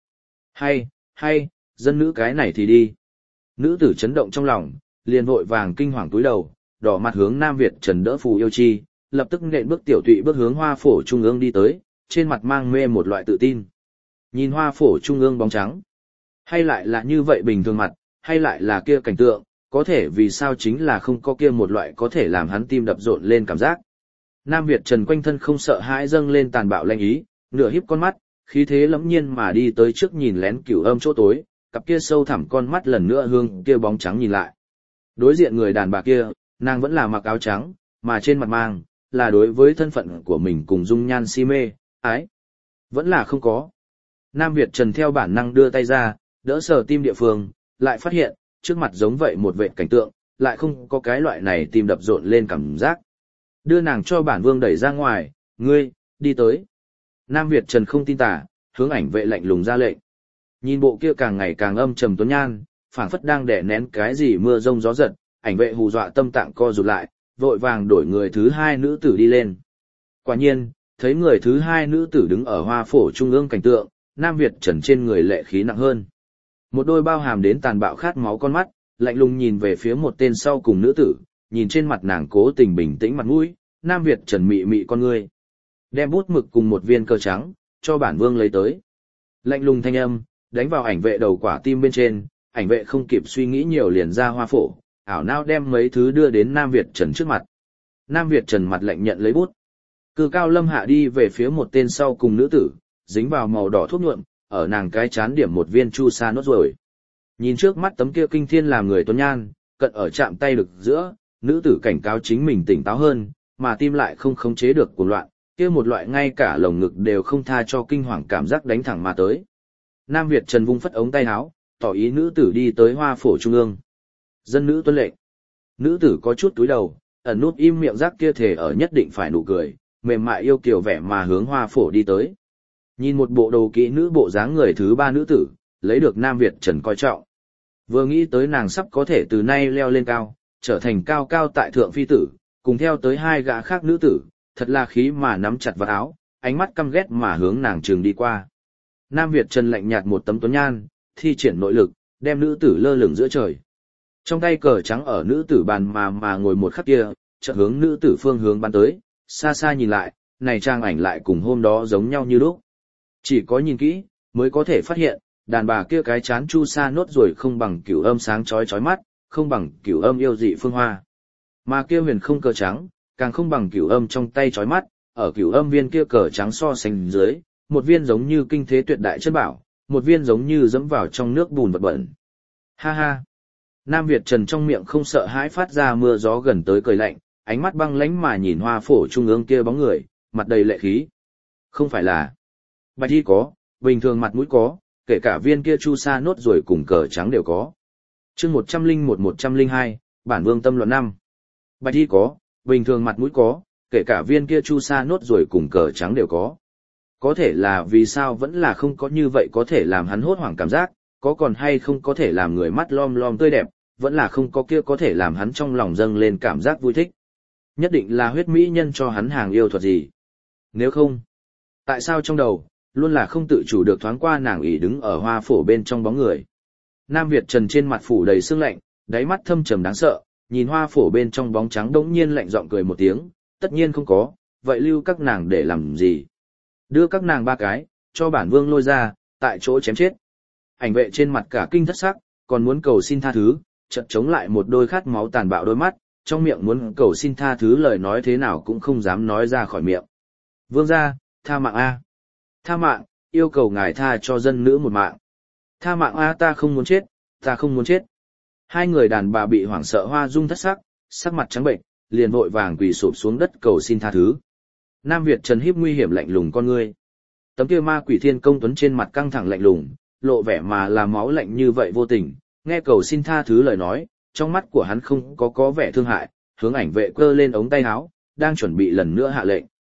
hay, dân nữ cái này thì đi. Nữ tử chấn động trong lòng, liền vội vàng kinh hoàng túi đầu, đỏ mặt hướng Nam Việt Trần đỡ phù yêu chi, lập tức nện bước tiểu tụy bước hướng hoa phổ trung ương đi tới, trên mặt mang mê một loại tự tin. Nhìn hoa phổ trung ương bóng trắng, hay lại là như vậy bình thường mặt, hay lại là kia cảnh tượng, có thể vì sao chính là không có kia một loại có thể làm hắn tim đập rộn lên cảm giác. Nam Việt Trần quanh thân không sợ hãi dâng lên tàn bạo lanh ý, nửa híp con mắt, khí thế lẫm nhiên mà đi tới trước nhìn lén Cửu Âm chỗ tối, cặp kia sâu thẳm con mắt lần nữa hướng kia bóng trắng nhìn lại. Đối diện người đàn bà kia, nàng vẫn là mặc áo trắng, mà trên mặt mang là đối với thân phận của mình cùng dung nhan si mê, ái. Vẫn là không có. Nam Việt Trần theo bản năng đưa tay ra, đỡ sờ tim địa phương, lại phát hiện, trước mặt giống vậy một vệ cảnh tượng, lại không có cái loại này tim đập rộn lên cảm giác. Đưa nàng cho bản vương đẩy ra ngoài, ngươi, đi tới. Nam Việt Trần không tin tả, hướng ảnh vệ lạnh lùng ra lệnh. Nhìn bộ kia càng ngày càng âm trầm tuấn nhan, phảng phất đang đè nén cái gì mưa rông gió giật, ảnh vệ hù dọa tâm tạng co rụt lại, vội vàng đổi người thứ hai nữ tử đi lên. Quả nhiên, thấy người thứ hai nữ tử đứng ở hoa phổ trung ương cảnh tượng, Nam Việt Trần trên người lệ khí nặng hơn. Một đôi bao hàm đến tàn bạo khát máu con mắt, lạnh lùng nhìn về phía một tên sau cùng nữ tử, nhìn trên mặt nàng cố tình bình tĩnh mặt mũi, Nam Việt Trần mị mị con ngươi. Đem bút mực cùng một viên cờ trắng, cho bản vương lấy tới. Lạnh lùng thanh âm, đánh vào ảnh vệ đầu quả tim bên trên, ảnh vệ không kịp suy nghĩ nhiều liền ra hoa phổ, ảo não đem mấy thứ đưa đến Nam Việt Trần trước mặt. Nam Việt Trần mặt lạnh nhận lấy bút. Cự cao lâm hạ đi về phía một tên sau cùng nữ tử, dính vào màu đỏ thuốc nhuộm, ở nàng cái chán điểm một viên chu sa nốt rồi. Nhìn trước mắt tấm kia kinh thiên làm người tuấn nhan, cận ở chạm tay lực giữa, nữ tử cảnh cáo chính mình tỉnh táo hơn, mà tim lại không khống chế được cuồng loạn, kia một loại ngay cả lồng ngực đều không tha cho kinh hoàng cảm giác đánh thẳng mà tới. Nam Việt Trần vung phất ống tay áo, tỏ ý nữ tử đi tới hoa phổ trung ương. Dân nữ tuân lệnh. Nữ tử có chút túi đầu, ẩn nút im miệng rác kia thể ở nhất định phải nụ cười, mềm mại yêu kiều vẻ mà hướng hoa phổ đi tới. Nhìn một bộ đồ kỹ nữ bộ dáng người thứ ba nữ tử, lấy được Nam Việt Trần coi trọng. Vừa nghĩ tới nàng sắp có thể từ nay leo lên cao, trở thành cao cao tại thượng phi tử, cùng theo tới hai gã khác nữ tử, thật là khí mà nắm chặt vào áo, ánh mắt căm ghét mà hướng nàng trường đi qua. Nam Việt Trần lạnh nhạt một tấm tuấn nhan, thi triển nội lực, đem nữ tử lơ lửng giữa trời. Trong tay cờ trắng ở nữ tử bàn mà ngồi một khắc kia, chợt hướng nữ tử phương hướng bắn tới, xa xa nhìn lại, này trang ảnh lại cùng hôm đó giống nhau như lúc. Chỉ có nhìn kỹ, mới có thể phát hiện, đàn bà kia cái chán chu sa nốt rồi không bằng Cửu Âm sáng chói chói mắt, không bằng Cửu Âm yêu dị phương hoa. Mà kia huyền không cờ trắng, càng không bằng Cửu Âm trong tay chói mắt, ở Cửu Âm viên kia cờ trắng so sánh dưới, một viên giống như kinh thế tuyệt đại chân bảo, một viên giống như dẫm vào trong nước bùn vật bẩn. Ha ha. Nam Việt Trần trong miệng không sợ hãi phát ra mưa gió gần tới cười lạnh, ánh mắt băng lãnh mà nhìn hoa phổ trung ương kia bóng người, mặt đầy lệ khí. Không phải là bạch y có, bình thường mặt mũi có, kể cả viên kia chu sa nốt rồi cùng cờ trắng đều có. Chương 101-102, bản vương tâm luận 5. Bạch y có, bình thường mặt mũi có, kể cả viên kia chu sa nốt rồi cùng cờ trắng đều có. Có thể là vì sao vẫn là không có như vậy có thể làm hắn hốt hoảng cảm giác, có còn hay không có thể làm người mắt lom lom tươi đẹp, vẫn là không có kia có thể làm hắn trong lòng dâng lên cảm giác vui thích. Nhất định là huyết mỹ nhân cho hắn hàng yêu thuật gì. Nếu không, tại sao trong đầu, luôn là không tự chủ được thoáng qua nàng ỷ đứng ở hoa phổ bên trong bóng người. Nam Việt Trần trên mặt phủ đầy sương lạnh, đáy mắt thâm trầm đáng sợ, nhìn hoa phổ bên trong bóng trắng đống nhiên lạnh giọng cười một tiếng, tất nhiên không có, vậy lưu các nàng để làm gì? Đưa các nàng ba cái, cho bản vương lôi ra, tại chỗ chém chết. Ảnh vệ trên mặt cả kinh thất sắc, còn muốn cầu xin tha thứ, chợt chống lại một đôi khát máu tàn bạo đôi mắt, trong miệng muốn cầu xin tha thứ lời nói thế nào cũng không dám nói ra khỏi miệng. Vương gia, tha mạng a. Tha mạng, yêu cầu ngài tha cho dân nữ một mạng. Tha mạng a, ta không muốn chết, ta không muốn chết. Hai người đàn bà bị hoảng sợ hoa dung thất sắc, sắc mặt trắng bệnh, liền vội vàng quỳ sụp xuống đất cầu xin tha thứ. Nam Việt Trần híp nguy hiểm lạnh lùng con ngươi. Tấm kia ma quỷ thiên công tuấn trên mặt căng thẳng lạnh lùng, lộ vẻ mà là máu lạnh như vậy vô tình, nghe cầu xin tha thứ lời nói, trong mắt của hắn không có vẻ thương hại, hướng ảnh vệ cơ lên ống tay áo, đang chuẩn bị lần nữa hạ lệnh.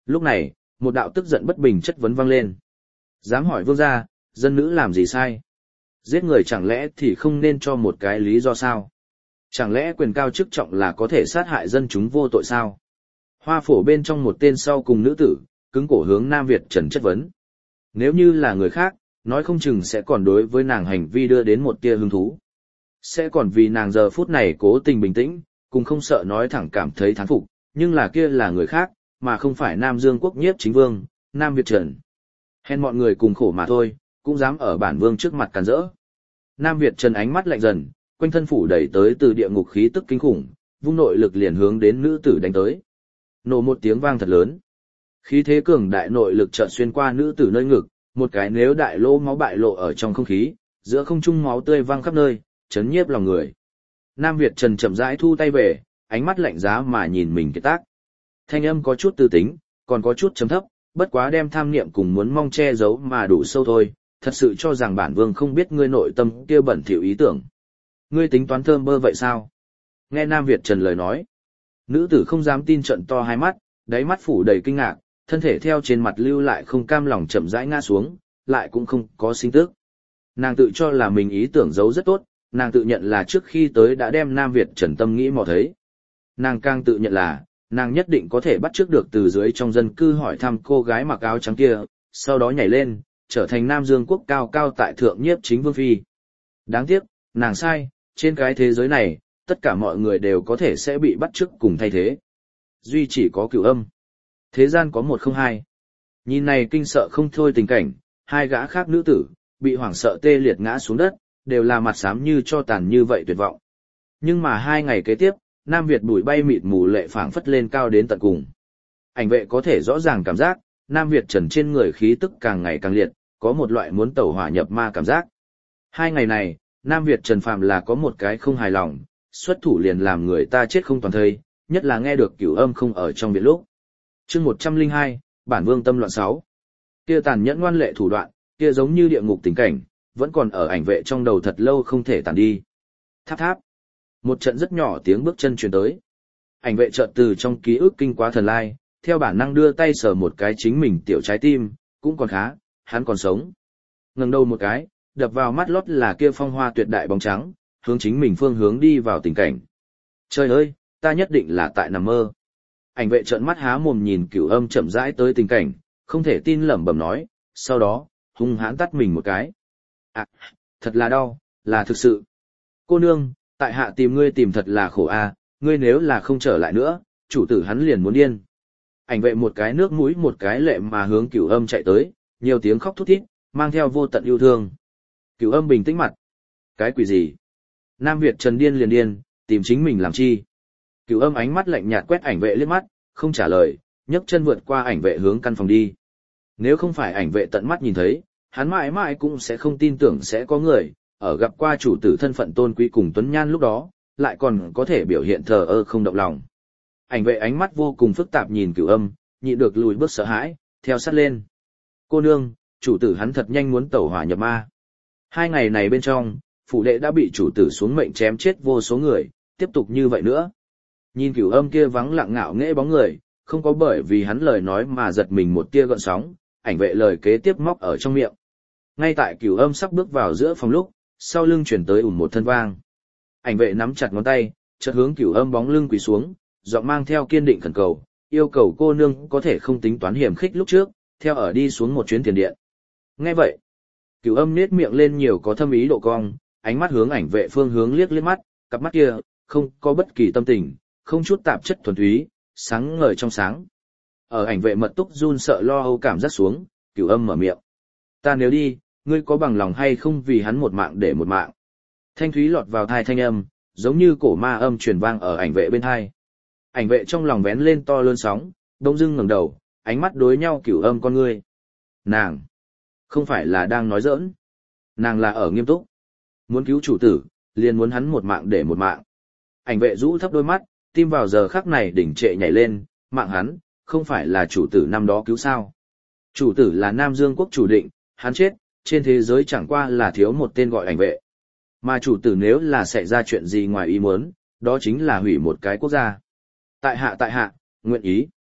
Lúc này, một đạo tức giận bất bình chất vấn vang lên. Dám hỏi vương gia, dân nữ làm gì sai? Giết người chẳng lẽ thì không nên cho một cái lý do sao? Chẳng lẽ quyền cao chức trọng là có thể sát hại dân chúng vô tội sao? Hoa phổ bên trong một tên sau cùng nữ tử, cứng cổ hướng Nam Việt Trần chất vấn. Nếu như là người khác, nói không chừng sẽ còn đối với nàng hành vi đưa đến một tia hứng thú. Sẽ còn vì nàng giờ phút này cố tình bình tĩnh, cùng không sợ nói thẳng cảm thấy thán phục, nhưng là kia là người khác, mà không phải Nam Dương quốc nhiếp chính vương, Nam Việt Trần. Hèn mọi người cùng khổ mà thôi, cũng dám ở bản vương trước mặt càn rỡ. Nam Việt Trần ánh mắt lạnh dần, quanh thân phủ đẩy tới từ địa ngục khí tức kinh khủng, vung nội lực liền hướng đến nữ tử đánh tới. Nổ một tiếng vang thật lớn. Khí thế cường đại nội lực chợt xuyên qua nữ tử nơi ngực, một cái nếu đại lỗ máu bại lộ ở trong không khí, giữa không trung máu tươi văng khắp nơi, chấn nhiếp lòng người. Nam Việt Trần chậm rãi thu tay về, ánh mắt lạnh giá mà nhìn mình kiệt tác. Thanh âm có chút tư tính, còn có chút chấm thấp, bất quá đem tham niệm cùng muốn mong che giấu mà đủ sâu thôi, thật sự cho rằng bản vương không biết ngươi nội tâm kia bẩn thỉu ý tưởng. Ngươi tính toán thơm bơ vậy sao? Nghe Nam Việt Trần lời nói. Nữ tử không dám tin trận to hai mắt, đáy mắt phủ đầy kinh ngạc, thân thể theo trên mặt lưu lại không cam lòng chậm rãi ngã xuống, lại cũng không có sinh tức. Nàng tự cho là mình ý tưởng giấu rất tốt, nàng tự nhận là trước khi tới đã đem Nam Việt Trần tâm nghĩ mò thấy. Nàng càng tự nhận là, nàng nhất định có thể bắt chước được từ dưới trong dân cư hỏi thăm cô gái mặc áo trắng kia, sau đó nhảy lên, trở thành Nam Dương quốc cao cao tại thượng nhiếp chính vương phi. Đáng tiếc, nàng sai, trên cái thế giới này, tất cả mọi người đều có thể sẽ bị bắt chước cùng thay thế. Duy chỉ có Cửu Âm. Thế gian có một không hai. Nhìn này kinh sợ không thôi tình cảnh, hai gã khác nữ tử, bị hoảng sợ tê liệt ngã xuống đất, đều là mặt xám như cho tàn như vậy tuyệt vọng. Nhưng mà 2 ngày kế tiếp, Nam Việt bụi bay mịt mù lệ phảng phất lên cao đến tận cùng. Ảnh vệ có thể rõ ràng cảm giác, Nam Việt Trần trên người khí tức càng ngày càng liệt, có một loại muốn tẩu hỏa nhập ma cảm giác. 2 ngày này, Nam Việt Trần phàm là có một cái không hài lòng, xuất thủ liền làm người ta chết không toàn thây, nhất là nghe được Cửu Âm không ở trong viện lúc. Chương 102, bản vương tâm loạn 6. Kia tàn nhẫn ngoan lệ thủ đoạn, kia giống như địa ngục tình cảnh, vẫn còn ở ảnh vệ trong đầu thật lâu không thể tàn đi. Tháp tháp. Một trận rất nhỏ tiếng bước chân truyền tới. Ảnh vệ chợt từ trong ký ức kinh quá thần lai, theo bản năng đưa tay sờ một cái chính mình tiểu trái tim, cũng còn khá, hắn còn sống. Ngẩng đầu một cái, đập vào mắt lót là kia phong hoa tuyệt đại bóng trắng, hướng chính mình phương hướng đi vào tình cảnh. Trời ơi, ta nhất định là tại nằm mơ. Ảnh vệ trợn mắt há mồm nhìn Cửu Âm chậm rãi tới tình cảnh, không thể tin lẩm bẩm nói, sau đó, hung hãn tắt mình một cái. À, thật là đau, là thực sự. Cô nương, tại hạ tìm ngươi tìm thật là khổ a, ngươi nếu là không trở lại nữa, chủ tử hắn liền muốn điên. Ảnh vệ một cái nước mũi một cái lệ mà hướng Cửu Âm chạy tới, nhiều tiếng khóc thút thít, mang theo vô tận yêu thương. Cửu Âm bình tĩnh mặt. Cái quỷ gì? Nam Việt Trần điên liền điên, tìm chính mình làm chi? Cửu Âm ánh mắt lạnh nhạt quét ảnh vệ liếc mắt, không trả lời, nhấc chân vượt qua ảnh vệ hướng căn phòng đi. Nếu không phải ảnh vệ tận mắt nhìn thấy, hắn mãi mãi cũng sẽ không tin tưởng sẽ có người, ở gặp qua chủ tử thân phận tôn quý cùng tuấn nhan lúc đó, lại còn có thể biểu hiện thờ ơ không động lòng. Ảnh vệ ánh mắt vô cùng phức tạp nhìn Cửu Âm, nhịn được lùi bước sợ hãi, theo sát lên. Cô nương, chủ tử hắn thật nhanh muốn tẩu hỏa nhập ma. 2 ngày này bên trong, phủ đệ đã bị chủ tử xuống mệnh chém chết vô số người, tiếp tục như vậy nữa. Nhìn Cửu Âm kia vắng lặng ngạo nghễ bóng người, không có bởi vì hắn lời nói mà giật mình một tia gợn sóng, ảnh vệ lời kế tiếp móc ở trong miệng. Ngay tại Cửu Âm sắp bước vào giữa phòng lúc, sau lưng chuyển tới ùn một thân vang. Ảnh vệ nắm chặt ngón tay, chợt hướng Cửu Âm bóng lưng quỳ xuống, giọng mang theo kiên định khẩn cầu, yêu cầu cô nương có thể không tính toán hiểm khích lúc trước, theo ở đi xuống một chuyến tiền điện. Nghe vậy, Cửu Âm nết miệng lên nhiều có thâm ý độ cong, ánh mắt hướng ảnh vệ phương hướng liếc mắt, cặp mắt kia không có bất kỳ tâm tình, không chút tạp chất thuần túy, sáng ngời trong sáng. Ở ảnh vệ mật túc run sợ lo âu cảm giác xuống, Cửu Âm mở miệng. Ta nếu đi, ngươi có bằng lòng hay không vì hắn một mạng để một mạng? Thanh thúy lọt vào thai thanh âm, giống như cổ ma âm truyền vang ở ảnh vệ bên thai. Ảnh vệ trong lòng vén lên to lớn sóng, đông dưng ngẩng đầu, ánh mắt đối nhau Cửu Âm con ngươi. Nàng, không phải là đang nói giỡn. Nàng là ở nghiêm túc. Muốn cứu chủ tử, liền muốn hắn một mạng để một mạng. Ảnh vệ rũ thấp đôi mắt, tim vào giờ khắc này đỉnh trệ nhảy lên, mạng hắn, không phải là chủ tử năm đó cứu sao. Chủ tử là Nam Dương quốc chủ định, hắn chết, trên thế giới chẳng qua là thiếu một tên gọi ảnh vệ. Mà chủ tử nếu là xảy ra chuyện gì ngoài ý muốn, đó chính là hủy một cái quốc gia. Tại hạ, nguyện ý.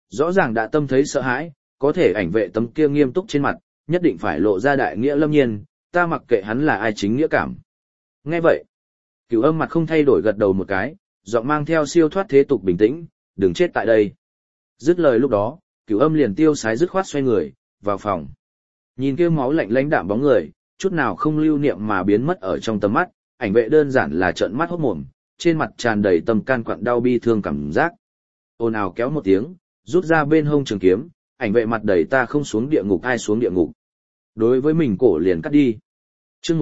rõ ràng đã tâm thấy sợ hãi, có thể ảnh vệ tấm kia nghiêm túc trên mặt, nhất định phải lộ ra đại nghĩa lâm nhiên, ta mặc kệ hắn là ai chính nghĩa cảm. Nghe vậy, Cửu Âm mặt không thay đổi gật đầu một cái, giọng mang theo siêu thoát thế tục bình tĩnh, đừng chết tại đây. Dứt lời lúc đó, Cửu Âm liền tiêu sái dứt khoát xoay người, vào phòng. Nhìn kia máu lạnh lãnh đạm bóng người, chút nào không lưu niệm mà biến mất ở trong tầm mắt, ảnh vệ đơn giản là trợn mắt hốt mồm, trên mặt tràn đầy tâm can quặn đau bi thương cảm giác. Ồn ào kéo một tiếng, rút ra bên hông trường kiếm, ảnh vệ mặt đầy ta không xuống địa ngục ai xuống địa ngục. Đối với mình cổ liền cắt đi. Chương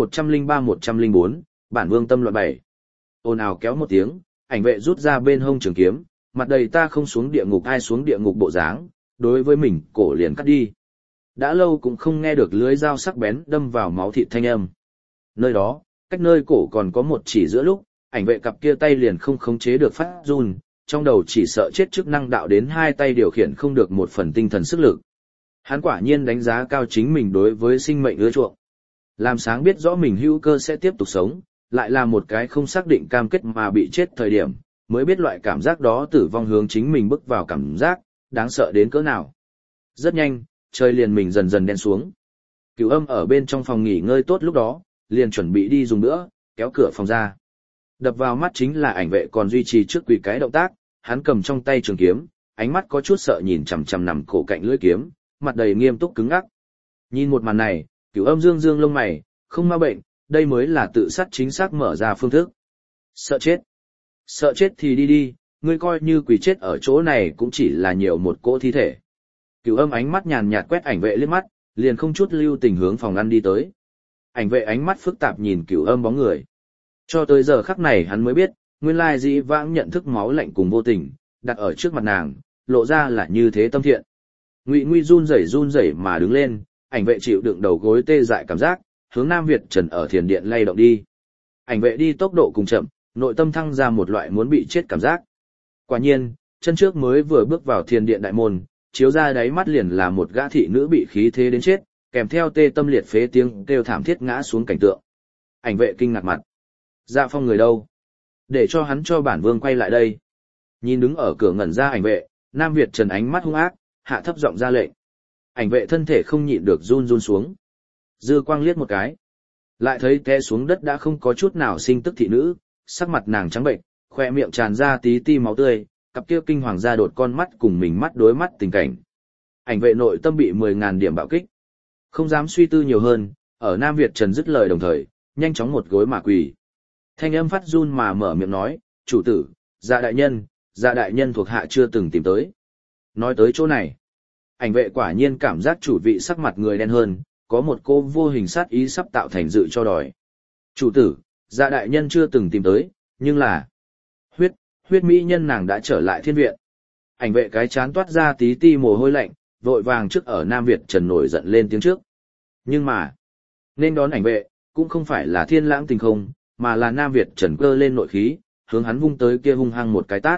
103-104, bản vương tâm loạn 7. Ồn ào kéo một tiếng, ảnh vệ rút ra bên hông trường kiếm, mặt đầy ta không xuống địa ngục ai xuống địa ngục bộ dáng, đối với mình cổ liền cắt đi. Đã lâu cũng không nghe được lưới dao sắc bén đâm vào máu thịt thanh âm. Nơi đó, cách nơi cổ còn có một chỉ giữa lúc, ảnh vệ cặp kia tay liền không khống chế được phát run, trong đầu chỉ sợ chết chức năng đạo đến hai tay điều khiển không được một phần tinh thần sức lực. Hắn quả nhiên đánh giá cao chính mình đối với sinh mệnh ưa chuộng. Làm sáng biết rõ mình hữu cơ sẽ tiếp tục sống, lại là một cái không xác định cam kết mà bị chết thời điểm, mới biết loại cảm giác đó tử vong hướng chính mình bước vào cảm giác, đáng sợ đến cỡ nào. Rất nhanh, trời liền mình dần dần đen xuống. Cửu Âm ở bên trong phòng nghỉ ngơi tốt lúc đó, liền chuẩn bị đi dùng nữa, kéo cửa phòng ra. Đập vào mắt chính là ảnh vệ còn duy trì trước quỳ cái động tác, hắn cầm trong tay trường kiếm, ánh mắt có chút sợ nhìn chằm chằm nằm cổ cạnh lưỡi kiếm, mặt đầy nghiêm túc cứng ngắc. Nhìn một màn này, Cửu Âm dương dương lông mày, không ma bệnh, đây mới là tự sát chính xác mở ra phương thức. Sợ chết. Sợ chết thì đi đi, ngươi coi như quỳ chết ở chỗ này cũng chỉ là nhiều một cỗ thi thể. Cửu Âm ánh mắt nhàn nhạt quét ảnh vệ liếc mắt, liền không chút lưu tình hướng phòng ăn đi tới. Ảnh vệ ánh mắt phức tạp nhìn Cửu Âm bóng người. Cho tới giờ khắc này hắn mới biết, nguyên lai dĩ vãng nhận thức máu lạnh cùng vô tình, đặt ở trước mặt nàng, lộ ra là như thế tâm thiện. Ngụy Nguy run rẩy mà đứng lên, ảnh vệ chịu đựng đầu gối tê dại cảm giác, hướng Nam Việt Trần ở thiền điện lay động đi. Ảnh vệ đi tốc độ cùng chậm, nội tâm thăng ra một loại muốn bị chết cảm giác. Quả nhiên, chân trước mới vừa bước vào thiền điện đại môn, chiếu ra đáy mắt liền là một gã thị nữ bị khí thế đến chết, kèm theo tê tâm liệt phế tiếng kêu thảm thiết ngã xuống cảnh tượng. Ảnh vệ kinh ngạc mặt. Dạ Phong người đâu? Để cho hắn cho bản vương quay lại đây. Nhìn đứng ở cửa ngẩn ra ảnh vệ, Nam Việt Trần ánh mắt hung ác, hạ thấp giọng ra lệnh. Ảnh vệ thân thể không nhịn được run run xuống. Dư quang liếc một cái. Lại thấy té xuống đất đã không có chút nào sinh tức thị nữ, sắc mặt nàng trắng bệnh, khoe miệng tràn ra tí ti máu tươi, cặp kia kinh hoàng ra đột con mắt cùng mình mắt đối mắt tình cảnh. Ảnh vệ nội tâm bị 10.000 điểm bạo kích. Không dám suy tư nhiều hơn, ở Nam Việt Trần dứt lời đồng thời, nhanh chóng một gối mà quỳ. Thanh âm phát run mà mở miệng nói, chủ tử, dạ đại nhân thuộc hạ chưa từng tìm tới. Nói tới chỗ này, ảnh vệ quả nhiên cảm giác chủ vị sắc mặt người đen hơn, có một cô vô hình sát ý sắp tạo thành dự cho đòi. Chủ tử, dạ đại nhân chưa từng tìm tới, nhưng là huyết mỹ nhân nàng đã trở lại thiên viện. Ảnh vệ cái chán toát ra tí ti mồ hôi lạnh, vội vàng trước ở Nam Việt Trần nổi giận lên tiếng trước. Nhưng mà, nên đón ảnh vệ, cũng không phải là thiên lãng tình không, mà là Nam Việt Trần cơ lên nội khí, hướng hắn vung tới kia hung hăng một cái tát.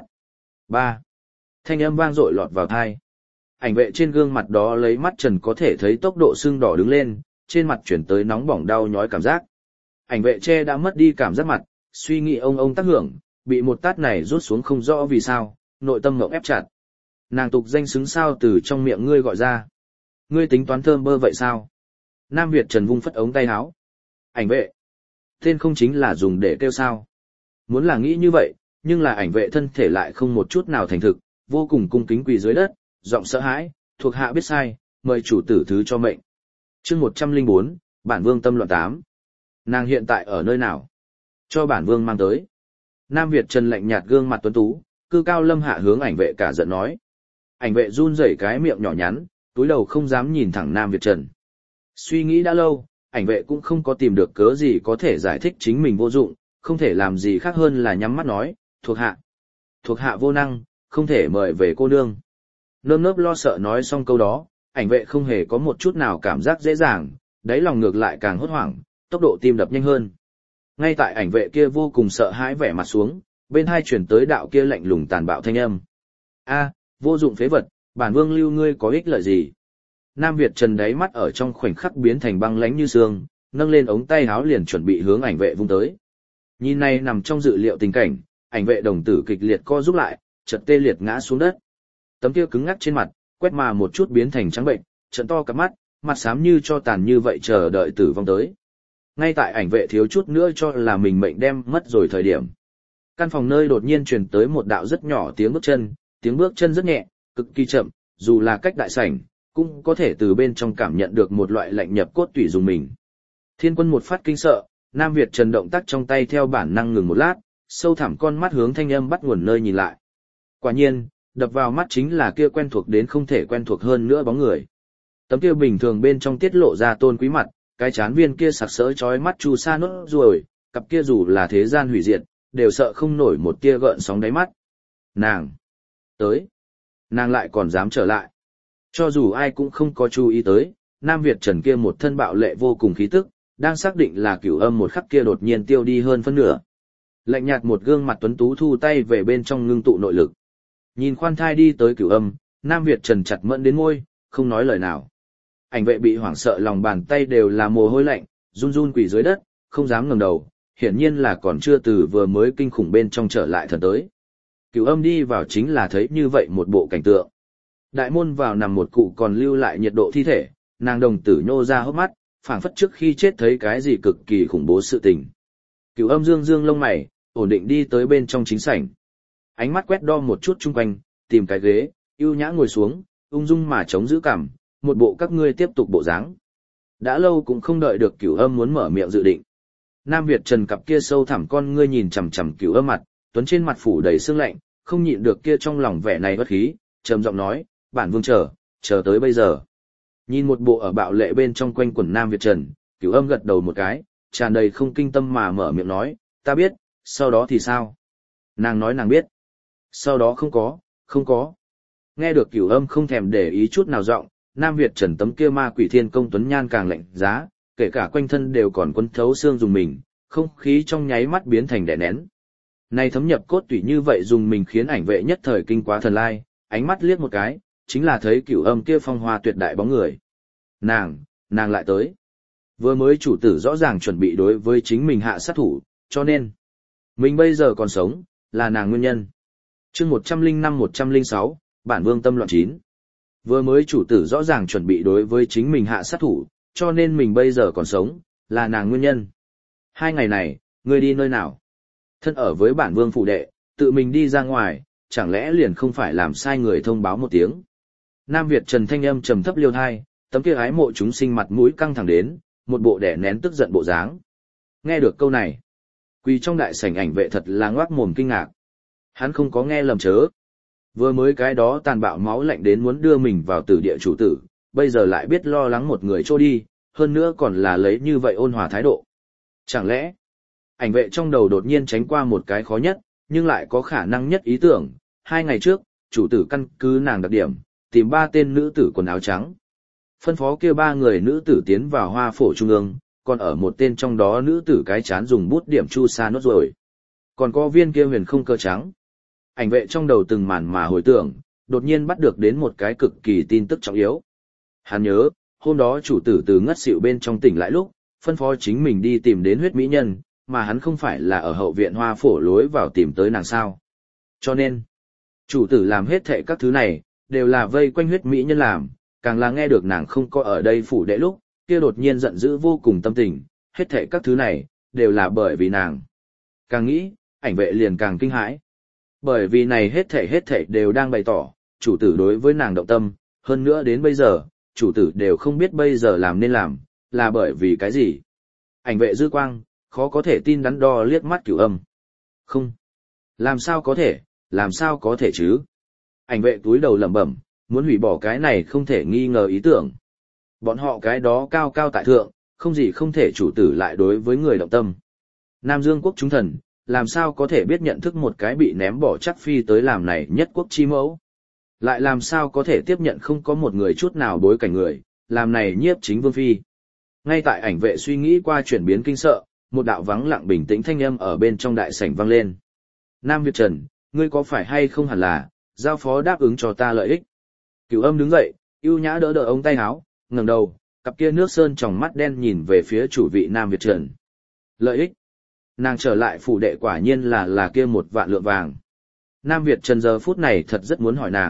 3. Thanh âm vang dội lọt vào tai. Ảnh vệ trên gương mặt đó lấy mắt Trần có thể thấy tốc độ sưng đỏ đứng lên, trên mặt chuyển tới nóng bỏng đau nhói cảm giác. Ảnh vệ che đã mất đi cảm giác mặt, suy nghĩ ông tác hưởng, bị một tát này rút xuống không rõ vì sao, nội tâm ngậm ép chặt. Nàng tục danh xứng sao từ trong miệng ngươi gọi ra. Ngươi tính toán thơm bơ vậy sao? Nam Việt Trần vung phất ống tay áo. Ảnh vệ. Tên không chính là dùng để kêu sao. Muốn là nghĩ như vậy, nhưng là ảnh vệ thân thể lại không một chút nào thành thực, vô cùng cung kính quỳ dưới đất, giọng sợ hãi, thuộc hạ biết sai, mời chủ tử thứ cho mệnh. Chương 104, bản vương tâm loạn 8. Nàng hiện tại ở nơi nào? Cho bản vương mang tới. Nam Việt Trần lạnh nhạt gương mặt tuấn tú, cư cao lâm hạ hướng ảnh vệ cả giận nói. Ảnh vệ run rẩy cái miệng nhỏ nhắn, túi đầu không dám nhìn thẳng Nam Việt Trần. Suy nghĩ đã lâu, ảnh vệ cũng không có tìm được cớ gì có thể giải thích chính mình vô dụng, không thể làm gì khác hơn là nhắm mắt nói, thuộc hạ vô năng, không thể mời về cô nương. Nơm nớp lo sợ nói xong câu đó, ảnh vệ không hề có một chút nào cảm giác dễ dàng, đáy lòng ngược lại càng hốt hoảng, tốc độ tim đập nhanh hơn. Ngay tại ảnh vệ kia vô cùng sợ hãi vẻ mặt xuống, bên hai chuyển tới đạo kia lạnh lùng tàn bạo thanh âm. A, vô dụng phế vật, bản vương lưu ngươi có ích lợi gì? Nam Việt Trần đáy mắt ở trong khoảnh khắc biến thành băng lãnh như xương, nâng lên ống tay áo liền chuẩn bị hướng ảnh vệ vung tới. Nhìn này nằm trong dự liệu tình cảnh, ảnh vệ đồng tử kịch liệt co rút lại, chợt tê liệt ngã xuống đất. Tấm kia cứng ngắc trên mặt, quét mà một chút biến thành trắng bệnh, trợn to cặp mắt, mặt xám như cho tàn như vậy chờ đợi tử vong tới. Ngay tại ảnh vệ thiếu chút nữa cho là mình mệnh đem mất rồi thời điểm. Căn phòng nơi đột nhiên truyền tới một đạo rất nhỏ tiếng bước chân rất nhẹ, cực kỳ chậm, dù là cách đại sảnh, cũng có thể từ bên trong cảm nhận được một loại lạnh nhập cốt tủy dùng mình. Thiên Quân một phát kinh sợ, Nam Việt Trần động tác trong tay theo bản năng ngừng một lát, sâu thẳm con mắt hướng thanh âm bắt nguồn nơi nhìn lại. Quả nhiên, đập vào mắt chính là kia quen thuộc đến không thể quen thuộc hơn nữa bóng người. Tấm kia bình thường bên trong tiết lộ ra tôn quý mặt, cái chán viên kia sặc sỡ chói mắt chu sa nốt ruồi, cặp kia dù là thế gian hủy diệt, đều sợ không nổi một tia gợn sóng đáy mắt. Nàng! Tới! Nàng lại còn dám trở lại. Cho dù ai cũng không có chú ý tới, Nam Việt Trần kia một thân bạo lệ vô cùng khí tức, đang xác định là Cửu Âm một khắc kia đột nhiên tiêu đi hơn phân nửa. Lạnh nhạt một gương mặt tuấn tú thu tay về bên trong ngưng tụ nội lực. Nhìn khoan thai đi tới Cửu Âm, Nam Việt Trần chặt mẫn đến môi, không nói lời nào. Ảnh vệ bị hoảng sợ lòng bàn tay đều là mồ hôi lạnh, run run quỳ dưới đất, không dám ngẩng đầu, hiển nhiên là còn chưa từ vừa mới kinh khủng bên trong trở lại thần tới. Cửu Âm đi vào chính là thấy như vậy một bộ cảnh tượng. Đại môn vào nằm một cụ còn lưu lại nhiệt độ thi thể, nàng đồng tử nhô ra hốc mắt, phảng phất trước khi chết thấy cái gì cực kỳ khủng bố sự tình. Cửu Âm dương dương lông mày, ổn định đi tới bên trong chính sảnh. Ánh mắt quét đo một chút chung quanh, tìm cái ghế, ưu nhã ngồi xuống, ung dung mà chống giữ cằm, một bộ các ngươi tiếp tục bộ dáng. Đã lâu cũng không đợi được Cửu Âm muốn mở miệng dự định. Nam Việt Trần cặp kia sâu thẳm con ngươi nhìn chằm chằm Cửu Âm mặt, tuấn trên mặt phủ đầy sương lạnh, không nhịn được kia trong lòng vẻ này bất khí, trầm giọng nói, bản vương chờ tới bây giờ. Nhìn một bộ ở bạo lệ bên trong quanh quần Nam Việt Trần, Cửu Âm gật đầu một cái, tràn đầy không kinh tâm mà mở miệng nói, ta biết, sau đó thì sao? Nàng nói nàng biết. Sau đó không có. Nghe được Cửu Âm không thèm để ý chút nào giọng, Nam Việt Trần tấm kia ma quỷ thiên công tuấn nhan càng lạnh giá, kể cả quanh thân đều còn quấn thấu xương dùng mình, không khí trong nháy mắt biến thành đè nén. Này thấm nhập cốt tủy như vậy dùng mình khiến ảnh vệ nhất thời kinh quá thần lai, ánh mắt liếc một cái, chính là thấy Cửu Âm kia phong hoa tuyệt đại bóng người. Nàng lại tới. Vừa mới chủ tử rõ ràng chuẩn bị đối với chính mình hạ sát thủ, cho nên mình bây giờ còn sống, là nàng nguyên nhân. Chương 105-106, bản vương tâm loạn 9. Vừa mới chủ tử rõ ràng chuẩn bị đối với chính mình hạ sát thủ, cho nên mình bây giờ còn sống, là nàng nguyên nhân. 2 ngày này, ngươi đi nơi nào? Thân ở với bản vương phủ đệ, tự mình đi ra ngoài, chẳng lẽ liền không phải làm sai người thông báo một tiếng. Nam Việt Trần thanh âm trầm thấp liêu thai, tấm kia ái mộ chúng sinh mặt mũi căng thẳng đến, một bộ đẻ nén tức giận bộ dáng. Nghe được câu này, quỳ trong đại sảnh ảnh vệ thật là ngoác mồm kinh ngạc. Hắn không có nghe lầm chớ. Vừa mới cái đó tàn bạo máu lạnh đến muốn đưa mình vào tử địa chủ tử, bây giờ lại biết lo lắng một người trôi đi, hơn nữa còn là lấy như vậy ôn hòa thái độ. Chẳng lẽ, ảnh vệ trong đầu đột nhiên tránh qua một cái khó nhất, nhưng lại có khả năng nhất ý tưởng. 2 ngày trước, chủ tử căn cứ nàng đặc điểm, tìm 3 tên nữ tử quần áo trắng. Phân phó kia 3 người nữ tử tiến vào hoa phổ trung ương, còn ở một tên trong đó nữ tử cái chán dùng bút điểm chu sa nốt rồi. Còn có viên kia huyền không cơ trắng. Ảnh vệ trong đầu từng màn mà hồi tưởng, đột nhiên bắt được đến một cái cực kỳ tin tức trọng yếu. Hắn nhớ, hôm đó chủ tử từ ngất xỉu bên trong tỉnh lại lúc, phân phó chính mình đi tìm đến huyết mỹ nhân, mà hắn không phải là ở hậu viện hoa phổ lối vào tìm tới nàng sao. Cho nên, chủ tử làm hết thệ các thứ này, đều là vây quanh huyết mỹ nhân làm, càng là nghe được nàng không có ở đây phủ đệ lúc, kia đột nhiên giận dữ vô cùng tâm tình, hết thệ các thứ này, đều là bởi vì nàng. Càng nghĩ, ảnh vệ liền càng kinh hãi. Bởi vì này hết thảy đều đang bày tỏ, chủ tử đối với nàng động tâm, hơn nữa đến bây giờ, chủ tử đều không biết bây giờ làm nên làm, là bởi vì cái gì. Ảnh vệ dư quang, khó có thể tin đắn đo liếc mắt Cửu Âm. Không. Làm sao có thể chứ? Ảnh vệ túi đầu lẩm bẩm, muốn hủy bỏ cái này không thể nghi ngờ ý tưởng. Bọn họ cái đó cao cao tại thượng, không gì không thể chủ tử lại đối với người động tâm. Nam Dương quốc chúng thần, làm sao có thể biết nhận thức một cái bị ném bỏ chắc phi tới làm này nhất quốc chi mẫu. Lại làm sao có thể tiếp nhận không có một người chút nào bối cảnh người, làm này nhiếp chính vương phi. Ngay tại ảnh vệ suy nghĩ qua chuyển biến kinh sợ, một đạo vắng lặng bình tĩnh thanh âm ở bên trong đại sảnh vang lên. Nam Việt Trần, ngươi có phải hay không hẳn là, giao phó đáp ứng cho ta lợi ích. Cửu Âm đứng dậy, ưu nhã đỡ đỡ ống tay áo, ngẩng đầu, cặp kia nước sơn tròng mắt đen nhìn về phía chủ vị Nam Việt Trần. Lợi ích? Nàng trở lại phủ đệ quả nhiên là kia 1 vạn lượng vàng. Nam Việt Trần giờ phút này thật rất muốn hỏi nàng,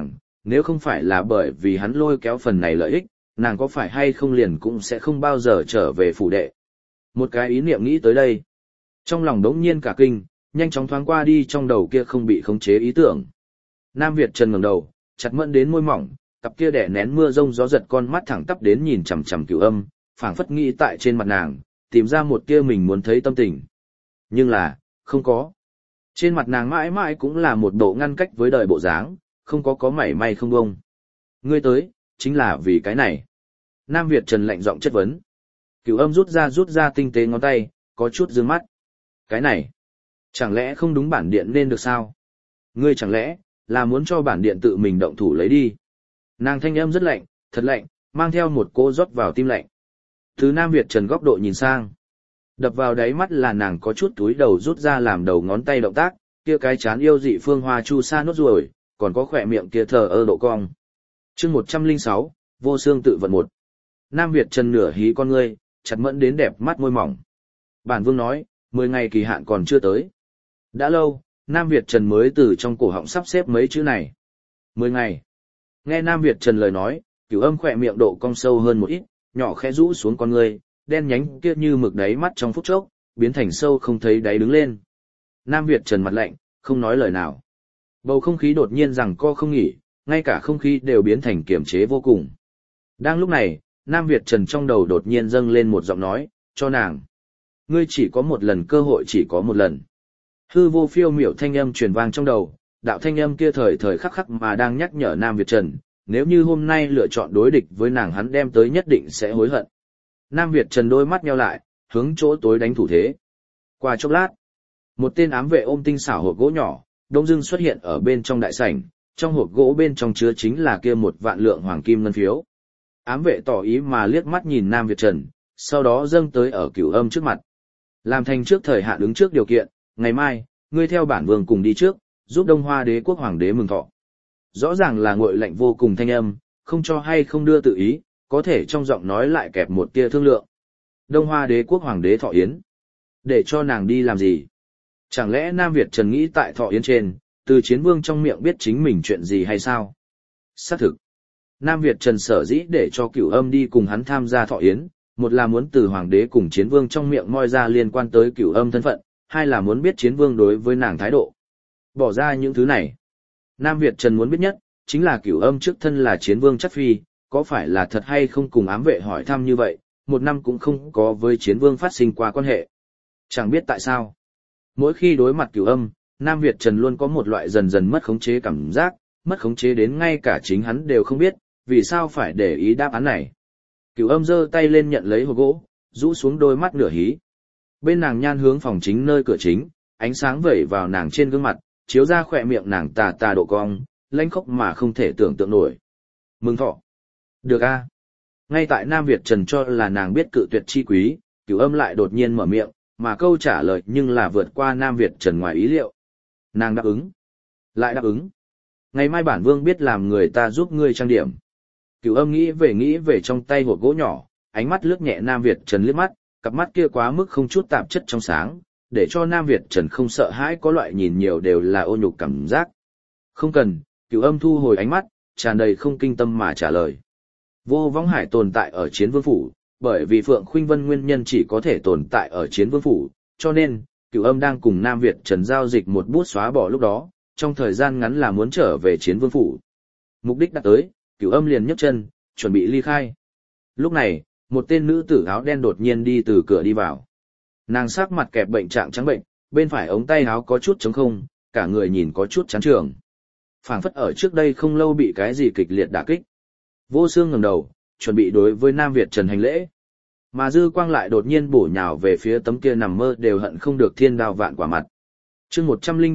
nếu không phải là bởi vì hắn lôi kéo phần này lợi ích, nàng có phải hay không liền cũng sẽ không bao giờ trở về phủ đệ. Một cái ý niệm nghĩ tới đây. Trong lòng đống nhiên cả kinh, nhanh chóng thoáng qua đi trong đầu kia không bị khống chế ý tưởng. Nam Việt Trần ngẩng đầu, chặt mẫn đến môi mỏng, cặp kia đẻ nén mưa rông gió giật con mắt thẳng tắp đến nhìn chằm chằm Cửu Âm, phảng phất nghĩ tại trên mặt nàng, tìm ra một tia mình muốn thấy tâm tình. Nhưng là, không có. Trên mặt nàng mãi mãi cũng là một bộ ngăn cách với đời bộ dáng, không có mảy may không bông. Ngươi tới, chính là vì cái này. Nam Việt Trần lạnh giọng chất vấn. Cửu Âm rút ra tinh tế ngón tay, có chút dương mắt. Cái này, chẳng lẽ không đúng bản điện nên được sao? Ngươi chẳng lẽ, là muốn cho bản điện tự mình động thủ lấy đi? Nàng thanh âm rất lạnh, thật lạnh, mang theo một cỗ rót vào tim lạnh. Từ Nam Việt Trần góc độ nhìn sang. Đập vào đáy mắt là nàng có chút túi đầu rút ra làm đầu ngón tay động tác, kia cái chán yêu dị phương hoa chu sa nốt ruồi, còn có khỏe miệng kia thờ ơ độ cong. Chương 106, vô xương tự vận một. Nam Việt Trần nửa hí con ngươi, chặt mẫn đến đẹp mắt môi mỏng. Bản vương nói, 10 ngày kỳ hạn còn chưa tới. Đã lâu, Nam Việt Trần mới từ trong cổ họng sắp xếp mấy chữ này. 10 ngày. Nghe Nam Việt Trần lời nói, Cửu Âm khỏe miệng độ cong sâu hơn một ít, nhỏ khẽ rũ xuống con ngươi, đen nhánh kia như mực đáy mắt trong phút chốc, biến thành sâu không thấy đáy đứng lên. Nam Việt Trần mặt lạnh, không nói lời nào. Bầu không khí đột nhiên rằng co không nghỉ, ngay cả không khí đều biến thành kiềm chế vô cùng. Đang lúc này, Nam Việt Trần trong đầu đột nhiên dâng lên một giọng nói, cho nàng. Ngươi chỉ có một lần cơ hội, chỉ có một lần. Hư vô phiêu miểu thanh âm truyền vang trong đầu, đạo thanh âm kia thời thời khắc khắc mà đang nhắc nhở Nam Việt Trần, nếu như hôm nay lựa chọn đối địch với nàng hắn đem tới nhất định sẽ hối hận. Nam Việt Trần đôi mắt nheo lại, hướng chỗ tối đánh thủ thế. Qua chốc lát, một tên ám vệ ôm tinh xảo hộp gỗ nhỏ, đông dưng xuất hiện ở bên trong đại sảnh, trong hộp gỗ bên trong chứa chính là kia 1.000.000 lượng hoàng kim ngân phiếu. Ám vệ tỏ ý mà liếc mắt nhìn Nam Việt Trần, sau đó dâng tới ở Cửu Âm trước mặt. Làm thành trước thời hạn ứng trước điều kiện, ngày mai, ngươi theo bản vương cùng đi trước, giúp Đông Hoa Đế quốc hoàng đế mừng thọ. Rõ ràng là nguội lạnh vô cùng thanh âm, không cho hay không đưa tự ý, có thể trong giọng nói lại kẹp một tia thương lượng. Đông Hoa Đế quốc hoàng đế thọ yến. Để cho nàng đi làm gì? Chẳng lẽ Nam Việt Trần nghĩ tại thọ yến trên, từ chiến vương trong miệng biết chính mình chuyện gì hay sao? Xác thực. Nam Việt Trần sở dĩ để cho Cửu Âm đi cùng hắn tham gia thọ yến, một là muốn từ hoàng đế cùng chiến vương trong miệng moi ra liên quan tới Cửu Âm thân phận, hai là muốn biết chiến vương đối với nàng thái độ. Bỏ ra những thứ này, Nam Việt Trần muốn biết nhất, chính là Cửu Âm trước thân là chiến vương chắc phi, có phải là thật hay không cùng ám vệ hỏi thăm như vậy, một năm cũng không có với chiến vương phát sinh qua quan hệ. Chẳng biết tại sao. Mỗi khi đối mặt Cửu Âm, Nam Việt Trần luôn có một loại dần dần mất khống chế cảm giác, mất khống chế đến ngay cả chính hắn đều không biết, vì sao phải để ý đáp án này. Cửu Âm giơ tay lên nhận lấy hộp gỗ, rũ xuống đôi mắt nửa hí. Bên nàng nhan hướng phòng chính nơi cửa chính, ánh sáng vẩy vào nàng trên gương mặt, chiếu ra khỏe miệng nàng tà tà độ cong, lanh khốc mà không thể tưởng tượng nổi. Mừng thọ. Được a. Ngay tại Nam Việt Trần cho là nàng biết cự tuyệt chi quý, Cửu Âm lại đột nhiên mở miệng, mà câu trả lời nhưng là vượt qua Nam Việt Trần ngoài ý liệu. Nàng đáp ứng. Lại đáp ứng. Ngày mai bản vương biết làm người ta giúp ngươi trang điểm. Cửu Âm nghĩ về trong tay hộp gỗ nhỏ, ánh mắt lướt nhẹ Nam Việt Trần liếc mắt, cặp mắt kia quá mức không chút tạp chất trong sáng, để cho Nam Việt Trần không sợ hãi có loại nhìn nhiều đều là ô nhục cảm giác. Không cần, Cửu Âm thu hồi ánh mắt, tràn đầy không kinh tâm mà trả lời. Vô Võng Hải tồn tại ở Chiến Vương phủ, bởi vì Phượng Khuynh Vân nguyên nhân chỉ có thể tồn tại ở Chiến Vương phủ, cho nên Cửu Âm đang cùng Nam Việt Trần giao dịch một bút xóa bỏ lúc đó, trong thời gian ngắn là muốn trở về Chiến Vương phủ. Mục đích đã tới, Cửu Âm liền nhấc chân, chuẩn bị ly khai. Lúc này, một tên nữ tử áo đen đột nhiên đi từ cửa đi vào. Nàng sắc mặt kẹp bệnh trạng trắng bệnh, bên phải ống tay áo có chút trống không, cả người nhìn có chút chán trường. Phảng phất ở trước đây không lâu bị cái gì kịch liệt đả kích. Vô Xương ngẩng đầu, chuẩn bị đối với Nam Việt Trần hành lễ. Mà dư quang lại đột nhiên bổ nhào về phía tấm kia nằm mơ đều hận không được thiên đao vạn quả mặt. Chương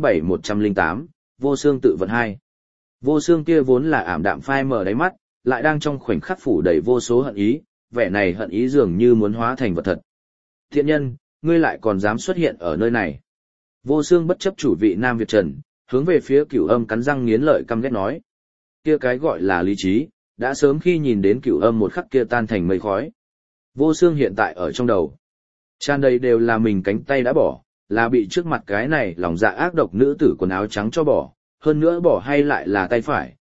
107-108, Vô Xương tự vận 2. Vô Xương kia vốn là ảm đạm phai mờ đáy mắt, lại đang trong khoảnh khắc phủ đầy vô số hận ý, vẻ này hận ý dường như muốn hóa thành vật thật. Thiện nhân, ngươi lại còn dám xuất hiện ở nơi này. Vô Xương bất chấp chủ vị Nam Việt Trần, hướng về phía Cửu Âm cắn răng nghiến lợi căm ghét nói. Kia cái gọi là lý trí, đã sớm khi nhìn đến Cửu Âm một khắc kia tan thành mây khói. Vô Xương hiện tại ở trong đầu. Tràn đầy đều là mình cánh tay đã bỏ, là bị trước mặt cái này lòng dạ ác độc nữ tử quần áo trắng cho bỏ, hơn nữa bỏ hay lại là tay phải,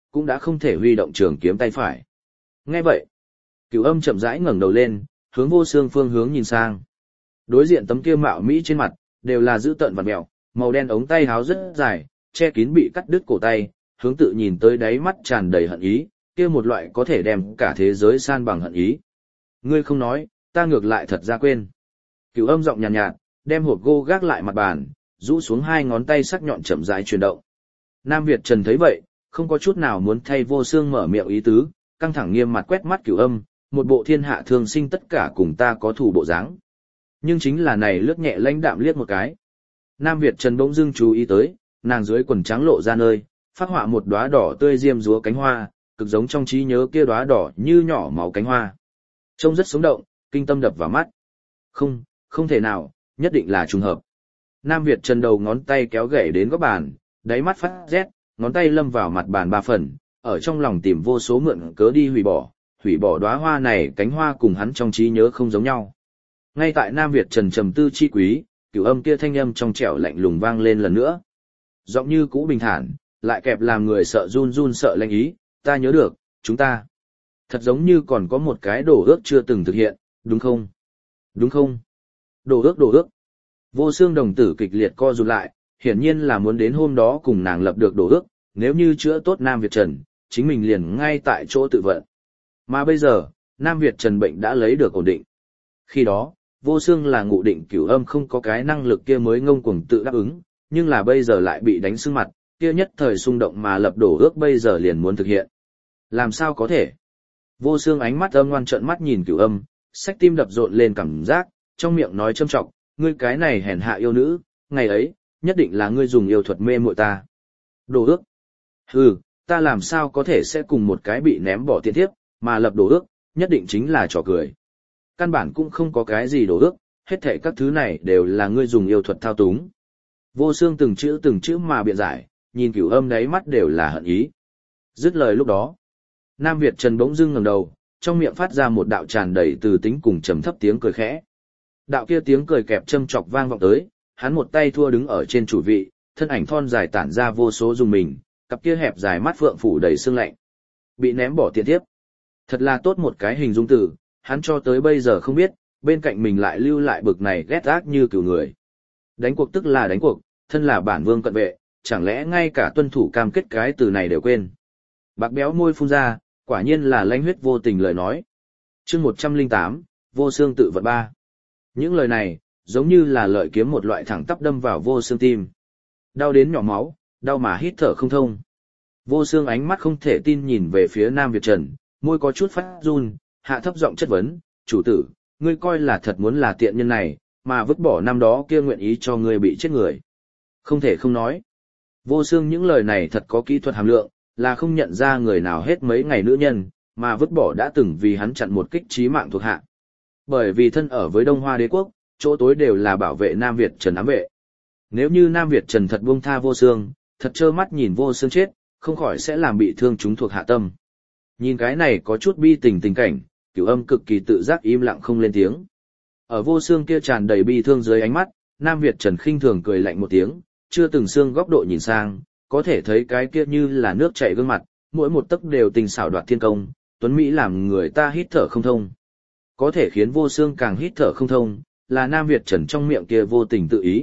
cũng đã không thể huy động trường kiếm tay phải. Nghe vậy, Cửu Âm chậm rãi ngẩng đầu lên, hướng Vô Xương phương hướng nhìn sang. Đối diện tấm kia mạo mỹ trên mặt, đều là dữ tợn vặn mèo, màu đen ống tay áo rất dài, che kín bị cắt đứt cổ tay, hướng tự nhìn tới đáy mắt tràn đầy hận ý, kia một loại có thể đem cả thế giới san bằng hận ý. Ngươi không nói, ta ngược lại thật ra quên. Cửu Âm giọng nhàn nhạt, đem hộp gỗ gác lại mặt bàn, rũ xuống hai ngón tay sắc nhọn chậm rãi chuyển động. Nam Việt Trần thấy vậy, không có chút nào muốn thay Vô Xương mở miệng ý tứ, căng thẳng nghiêm mặt quét mắt Cửu Âm, một bộ thiên hạ thương sinh tất cả cùng ta có thủ bộ dáng. Nhưng chính là này lướt nhẹ lãnh đạm liếc một cái. Nam Việt Trần bỗng dưng chú ý tới, nàng dưới quần trắng lộ ra nơi, phát họa một đóa đỏ tươi diêm dúa cánh hoa, cực giống trong trí nhớ kia đóa đỏ như nhỏ máu cánh hoa. Trông rất sống động, kinh tâm đập vào mắt. Không, không thể nào, nhất định là trùng hợp. Nam Việt Trần đầu ngón tay kéo gậy đến góc bàn, đáy mắt phát rét, ngón tay lâm vào mặt bàn ba phần, ở trong lòng tìm vô số mượn cớ đi hủy bỏ đóa hoa này cánh hoa cùng hắn trong trí nhớ không giống nhau. Ngay tại Nam Việt Trần trầm tư chi quý, Cửu Âm kia thanh âm trong trẻo lạnh lùng vang lên lần nữa. Giọng như cũ bình thản, lại kẹp làm người sợ run run sợ lạnh ý, ta nhớ được, chúng ta. Thật giống như còn có một cái đổ ước chưa từng thực hiện, đúng không? Đúng không? Đổ ước. Vô Xương đồng tử kịch liệt co rụt lại, hiển nhiên là muốn đến hôm đó cùng nàng lập được đổ ước, nếu như chữa tốt Nam Việt Trần, chính mình liền ngay tại chỗ tự vận. Mà bây giờ, Nam Việt Trần bệnh đã lấy được ổn định. Khi đó, Vô Xương là ngụ định Cửu Âm không có cái năng lực kia mới ngông cuồng tự đáp ứng, nhưng là bây giờ lại bị đánh sưng mặt, kia nhất thời xung động mà lập đổ ước bây giờ liền muốn thực hiện. Làm sao có thể? Vô Xương ánh mắt âm ngoan trợn mắt nhìn Cửu Âm, xách tim đập rộn lên cảm giác, trong miệng nói châm trọng, ngươi cái này hèn hạ yêu nữ, ngày ấy, nhất định là ngươi dùng yêu thuật mê muội ta. Đổ ước? Hừ, ta làm sao có thể sẽ cùng một cái bị ném bỏ tiền thiếp, mà lập đổ ước, nhất định chính là trò cười. Căn bản cũng không có cái gì đổ ước, hết thảy các thứ này đều là ngươi dùng yêu thuật thao túng. Vô Xương từng chữ mà biện giải, nhìn Cửu Âm đáy mắt đều là hận ý. Dứt lời lúc đó, Nam Việt Trần bỗng dưng ngẩng đầu, trong miệng phát ra một đạo tràn đầy từ tính cùng trầm thấp tiếng cười khẽ. Đạo kia tiếng cười kẹp châm chọc vang vọng tới, hắn một tay thua đứng ở trên chủ vị, thân ảnh thon dài tản ra vô số dùng mình, cặp kia hẹp dài mắt phượng phủ đầy sương lạnh. Bị ném bỏ tiền thiếp. Thật là tốt một cái hình dung từ, hắn cho tới bây giờ không biết, bên cạnh mình lại lưu lại bực này ghét ác như kiểu người. Đánh cuộc tức là đánh cuộc, thân là bản vương cận vệ, chẳng lẽ ngay cả tuân thủ cam kết cái từ này đều quên. Bạc béo môi phun ra, quả nhiên là lãnh huyết vô tình lời nói. Chương 108, Vô Xương tự vận ba. Những lời này, giống như là lợi kiếm một loại thẳng tắp đâm vào Vô Xương tim. Đau đến nhỏ máu, đau mà hít thở không thông. Vô Xương ánh mắt không thể tin nhìn về phía Nam Việt Trần, môi có chút phát run, hạ thấp giọng chất vấn, chủ tử, ngươi coi là thật muốn là tiện nhân này, mà vứt bỏ năm đó kia nguyện ý cho ngươi bị chết người. Không thể không nói. Vô Xương những lời này thật có kỹ thuật hàm lượng, là không nhận ra người nào hết mấy ngày nữ nhân, mà vứt bỏ đã từng vì hắn chặn một kích chí mạng thuộc hạ. Bởi vì thân ở với Đông Hoa Đế quốc, chỗ tối đều là bảo vệ Nam Việt Trần ám vệ. Nếu như Nam Việt Trần thật buông tha Vô Xương, thật trơ mắt nhìn Vô Xương chết, không khỏi sẽ làm bị thương chúng thuộc hạ tâm. Nhìn cái này có chút bi tình cảnh, Cửu Âm cực kỳ tự giác im lặng không lên tiếng. Ở Vô Xương kia tràn đầy bi thương dưới ánh mắt, Nam Việt Trần khinh thường cười lạnh một tiếng, chưa từng xương góc độ nhìn sang, có thể thấy cái kia như là nước chảy gương mặt, mỗi một tấc đều tình xảo đoạt thiên công, tuấn mỹ làm người ta hít thở không thông. Có thể khiến Vô Xương càng hít thở không thông, là Nam Việt Trần trong miệng kia vô tình tự ý.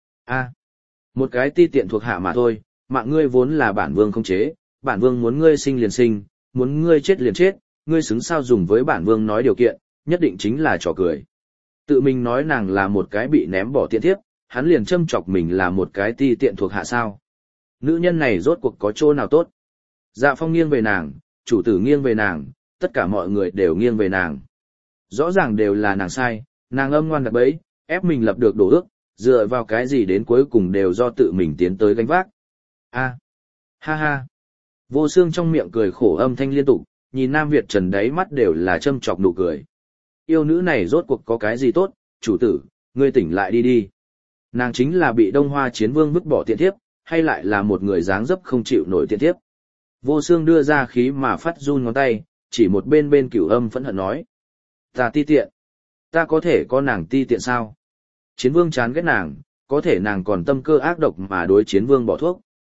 Một cái ti tiện thuộc hạ mà thôi, mạng ngươi vốn là bản vương không chế, bản vương muốn ngươi sinh liền sinh, muốn ngươi chết liền chết, ngươi xứng sao dùng với bản vương nói điều kiện, nhất định chính là trò cười. Tự mình nói nàng là một cái bị ném bỏ tiện thiếp, hắn liền châm chọc mình là một cái ti tiện thuộc hạ sao. Nữ nhân này rốt cuộc có chỗ nào tốt? Dạ Phong nghiêng về nàng, chủ tử nghiêng về nàng, tất cả mọi người đều nghiêng về nàng. Rõ ràng đều là nàng sai, nàng âm ngoan đặt bẫy, ép mình lập được đổ ước, dựa vào cái gì đến cuối cùng đều do tự mình tiến tới gánh vác. Ha ha. Vô Xương trong miệng cười khổ âm thanh liên tục, nhìn Nam Việt Trần đáy mắt đều là châm chọc nụ cười. Yêu nữ này rốt cuộc có cái gì tốt, chủ tử, ngươi tỉnh lại đi đi. Nàng chính là bị Đông Hoa Chiến Vương vứt bỏ tiện thiếp, hay lại là một người dáng dấp không chịu nổi tiện thiếp. Vô Xương đưa ra khí mà phát run ngón tay, chỉ một bên Cửu Âm phẫn hận nói. Ta ti tiện. Ta có thể có nàng ti tiện sao? Chiến Vương chán ghét nàng, có thể nàng còn tâm cơ ác độc mà đối Chiến Vương bỏ thuốc.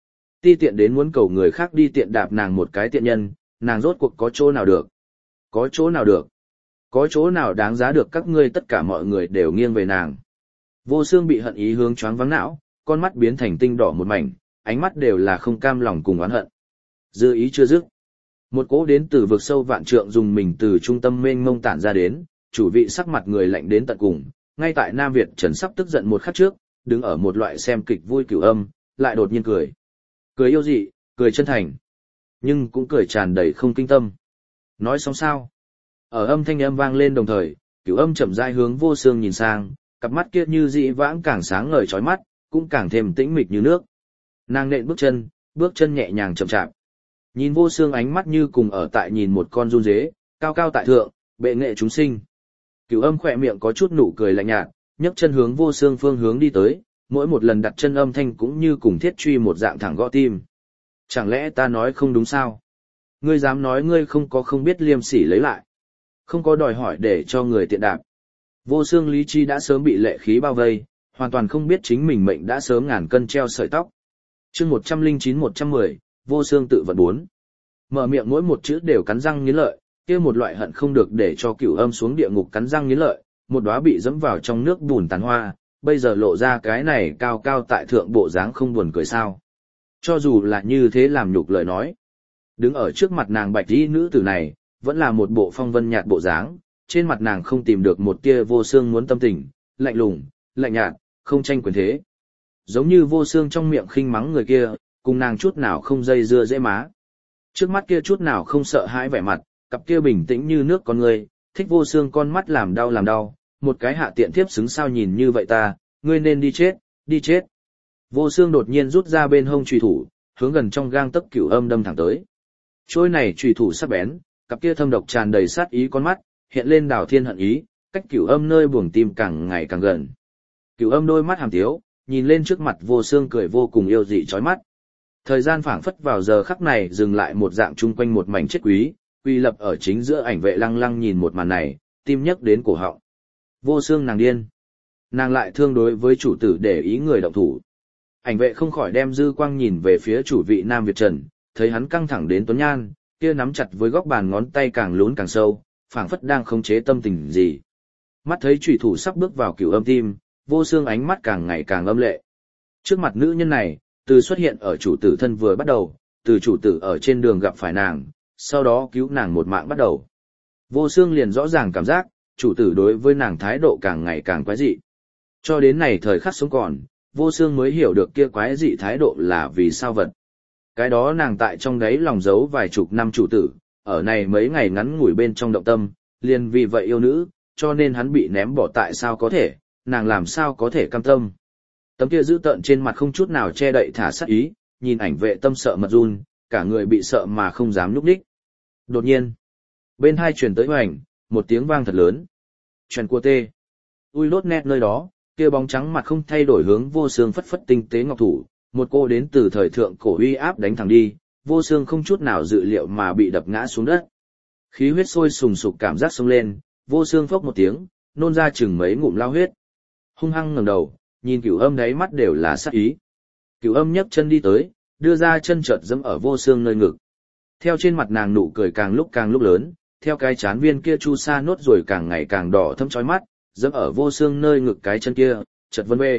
Ti tiện đến muốn cầu người khác đi tiện đạp nàng một cái tiện nhân, nàng rốt cuộc có chỗ nào được? Có chỗ nào được? Có chỗ nào đáng giá được các ngươi tất cả mọi người đều nghiêng về nàng? Vô Xương bị hận ý hướng choáng váng não, con mắt biến thành tinh đỏ một mảnh, ánh mắt đều là không cam lòng cùng oán hận. Dư ý chưa dứt. Một cỗ đến từ vực sâu vạn trượng dùng mình từ trung tâm mênh mông tản ra đến, chủ vị sắc mặt người lạnh đến tận cùng, ngay tại Nam Việt Trần sắp tức giận một khắc trước, đứng ở một loại xem kịch vui Cửu Âm, lại đột nhiên cười. Cười yêu dị, cười chân thành, nhưng cũng cười tràn đầy không kinh tâm. Nói xong sao? Ở âm thanh âm vang lên đồng thời, Cửu Âm chậm rãi hướng Vô Xương nhìn sang, cặp mắt kia như dị vãng càng sáng ngời chói mắt, cũng càng thêm tĩnh mịch như nước. Nàng nện bước chân nhẹ nhàng chậm chạp. Nhìn Vô Xương ánh mắt như cùng ở tại nhìn một con run dế, cao cao tại thượng, bệ nghệ chúng sinh. Cửu Âm khỏe miệng có chút nụ cười lạnh nhạt, nhấc chân hướng Vô Xương phương hướng đi tới, mỗi một lần đặt chân âm thanh cũng như cùng thiết truy một dạng thẳng gõ tim. Chẳng lẽ ta nói không đúng sao? Ngươi dám nói ngươi không có không biết liêm sỉ lấy lại. Không có đòi hỏi để cho người tiện đạp. Vô Xương lý trí đã sớm bị lệ khí bao vây, hoàn toàn không biết chính mình mệnh đã sớm ngàn cân treo sợi tóc. Chương 109-110, Vô Xương tự vận 4. Mở miệng mỗi một chữ đều cắn răng nghiến lợi, kia một loại hận không được để cho Cửu Âm xuống địa ngục cắn răng nghiến lợi, một đóa bị dẫm vào trong nước bùn tàn hoa, bây giờ lộ ra cái này cao cao tại thượng bộ dáng không buồn cười sao. Cho dù là như thế làm nhục lời nói. Đứng ở trước mặt nàng bạch y nữ tử này, vẫn là một bộ phong vân nhạt bộ dáng, trên mặt nàng không tìm được một tia Vô Xương muốn tâm tình, lạnh lùng, lạnh nhạt, không tranh quyền thế. Giống như Vô Xương trong miệng khinh mắng người kia, cùng nàng chút nào không dây dưa dễ má. Trước mắt kia chút nào không sợ hãi vẻ mặt, cặp kia bình tĩnh như nước con người, thích Vô Xương con mắt làm đau, một cái hạ tiện thiếp xứng sao nhìn như vậy ta, ngươi nên đi chết, đi chết. Vô Xương đột nhiên rút ra bên hông chùy thủ, hướng gần trong gang tấc Cửu Âm đâm thẳng tới. Trôi này chùy thủ sắc bén, cặp kia thâm độc tràn đầy sát ý con mắt, hiện lên đảo thiên hận ý, cách Cửu Âm nơi buồng tim càng ngày càng gần. Cửu Âm đôi mắt hàm tiếu, nhìn lên trước mặt Vô Xương cười vô cùng yêu dị chói mắt. Thời gian phảng phất vào giờ khắc này dừng lại một dạng chung quanh một mảnh chết quý, quy lập ở chính giữa ảnh vệ lăng lăng nhìn một màn này, tim nhấc đến cổ họng. Vô Xương nàng điên. Nàng lại thương đối với chủ tử để ý người động thủ. Ảnh vệ không khỏi đem dư quang nhìn về phía chủ vị Nam Việt Trần, thấy hắn căng thẳng đến tuấn nhan, kia nắm chặt với góc bàn ngón tay càng lún càng sâu, phảng phất đang khống chế tâm tình gì. Mắt thấy chủy thủ sắp bước vào Cửu Âm tim, Vô Xương ánh mắt càng ngày càng âm lệ. Trước mặt nữ nhân này, từ xuất hiện ở chủ tử thân vừa bắt đầu, từ chủ tử ở trên đường gặp phải nàng, sau đó cứu nàng một mạng bắt đầu. Vô Xương liền rõ ràng cảm giác, chủ tử đối với nàng thái độ càng ngày càng quái dị. Cho đến này thời khắc sống còn, Vô Xương mới hiểu được kia quái dị thái độ là vì sao vật. Cái đó nàng tại trong đáy lòng giấu vài chục năm chủ tử, ở này mấy ngày ngắn ngủi bên trong động tâm, liền vì vậy yêu nữ, cho nên hắn bị ném bỏ tại sao có thể, nàng làm sao có thể cam tâm. Tấm kia dữ tợn trên mặt không chút nào che đậy thả sát ý, nhìn ảnh vệ tâm sợ mật run, cả người bị sợ mà không dám nhúc nhích. Đột nhiên, bên hai truyền tới hoành, một tiếng vang thật lớn. Truyền cua tê. Ui lốt nét nơi đó, kia bóng trắng mặt không thay đổi hướng Vô Xương phất phất tinh tế ngọc thủ, một cô đến từ thời thượng cổ uy áp đánh thẳng đi, Vô Xương không chút nào dự liệu mà bị đập ngã xuống đất. Khí huyết sôi sùng sục cảm giác xông lên, Vô Xương phốc một tiếng, nôn ra chừng mấy ngụm lao huyết. Hung hăng ngẩng đầu, nhìn Cửu Âm đáy mắt đều là sát ý. Cửu Âm nhấc chân đi tới, đưa ra chân chợt giẫm ở Vô Xương nơi ngực. Theo trên mặt nàng nụ cười càng lúc lớn, theo cái chán viên kia chu sa nốt rồi càng ngày càng đỏ thâm chói mắt, giẫm ở Vô Xương nơi ngực cái chân kia, chợt vân bê.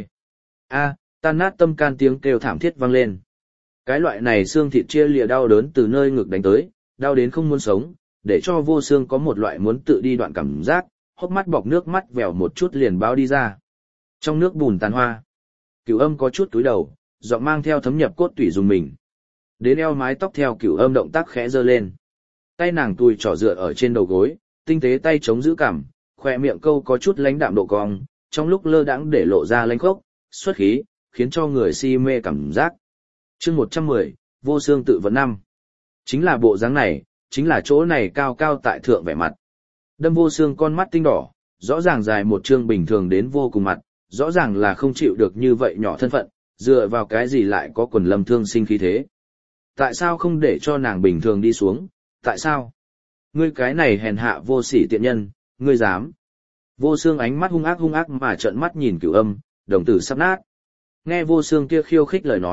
A, tan nát tâm can tiếng kêu thảm thiết vang lên. Cái loại này xương thịt chia lìa đau đớn từ nơi ngực đánh tới, đau đến không muốn sống, để cho Vô Xương có một loại muốn tự đi đoạn cảm giác, hốc mắt bọc nước mắt vèo một chút liền báo đi ra. Trong nước bùn tàn hoa, Cửu Âm có chút cúi đầu, giọng mang theo thấm nhập cốt tủy dùng mình. Đến eo mái tóc theo Cửu Âm động tác khẽ giơ lên. Tay nàng tùi trỏ dựa ở trên đầu gối, tinh tế tay chống giữ cằm, khỏe miệng câu có chút lãnh đạm độ cong, trong lúc lơ đãng để lộ ra lãnh khốc, xuất khí, khiến cho người si mê cảm giác. Chương 110, Vô Xương tự vấn 5. Chính là bộ dáng này, chính là chỗ này cao cao tại thượng vẻ mặt. Đâm Vô Xương con mắt tinh đỏ, rõ ràng dài một chương bình thường đến vô cùng mặt, rõ ràng là không chịu được như vậy nhỏ thân phận, dựa vào cái gì lại có quần lâm thương sinh khí thế. Tại sao không để cho nàng bình thường đi xuống, tại sao? Ngươi cái này hèn hạ vô sỉ tiện nhân, ngươi dám. Vô Xương ánh mắt hung ác mà trợn mắt nhìn Cửu Âm, đồng tử sắp nát. Nghe Vô Xương kia khiêu khích lời nói,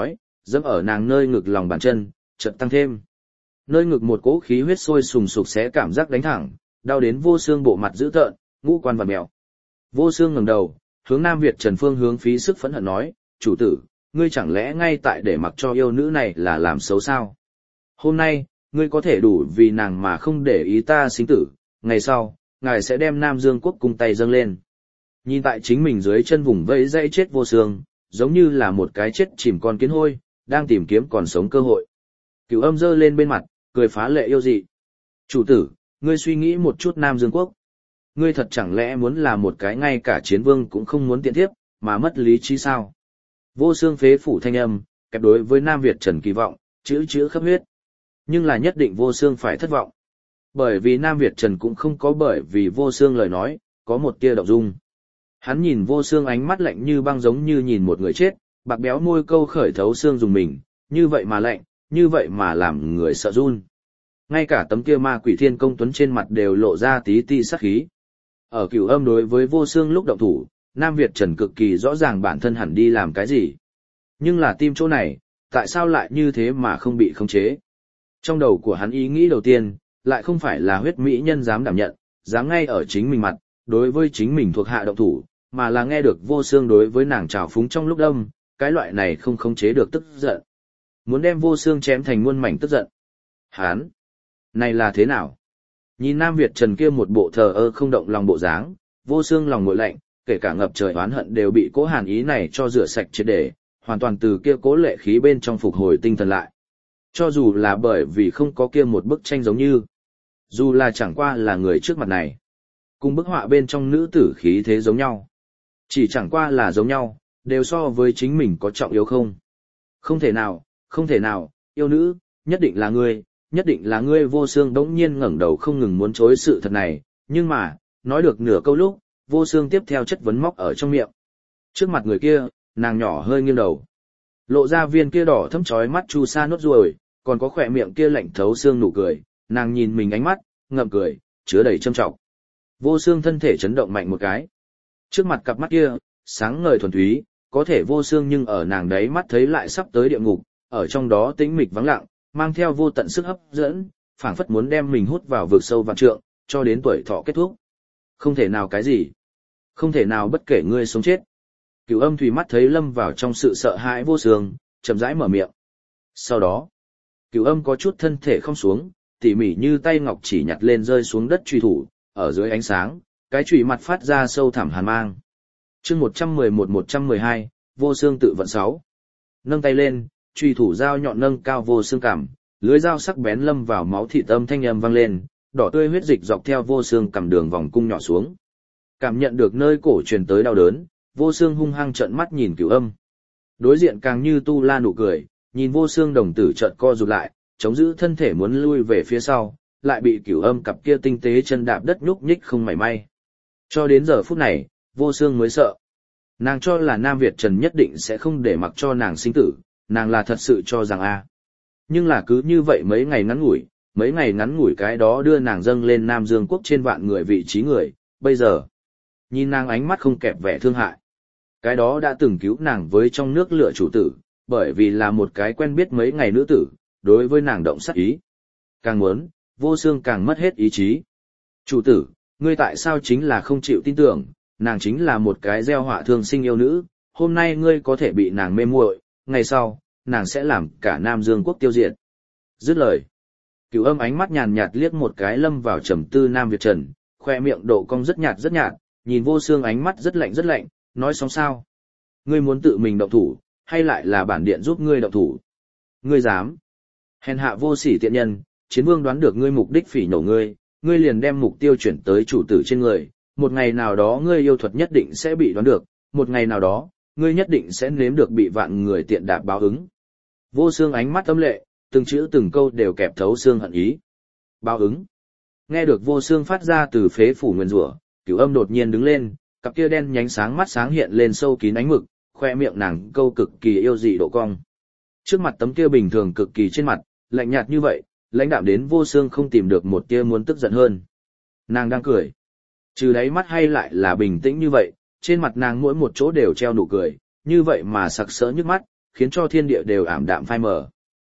dẫm ở nàng nơi ngực lòng bàn chân, chợt tăng thêm. Nơi ngực một cỗ khí huyết sôi sùng sục xé cảm giác đánh thẳng, đau đến Vô Xương bộ mặt dữ tợn, ngũ quan vặn mèo. Vô Xương ngẩng đầu, hướng Nam Việt Trần phương hướng phí sức phẫn hận nói, chủ tử, ngươi chẳng lẽ ngay tại để mặc cho yêu nữ này là làm xấu sao? Hôm nay, ngươi có thể đủ vì nàng mà không để ý ta sinh tử, ngày sau, ngài sẽ đem Nam Dương quốc cung tay dâng lên. Nhìn tại chính mình dưới chân vùng vẫy dãy chết Vô Xương, giống như là một cái chết chìm con kiến hôi, đang tìm kiếm còn sống cơ hội. Cửu Âm giơ lên bên mặt, cười phá lệ yêu dị. Chủ tử, ngươi suy nghĩ một chút Nam Dương quốc. Ngươi thật chẳng lẽ muốn là một cái ngay cả chiến vương cũng không muốn tiện tiếp, mà mất lý trí sao? Vô Xương phế phủ thanh âm, kẹp đối với Nam Việt Trần kỳ vọng, chữ khắp huyết. Nhưng là nhất định Vô Xương phải thất vọng. Bởi vì Nam Việt Trần cũng không có bởi vì Vô Xương lời nói, có một tia động dung. Hắn nhìn Vô Xương ánh mắt lạnh như băng giống như nhìn một người chết, bạc béo môi câu khởi thấu xương dùng mình, như vậy mà lạnh, như vậy mà làm người sợ run. Ngay cả tấm kia ma quỷ thiên công tuấn trên mặt đều lộ ra tí ti sát khí. Ở Cửu Âm đối với Vô Xương lúc động thủ, Nam Việt Trần cực kỳ rõ ràng bản thân hẳn đi làm cái gì. Nhưng là tim chỗ này, tại sao lại như thế mà không bị khống chế? Trong đầu của hắn ý nghĩ đầu tiên, lại không phải là huyết mỹ nhân dám đảm nhận, dám ngay ở chính mình mặt, đối với chính mình thuộc hạ động thủ, mà là nghe được Vô Xương đối với nàng trào phúng trong lúc đâm, cái loại này không khống chế được tức giận. Muốn đem Vô Xương chém thành muôn mảnh tức giận. Hán! Này là thế nào? Nhìn Nam Việt Trần kia một bộ thờ ơ không động lòng bộ dáng, Vô Xương lòng nguội lạnh, kể cả ngập trời oán hận đều bị cố hàn ý này cho rửa sạch triệt để, hoàn toàn từ kia cố lệ khí bên trong phục hồi tinh thần lại. Cho dù là bởi vì không có kia một bức tranh giống như, dù là chẳng qua là người trước mặt này, cùng bức họa bên trong nữ tử khí thế giống nhau. Chỉ chẳng qua là giống nhau, đều so với chính mình có trọng yếu không. Không thể nào, yêu nữ, nhất định là ngươi. Vô Xương đống nhiên ngẩng đầu không ngừng muốn chối sự thật này, nhưng mà, nói được nửa câu lúc, Vô Xương tiếp theo chất vấn móc ở trong miệng. Trước mặt người kia, nàng nhỏ hơi nghiêng đầu. Lộ ra viên kia đỏ thấm chói mắt chu sa nốt ruồi, còn có khỏe miệng kia lạnh thấu xương nụ cười, nàng nhìn mình ánh mắt, ngậm cười, chứa đầy châm trọng. Vô Xương thân thể chấn động mạnh một cái. Trước mặt cặp mắt kia, sáng ngời thuần túy, có thể Vô Xương nhưng ở nàng đấy mắt thấy lại sắp tới địa ngục, ở trong đó tĩnh mịch vắng lặng, mang theo vô tận sức hấp dẫn, phảng phất muốn đem mình hút vào vực sâu vạn trượng, cho đến tuổi thọ kết thúc. Không thể nào cái gì? Không thể nào bất kể ngươi sống chết. Cửu Âm thủy mắt thấy lâm vào trong sự sợ hãi Vô Xương, chậm rãi mở miệng. Sau đó, Cửu Âm có chút thân thể không xuống, tỉ mỉ như tay ngọc chỉ nhặt lên rơi xuống đất truy thủ, ở dưới ánh sáng, cái chùy mặt phát ra sâu thẳm hàn mang. Chương 111-112, Vô Xương tự vận 6. Nâng tay lên, chùy thủ dao nhọn nâng cao Vô Xương cằm, lưỡi dao sắc bén lâm vào máu thịt âm thanh âm vang lên, đỏ tươi huyết dịch dọc theo Vô Xương cằm đường vòng cung nhỏ xuống. Cảm nhận được nơi cổ truyền tới đau đớn, Vô Xương hung hăng trợn mắt nhìn Cửu Âm. Đối diện càng như tu la nụ cười, nhìn Vô Xương đồng tử trợn co rụt lại, chống giữ thân thể muốn lui về phía sau, lại bị Cửu Âm cặp kia tinh tế chân đạp đất nhúc nhích không mảy may. Cho đến giờ phút này, Vô Xương mới sợ. Nàng cho là Nam Việt Trần nhất định sẽ không để mặc cho nàng sinh tử, nàng là thật sự cho rằng a. Nhưng là cứ như vậy mấy ngày ngắn ngủi cái đó đưa nàng dâng lên Nam Dương quốc trên vạn người vị trí người, bây giờ, nhìn nàng ánh mắt không kẹp vẻ thương hại. Cái đó đã từng cứu nàng với trong nước lửa chủ tử, bởi vì là một cái quen biết mấy ngày nữ tử, đối với nàng động sát ý. Càng muốn, Vô Xương càng mất hết ý chí. Chủ tử, ngươi tại sao chính là không chịu tin tưởng, nàng chính là một cái gieo họa thương sinh yêu nữ, hôm nay ngươi có thể bị nàng mê muội, ngày sau, nàng sẽ làm cả Nam Dương quốc tiêu diệt. Dứt lời, Cửu Âm ánh mắt nhàn nhạt liếc một cái lâm vào trầm tư Nam Việt Trần, khoe miệng độ cong rất nhạt, nhìn Vô Xương ánh mắt rất lạnh, nói xong sao? Ngươi muốn tự mình động thủ, hay lại là bản điện giúp ngươi động thủ? Ngươi dám? Hèn hạ vô sỉ tiện nhân, chiến vương đoán được ngươi mục đích phỉ nhổ ngươi, ngươi liền đem mục tiêu chuyển tới chủ tử trên người, một ngày nào đó ngươi yêu thuật nhất định sẽ bị đoán được, một ngày nào đó, ngươi nhất định sẽ nếm được bị vạn người tiện đạp báo ứng. Vô Xương ánh mắt âm lệ, từng chữ từng câu đều kẹp thấu xương hận ý. Báo ứng. Nghe được Vô Xương phát ra từ phế phủ nguyên rủa, Cửu Âm đột nhiên đứng lên, cặp kia đen nhánh sáng mắt sáng hiện lên sâu kín ánh mực, khoe miệng nàng câu cực kỳ yêu dị độ cong. Trước mặt tấm kia bình thường cực kỳ trên mặt, lạnh nhạt như vậy, lãnh đạm đến Vô Xương không tìm được một tia muốn tức giận hơn. Nàng đang cười. Trừ đáy mắt hay lại là bình tĩnh như vậy, trên mặt nàng mỗi một chỗ đều treo nụ cười, như vậy mà sặc sỡ nhức mắt, khiến cho thiên địa đều ảm đạm phai mờ.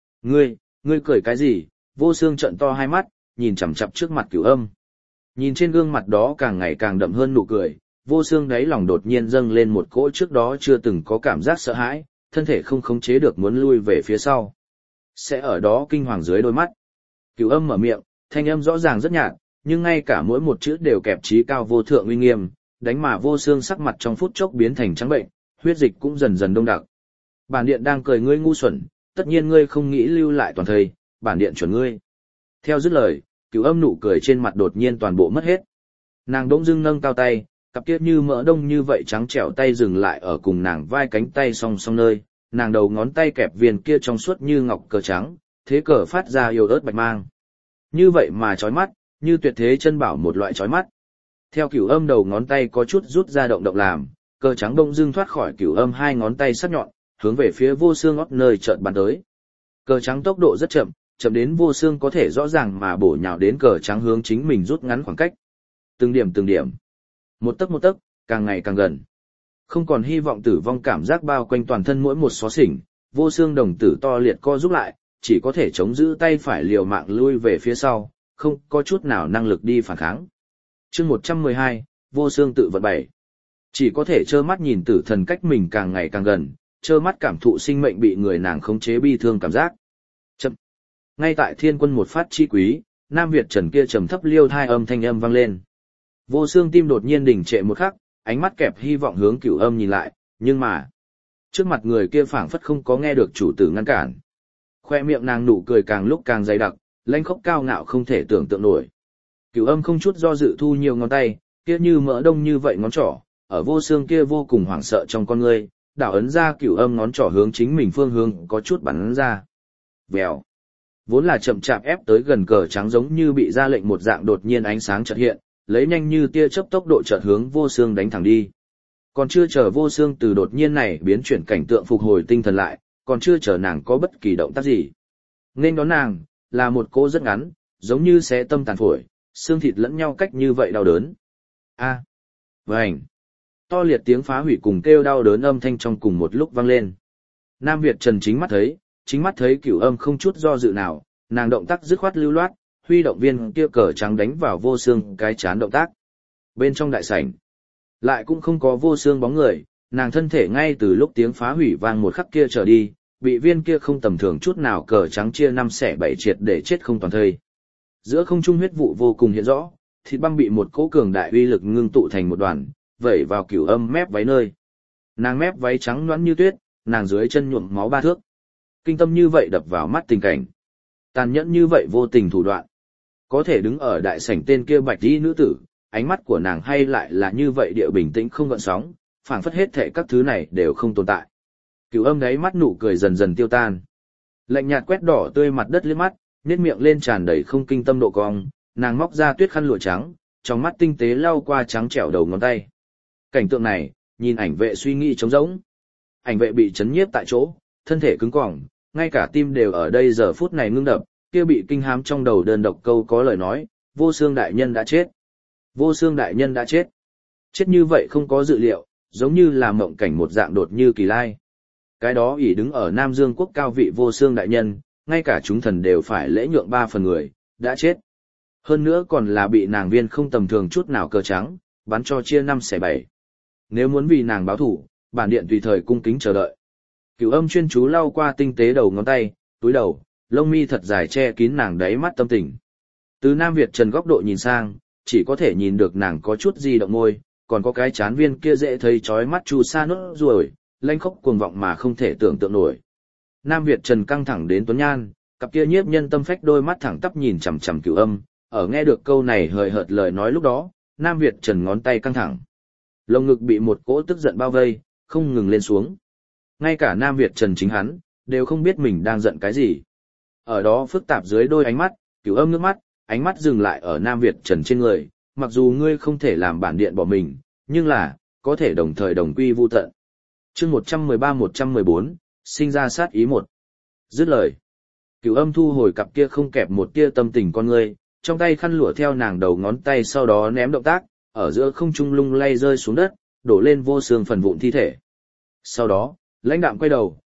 Ngươi cười cái gì? Vô Xương trợn to hai mắt, nhìn chằm chằm trước mặt Cửu Âm. Nhìn trên gương mặt đó càng ngày càng đậm hơn nụ cười, Vô Xương đáy lòng đột nhiên dâng lên một cỗ trước đó chưa từng có cảm giác sợ hãi, thân thể không khống chế được muốn lui về phía sau. Sẽ ở đó kinh hoàng dưới đôi mắt. Cửu Âm mở miệng, thanh âm rõ ràng rất nhạt, nhưng ngay cả mỗi một chữ đều kẹp chí cao vô thượng uy nghiêm, đánh mà Vô Xương sắc mặt trong phút chốc biến thành trắng bệnh, huyết dịch cũng dần dần đông đặc. Bản điện đang cười ngươi ngu xuẩn, tất nhiên ngươi không nghĩ lưu lại toàn thây, bản điện chuẩn ngươi. Theo dứt lời, Cửu Âm nụ cười trên mặt đột nhiên toàn bộ mất hết. Nàng đỗng dưng nâng cao tay, cặp kia như mỡ đông như vậy trắng trẻo tay dừng lại ở cùng nàng vai cánh tay song song nơi, nàng đầu ngón tay kẹp viên kia trong suốt như ngọc cờ trắng, thế cờ phát ra yêu ớt bạch mang. Như vậy mà chói mắt, như tuyệt thế chân bảo một loại chói mắt. Theo Cửu Âm đầu ngón tay có chút rút ra động động làm, cờ trắng bỗng dưng thoát khỏi Cửu Âm hai ngón tay sắc nhọn, hướng về phía Vô Xương óc nơi chợt bắn tới. Cờ trắng tốc độ rất chậm, chậm đến Vô Xương có thể rõ ràng mà bổ nhào đến cờ trắng hướng chính mình rút ngắn khoảng cách. Từng điểm, một tấc, càng ngày càng gần. Không còn hy vọng tử vong cảm giác bao quanh toàn thân mỗi một xó xỉnh, Vô Xương đồng tử to liệt co rút lại, chỉ có thể chống giữ tay phải liều mạng lui về phía sau, không có chút nào năng lực đi phản kháng. Chương 112, Vô Xương tự vận bảy. Chỉ có thể trơ mắt nhìn tử thần cách mình càng ngày càng gần, trơ mắt cảm thụ sinh mệnh bị người nàng khống chế bi thương cảm giác. Chậm. Ngay tại Thiên Quân một phát chi quý, Nam Việt Trần kia trầm thấp liêu thai âm thanh âm vang lên. Vô Xương tim đột nhiên đình trệ một khắc, ánh mắt kẹp hy vọng hướng Cửu Âm nhìn lại, nhưng mà trước mặt người kia phảng phất không có nghe được chủ tử ngăn cản. Khoe miệng nàng nụ cười càng lúc càng dày đặc, lãnh khốc cao ngạo không thể tưởng tượng nổi. Cửu Âm không chút do dự thu nhiều ngón tay, kia như mỡ đông như vậy ngón trỏ, ở Vô Xương kia vô cùng hoảng sợ trong con ngươi, đảo ấn ra Cửu Âm ngón trỏ hướng chính mình phương hướng có chút bắn ra. Vèo. Vốn là chậm chạp ép tới gần cờ trắng giống như bị ra lệnh một dạng đột nhiên ánh sáng chợt hiện, lấy nhanh như tia chớp tốc độ chợt hướng Vô Xương đánh thẳng đi. Còn chưa chờ Vô Xương từ đột nhiên này biến chuyển cảnh tượng phục hồi tinh thần lại, còn chưa chờ nàng có bất kỳ động tác gì. Nên đón nàng, là một cô rất ngắn, giống như xé tâm tàn phổi, xương thịt lẫn nhau cách như vậy đau đớn. A. Vành. To liệt tiếng phá hủy cùng kêu đau đớn âm thanh trong cùng một lúc vang lên. Nam Việt Trần chính mắt thấy Cửu Âm không chút do dự nào, nàng động tác dứt khoát lưu loát, huy động viên kia cờ trắng đánh vào Vô Xương cái chán động tác. Bên trong đại sảnh, lại cũng không có Vô Xương bóng người, nàng thân thể ngay từ lúc tiếng phá hủy vang một khắc kia trở đi, bị viên kia không tầm thường chút nào cờ trắng chia năm xẻ bảy triệt để chết không toàn thây. Giữa không trung huyết vụ vô cùng hiện rõ, thịt băng bị một cỗ cường đại uy lực ngưng tụ thành một đoàn, vẩy vào Cửu Âm mép váy nơi. Nàng mép váy trắng nõn như tuyết, nàng dưới chân nhuộm máu 3 thước. Kinh tâm như vậy đập vào mắt tình cảnh. Tàn nhẫn như vậy vô tình thủ đoạn. Có thể đứng ở đại sảnh tên kia bạch y nữ tử, ánh mắt của nàng hay lại là như vậy địa bình tĩnh không gợn sóng, phảng phất hết thảy các thứ này đều không tồn tại. Cửu Âm đáy mắt nụ cười dần dần tiêu tan. Lạnh nhạt quét đỏ tươi mặt đất liếc mắt, nhếch miệng lên tràn đầy không kinh tâm độ cong, nàng móc ra tuyết khăn lụa trắng, trong mắt tinh tế lau qua trắng trẻo đầu ngón tay. Cảnh tượng này, nhìn ảnh vệ suy nghĩ trống rỗng. Ảnh vệ bị chấn nhiếp tại chỗ, thân thể cứng cỏng, ngay cả tim đều ở đây giờ phút này ngưng đập, kia bị kinh hám trong đầu đơn độc câu có lời nói, Vô Xương đại nhân đã chết. Vô Xương đại nhân đã chết. Chết như vậy không có dự liệu, giống như là mộng cảnh một dạng đột như kỳ lai. Cái đó ỷ đứng ở Nam Dương quốc cao vị Vô Xương đại nhân, ngay cả chúng thần đều phải lễ nhượng 3 phần người, đã chết. Hơn nữa còn là bị nàng viên không tầm thường chút nào cờ trắng, bắn cho chia 5 xẻ 7. Nếu muốn vì nàng báo thủ, bản điện tùy thời cung kính chờ đợi. Cửu Âm chuyên chú lau qua tinh tế đầu ngón tay, túi đầu, lông mi thật dài che kín nàng đáy mắt tâm tình. Từ Nam Việt Trần góc độ nhìn sang, chỉ có thể nhìn được nàng có chút di động môi, còn có cái chán viên kia dễ thấy chói mắt chu sa nốt ruồi, lanh khốc cuồng vọng mà không thể tưởng tượng nổi. Nam Việt Trần căng thẳng đến tuấn nhan, cặp kia nhiếp nhân tâm phách đôi mắt thẳng tắp nhìn chằm chằm Cửu Âm, ở nghe được câu này hời hợt lời nói lúc đó, Nam Việt Trần ngón tay căng thẳng. Lồng ngực bị một cỗ tức giận bao vây, không ngừng lên xuống. Ngay cả Nam Việt Trần chính hắn, đều không biết mình đang giận cái gì. Ở đó phức tạp dưới đôi ánh mắt, Cửu Âm nước mắt, ánh mắt dừng lại ở Nam Việt Trần trên người, mặc dù ngươi không thể làm bản điện bỏ mình, nhưng là, có thể đồng thời đồng quy vu tận. Chương 113-114, sinh ra sát ý 1. Dứt lời. Cửu Âm thu hồi cặp kia không kẹp một tia tâm tình con ngươi, trong tay khăn lụa theo nàng đầu ngón tay sau đó ném động tác, ở giữa không trung lung lay rơi xuống đất, đổ lên Vô Xương phần vụn thi thể. Sau đó, lãnh đạm quay đầu,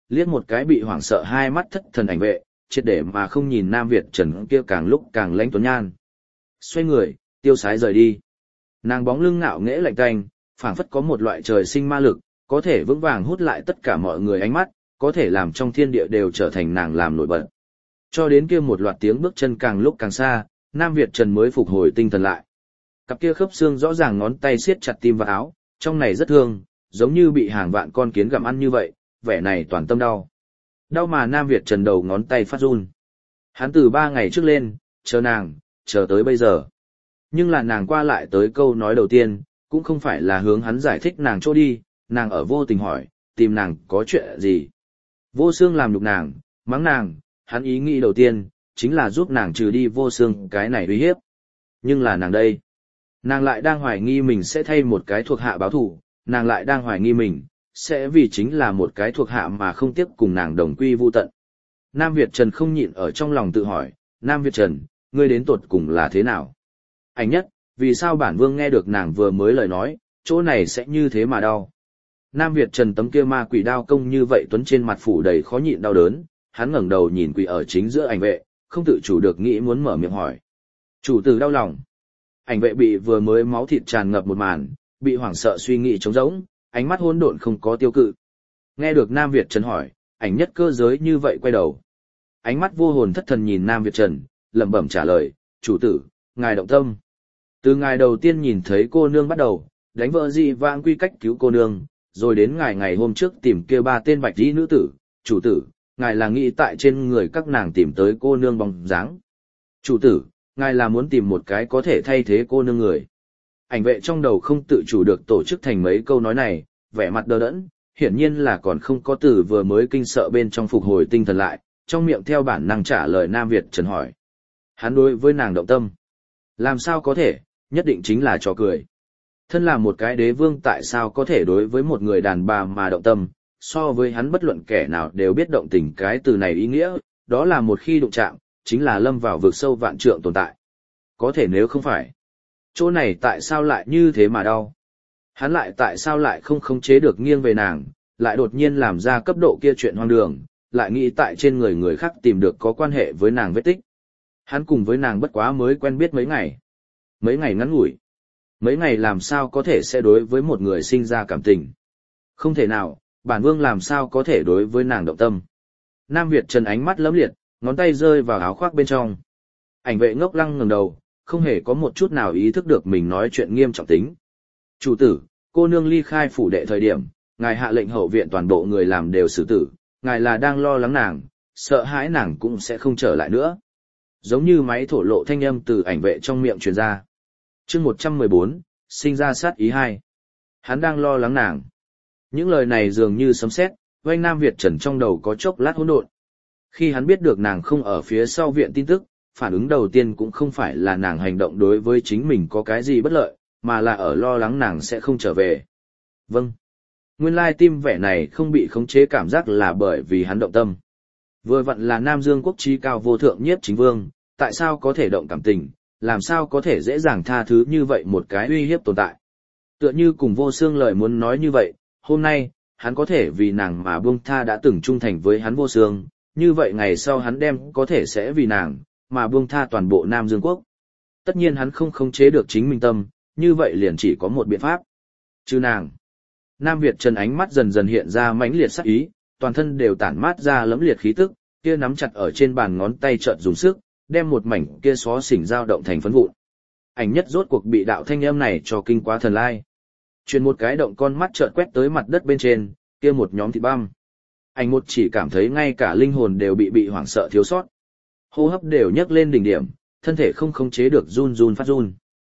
liếc một cái bị hoảng sợ hai mắt thất thần ảnh vệ, triệt để mà không nhìn Nam Việt Trần kia càng lúc càng lãnh tuấn nhan. Xoay người, tiêu sái rời đi. Nàng bóng lưng ngạo nghễ lạnh tanh, phảng phất có một loại trời sinh ma lực, có thể vững vàng hút lại tất cả mọi người ánh mắt, có thể làm trong thiên địa đều trở thành nàng làm nổi bật. Cho đến kia một loạt tiếng bước chân càng lúc càng xa, Nam Việt Trần mới phục hồi tinh thần lại. Cặp kia khớp xương rõ ràng ngón tay siết chặt tim và áo, trong này rất thương, giống như bị hàng vạn con kiến gặm ăn như vậy, vẻ này toàn tâm đau. Đau mà Nam Việt Trần đầu ngón tay phát run. Hắn từ 3 ngày trước lên, chờ nàng, chờ tới bây giờ. Nhưng là nàng qua lại tới câu nói đầu tiên, cũng không phải là hướng hắn giải thích nàng chỗ đi, nàng ở vô tình hỏi, tìm nàng có chuyện gì. Vô Xương làm nhục nàng, mắng nàng, hắn ý nghĩ đầu tiên, chính là giúp nàng trừ đi Vô Xương cái này uy hiếp. Nhưng là nàng đây, nàng lại đang hoài nghi mình sẽ thay một cái thuộc hạ báo thù, nàng lại đang hoài nghi mình, sẽ vì chính là một cái thuộc hạ mà không tiếp cùng nàng đồng quy vu tận. Nam Việt Trần không nhịn ở trong lòng tự hỏi, Nam Việt Trần, ngươi đến tột cùng là thế nào? Ảnh nhất, vì sao bản vương nghe được nàng vừa mới lời nói, chỗ này sẽ như thế mà đau? Nam Việt Trần tấm kia ma quỷ đao công như vậy tuấn trên mặt phủ đầy khó nhịn đau đớn, hắn ngẩng đầu nhìn quỷ ở chính giữa ảnh vệ, không tự chủ được nghĩ muốn mở miệng hỏi. Chủ tử đau lòng. Ảnh vệ bị vừa mới máu thịt tràn ngập một màn, bị hoảng sợ suy nghĩ trống rỗng, ánh mắt hỗn độn không có tiêu cự. Nghe được Nam Việt Trần hỏi, ảnh nhất cơ giới như vậy quay đầu. Ánh mắt vô hồn thất thần nhìn Nam Việt Trần, lẩm bẩm trả lời, chủ tử, ngài động tâm. Từ ngài đầu tiên nhìn thấy cô nương bắt đầu, đánh vợ dị vãng quy cách cứu cô nương, rồi đến ngày hôm trước tìm kia 3 tên bạch y nữ tử, chủ tử, ngài là nghĩ tại trên người các nàng tìm tới cô nương bóng dáng. Chủ tử, ngài là muốn tìm một cái có thể thay thế cô nương người. Ảnh vệ trong đầu không tự chủ được tổ chức thành mấy câu nói này, vẻ mặt đờ đẫn, hiển nhiên là còn không có từ vừa mới kinh sợ bên trong phục hồi tinh thần lại, trong miệng theo bản năng trả lời Nam Việt Trần hỏi. Hắn đối với nàng động tâm. Làm sao có thể, nhất định chính là trò cười. Thân là một cái đế vương tại sao có thể đối với một người đàn bà mà động tâm, so với hắn bất luận kẻ nào đều biết động tình cái từ này ý nghĩa, đó là một khi đụng chạm, chính là lâm vào vực sâu vạn trượng tồn tại. Có thể nếu không phải, chỗ này tại sao lại như thế mà đau? Hắn lại tại sao lại không khống chế được nghiêng về nàng, lại đột nhiên làm ra cấp độ kia chuyện hoang đường, lại nghĩ tại trên người người khác tìm được có quan hệ với nàng vết tích. Hắn cùng với nàng bất quá mới quen biết mấy ngày. Mấy ngày ngắn ngủi. Mấy ngày làm sao có thể sẽ đối với một người sinh ra cảm tình. Không thể nào, bản vương làm sao có thể đối với nàng động tâm. Nam Việt Trần ánh mắt lấm liệt, ngón tay rơi vào áo khoác bên trong. Ảnh vệ ngốc lăng ngẩng đầu, không hề có một chút nào ý thức được mình nói chuyện nghiêm trọng tính. Chủ tử, cô nương ly khai phủ đệ thời điểm, ngài hạ lệnh hậu viện toàn bộ người làm đều xử tử, ngài là đang lo lắng nàng, sợ hãi nàng cũng sẽ không trở lại nữa. Giống như máy thổ lộ thanh âm từ ảnh vệ trong miệng truyền ra. Chương 114, sinh ra sát ý 2. Hắn đang lo lắng nàng. Những lời này dường như sấm sét, oanh Nam Việt Trần trong đầu có chốc lát hỗn độn. Khi hắn biết được nàng không ở phía sau viện tin tức, phản ứng đầu tiên cũng không phải là nàng hành động đối với chính mình có cái gì bất lợi, mà là ở lo lắng nàng sẽ không trở về. Vâng. Nguyên lai tim vẻ này không bị khống chế cảm giác là bởi vì hắn động tâm. Vừa vặn là Nam Dương quốc trí cao vô thượng nhiếp chính vương, tại sao có thể động cảm tình, làm sao có thể dễ dàng tha thứ như vậy một cái uy hiếp tồn tại. Tựa như cùng Vô Xương lời muốn nói như vậy, hôm nay, hắn có thể vì nàng mà buông tha đã từng trung thành với hắn Vô Xương, như vậy ngày sau hắn đem có thể sẽ vì nàng, mà buông tha toàn bộ Nam Dương quốc. Tất nhiên hắn không khống chế được chính mình tâm, như vậy liền chỉ có một biện pháp. Chứ nàng. Nam Việt Trần ánh mắt dần dần hiện ra mãnh liệt sắc ý, toàn thân đều tản mát ra lẫm liệt khí tức, kia nắm chặt ở trên bàn ngón tay chợt dùng sức, đem một mảnh kia xó xỉnh dao động thành phấn vụn. Ảnh nhất rốt cuộc bị đạo thanh âm này cho kinh quá thần lai. Truyền một cái động con mắt chợt quét tới mặt đất bên trên, kia một nhóm thịt băm. Ảnh một chỉ cảm thấy ngay cả linh hồn đều bị hoảng sợ thiếu sót. Hô hấp đều nhấc lên đỉnh điểm, thân thể không khống chế được run run phát run.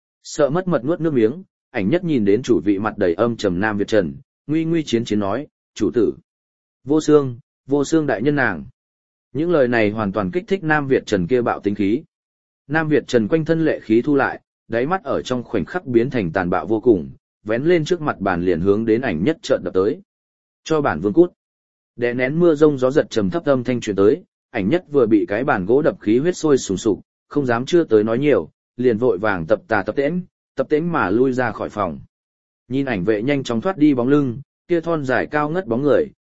Sợ mất mật nuốt nước miếng, ảnh nhất nhìn đến chủ vị mặt đầy âm trầm Nam Việt Trần, nguy nguy chiến chiến nói, chủ tử. Vô Xương đại nhân nàng. Những lời này hoàn toàn kích thích Nam Việt Trần kia bạo tính khí. Nam Việt Trần quanh thân lệ khí thu lại, đáy mắt ở trong khoảnh khắc biến thành tàn bạo vô cùng, vén lên trước mặt bàn liền hướng đến ảnh nhất trợn đập tới. Cho bản vương cút. Đè nén mưa rông gió giật trầm thấp âm thanh truyền tới, ảnh nhất vừa bị cái bàn gỗ đập khí huyết sôi sùng sục, không dám chưa tới nói nhiều, liền vội vàng tập tễnh mà lui ra khỏi phòng. Nhìn ảnh vệ nhanh chóng thoát đi bóng lưng, kia thon dài cao ngất bóng người,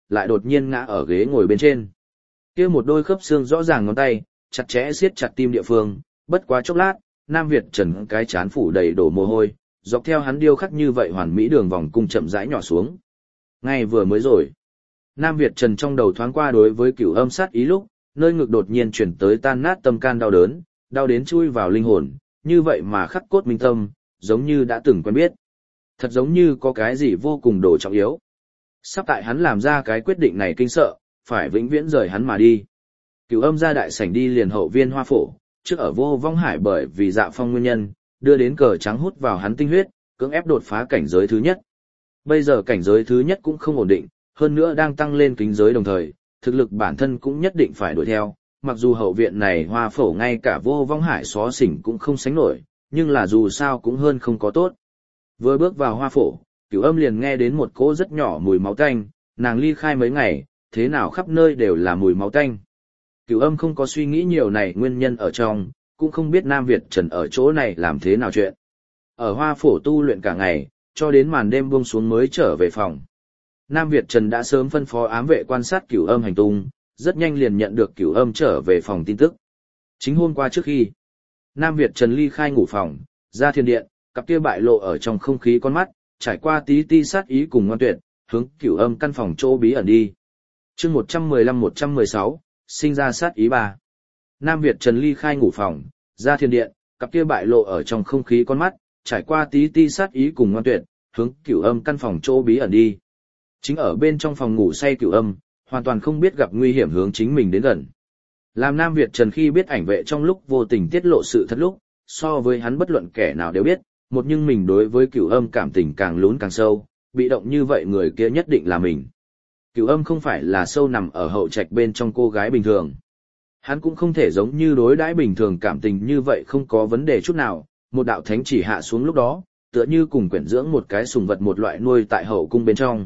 lại đột nhiên ngã ở ghế ngồi bên trên. Kia một đôi khớp xương rõ ràng ngón tay, chặt chẽ siết chặt tim địa phương, bất quá chốc lát, Nam Việt Trần cái chán phủ đầy đổ mồ hôi, dọc theo hắn điêu khắc như vậy hoàn mỹ đường vòng cung chậm rãi nhỏ xuống. Ngay vừa mới rồi, Nam Việt Trần trong đầu thoáng qua đối với Cửu Âm sát ý lúc, nơi ngực đột nhiên chuyển tới tan nát tâm can đau đớn, đau đến chui vào linh hồn, như vậy mà khắc cốt minh tâm, giống như đã từng quen biết. Thật giống như có cái gì vô cùng đồ trọng yếu. Sắp tại hắn làm ra cái quyết định này kinh sợ, phải vĩnh viễn rời hắn mà đi. Cửu Âm ra đại sảnh đi liền hậu viên Hoa Phổ, trước ở Vô Vong Hải bởi vì Dạ Phong nguyên nhân, đưa đến cờ trắng hút vào hắn tinh huyết, cưỡng ép đột phá cảnh giới thứ nhất. Bây giờ cảnh giới thứ nhất cũng không ổn định, hơn nữa đang tăng lên kính giới đồng thời, thực lực bản thân cũng nhất định phải đuổi theo, mặc dù hậu viện này Hoa Phổ ngay cả Vô Vong Hải xó xỉnh cũng không sánh nổi, nhưng là dù sao cũng hơn không có tốt. Vừa bước vào Hoa Phổ, Cửu Âm liền nghe đến một cỗ rất nhỏ mùi máu tanh, nàng ly khai mấy ngày, thế nào khắp nơi đều là mùi máu tanh. Cửu Âm không có suy nghĩ nhiều này nguyên nhân ở trong, cũng không biết Nam Việt Trần ở chỗ này làm thế nào chuyện. Ở Hoa Phổ tu luyện cả ngày, cho đến màn đêm buông xuống mới trở về phòng. Nam Việt Trần đã sớm phân phó ám vệ quan sát Cửu Âm hành tung, rất nhanh liền nhận được Cửu Âm trở về phòng tin tức. Chính hôm qua trước khi, Nam Việt Trần ly khai ngủ phòng, ra thiên điện, cặp kia bại lộ ở trong không khí con mắt, trải qua tí ti sát ý cùng ngoan tuyệt, hướng Cửu Âm căn phòng chỗ bí ẩn đi. Chương 115-116, sinh ra sát ý 3. Nam Việt Trần ly khai ngủ phòng, ra thiên điện, cặp kia bại lộ ở trong không khí con mắt, trải qua tí ti sát ý cùng ngoan tuyệt, hướng Cửu Âm căn phòng chỗ bí ẩn đi. Chính ở bên trong phòng ngủ say Cửu Âm, hoàn toàn không biết gặp nguy hiểm hướng chính mình đến gần. Làm Nam Việt Trần khi biết ảnh vệ trong lúc vô tình tiết lộ sự thật lúc, so với hắn bất luận kẻ nào đều biết, một nhưng mình đối với Cửu Âm cảm tình càng lún càng sâu, bị động như vậy người kia nhất định là mình. Cửu Âm không phải là sâu nằm ở hậu trạch bên trong cô gái bình thường. Hắn cũng không thể giống như đối đãi bình thường cảm tình như vậy không có vấn đề chút nào, một đạo thánh chỉ hạ xuống lúc đó, tựa như cùng quyển dưỡng một cái sùng vật một loại nuôi tại hậu cung bên trong.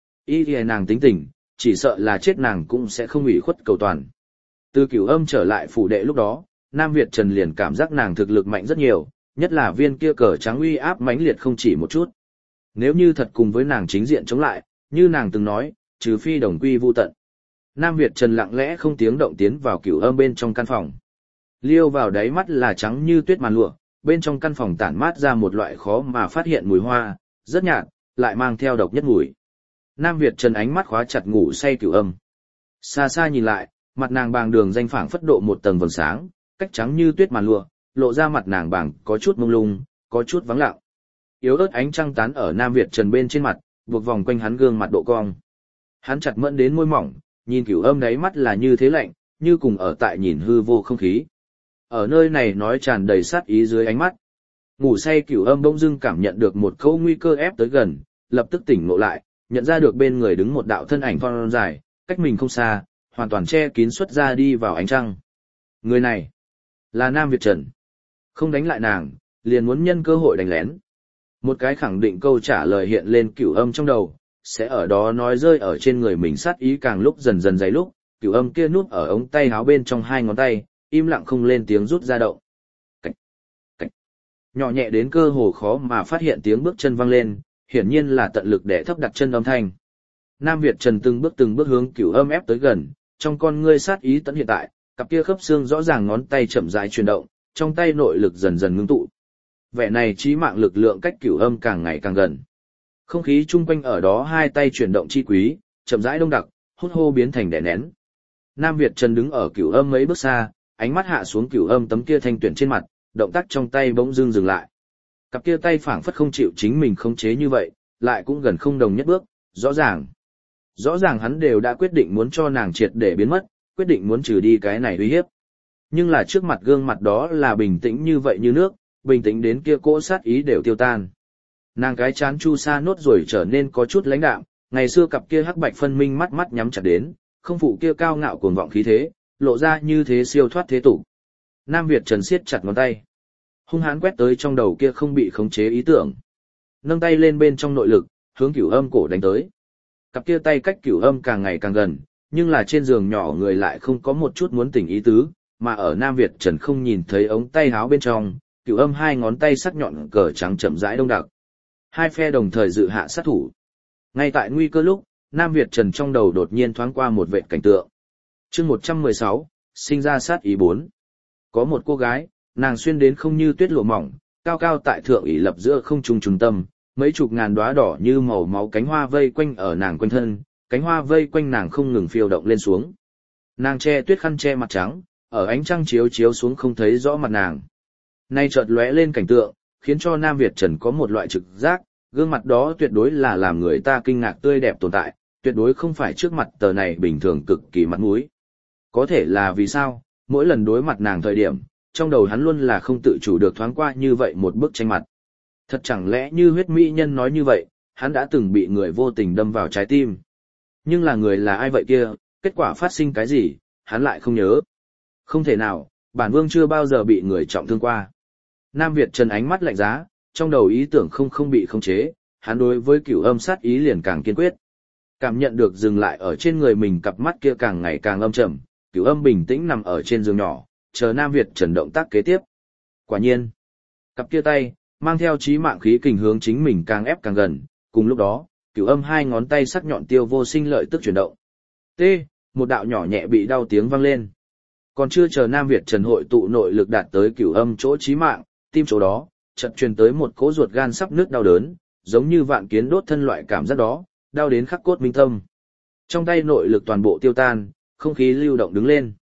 Ý thì nàng tính tình, chỉ sợ là chết nàng cũng sẽ không ủy khuất cầu toàn. Từ Cửu Âm trở lại phủ đệ lúc đó, Nam Việt Trần liền cảm giác nàng thực lực mạnh rất nhiều, nhất là viên kia cờ trắng uy áp mãnh liệt không chỉ một chút. Nếu như thật cùng với nàng chính diện chống lại, như nàng từng nói, trừ phi đồng quy vu tận. Nam Việt Trần lặng lẽ không tiếng động tiến vào Cửu Âm bên trong căn phòng. Liêu vào đáy mắt là trắng như tuyết màn lụa, bên trong căn phòng tản mát ra một loại khó mà phát hiện mùi hoa, rất nhạt, lại mang theo độc nhất mùi. Nam Việt Trần ánh mắt khóa chặt ngủ say Cửu Âm. Xa xa nhìn lại, mặt nàng bàng đường danh phảng phất độ một tầng vầng sáng, cách trắng như tuyết màn lụa, lộ ra mặt nàng bàng có chút mông lung, có chút vắng lặng. Yếu ớt ánh trăng tán ở Nam Việt Trần bên trên mặt, buộc vòng quanh hắn gương mặt độ cong. Hắn chặt mẫn đến môi mỏng, nhìn Cửu Âm đáy mắt là như thế lạnh, như cùng ở tại nhìn hư vô không khí. Ở nơi này nói tràn đầy sát ý dưới ánh mắt. Ngủ say Cửu Âm bỗng dưng cảm nhận được một câu nguy cơ ép tới gần, lập tức tỉnh ngộ lại, nhận ra được bên người đứng một đạo thân ảnh thon dài, cách mình không xa, hoàn toàn che kín xuất ra đi vào ánh trăng. Người này là Nam Việt Trần. Không đánh lại nàng, liền muốn nhân cơ hội đánh lén. Một cái khẳng định câu trả lời hiện lên Cửu Âm trong đầu, sẽ ở đó nói rơi ở trên người mình sát ý càng lúc dần dần dày lúc, Cửu Âm kia núp ở ống tay áo bên trong hai ngón tay, im lặng không lên tiếng rút ra động. Cách, cách. Nhỏ nhẹ đến cơ hồ khó mà phát hiện tiếng bước chân vang lên, hiển nhiên là tận lực để thấp đặt chân âm thanh. Nam Việt Trần từng bước hướng Cửu Âm ép tới gần, trong con ngươi sát ý tận hiện tại, cặp kia khớp xương rõ ràng ngón tay chậm rãi chuyển động, trong tay nội lực dần dần ngưng tụ. Vẻ này chí mạng lực lượng cách Cửu Âm càng ngày càng gần. Không khí chung quanh ở đó hai tay chuyển động chi quý, chậm rãi đông đặc, hút hô biến thành đè nén. Nam Việt Trần đứng ở Cửu Âm mấy bước xa, ánh mắt hạ xuống Cửu Âm tấm kia thanh tuyển trên mặt, động tác trong tay bỗng dưng dừng lại. Cặp kia tay phảng phất không chịu chính mình khống chế như vậy, lại cũng gần không đồng nhất bước, rõ ràng hắn đều đã quyết định muốn cho nàng triệt để biến mất, quyết định muốn trừ đi cái này uy hiếp. Nhưng là trước mặt gương mặt đó là bình tĩnh như vậy như nước, bình tĩnh đến kia cỗ sát ý đều tiêu tan. Nàng cái chán chu sa nốt rồi trở nên có chút lãnh đạm, ngày xưa cặp kia hắc bạch phân minh mắt mắt nhắm chặt đến, không phụ kia cao ngạo cuồng vọng khí thế, lộ ra như thế siêu thoát thế tục. Nam Việt Trần siết chặt ngón tay, hung hãn quét tới trong đầu kia không bị khống chế ý tưởng. Nâng tay lên bên trong nội lực, hướng Cửu Âm cổ đánh tới. Cặp kia tay cách Cửu Âm càng ngày càng gần, nhưng là trên giường nhỏ người lại không có một chút muốn tỉnh ý tứ, mà ở Nam Việt Trần không nhìn thấy ống tay áo bên trong, Cửu Âm hai ngón tay sắc nhọn cờ trắng chậm rãi đông đặc. Hai phe đồng thời dự hạ sát thủ. Ngay tại nguy cơ lúc, Nam Việt Trần trong đầu đột nhiên thoáng qua một vệt cảnh tượng. Chương 116, sinh ra sát ý 4. Có một cô gái, nàng xuyên đến không như tuyết lụa mỏng, cao cao tại thượng ỷ lập giữa không trung trung tâm, mấy chục ngàn đóa đỏ như màu máu cánh hoa vây quanh ở nàng quanh thân, cánh hoa vây quanh nàng không ngừng phiêu động lên xuống. Nàng che tuyết khăn che mặt trắng, ở ánh trăng chiếu chiếu xuống không thấy rõ mặt nàng. Nay chợt lóe lên cảnh tượng, khiến cho Nam Việt Trần có một loại trực giác, gương mặt đó tuyệt đối là làm người ta kinh ngạc tươi đẹp tồn tại, tuyệt đối không phải trước mặt tờ này bình thường cực kỳ mặt mũi. Có thể là vì sao, mỗi lần đối mặt nàng thời điểm, trong đầu hắn luôn là không tự chủ được thoáng qua như vậy một bức tranh mặt. Thật chẳng lẽ như huyết mỹ nhân nói như vậy, hắn đã từng bị người vô tình đâm vào trái tim. Nhưng là người là ai vậy kia, kết quả phát sinh cái gì, hắn lại không nhớ. Không thể nào, bản vương chưa bao giờ bị người trọng thương qua. Nam Việt Trần ánh mắt lạnh giá, trong đầu ý tưởng không bị khống chế, hắn đối với Cửu Âm sát ý liền càng kiên quyết. Cảm nhận được dừng lại ở trên người mình cặp mắt kia càng ngày càng âm trầm, Cửu Âm bình tĩnh nằm ở trên giường nhỏ, chờ Nam Việt Trần động tác kế tiếp. Quả nhiên, cặp kia tay, mang theo chí mạng khí kình hướng chính mình càng ép càng gần, cùng lúc đó, Cửu Âm hai ngón tay sắc nhọn tiêu vô sinh lợi tức chuyển động. T, một đạo nhỏ nhẹ bị đau tiếng vang lên. Còn chưa chờ Nam Việt Trần hội tụ nội lực đạt tới Cửu Âm chỗ chí mạng, tim chỗ đó, chợt truyền tới một cỗ ruột gan sắp nứt đau đớn, giống như vạn kiến đốt thân loại cảm giác đó, đau đến khắc cốt minh tâm. Trong tay nội lực toàn bộ tiêu tan, không khí lưu động đứng lên.